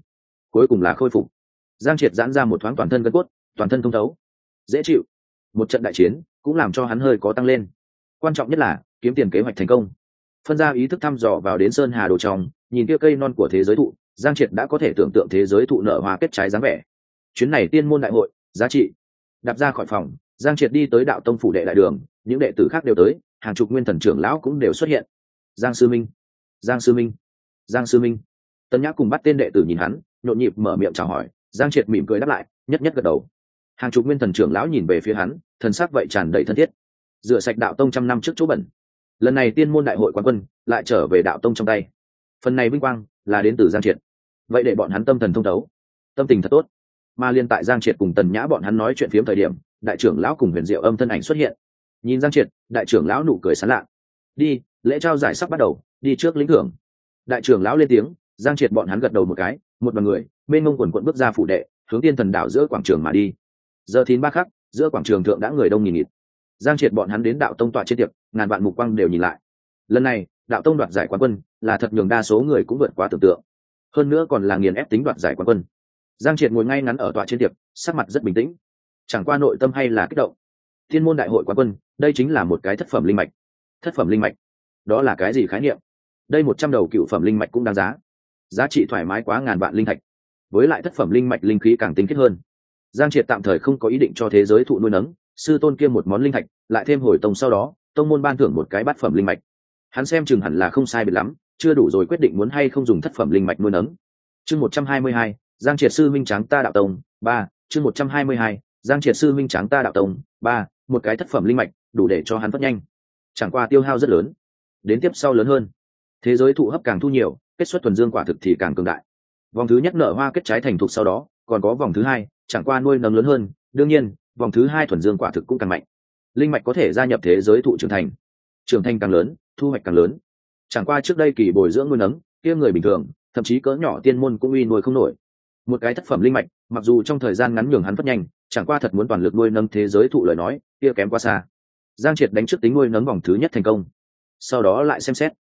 cuối cùng là khôi phục. Giang Triệt giãn ra một thoáng toàn thân gân cốt, toàn thân thông thấu, dễ chịu. Một trận đại chiến cũng làm cho hắn hơi có tăng lên. Quan trọng nhất là kiếm tiền kế hoạch thành công. Phân ra ý thức thăm dò vào đến sơn hà đồ trong, nhìn kia cây non của thế giới thụ, Giang Triệt đã có thể tưởng tượng thế giới thụ nở hoa kết trái dáng vẻ. Chuyến này tiên môn đại hội, giá trị. Đạp ra khỏi phòng, Giang Triệt đi tới đạo tông phủ đệ đại đường, những đệ tử khác đều tới, hàng chục nguyên thần trưởng lão cũng đều xuất hiện. Giang sư minh, Giang sư minh, Giang sư minh. Tần Nhã cùng bắt tên đệ tử nhìn hắn, nhộn nhịp mở miệng chào hỏi. Giang Triệt mỉm cười đáp lại, nhất nhất gật đầu. Hàng chục nguyên thần trưởng lão nhìn về phía hắn, thần sắc vậy tràn đầy thân thiết. Rửa sạch đạo tông trăm năm trước chỗ bẩn, lần này tiên môn đại hội quán quân lại trở về đạo tông trong tay. Phần này vinh quang là đến từ Giang Triệt, vậy để bọn hắn tâm thần thông thấu, tâm tình thật tốt. Mà liên tại Giang Triệt cùng Tần Nhã bọn hắn nói chuyện phiếm thời điểm, đại trưởng lão cùng Huyền Diệu Âm thân ảnh xuất hiện. Nhìn Giang Triệt, đại trưởng lão nụ cười sán lạ. Đi, lễ trao giải sắp bắt đầu, đi trước lĩnh thưởng. Đại trưởng lão lên tiếng, Giang Triệt bọn hắn gật đầu một cái, một đoàn người bên ngông quần quận bước ra phủ đệ, hướng Tiên Thần đảo giữa quảng trường mà đi. Giờ thìn ba khắc, giữa quảng trường thượng đã người đông nghìn nghịt. Giang Triệt bọn hắn đến đạo tông tọa trên tiệc, ngàn vạn mục quang đều nhìn lại. Lần này đạo tông đoạt giải quán quân là thật, nhường đa số người cũng vượt quá tưởng tượng, hơn nữa còn là nghiền ép tính đoạt giải quán quân. Giang Triệt ngồi ngay ngắn ở tọa trên tiệc, sắc mặt rất bình tĩnh, chẳng qua nội tâm hay là kích động. Thiên môn đại hội quán quân, đây chính là một cái thất phẩm linh mạch. Thất phẩm linh mạch, đó là cái gì khái niệm? Đây 100 đầu cựu phẩm linh mạch cũng đáng giá, giá trị thoải mái quá ngàn vạn linh thạch. Với lại thất phẩm linh mạch linh khí càng tinh khiết hơn. Giang Triệt tạm thời không có ý định cho thế giới thụ nuôi nấng, sư tôn kiêm một món linh thạch, lại thêm hồi tông sau đó tông môn ban thưởng một cái bát phẩm linh mạch. Hắn xem chừng hẳn là không sai biệt lắm, chưa đủ rồi quyết định muốn hay không dùng thất phẩm linh mạch nuôi nấng. Chương 122, Giang Triệt sư minh tráng ta đạo tông 3. Chương 122, Giang Triệt sư minh tráng ta đạo tông 3. Một cái thất phẩm linh mạch đủ để cho hắn phát nhanh, chẳng qua tiêu hao rất lớn. Đến tiếp sau lớn hơn, thế giới thụ hấp càng thu nhiều, kết xuất thuần dương quả thực thì càng cường đại. Vòng thứ nhất nở hoa kết trái thành thục, sau đó còn có vòng thứ hai, chẳng qua nuôi nấng lớn hơn, đương nhiên vòng thứ hai thuần dương quả thực cũng càng mạnh. Linh mạch có thể gia nhập thế giới thụ trưởng thành càng lớn, thu hoạch càng lớn. Chẳng qua trước đây kỳ bồi dưỡng nuôi nấng kia người bình thường, thậm chí cỡ nhỏ tiên môn cũng uy nuôi không nổi. Một cái thất phẩm linh mạch, mặc dù trong thời gian ngắn nhường hắn phát nhanh, chẳng qua thật muốn toàn lực nuôi nấng thế giới thụ lời nói, kia kém quá xa. Giang Triệt đánh trước tính nuôi nấng vòng thứ nhất thành công, sau đó lại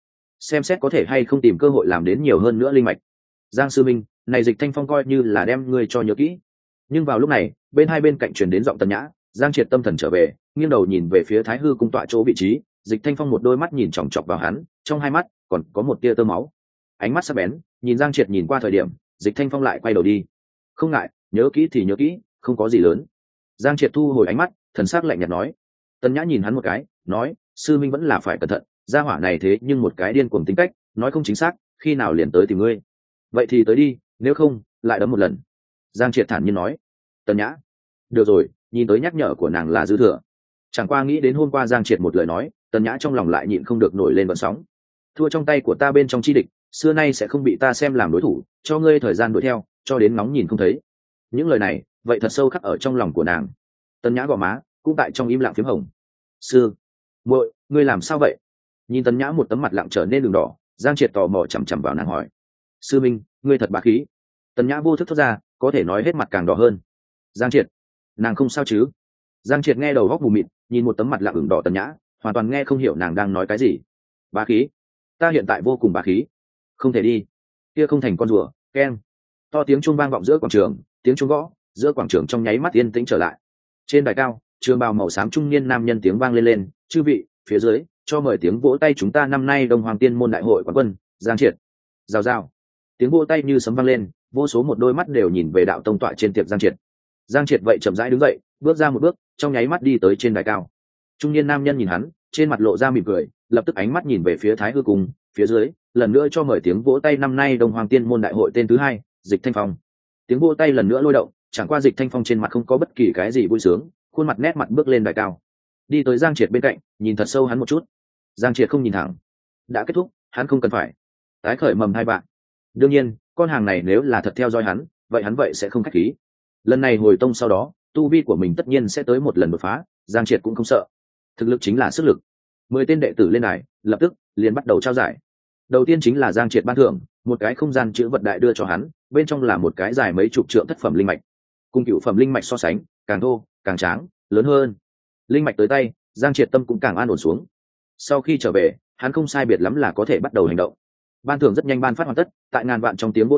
xem xét có thể hay không tìm cơ hội làm đến nhiều hơn nữa linh mạch. Giang sư minh, này Dịch Thanh Phong coi như là đem ngươi cho nhớ kỹ. Nhưng vào lúc này, bên hai bên cạnh truyền đến giọng Tần Nhã. Giang Triệt tâm thần trở về, nghiêng đầu nhìn về phía Thái Hư cung tọa chỗ vị trí. Dịch Thanh Phong một đôi mắt nhìn chòng chọc vào hắn, trong hai mắt còn có một tia tơ máu. Ánh mắt sắc bén, nhìn Giang Triệt nhìn qua thời điểm, Dịch Thanh Phong lại quay đầu đi. Không ngại, nhớ kỹ thì nhớ kỹ, không có gì lớn. Giang Triệt thu hồi ánh mắt, thần sắc lạnh nhạt nói. Tần Nhã nhìn hắn một cái, nói, sư minh vẫn là phải cẩn thận, gia hỏa này thế nhưng một cái điên cuồng tính cách, nói không chính xác, khi nào liền tới tìm ngươi. Vậy thì tới đi, nếu không lại đấm một lần. Giang Triệt thản nhiên nói. Tần Nhã, được rồi, nhìn tới nhắc nhở của nàng là dư thừa. Chẳng qua nghĩ đến hôm qua Giang Triệt một lời nói, Tần Nhã trong lòng lại nhịn không được nổi lên vận sóng. Thua trong tay của ta bên trong chi địch, xưa nay sẽ không bị ta xem làm đối thủ, cho ngươi thời gian đuổi theo, cho đến ngóng nhìn không thấy. Những lời này vậy thật sâu khắc ở trong lòng của nàng. Tần Nhã gò má cũng tại trong im lặng phím hồng. Sư muội, ngươi làm sao vậy? Nhìn Tần Nhã một tấm mặt lặng trở nên đường đỏ, Giang Triệt tò mò chằm chằm vào nàng hỏi. Sư minh, ngươi thật bá khí. Tần Nhã vô thức thốt ra, có thể nói hết mặt càng đỏ hơn. Giang Triệt, nàng không sao chứ? Giang Triệt nghe đầu góc mù mịt, nhìn một tấm mặt lặng ửng đỏ Tần Nhã, hoàn toàn nghe không hiểu nàng đang nói cái gì. Bá khí? Ta hiện tại vô cùng bá khí. Không thể đi, kia không thành con rùa. Keng. To tiếng chuông vang vọng giữa quảng trường, tiếng chuông gõ, giữa quảng trường trong nháy mắt yên tĩnh trở lại. Trên đài cao, trường bào màu xám trung niên nam nhân tiếng vang lên, chư vị, phía dưới, cho mời tiếng vỗ tay chúng ta năm nay Đông Hoàng Tiên môn đại hội quán quân, Giang Triệt. Rào rào. Tiếng vỗ tay như sấm vang lên, vô số một đôi mắt đều nhìn về đạo tông tọa trên tiệc Giang Triệt. Giang Triệt vậy chậm rãi đứng dậy, bước ra một bước, trong nháy mắt đi tới trên đài cao. Trung niên nam nhân nhìn hắn, trên mặt lộ ra mỉm cười, lập tức ánh mắt nhìn về phía Thái Hư cung, phía dưới, lần nữa cho mời tiếng vỗ tay năm nay Đông Hoàng Tiên môn đại hội tên thứ hai, Dịch Thanh Phong. Tiếng vỗ tay lần nữa lôi động, chẳng qua Dịch Thanh Phong trên mặt không có bất kỳ cái gì vui sướng, khuôn mặt nét mặt bước lên đài cao, đi tới Giang Triệt bên cạnh, nhìn thật sâu hắn một chút. Giang Triệt không nhìn thẳng. Đã kết thúc, hắn không cần phải tái khởi mầm hai bạn. Đương nhiên, con hàng này nếu là thật theo dõi hắn, vậy hắn vậy sẽ không khách khí. Lần này hồi tông sau đó, tu vi của mình tất nhiên sẽ tới một lần đột phá, Giang Triệt cũng không sợ. Thực lực chính là sức lực. 10 tên đệ tử lên đài, lập tức liền bắt đầu trao giải. Đầu tiên chính là Giang Triệt ban thưởng, một cái không gian chữ vật đại đưa cho hắn, bên trong là một cái dài mấy chục trượng thất phẩm linh mạch. Cùng cửu phẩm linh mạch so sánh, càng thô, càng tráng, lớn hơn. Linh mạch tới tay, Giang Triệt tâm cũng càng an ổn xuống. Sau khi trở về, hắn không sai biệt lắm là có thể bắt đầu hành động. Ban thưởng rất nhanh ban phát hoàn tất, tại ngàn vạn trong tiếng vỗ tay,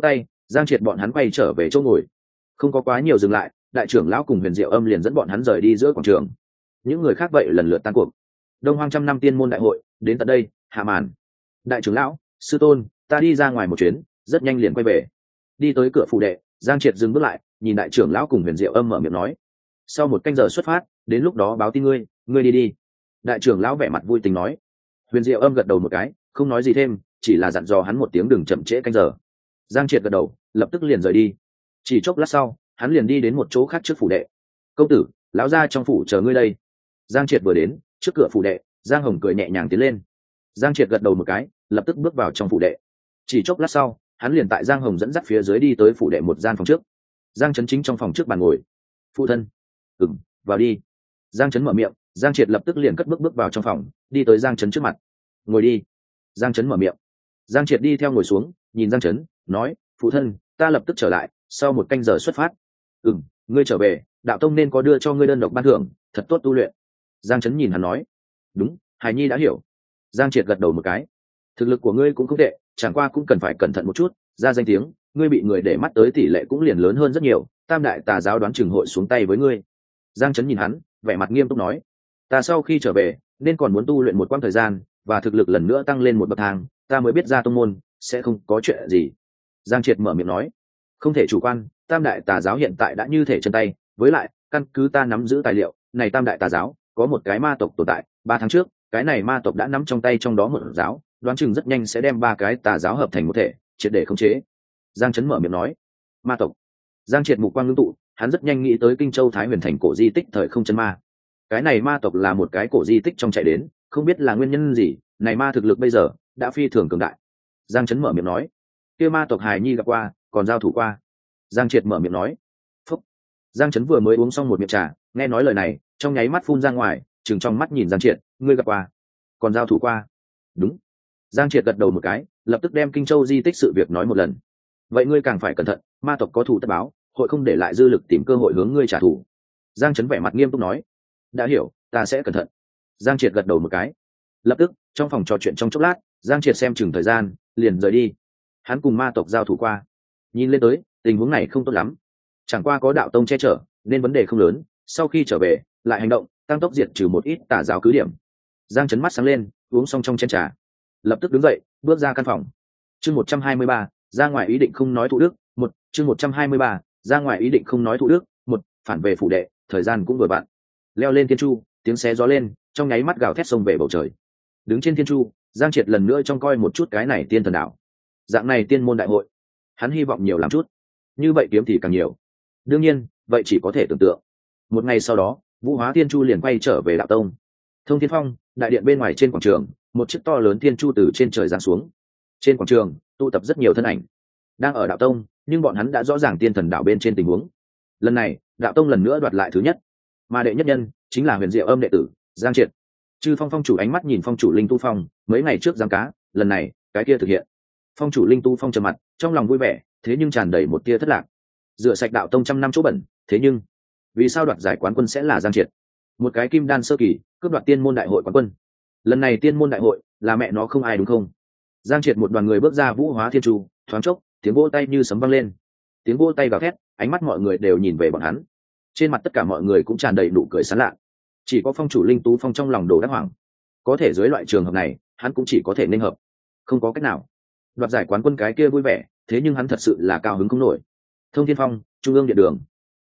Giang Triệt bọn hắn quay trở về chỗ ngồi, không có quá nhiều dừng lại, đại trưởng lão cùng Huyền Diệu Âm liền dẫn bọn hắn rời đi giữa quảng trường. Những người khác vậy lần lượt tan cuộc. Đông Hoang trăm năm tiên môn đại hội đến tận đây hạ màn. Đại trưởng lão, sư tôn, ta đi ra ngoài một chuyến, rất nhanh liền quay về. Đi tới cửa phủ đệ, Giang Triệt dừng bước lại, nhìn đại trưởng lão cùng Huyền Diệu Âm mở miệng nói: sau một canh giờ xuất phát, đến lúc đó báo tin ngươi đi đi. Đại trưởng lão vẻ mặt vui tính nói. Huyền Diệu Âm gật đầu một cái, không nói gì thêm, chỉ là dặn dò hắn một tiếng đừng chậm trễ canh giờ. Giang Triệt gật đầu, lập tức liền rời đi. Chỉ chốc lát sau, hắn liền đi đến một chỗ khác trước phủ đệ. Công tử, lão gia trong phủ chờ ngươi đây. Giang Triệt vừa đến, trước cửa phủ đệ, Giang Hồng cười nhẹ nhàng tiến lên. Giang Triệt gật đầu một cái, lập tức bước vào trong phủ đệ. Chỉ chốc lát sau, hắn liền tại Giang Hồng dẫn dắt phía dưới đi tới phủ đệ một gian phòng trước. Giang Chấn chính trong phòng trước bàn ngồi. Phụ thân. Vào đi. Giang Chấn mở miệng, Giang Triệt lập tức liền cất bước vào trong phòng, đi tới Giang Chấn trước mặt. Ngồi đi. Giang Chấn mở miệng. Giang Triệt đi theo ngồi xuống, nhìn Giang Chấn, nói: phụ thân, ta lập tức trở lại, sau một canh giờ xuất phát. Ngươi trở về, đạo tông nên có đưa cho ngươi đơn độc ban thưởng, thật tốt tu luyện. Giang Chấn nhìn hắn nói. Đúng, Hải Nhi đã hiểu. Giang Triệt gật đầu một cái. Thực lực của ngươi cũng không tệ, chẳng qua cũng cần phải cẩn thận một chút, ra danh tiếng, ngươi bị người để mắt tới tỷ lệ cũng liền lớn hơn rất nhiều, Tam đại tà giáo đoán chừng hội xuống tay với ngươi. Giang Chấn nhìn hắn, vẻ mặt nghiêm túc nói: ta sau khi trở về nên còn muốn tu luyện một quãng thời gian, và thực lực lần nữa tăng lên một bậc thang, ta mới biết ra tông môn sẽ không có chuyện gì. Giang Triệt mở miệng nói: không thể chủ quan, Tam đại tà giáo hiện tại đã như thể chân tay, với lại căn cứ ta nắm giữ tài liệu này, Tam đại tà giáo có một cái ma tộc tồn tại, 3 tháng trước cái này ma tộc đã nắm trong tay trong đó một giáo, đoán chừng rất nhanh sẽ đem 3 cái tà giáo hợp thành một thể, triệt để khống chế. Giang Chấn mở miệng nói. Ma tộc. Giang Triệt mục quang ngưng tụ, hắn rất nhanh nghĩ tới Kinh Châu Thái Huyền Thành cổ di tích thời không chân ma. Cái này ma tộc là một cái cổ di tích trong chạy đến, không biết là nguyên nhân gì, này ma thực lực bây giờ đã phi thường cường đại. Giang Chấn mở miệng nói. Kia ma tộc Hải Nhi gặp qua, còn giao thủ qua. Giang Triệt mở miệng nói. Phúc. Giang Chấn vừa mới uống xong một miệng trà, nghe nói lời này, trong nháy mắt phun ra ngoài, trừng trong mắt nhìn Giang Triệt, ngươi gặp qua, còn giao thủ qua. Đúng. Giang Triệt gật đầu một cái, lập tức đem Kinh Châu di tích sự việc nói một lần. Vậy ngươi càng phải cẩn thận, ma tộc có thù tất báo, hội không để lại dư lực tìm cơ hội hướng ngươi trả thù. Giang Chấn vẻ mặt nghiêm túc nói. đã hiểu, ta sẽ cẩn thận. Giang Triệt gật đầu một cái. Lập tức trong phòng trò chuyện trong chốc lát, Giang Triệt xem chừng thời gian liền rời đi. Hắn cùng ma tộc giao thủ qua, nhìn lên tới tình huống này không tốt lắm, chẳng qua có đạo tông che chở nên vấn đề không lớn. Sau khi trở về lại hành động tăng tốc diệt trừ một ít tà giáo cứ điểm. Giang Chấn mắt sáng lên, uống xong trong chén trà, lập tức đứng dậy bước ra căn phòng. Chương 123, ra ngoài ý định không nói thụ đức. Chương 123, ra ngoài ý định không nói thụ đức. Phản về phủ đệ, thời gian cũng vừa vặn. Leo lên thiên chu, tiếng xé gió lên, trong nháy mắt gào thét xông về bầu trời. Đứng trên thiên chu, Giang Triệt lần nữa trông coi một chút cái này tiên thần đạo. Dạng này tiên môn đại hội, hắn hy vọng nhiều làm chút, như vậy kiếm thì càng nhiều. Đương nhiên, vậy chỉ có thể tưởng tượng. Một ngày sau đó, Vũ Hóa Thiên Chu liền quay trở về đạo tông. Thông Thiên Phong, đại điện bên ngoài trên quảng trường, một chiếc to lớn thiên chu từ trên trời giáng xuống. Trên quảng trường, tụ tập rất nhiều thân ảnh, đang ở đạo tông, nhưng bọn hắn đã rõ ràng tiên thần đạo bên trên tình huống. Lần này, đạo tông lần nữa đoạt lại thứ nhất, mà đệ nhất nhân chính là Huyền Diệu Âm đệ tử Giang Triệt. Chư Phong phong chủ ánh mắt nhìn phong chủ Linh Tu Phong, mấy ngày trước giáng cá, lần này cái kia thực hiện. Phong chủ Linh Tu Phong trầm mặt, trong lòng vui vẻ, thế nhưng tràn đầy một tia thất lạc. Rửa sạch đạo tông trăm năm chỗ bẩn, thế nhưng vì sao đoạt giải quán quân sẽ là Giang Triệt? Một cái kim đan sơ kỳ cướp đoạt tiên môn đại hội quán quân, lần này tiên môn đại hội là mẹ nó không ai đúng không? Giang Triệt một đoàn người bước ra Vũ Hóa Thiên Chu, thoáng chốc tiếng vỗ tay như sấm vang lên, tiếng vỗ tay gào thét, ánh mắt mọi người đều nhìn về bọn hắn. Trên mặt tất cả mọi người cũng tràn đầy nụ cười sán lạ, chỉ có phong chủ Linh Tú Phong trong lòng đồ đắc hoảng. Có thể dưới loại trường hợp này, hắn cũng chỉ có thể nên hợp, không có cách nào. Đoạt giải quán quân cái kia vui vẻ, thế nhưng hắn thật sự là cao hứng không nổi. Thông Thiên Phong, Trung ương điện đường,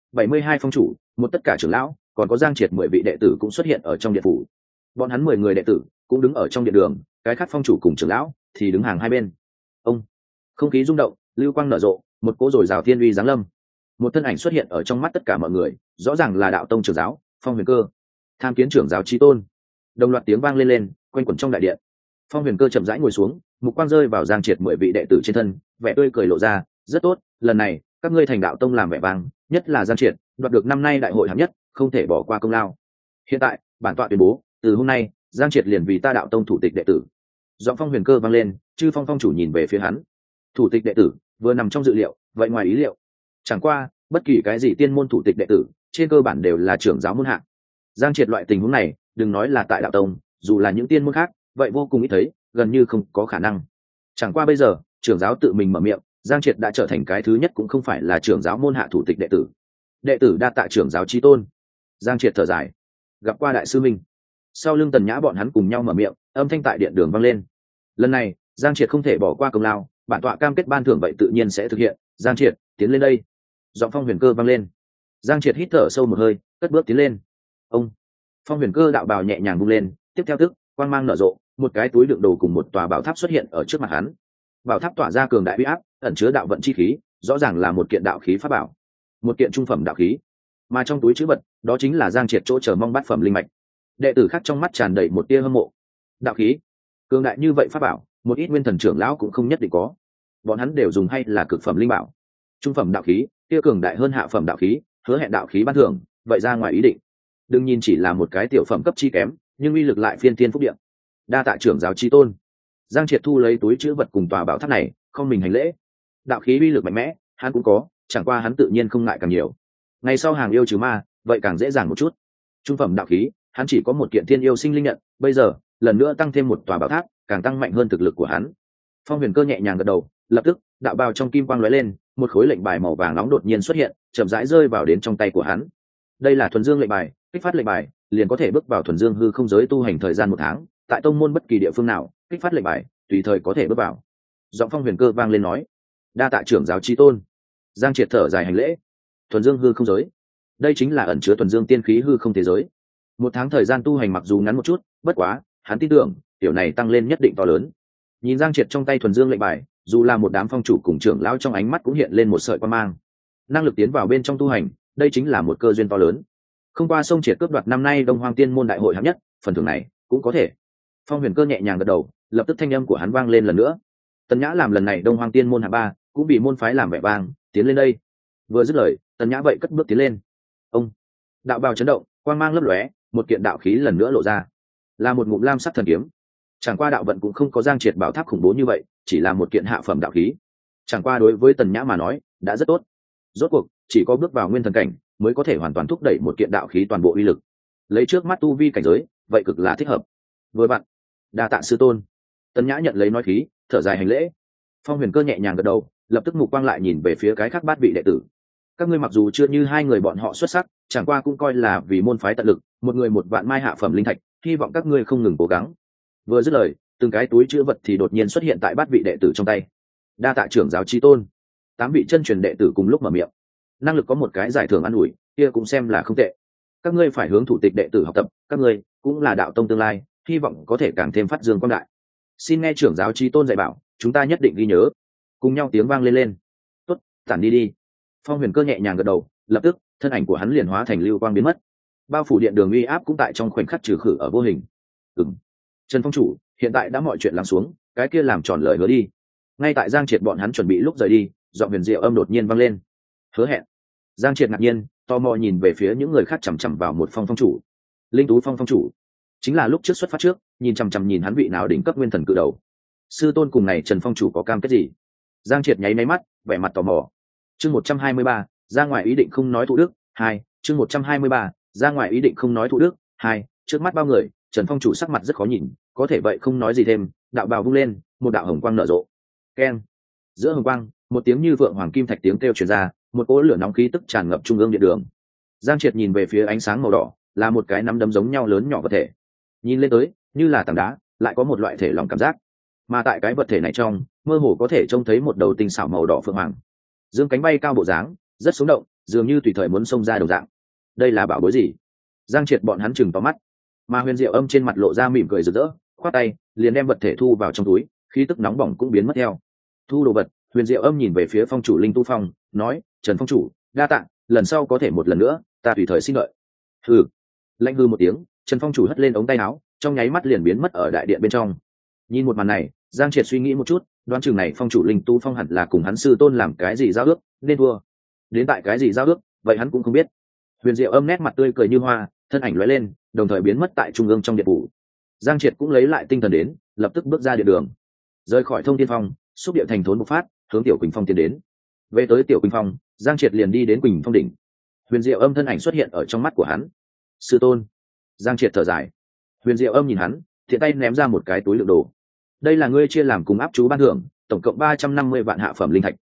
72 phong chủ, một tất cả trưởng lão, còn có Giang Triệt 10 vị đệ tử cũng xuất hiện ở trong điện phủ. Bọn hắn 10 người đệ tử cũng đứng ở trong điện đường, cái khác phong chủ cùng trưởng lão thì đứng hàng hai bên. Ông, không khí rung động, lưu quang nở rộ, một cỗ rồi rào thiên uy giáng lâm. Một thân ảnh xuất hiện ở trong mắt tất cả mọi người, rõ ràng là đạo tông trưởng giáo Phong Huyền Cơ, tham kiến trưởng giáo chí tôn. Đồng loạt tiếng vang lên quanh quẩn trong đại điện. Phong Huyền Cơ chậm rãi ngồi xuống, mục quang rơi vào Giang Triệt 10 vị đệ tử trên thân, vẻ tươi cười lộ ra. Rất tốt, lần này các ngươi thành đạo tông làm vẻ vang, nhất là Giang Triệt đoạt được năm nay đại hội hạng nhất, không thể bỏ qua công lao. Hiện tại bản tọa tuyên bố, từ hôm nay Giang Triệt liền vì ta đạo tông thủ tịch đệ tử. Giọng Phong Huyền Cơ vang lên, chư phong phong chủ nhìn về phía hắn. Thủ tịch đệ tử vừa nằm trong dự liệu, vậy ngoài ý liệu. Chẳng qua bất kỳ cái gì tiên môn thủ tịch đệ tử trên cơ bản đều là trưởng giáo môn hạng. Giang Triệt loại tình huống này, đừng nói là tại đạo tông, dù là những tiên môn khác vậy vô cùng ít thấy, gần như không có khả năng. Chẳng qua bây giờ trưởng giáo tự mình mở miệng, Giang Triệt đã trở thành cái thứ nhất cũng không phải là trưởng giáo môn hạ thủ tịch đệ tử đa tạ trưởng giáo chí tôn. Giang Triệt thở dài, gặp qua đại sư minh. Sau lưng Tần Nhã bọn hắn cùng nhau mở miệng, âm thanh tại điện đường vang lên. Lần này Giang Triệt không thể bỏ qua công lao, bản tọa cam kết ban thưởng vậy tự nhiên sẽ thực hiện. Giang Triệt, tiến lên đây. Giọng Phong Huyền Cơ vang lên. Giang Triệt hít thở sâu một hơi, cất bước tiến lên. Ông. Phong Huyền Cơ đạo bào nhẹ nhàng vung lên, tiếp theo tức quang mang nở rộ, một cái túi đựng đồ cùng một tòa bảo tháp xuất hiện ở trước mặt hắn. Bảo tháp tỏa ra cường đại uy áp, ẩn chứa đạo vận chi khí, rõ ràng là một kiện đạo khí pháp bảo, một kiện trung phẩm đạo khí. Mà trong túi trữ vật, đó chính là Giang Triệt chỗ chờ mong bát phẩm linh mạch. Đệ tử khác trong mắt tràn đầy một tia hâm mộ. Đạo khí, cường đại như vậy pháp bảo, một ít nguyên thần trưởng lão cũng không nhất định có. Bọn hắn đều dùng hay là cực phẩm linh bảo. Trung phẩm đạo khí, kia cường đại hơn hạ phẩm đạo khí, hứa hẹn đạo khí ban thưởng, vậy ra ngoài ý định. Đừng nhìn chỉ là một cái tiểu phẩm cấp chi kém, nhưng uy lực lại phiên thiên phúc địa. Đa tạ trưởng giáo chí tôn. Giang Triệt thu lấy túi trữ vật cùng tòa bảo tháp này, không mình hành lễ. Đạo khí uy lực mạnh mẽ, hắn cũng có, chẳng qua hắn tự nhiên không ngại càng nhiều. Ngày sau hàng yêu trừ ma, vậy càng dễ dàng một chút. Trung phẩm đạo khí, hắn chỉ có một kiện thiên yêu sinh linh nhận, bây giờ lần nữa tăng thêm một tòa bảo tháp, càng tăng mạnh hơn thực lực của hắn. Phong Huyền Cơ nhẹ nhàng gật đầu, lập tức đạo bào trong kim quang lóe lên, một khối lệnh bài màu vàng nóng đột nhiên xuất hiện, chậm rãi rơi vào đến trong tay của hắn. Đây là thuần dương lệnh bài, kích phát lệnh bài liền có thể bước vào thuần dương hư không giới tu hành thời gian 1 tháng, tại tông môn bất kỳ địa phương nào, kích phát lệnh bài tùy thời có thể bước vào. Giọng Phong Huyền Cơ vang lên nói, đa tạ trưởng giáo chí tôn. Giang Triệt thở dài hành lễ. Thuần dương hư không giới, đây chính là ẩn chứa thuần dương tiên khí hư không thế giới. 1 tháng thời gian tu hành mặc dù ngắn một chút, bất quá hắn tin tưởng tiểu này tăng lên nhất định to lớn. Nhìn Giang Triệt trong tay thuần dương lệnh bài, dù là một đám phong chủ cùng trưởng lão trong ánh mắt cũng hiện lên một sợi quan mang. Năng lực tiến vào bên trong tu hành, đây chính là một cơ duyên to lớn. Không qua sông Triệt cướp đoạt năm nay Đông Hoang Tiên môn đại hội hạng nhất, phần thưởng này cũng có thể. Phong Huyền Cơ nhẹ nhàng gật đầu, lập tức thanh âm của hắn vang lên lần nữa. Tần Nhã làm lần này Đông Hoang Tiên môn hạng 3, cũng bị môn phái làm vẻ vang, tiến lên đây. Vừa dứt lời, Tần Nhã vậy cất bước tiến lên. Ông. Đạo bào chấn động, quang mang lấp lóe, một kiện đạo khí lần nữa lộ ra, là một ngụm lam sắc thần kiếm. Chẳng qua đạo vận cũng không có Giang Triệt bảo tháp khủng bố như vậy, chỉ là một kiện hạ phẩm đạo khí. Chẳng qua đối với Tần Nhã mà nói, đã rất tốt. Rốt cuộc, chỉ có bước vào nguyên thần cảnh mới có thể hoàn toàn thúc đẩy một kiện đạo khí toàn bộ uy lực. Lấy trước mắt tu vi cảnh giới, vậy cực là thích hợp. Vừa vặn, đa tạ sư tôn. Tần Nhã nhận lấy nói khí, thở dài hành lễ. Phong Huyền Cơ nhẹ nhàng gật đầu, lập tức mục quang lại nhìn về phía cái khác 8 vị đệ tử. Các ngươi mặc dù chưa như 2 người bọn họ xuất sắc, chẳng qua cũng coi là vì môn phái tận lực, một người 1 vạn mai hạ phẩm linh thạch, hy vọng các ngươi không ngừng cố gắng. Vừa dứt lời, từng cái túi chứa vật thì đột nhiên xuất hiện tại 8 vị đệ tử trong tay. Đa tạ trưởng giáo chí tôn. 8 vị chân truyền đệ tử cùng lúc mở miệng. Năng lực có một cái giải thưởng ăn ủi, kia cũng xem là không tệ. Các ngươi phải hướng thủ tịch đệ tử học tập, các ngươi cũng là đạo tông tương lai, hy vọng có thể càng thêm phát dương quang đại. Xin nghe trưởng giáo chí tôn dạy bảo, chúng ta nhất định ghi nhớ. Cùng nhau tiếng vang lên lên. Tốt, tản đi đi. Phong Huyền Cơ nhẹ nhàng gật đầu, lập tức thân ảnh của hắn liền hóa thành lưu quang biến mất. Bao phủ điện đường uy áp cũng tại trong khoảnh khắc trừ khử ở vô hình. Trần Phong chủ, hiện tại đã mọi chuyện lắng xuống, cái kia làm tròn lời hứa đi. Ngay tại Giang Triệt bọn hắn chuẩn bị lúc rời đi, giọng huyền diệu âm đột nhiên vang lên. Hứa hẹn. Giang Triệt ngạc nhiên, tò mò nhìn về phía những người khác chằm chằm vào một phong chủ. Linh Tú phong chủ, chính là lúc trước xuất phát trước, nhìn chằm chằm nhìn hắn vị nào đỉnh cấp nguyên thần cự đầu. Sư tôn cùng này Trần Phong chủ có cam kết gì? Giang Triệt nháy máy mắt, vẻ mặt tò mò. Chương 123, ra ngoài ý định không nói thụ đức. 2, chương 123, ra ngoài ý định không nói thụ đức. 2, trước mắt bao người, Trần Phong chủ sắc mặt rất khó nhìn, có thể vậy không nói gì thêm, đạo bào vung lên, một đạo hồng quang nở rộ. Keng. Giữa hồng quang, một tiếng như vượng hoàng kim thạch tiếng kêu truyền ra, một cỗ lửa nóng khí tức tràn ngập trung ương điện đường. Giang Triệt nhìn về phía ánh sáng màu đỏ, là một cái nắm đấm giống nhau lớn nhỏ vật thể. Nhìn lên tới, như là tảng đá, lại có một loại thể lỏng cảm giác. Mà tại cái vật thể này trong, mơ hồ có thể trông thấy một đầu tinh xảo màu đỏ phượng hoàng. Dương cánh bay cao bộ dáng, rất sống động, dường như tùy thời muốn xông ra đồng dạng. Đây là bảo bối gì? Giang Triệt bọn hắn chừng to mắt. Mà Huyền Diệu Âm trên mặt lộ ra mỉm cười rực rỡ, khoát tay, liền đem vật thể thu vào trong túi, khí tức nóng bỏng cũng biến mất theo. Thu đồ vật, Huyền Diệu Âm nhìn về phía phong chủ Linh Tu Phong, nói: "Trần phong chủ, đa tạ, lần sau có thể một lần nữa, ta tùy thời xin lợi." Hừ. Lạnh hừ một tiếng, Trần phong chủ hất lên ống tay áo, trong nháy mắt liền biến mất ở đại điện bên trong. Nhìn một màn này, Giang Triệt suy nghĩ một chút, đoán chừng này phong chủ Linh Tu Phong hẳn là cùng hắn sư tôn làm cái gì giao ước, nên thua. Đến tại cái gì giao ước, vậy hắn cũng không biết. Huyền Diệu Âm nét mặt tươi cười như hoa, thân ảnh lóe lên, đồng thời biến mất tại trung ương trong điện phủ. Giang Triệt cũng lấy lại tinh thần đến, lập tức bước ra điện đường, rời khỏi Thông Thiên Phong, xúc địa thành thốn bộc phát, hướng Tiểu Quỳnh Phong tiến đến. Về tới Tiểu Quỳnh Phong, Giang Triệt liền đi đến Quỳnh Phong đỉnh. Huyền Diệu Âm thân ảnh xuất hiện ở trong mắt của hắn. "Sư tôn." Giang Triệt thở dài. Huyền Diệu Âm nhìn hắn, thiện tay ném ra một cái túi đựng đồ. "Đây là ngươi chia làm cùng áp chú ban thưởng, tổng cộng 350 vạn hạ phẩm linh thạch.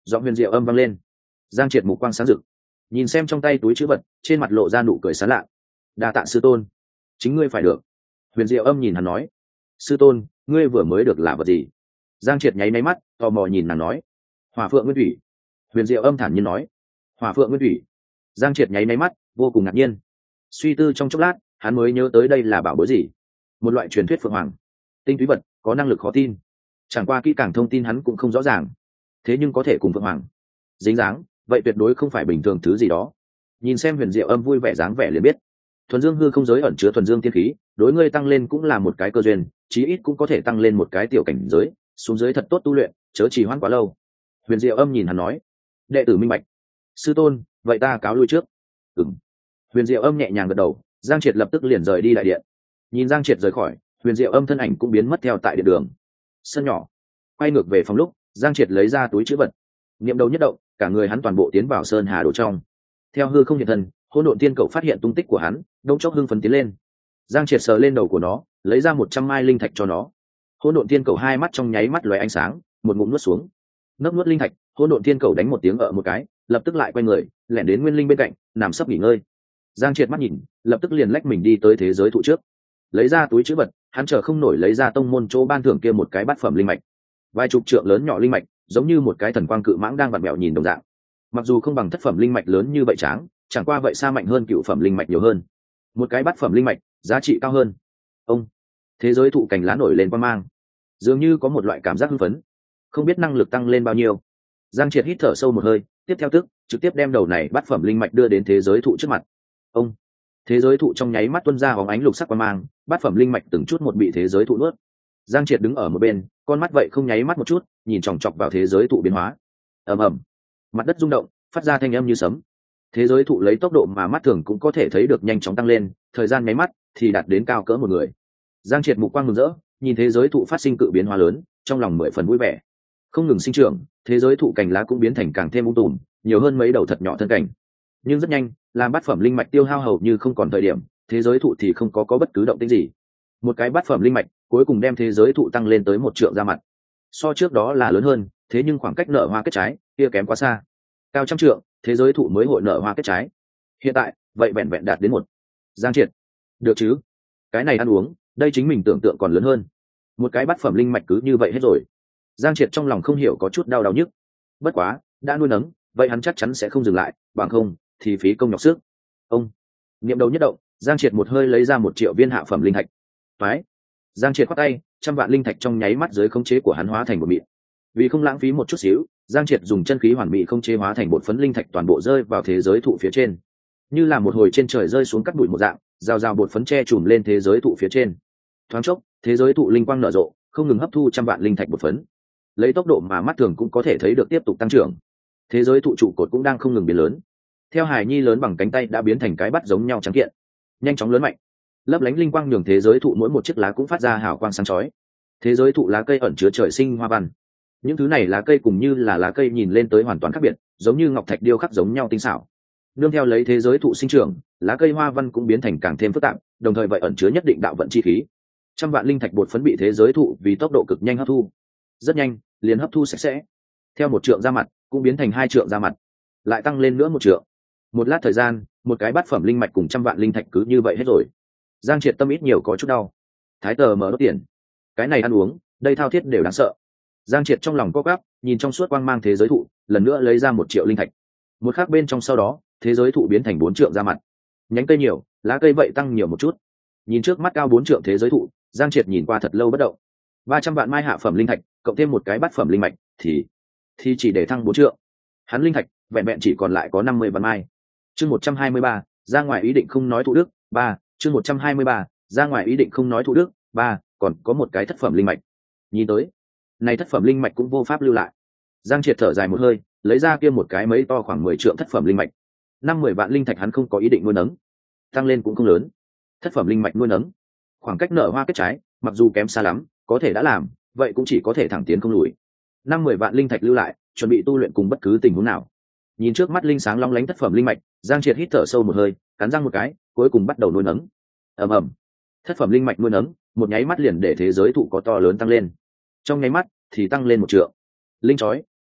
giọng huyền diệu âm vang lên. Giang Triệt mục quang sáng rực, nhìn xem trong tay túi trữ vật, trên mặt lộ ra nụ cười sán lạ. Đa tạ sư tôn, chính ngươi phải được. Huyền diệu âm nhìn hắn nói. Sư tôn, ngươi vừa mới được là vật gì? Giang Triệt nháy máy mắt, tò mò nhìn nàng nói. Hỏa phượng nguyên thủy. Huyền diệu âm thản nhiên nói. Hỏa phượng nguyên thủy. Giang Triệt nháy máy mắt, vô cùng ngạc nhiên. Suy tư trong chốc lát, hắn mới nhớ tới đây là bảo bối gì. Một loại truyền thuyết phượng hoàng, tinh túy vật, có năng lực khó tin. Chẳng qua kỹ càng thông tin hắn cũng không rõ ràng, thế nhưng có thể cùng phượng hoàng dính dáng, vậy tuyệt đối không phải bình thường thứ gì đó. Nhìn xem huyền diệu âm vui vẻ dáng vẻ liền biết, thuần dương hư không giới ẩn chứa thuần dương tiên khí, đối ngươi tăng lên cũng là một cái cơ duyên, chí ít cũng có thể tăng lên một cái tiểu cảnh giới, xuống dưới thật tốt tu luyện, chớ trì hoãn quá lâu. Huyền diệu âm nhìn hắn nói. Đệ tử minh bạch. Sư tôn, vậy ta cáo lui trước. Ừm. Huyền diệu âm nhẹ nhàng gật đầu. Giang Triệt lập tức liền rời đi đại điện. Nhìn Giang Triệt rời khỏi, huyền diệu âm thân ảnh cũng biến mất theo tại điện đường. Sân nhỏ, quay ngược về phòng lúc, Giang Triệt lấy ra túi trữ vật, niệm đầu nhất động, cả người hắn toàn bộ tiến vào sơn hà đồ trong. Theo hư không hiện thân, hỗn độn tiên cầu phát hiện tung tích của hắn, đông chốc hưng phấn tiến lên. Giang Triệt sờ lên đầu của nó, lấy ra 100 mai linh thạch cho nó. Hỗn độn tiên cầu hai mắt trong nháy mắt lóe ánh sáng, một ngụm nuốt xuống. Nấp nuốt linh thạch, hỗn độn tiên cầu đánh một tiếng ở một cái, lập tức lại quay người, lẻn đến nguyên linh bên cạnh, nằm sấp nghỉ ngơi. Giang Triệt mắt nhìn, lập tức liền lách mình đi tới thế giới thụ trước, lấy ra túi trữ vật, hắn chờ không nổi lấy ra tông môn chỗ ban thưởng kia một cái bát phẩm linh mạch. Vài chục trượng lớn nhỏ linh mạch, giống như một cái thần quang cự mãng đang vặn vẹo nhìn đồng dạng. Mặc dù không bằng thất phẩm linh mạch lớn như vậy tráng, chẳng qua vậy xa mạnh hơn cựu phẩm linh mạch nhiều hơn. Một cái bát phẩm linh mạch, giá trị cao hơn. Ông, thế giới thụ cành lá nổi lên quang mang, dường như có một loại cảm giác hưng phấn, không biết năng lực tăng lên bao nhiêu. Giang Triệt hít thở sâu một hơi, tiếp theo tức trực tiếp đem đầu này bát phẩm linh mạch đưa đến thế giới thụ trước mặt. Ông, thế giới thụ trong nháy mắt tuôn ra hóng ánh lục sắc quang mang, bát phẩm linh mạch từng chút một bị thế giới thụ nuốt. Giang Triệt đứng ở một bên, con mắt vậy không nháy mắt một chút, nhìn chòng chọc vào thế giới thụ biến hóa. Ầm ầm, mặt đất rung động, phát ra thanh âm như sấm. Thế giới thụ lấy tốc độ mà mắt thường cũng có thể thấy được nhanh chóng tăng lên, thời gian nháy mắt thì đạt đến cao cỡ một người. Giang Triệt mục quang mừng rỡ, nhìn thế giới thụ phát sinh cự biến hóa lớn, trong lòng mười phần vui vẻ. Không ngừng sinh trưởng, thế giới thụ cành lá cũng biến thành càng thêm ung tùm, nhiều hơn mấy đầu thật nhỏ thân cảnh. Nhưng rất nhanh, làm bát phẩm linh mạch tiêu hao hầu như không còn thời điểm, thế giới thụ thì không có bất cứ động tĩnh gì. Một cái bát phẩm linh mạch cuối cùng đem thế giới thụ tăng lên tới 1 trượng ra mặt. So trước đó là lớn hơn, thế nhưng khoảng cách nở hoa kết trái kia kém quá xa. Cao trăm trượng, thế giới thụ mới hội nở hoa kết trái. Hiện tại, vậy vẹn vẹn đạt đến 1. Giang Triệt, được chứ? Cái này ăn uống, đây chính mình tưởng tượng còn lớn hơn. Một cái bát phẩm linh mạch cứ như vậy hết rồi. Giang Triệt trong lòng không hiểu có chút đau nhức. Bất quá, đã nuôi nấng, vậy hắn chắc chắn sẽ không dừng lại, bằng không thì phí công nhọc sức. Ông, niệm đầu nhất động, Giang Triệt một hơi lấy ra 1 triệu viên hạ phẩm linh thạch. Phái, Giang Triệt khoát tay, 100 vạn linh thạch trong nháy mắt dưới khống chế của hắn hóa thành một mịn. Vì không lãng phí một chút xíu, Giang Triệt dùng chân khí hoàn mỹ khống chế hóa thành bột phấn linh thạch toàn bộ rơi vào thế giới thụ phía trên, như là một hồi trên trời rơi xuống cắt bụi một dạng, rào rào bột phấn che trùm lên thế giới thụ phía trên. Thoáng chốc, thế giới thụ linh quang nở rộ, không ngừng hấp thu 100 vạn linh thạch bột phấn, lấy tốc độ mà mắt thường cũng có thể thấy được tiếp tục tăng trưởng. Thế giới thụ trụ cột cũng đang không ngừng biến lớn, theo hài nhi lớn bằng cánh tay đã biến thành cái bắt giống nhau trắng kiện, nhanh chóng lớn mạnh. Lấp lánh linh quang nhường thế giới thụ mỗi một chiếc lá cũng phát ra hào quang sáng chói. Thế giới thụ lá cây ẩn chứa trời sinh hoa văn, những thứ này lá cây cùng như là lá cây nhìn lên tới hoàn toàn khác biệt, giống như ngọc thạch điêu khắc giống nhau tinh xảo. Nương theo lấy thế giới thụ sinh trưởng, lá cây hoa văn cũng biến thành càng thêm phức tạp, đồng thời vậy ẩn chứa nhất định đạo vận chi khí. 100 vạn linh thạch bột phấn bị thế giới thụ vì tốc độ cực nhanh hấp thu, rất nhanh liền hấp thu sạch sẽ. Theo 1 trượng ra mặt cũng biến thành 2 trượng ra mặt, lại tăng lên nữa 1 trượng. Một lát thời gian, một cái bát phẩm linh mạch cùng 100 vạn linh thạch cứ như vậy hết rồi. Giang Triệt tâm ít nhiều có chút đau. Thái tờ mở đốt tiền, cái này ăn uống, đây thao thiết đều đáng sợ. Giang Triệt trong lòng co quắp, nhìn trong suốt quang mang thế giới thụ, lần nữa lấy ra 1 triệu linh thạch. Một khắc bên trong sau đó, thế giới thụ biến thành 4 trượng ra mặt. Nhánh cây nhiều, lá cây vậy tăng nhiều một chút. Nhìn trước mắt cao 4 trượng thế giới thụ, Giang Triệt nhìn qua thật lâu bất động. 300 vạn mai hạ phẩm linh thạch, cộng thêm một cái bát phẩm linh mạch, thì chỉ để thăng 4 trượng. Hắn linh thạch vẹn vẹn chỉ còn lại có 50 vạn mai. Chương 123, ra ngoài ý định không nói thụ đức, 3, chương 123, ra ngoài ý định không nói thụ đức, 3, còn có một cái thất phẩm linh mạch. Nhìn tới, này thất phẩm linh mạch cũng vô pháp lưu lại. Giang Triệt thở dài một hơi, lấy ra kia một cái mấy to khoảng 10 trượng thất phẩm linh mạch. 50 vạn linh thạch hắn không có ý định nuôi nấng, tăng lên cũng không lớn. Thất phẩm linh mạch nuôi nấng, khoảng cách nở hoa kết trái, mặc dù kém xa lắm, có thể đã làm, vậy cũng chỉ có thể thẳng tiến không lùi. 50 vạn linh thạch lưu lại, chuẩn bị tu luyện cùng bất cứ tình huống nào. Nhìn trước mắt linh sáng long lánh thất phẩm linh mạch, Giang Triệt hít thở sâu một hơi, cắn răng một cái, cuối cùng bắt đầu nuôi nấng. Ầm ầm, thất phẩm linh mạch nuôi nấng, một nháy mắt liền để thế giới thụ có to lớn tăng lên. Trong nháy mắt thì tăng lên 1 trượng. Linh chói,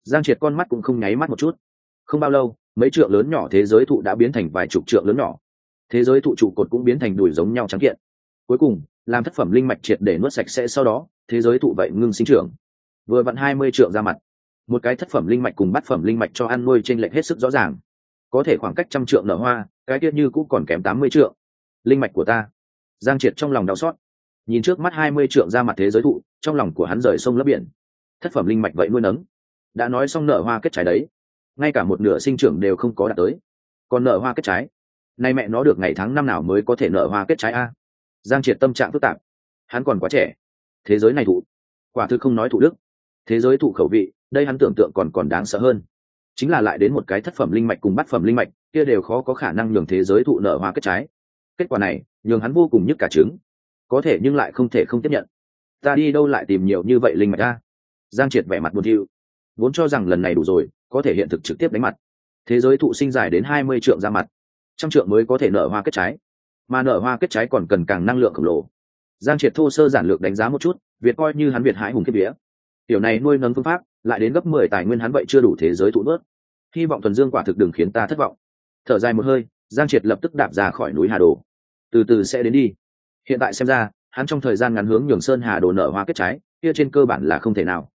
Giang Triệt con mắt cũng không nháy mắt một chút. Không bao lâu, mấy trượng lớn nhỏ thế giới thụ đã biến thành vài chục trượng lớn nhỏ. Thế giới thụ trụ cột cũng biến thành đùi giống nhau trắng kiện. Cuối cùng, làm thất phẩm linh mạch triệt để nuốt sạch sẽ, sau đó, thế giới thụ vậy ngưng sinh trưởng. Vừa vặn 20 trượng ra mặt. Một cái thất phẩm linh mạch cùng bát phẩm linh mạch cho ăn nuôi chênh lệch hết sức rõ ràng. Có thể khoảng cách 100 trượng nở hoa, cái kia như cũng còn kém 80 trượng. Linh mạch của ta. Giang Triệt trong lòng đau xót. Nhìn trước mắt 20 trượng ra mặt thế giới thụ, trong lòng của hắn rời sông lấp biển. Thất phẩm linh mạch vậy nuôi nấng. Đã nói xong nở hoa kết trái đấy, ngay cả một nửa sinh trưởng đều không có đạt tới, còn nở hoa kết trái, nay mẹ nó được ngày tháng năm nào mới có thể nở hoa kết trái a? Giang Triệt tâm trạng phức tạp. Hắn còn quá trẻ. Thế giới này thụ, quả thực không nói thụ đức. Thế giới thụ khẩu vị, đây hắn tưởng tượng còn đáng sợ hơn. Chính là lại đến một cái thất phẩm linh mạch cùng bát phẩm linh mạch, kia đều khó có khả năng nhường thế giới thụ nở hoa kết trái. Kết quả này, nhường hắn vô cùng nhức cả trứng. Có thể nhưng lại không thể không tiếp nhận. Ta đi đâu lại tìm nhiều như vậy linh mạch a? Giang Triệt vẻ mặt buồn thiu. Vốn cho rằng lần này đủ rồi, có thể hiện thực trực tiếp đánh mặt. Thế giới thụ sinh dài đến 20 trượng ra mặt, 100 trượng mới có thể nở hoa kết trái, mà nở hoa kết trái còn cần càng năng lượng khổng lồ. Giang Triệt thô sơ giản lược đánh giá một chút, Việt coi như hắn Việt hãi hùng kiếp vía. Tiểu này nuôi nấng phương pháp, lại đến gấp 10 tài nguyên hắn vậy chưa đủ thế giới thụ nuốt. Hy vọng thuần dương quả thực đừng khiến ta thất vọng. Thở dài một hơi, Giang Triệt lập tức đạp ra khỏi núi Hà Đồ. Từ từ sẽ đến đi. Hiện tại xem ra, hắn trong thời gian ngắn hướng nhường sơn Hà Đồ nở hoa kết trái, kia trên cơ bản là không thể nào.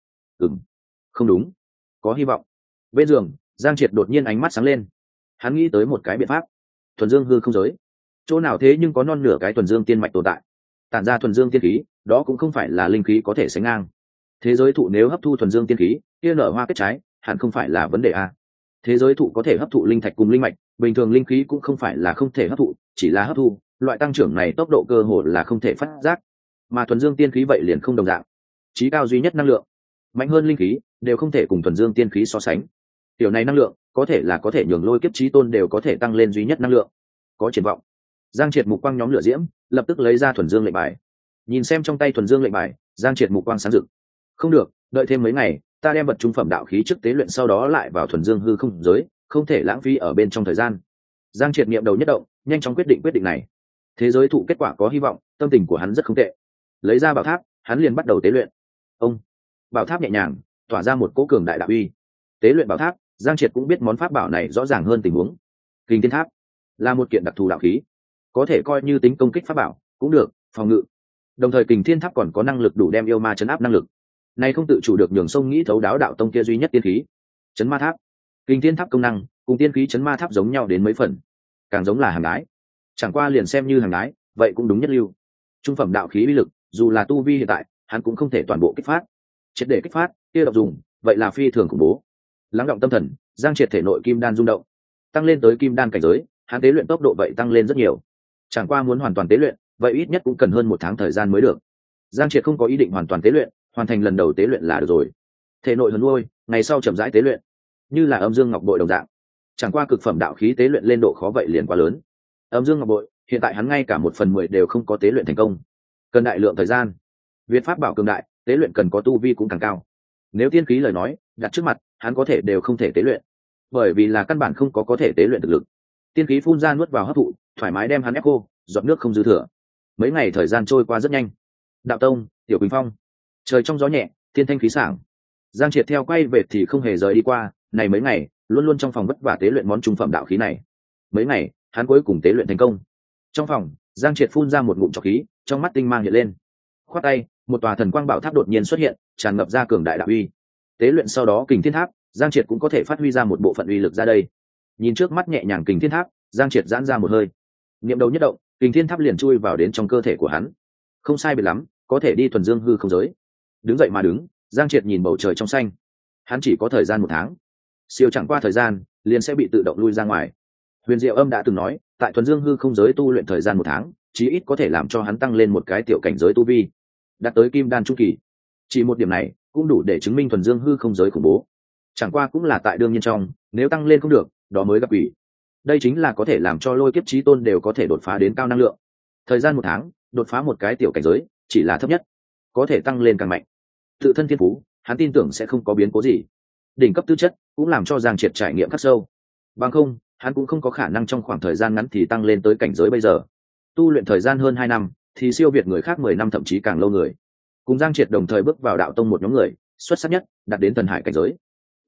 Không đúng, có hy vọng. Bên giường, Giang Triệt đột nhiên ánh mắt sáng lên. Hắn nghĩ tới một cái biện pháp. Thuần dương hư không giới, chỗ nào thế nhưng có non nửa cái thuần dương tiên mạch tồn tại, tản ra thuần dương tiên khí, đó cũng không phải là linh khí có thể sánh ngang. Thế giới thụ nếu hấp thu thuần dương tiên khí, kia nở hoa kết trái, hẳn không phải là vấn đề a. Thế giới thụ có thể hấp thụ linh thạch cùng linh mạch, bình thường linh khí cũng không phải là không thể hấp thụ, chỉ là hấp thu, loại tăng trưởng này tốc độ cơ hồ là không thể phát giác. Mà thuần dương tiên khí vậy liền không đồng dạng, chí cao duy nhất năng lượng, mạnh hơn linh khí, đều không thể cùng thuần dương tiên khí so sánh. Tiểu này năng lượng, có thể nhường lôi kiếp chí tôn đều có thể tăng lên duy nhất năng lượng, có triển vọng. Giang Triệt mục quang nhóm lửa diễm, lập tức lấy ra thuần dương lệnh bài. Nhìn xem trong tay thuần dương lệnh bài, Giang Triệt mục quang sáng rực. Không được, đợi thêm mấy ngày, ta đem vật trung phẩm đạo khí trước tế luyện, sau đó lại vào thuần dương hư không giới, không thể lãng phí ở bên trong thời gian. Giang Triệt niệm đầu nhất động, nhanh chóng quyết định này. Thế giới thụ kết quả có hy vọng, tâm tình của hắn rất không tệ. Lấy ra bảo tháp, hắn liền bắt đầu tế luyện. Ông, bảo tháp nhẹ nhàng, tỏa ra một cỗ cường đại đạo uy. Tế luyện bảo tháp, Giang Triệt cũng biết món pháp bảo này rõ ràng hơn tình huống. Kình Thiên Tháp là một kiện đặc thù đạo khí, có thể coi như tính công kích pháp bảo, cũng được, phòng ngự. Đồng thời Kình Thiên Tháp còn có năng lực đủ đem yêu ma chấn áp năng lực. Này không tự chủ được nhường sông nghĩ thấu đáo đạo tông kia duy nhất tiên khí, chấn ma tháp. Kình Thiên Tháp công năng cùng tiên khí chấn ma tháp giống nhau đến mấy phần, càng giống là hàng ái. Chẳng qua liền xem như hàng ái, vậy cũng đúng nhất lưu. Trung phẩm đạo khí uy lực, dù là tu vi hiện tại, hắn cũng không thể toàn bộ kích phát. Triệt để kích phát, kia độc dùng, vậy là phi thường khủng bố. Lắng động tâm thần, Giang Triệt thể nội kim đan rung động, tăng lên tới kim đan cảnh giới, hắn tế luyện tốc độ vậy tăng lên rất nhiều. Chẳng qua muốn hoàn toàn tế luyện, vậy ít nhất cũng cần hơn 1 tháng thời gian mới được. Giang Triệt không có ý định hoàn toàn tế luyện, hoàn thành lần đầu tế luyện là được rồi. Thể nội hồn nuôi, ngày sau chậm rãi tế luyện, như là âm dương ngọc bội đồng dạng. Chẳng qua cực phẩm đạo khí tế luyện lên độ khó vậy liền quá lớn. Âm dương ngọc bội, hiện tại hắn ngay cả 1/10 đều không có tế luyện thành công, cần đại lượng thời gian. Việt pháp bảo cường đại, tế luyện cần có tu vi cũng càng cao. Nếu tiên khí lời nói đặt trước mặt, hắn có thể đều không thể tế luyện, bởi vì là căn bản không có thể tế luyện thực lực. Tiên khí phun ra nuốt vào hấp thụ, thoải mái đem hắn ép khô, giọt nước không dư thừa. Mấy ngày thời gian trôi qua rất nhanh. Đạo tông, Tiểu Quỳnh Phong, trời trong gió nhẹ, thiên thanh khí sảng. Giang Triệt theo quay về thì không hề rời đi qua, này mấy ngày luôn luôn trong phòng vất vả tế luyện món trung phẩm đạo khí này. Mấy ngày, hắn cuối cùng tế luyện thành công. Trong phòng, Giang Triệt phun ra một ngụm trọc khí, trong mắt tinh mang hiện lên. Khoát tay, một tòa thần quang bảo tháp đột nhiên xuất hiện, tràn ngập ra cường đại đạo uy. Tế luyện sau đó Kình Thiên Tháp, Giang Triệt cũng có thể phát huy ra một bộ phận uy lực ra đây. Nhìn trước mắt nhẹ nhàng Kình Thiên Tháp, Giang Triệt giãn ra một hơi. Niệm đầu nhất động, Kình Thiên Tháp liền chui vào đến trong cơ thể của hắn. Không sai biệt lắm, có thể đi thuần dương hư không giới. Đứng dậy mà đứng, Giang Triệt nhìn bầu trời trong xanh. Hắn chỉ có thời gian 1 tháng. Siêu chẳng qua thời gian, liền sẽ bị tự động lui ra ngoài. Huyền Diệu Âm đã từng nói, tại thuần dương hư không giới tu luyện thời gian 1 tháng, chí ít có thể làm cho hắn tăng lên một cái tiểu cảnh giới tu vi, đạt tới kim đan trung kỳ. Chỉ một điểm này cũng đủ để chứng minh thuần dương hư không giới khủng bố. Chẳng qua cũng là tại đương nhiên trong, nếu tăng lên không được, đó mới gặp quỷ. Đây chính là có thể làm cho lôi kiếp chí tôn đều có thể đột phá đến cao năng lượng. Thời gian 1 tháng, đột phá một cái tiểu cảnh giới, chỉ là thấp nhất, có thể tăng lên càng mạnh. Tự thân thiên phú, hắn tin tưởng sẽ không có biến cố gì. Đỉnh cấp tư chất cũng làm cho Giang Triệt trải nghiệm khắc sâu. Bằng không, hắn cũng không có khả năng trong khoảng thời gian ngắn thì tăng lên tới cảnh giới bây giờ. Tu luyện thời gian hơn 2 năm, thì siêu việt người khác 10 năm thậm chí càng lâu người. Cùng Giang Triệt đồng thời bước vào đạo tông một nhóm người xuất sắc nhất, đạt đến thần hải cảnh giới.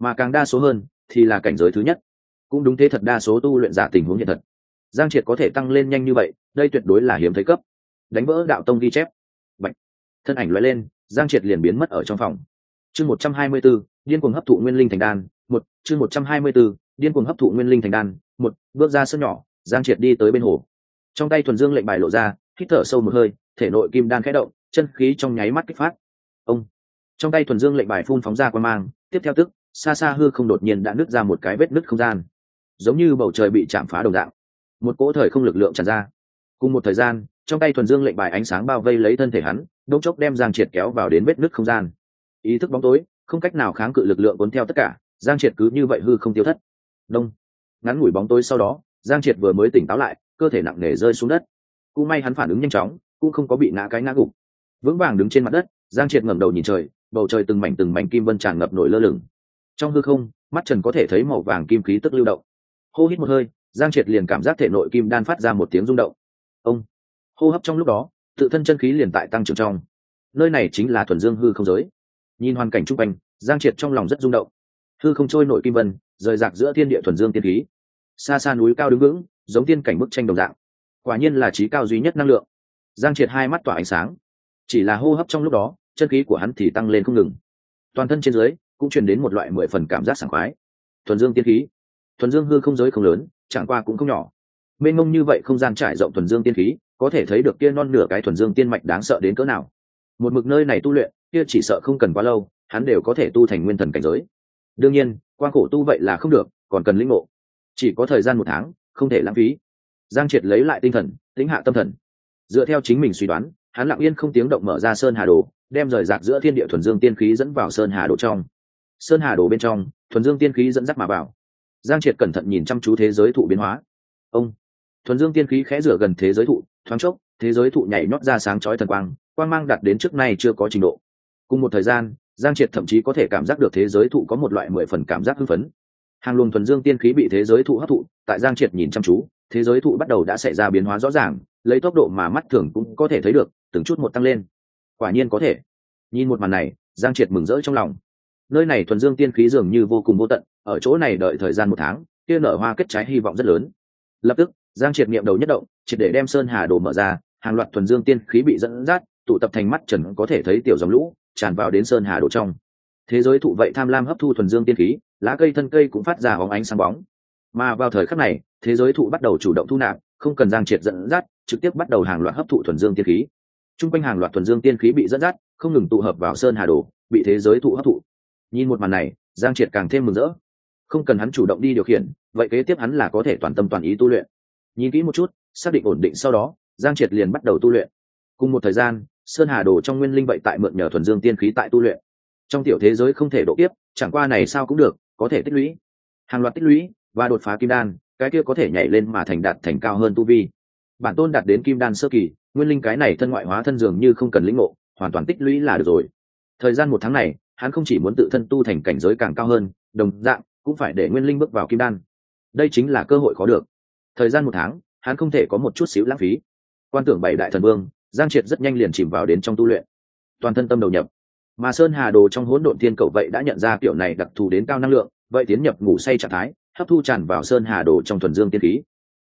mà càng đa số hơn thì là cảnh giới thứ nhất. Cũng đúng thế, thật đa số tu luyện giả tình huống hiện thật, Giang Triệt có thể tăng lên nhanh như vậy, đây tuyệt đối là hiếm thấy cấp. Đánh vỡ đạo tông ghi chép. Bạch. Thân ảnh lóe lên, Giang Triệt liền biến mất ở trong phòng. Chương 124, điên cuồng hấp thụ nguyên linh thành đan, một chương 124, điên cuồng hấp thụ nguyên linh thành đan, một bước ra sân nhỏ, Giang Triệt đi tới bên hồ. Trong tay thuần dương lệnh bài lộ ra, hít thở sâu một hơi, thể nội kim đan khẽ động, chân khí trong nháy mắt kích phát. Ông. Trong tay thuần dương lệnh bài phun phóng ra quang mang, tiếp theo tức, xa xa hư không đột nhiên đã nứt ra một cái vết nứt không gian, giống như bầu trời bị chạm phá đồng dạng. Một cỗ thời không lực lượng tràn ra. Cùng một thời gian, trong tay thuần dương lệnh bài ánh sáng bao vây lấy thân thể hắn, đống chốc đem Giang Triệt kéo vào đến vết nứt không gian. Ý thức bóng tối, không cách nào kháng cự lực lượng cuốn theo tất cả, Giang Triệt cứ như vậy hư không tiêu thất. Đông. Ngắn ngủi bóng tối sau đó, Giang Triệt vừa mới tỉnh táo lại, cơ thể nặng nề rơi xuống đất. Cũng may hắn phản ứng nhanh chóng, cũng không có bị ngã gục. Vững vàng đứng trên mặt đất, Giang Triệt ngẩng đầu nhìn trời, bầu trời từng mảnh kim vân tràn ngập nổi lơ lửng. Trong hư không, mắt trần có thể thấy màu vàng kim khí tức lưu động. Hô hít một hơi, Giang Triệt liền cảm giác thể nội kim đan phát ra một tiếng rung động. Ông. Hô hấp trong lúc đó, tự thân chân khí liền tại tăng trưởng trong. Nơi này chính là thuần dương hư không giới. Nhìn hoàn cảnh chung quanh, Giang Triệt trong lòng rất rung động. Hư không trôi nổi kim vân, rời rạc giữa thiên địa thuần dương tiên khí. Xa xa núi cao đứng vững, giống tiên cảnh bức tranh đồng dạng. Quả nhiên là trí cao duy nhất năng lượng. Giang Triệt hai mắt tỏa ánh sáng. Chỉ là hô hấp trong lúc đó, chân khí của hắn thì tăng lên không ngừng. Toàn thân trên dưới cũng truyền đến một loại 10 phần cảm giác sảng khoái. Thuần dương tiên khí. Thuần dương hư không giới không lớn, chẳng qua cũng không nhỏ. Mênh mông như vậy không gian trải rộng thuần dương tiên khí, có thể thấy được kia non nửa cái thuần dương tiên mạch đáng sợ đến cỡ nào. Một mực nơi này tu luyện, kia chỉ sợ không cần quá lâu, hắn đều có thể tu thành nguyên thần cảnh giới. Đương nhiên, quan khổ tu vậy là không được, còn cần lĩnh ngộ. Chỉ có thời gian 1 tháng, không thể lãng phí. Giang Triệt lấy lại tinh thần, tĩnh hạ tâm thần. Dựa theo chính mình suy đoán, hắn lặng yên không tiếng động mở ra sơn hà đồ, đem rời rạc giữa thiên địa thuần dương tiên khí dẫn vào sơn hà đồ trong. Sơn hà đồ bên trong, thuần dương tiên khí dẫn dắt mà vào. Giang Triệt cẩn thận nhìn chăm chú thế giới thụ biến hóa. Ông. Thuần dương tiên khí khẽ rửa gần thế giới thụ, thoáng chốc, thế giới thụ nhảy nhót ra sáng chói thần quang, quang mang đạt đến trước nay chưa có trình độ. Cùng một thời gian, Giang Triệt thậm chí có thể cảm giác được thế giới thụ có một loại 10 phần cảm giác hưng phấn. Hàng luồng thuần dương tiên khí bị thế giới thụ hấp thụ, tại Giang Triệt nhìn chăm chú, thế giới thụ bắt đầu đã xảy ra biến hóa rõ ràng, lấy tốc độ mà mắt thường cũng có thể thấy được, từng chút một tăng lên. Quả nhiên có thể. Nhìn một màn này, Giang Triệt mừng rỡ trong lòng. Nơi này thuần dương tiên khí dường như vô cùng vô tận, ở chỗ này đợi thời gian 1 tháng, kia nở hoa kết trái hy vọng rất lớn. Lập tức, Giang Triệt niệm đầu nhất động, triệt để đem sơn hà đồ mở ra, hàng loạt thuần dương tiên khí bị dẫn dắt, tụ tập thành mắt trần có thể thấy tiểu dòng lũ, tràn vào đến sơn hà đồ trong. Thế giới thụ vậy tham lam hấp thu thuần dương tiên khí, lá cây thân cây cũng phát ra bóng ánh sáng bóng. Mà vào thời khắc này, thế giới thụ bắt đầu chủ động thu nạp, không cần Giang Triệt dẫn dắt, trực tiếp bắt đầu hàng loạt hấp thụ thuần dương tiên khí. Trung quanh hàng loạt thuần dương tiên khí bị dẫn dắt, không ngừng tụ hợp vào sơn hà đồ, bị thế giới thụ hấp thụ. Nhìn một màn này, Giang Triệt càng thêm mừng rỡ. Không cần hắn chủ động đi điều khiển, vậy kế tiếp hắn là có thể toàn tâm toàn ý tu luyện. Nhìn kỹ một chút, xác định ổn định sau đó, Giang Triệt liền bắt đầu tu luyện. Cùng một thời gian, sơn hà đồ trong nguyên linh vậy tại mượn nhờ thuần dương tiên khí tại tu luyện. Trong tiểu thế giới không thể độ tiếp, chẳng qua này sao cũng được, có thể tích lũy. Hàng loạt tích lũy và đột phá kim đan, cái kia có thể nhảy lên mà thành đạt thành cao hơn tu vi. Bản tôn đạt đến kim đan sơ kỳ, nguyên linh cái này thân ngoại hóa thân dường như không cần lĩnh ngộ, hoàn toàn tích lũy là được rồi. Thời gian 1 tháng này, hắn không chỉ muốn tự thân tu thành cảnh giới càng cao hơn, đồng dạng cũng phải để nguyên linh bước vào kim đan. Đây chính là cơ hội khó được. Thời gian 1 tháng, hắn không thể có một chút xíu lãng phí. Quan tưởng 7 đại thần vương, Giang Triệt rất nhanh liền chìm vào đến trong tu luyện, toàn thân tâm đầu nhập. Mà sơn hà đồ trong hỗn độn thiên cầu vậy đã nhận ra kiểu này đặc thù đến cao năng lượng, vậy tiến nhập ngủ say trạng thái, hấp thu tràn vào sơn hà đồ trong thuần dương tiên khí.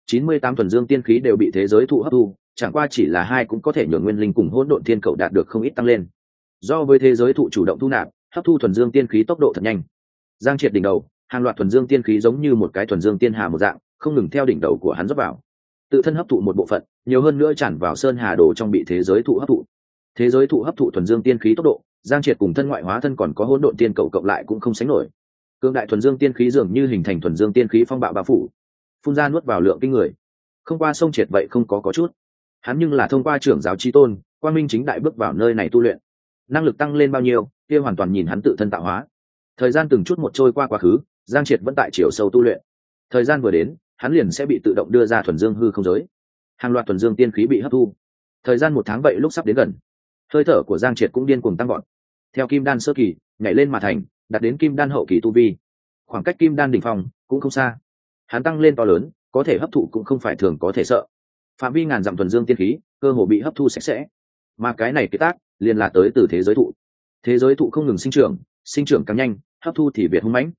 98 thuần dương tiên khí đều bị thế giới thụ hấp thu, chẳng qua chỉ là 2 cũng có thể nhường nguyên linh cùng hỗn độn thiên cầu đạt được không ít tăng lên. Do với thế giới thụ chủ động thu nạp, hấp thu thuần dương tiên khí tốc độ thật nhanh. Giang Triệt đỉnh đầu, hàng loạt thuần dương tiên khí giống như một cái thuần dương tiên hà một dạng, không ngừng theo đỉnh đầu của hắn rót vào. Tự thân hấp thụ một bộ phận, nhiều hơn nữa tràn vào sơn hà đồ trong bị thế giới thụ hấp thụ. Thế giới thụ hấp thụ thuần dương tiên khí tốc độ, Giang Triệt cùng thân ngoại hóa thân còn có hỗn độn tiên cầu cộng lại cũng không sánh nổi. Cương đại thuần dương tiên khí dường như hình thành thuần dương tiên khí phong bạo bao phủ, phun ra nuốt vào lượng kinh người. Không qua sông Triệt vậy không có chút. Hắn nhưng là thông qua trưởng giáo chí tôn, Quang Minh chính đại bước vào nơi này tu luyện. Năng lực tăng lên bao nhiêu, kia hoàn toàn nhìn hắn tự thân tạo hóa. Thời gian từng chút một trôi qua quá khứ, Giang Triệt vẫn tại chiều sâu tu luyện. Thời gian vừa đến, hắn liền sẽ bị tự động đưa ra thuần dương hư không giới. Hàng loạt thuần dương tiên khí bị hấp thu. Thời gian 1 tháng vậy lúc sắp đến gần, hơi thở của Giang Triệt cũng điên cuồng tăng vọt. Theo kim đan sơ kỳ, nhảy lên mà thành, đạt đến kim đan hậu kỳ tu vi. Khoảng cách kim đan đỉnh phong cũng không xa. Hắn tăng lên to lớn, có thể hấp thụ cũng không phải thường có thể sợ. Phạm vi ngàn dặm thuần dương tiên khí, cơ hồ bị hấp thu sạch sẽ. Mà cái này cái tác, liền là tới từ thế giới thụ. Thế giới thụ không ngừng sinh trưởng càng nhanh, hấp thu thì việt hung mãnh,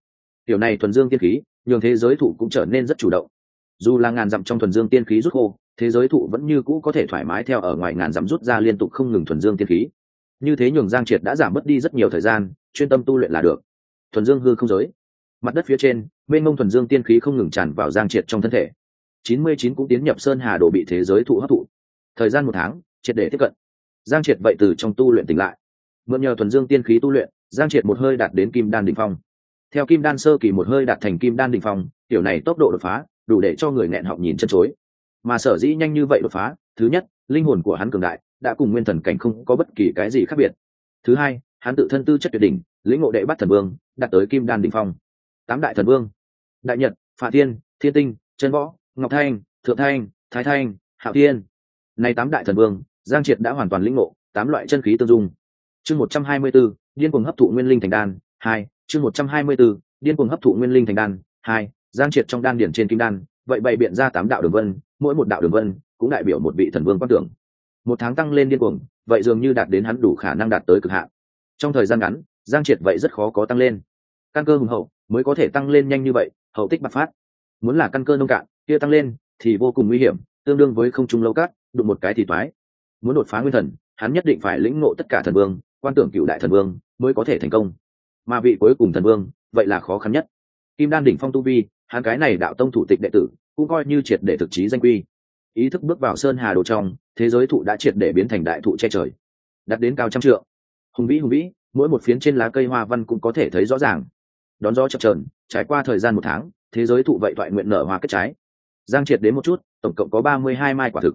Tiểu này thuần dương tiên khí nhường thế giới thụ cũng trở nên rất chủ động. Dù là ngàn dặm trong thuần dương tiên khí rút khô, thế giới thụ vẫn như cũ có thể thoải mái theo ở ngoài ngàn dặm rút ra liên tục không ngừng thuần dương tiên khí. Như thế nhường Giang Triệt đã giảm mất đi rất nhiều thời gian, chuyên tâm tu luyện là được. Thuần dương hư không giới, mặt đất phía trên mênh mông thuần dương tiên khí không ngừng tràn vào Giang Triệt trong thân thể. 99 cũng tiến nhập sơn hà đồ bị thế giới thụ hấp thụ. Thời gian 1 tháng triệt để tiếp cận, Giang Triệt vậy từ trong tu luyện tỉnh lại. Mượn nhờ thuần dương tiên khí tu luyện, Giang Triệt một hơi đạt đến kim đan đỉnh phong. Theo kim đan sơ kỳ một hơi đạt thành kim đan đỉnh phong, tiểu này tốc độ đột phá đủ để cho người nghẹn họng nhìn chân chối. Mà sở dĩ nhanh như vậy đột phá, thứ nhất, linh hồn của hắn cường đại, đã cùng nguyên thần cảnh không có bất kỳ cái gì khác biệt. Thứ hai, hắn tự thân tư chất tuyệt đỉnh, lĩnh ngộ đệ bắt thần vương, đạt tới kim đan đỉnh phong. 8 đại thần vương: Đại Nhật, Phạ Thiên, Thiên Tinh, Chân Võ, Ngọc Thanh, Thượng Thanh, Thái Thanh, Hạo Thiên. Này 8 đại thần vương, Giang Triệt đã hoàn toàn lĩnh ngộ 8 loại chân khí tương dung. Chương 124, điên cuồng hấp thụ nguyên linh thành đan 2, chương 124, điên cuồng hấp thụ nguyên linh thành đan 2, Giang Triệt trong đan điển trên kim đan, vậy bày biện ra 8 đạo đường vân, mỗi một đạo đường vân cũng đại biểu một vị thần vương quan tưởng. 1 tháng tăng lên điên cuồng, vậy dường như đạt đến hắn đủ khả năng đạt tới cực hạn. Trong thời gian ngắn, Giang Triệt vậy rất khó có tăng lên. Căn cơ hùng hậu mới có thể tăng lên nhanh như vậy, hậu tích bạc phát. Muốn là căn cơ nông cạn, kia tăng lên thì vô cùng nguy hiểm, tương đương với không trung lâu cát, đụng một cái thì toái. Muốn đột phá nguyên thần, hắn nhất định phải lĩnh ngộ tất cả thần vương, quan tưởng cửu đại thần vương mới có thể thành công. Mà vị cuối cùng thần vương, vậy là khó khăn nhất. Kim đan đỉnh phong tu vi, hắn cái này đạo tông thủ tịch đệ tử, cũng coi như triệt để thực chí danh quy. Ý thức bước vào sơn hà đồ trong, thế giới thụ đã triệt để biến thành đại thụ che trời, đặt đến cao trăm trượng. Hùng vĩ, mỗi một phiến trên lá cây hoa văn cũng có thể thấy rõ ràng. Đón gió chập chờn, trải qua thời gian 1 tháng, thế giới thụ vậy thoại nguyện nở hoa kết trái. Giang Triệt đến một chút, tổng cộng có 32 mai quả thực.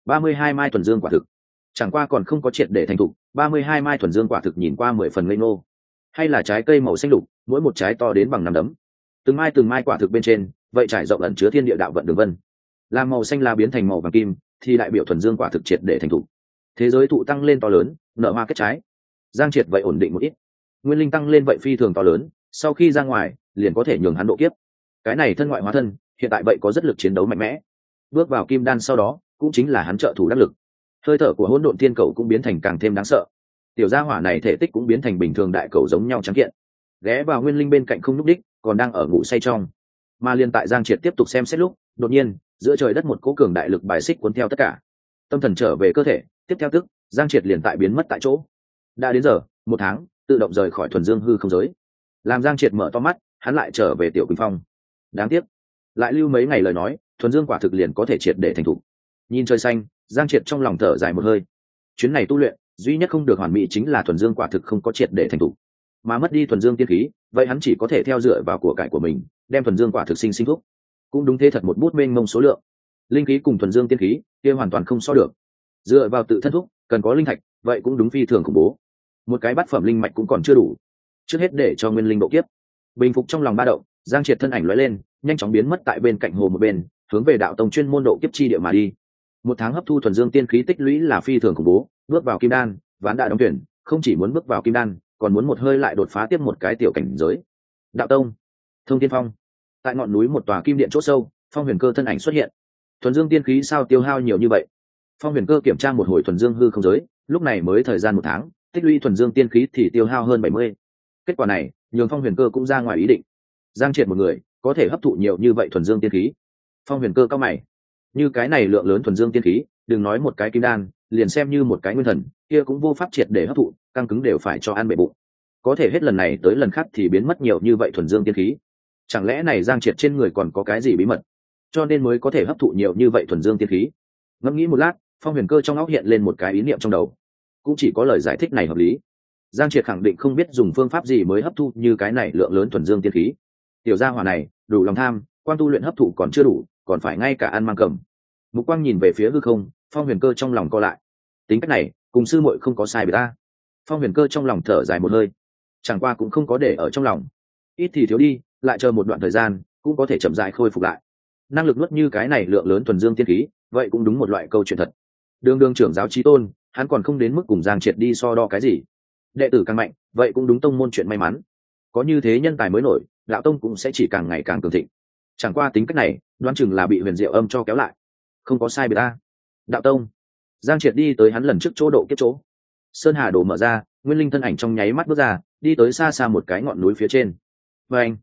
32 mai thuần dương quả thực. Chẳng qua còn không có triệt để thành thục, 32 mai thuần dương quả thực nhìn qua 10 phần ngây ngô. Hay là trái cây màu xanh lục, mỗi một trái to đến bằng nắm đấm. Từng mai quả thực bên trên, vậy trải rộng ẩn chứa thiên địa đạo vận đường vân. Làm màu xanh lá biến thành màu vàng kim, thì đại biểu thuần dương quả thực triệt để thành thục. Thế giới thụ tăng lên to lớn, nở hoa kết trái. Giang Triệt vậy ổn định một ít. Nguyên linh tăng lên vậy phi thường to lớn, sau khi ra ngoài, liền có thể nhường hắn độ kiếp. Cái này thân ngoại hóa thân, hiện tại vậy có rất lực chiến đấu mạnh mẽ. Bước vào kim đan sau đó, cũng chính là hắn trợ thủ đắc lực. Hơi thở của hỗn độn thiên cầu cũng biến thành càng thêm đáng sợ. Tiểu gia hỏa này thể tích cũng biến thành bình thường đại cầu giống nhau trắng kiện. Ghé vào nguyên linh bên cạnh không núp đích, còn đang ở ngủ say trong. Mà liên tại Giang Triệt tiếp tục xem xét lúc, đột nhiên, giữa trời đất một cỗ cường đại lực bài xích cuốn theo tất cả. Tâm thần trở về cơ thể, tiếp theo tức, Giang Triệt liền tại biến mất tại chỗ. Đã đến giờ, 1 tháng, tự động rời khỏi thuần dương hư không giới. Làm Giang Triệt mở to mắt, hắn lại trở về Tiểu Quỳnh Phong. Đáng tiếc, lại lưu mấy ngày lời nói, thuần dương quả thực liền có thể triệt để thành thủ. Nhìn trời xanh, Giang Triệt trong lòng thở dài một hơi. Chuyến này tu luyện, duy nhất không được hoàn mỹ chính là thuần dương quả thực không có triệt để thành thủ, mà mất đi thuần dương tiên khí, vậy hắn chỉ có thể theo dựa vào của cải của mình, đem thuần dương quả thực sinh thúc. Cũng đúng thế thật, một bút mênh mông số lượng, linh khí cùng thuần dương tiên khí, kia hoàn toàn không so được. Dựa vào tự thân thúc, cần có linh thạch, vậy cũng đúng phi thường khủng bố. Một cái bát phẩm linh mạch cũng còn chưa đủ. Trước hết để cho nguyên linh độ kiếp. Bình phục trong lòng ba động, Giang Triệt thân ảnh lóe lên, nhanh chóng biến mất tại bên cạnh hồ một bên, hướng về đạo tông chuyên môn độ kiếp chi địa mà đi. 1 tháng hấp thu thuần dương tiên khí tích lũy là phi thường khủng bố, bước vào kim đan, ván đại đóng tuyển, không chỉ muốn bước vào kim đan, còn muốn một hơi lại đột phá tiếp một cái tiểu cảnh giới. Đạo tông, Thông Thiên Phong. Tại ngọn núi một tòa kim điện chỗ sâu, Phong Huyền Cơ thân ảnh xuất hiện. Thuần dương tiên khí sao tiêu hao nhiều như vậy? Phong Huyền Cơ kiểm tra một hồi thuần dương hư không giới, lúc này mới thời gian 1 tháng, tích lũy thuần dương tiên khí thì tiêu hao hơn 70. Kết quả này, nhường Phong Huyền Cơ cũng ra ngoài ý định. Giang Triệt một người, có thể hấp thụ nhiều như vậy thuần dương tiên khí. Phong Huyền Cơ cao mày. Như cái này lượng lớn thuần dương tiên khí, đừng nói một cái kim đan, liền xem như một cái nguyên thần, kia cũng vô pháp triệt để hấp thụ, căng cứng đều phải cho ăn bể bụng. Có thể hết lần này tới lần khác thì biến mất nhiều như vậy thuần dương tiên khí. Chẳng lẽ này Giang Triệt trên người còn có cái gì bí mật, cho nên mới có thể hấp thụ nhiều như vậy thuần dương tiên khí? Ngẫm nghĩ một lát, Phong Huyền Cơ trong óc hiện lên một cái ý niệm trong đầu. Cũng chỉ có lời giải thích này hợp lý. Giang Triệt khẳng định không biết dùng phương pháp gì mới hấp thu như cái này lượng lớn thuần dương tiên khí. Tiểu gia hỏa này, đủ lòng tham, quan tu luyện hấp thụ còn chưa đủ, còn phải ngay cả ăn mang cầm. Mục Quang nhìn về phía hư không, Phong Huyền Cơ trong lòng co lại. Tính cách này, cùng sư muội không có sai biệt ta. Phong Huyền Cơ trong lòng thở dài một hơi, chẳng qua cũng không có để ở trong lòng. Ít thì thiếu đi, lại chờ một đoạn thời gian, cũng có thể chậm rãi khôi phục lại. Năng lực nuốt như cái này lượng lớn thuần dương tiên khí, vậy cũng đúng một loại câu chuyện thật. Đường trưởng giáo chí tôn, hắn còn không đến mức cùng Giang Triệt đi so đo cái gì. Đệ tử càng mạnh, vậy cũng đúng tông môn chuyện may mắn. Có như thế nhân tài mới nổi, đạo tông cũng sẽ chỉ càng ngày càng cường thịnh. Chẳng qua tính cách này, đoán chừng là bị Huyền Diệu Âm cho kéo lại. Không có sai biệt ta. Đạo tông. Giang Triệt đi tới hắn lần trước chỗ độ kiếp chỗ. Sơn hà đồ mở ra, nguyên linh thân ảnh trong nháy mắt bước ra, đi tới xa xa một cái ngọn núi phía trên. Và anh,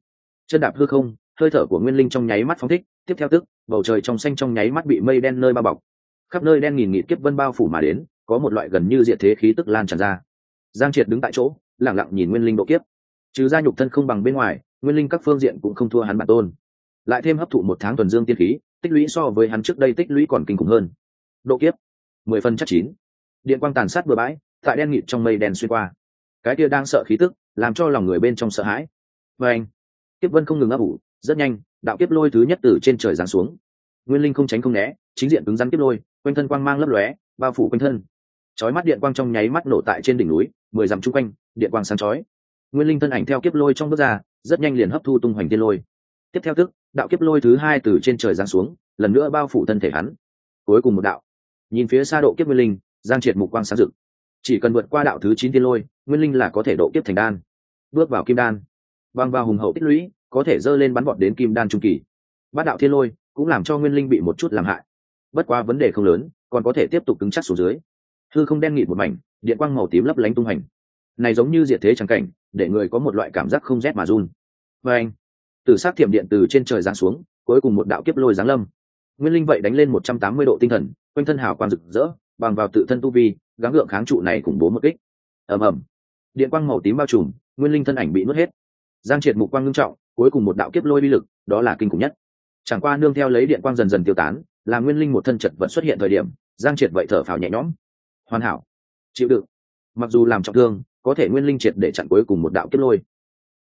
chân đạp hư không, hơi thở của nguyên linh trong nháy mắt phóng thích, tiếp theo tức bầu trời trong xanh trong nháy mắt bị mây đen nơi bao bọc, khắp nơi đen nghìn nghịt kiếp vân bao phủ mà đến, có một loại gần như diệt thế khí tức lan tràn ra. Giang Triệt đứng tại chỗ lặng lặng nhìn nguyên linh độ kiếp, trừ ra nhục thân không bằng bên ngoài, nguyên linh các phương diện cũng không thua hắn bản tôn, lại thêm hấp thụ 1 tháng tuần dương tiên khí, tích lũy so với hắn trước đây tích lũy còn kinh khủng hơn. Độ kiếp 10 phần chắc chín. Điện quang tàn sát bừa bãi, tại đen nghịt trong mây đen xuyên qua, cái kia đang sợ khí tức làm cho lòng người bên trong sợ hãi. Và anh, kiếp vân không ngừng ấp ủ, rất nhanh đạo kiếp lôi thứ nhất từ trên trời giáng xuống. Nguyên linh không tránh không né, chính diện cứng rắn kiếp lôi, quanh thân quang mang lấp lóe, bao phủ quanh thân. Chói mắt điện quang trong nháy mắt nổ tại trên đỉnh núi, 10 dặm chung quanh, điện quang sáng chói. Nguyên linh thân ảnh theo kiếp lôi trong bước ra, rất nhanh liền hấp thu tung hoành tiên lôi. Tiếp theo tức, đạo kiếp lôi thứ hai từ trên trời giáng xuống, lần nữa bao phủ thân thể hắn. Cuối cùng một đạo. Nhìn phía xa độ kiếp nguyên linh, Giang Triệt mục quang sáng rực. Chỉ cần vượt qua đạo thứ 9 tiên lôi, nguyên linh là có thể độ kiếp thành đan. Bước vào kim đan, bằng vào hùng hậu tích lũy, có thể dơ lên bắn vọt đến kim đan trung kỳ. Bát đạo thiên lôi cũng làm cho nguyên linh bị một chút làm hại. Bất quá vấn đề không lớn, còn có thể tiếp tục cứng chắc xuống dưới. Hư không đen nghịt một mảnh, điện quang màu tím lấp lánh tung hành. Này giống như diệt thế chẳng cảnh, để người có một loại cảm giác không rét mà run. Và anh, từ sát thiểm điện từ trên trời giáng xuống, cuối cùng một đạo kiếp lôi giáng lâm. Nguyên linh vậy đánh lên 180 độ tinh thần, quanh thân hào quang rực rỡ, bằng vào tự thân tu vi, gắng gượng kháng trụ này cùng bố một kích. Ầm ầm, điện quang màu tím bao trùm, nguyên linh thân ảnh bị nuốt hết. Giang Triệt mục quang ngưng trọng, cuối cùng một đạo kiếp lôi uy lực, đó là kinh khủng nhất. Chẳng qua nương theo lấy điện quang dần dần tiêu tán, là nguyên linh một thân chật vật xuất hiện thời điểm, Giang Triệt vậy thở phào nhẹ nhõm. Hoàn hảo, chịu đựng. Mặc dù làm trọng thương, có thể nguyên linh triệt để chặn cuối cùng một đạo kiếp lôi.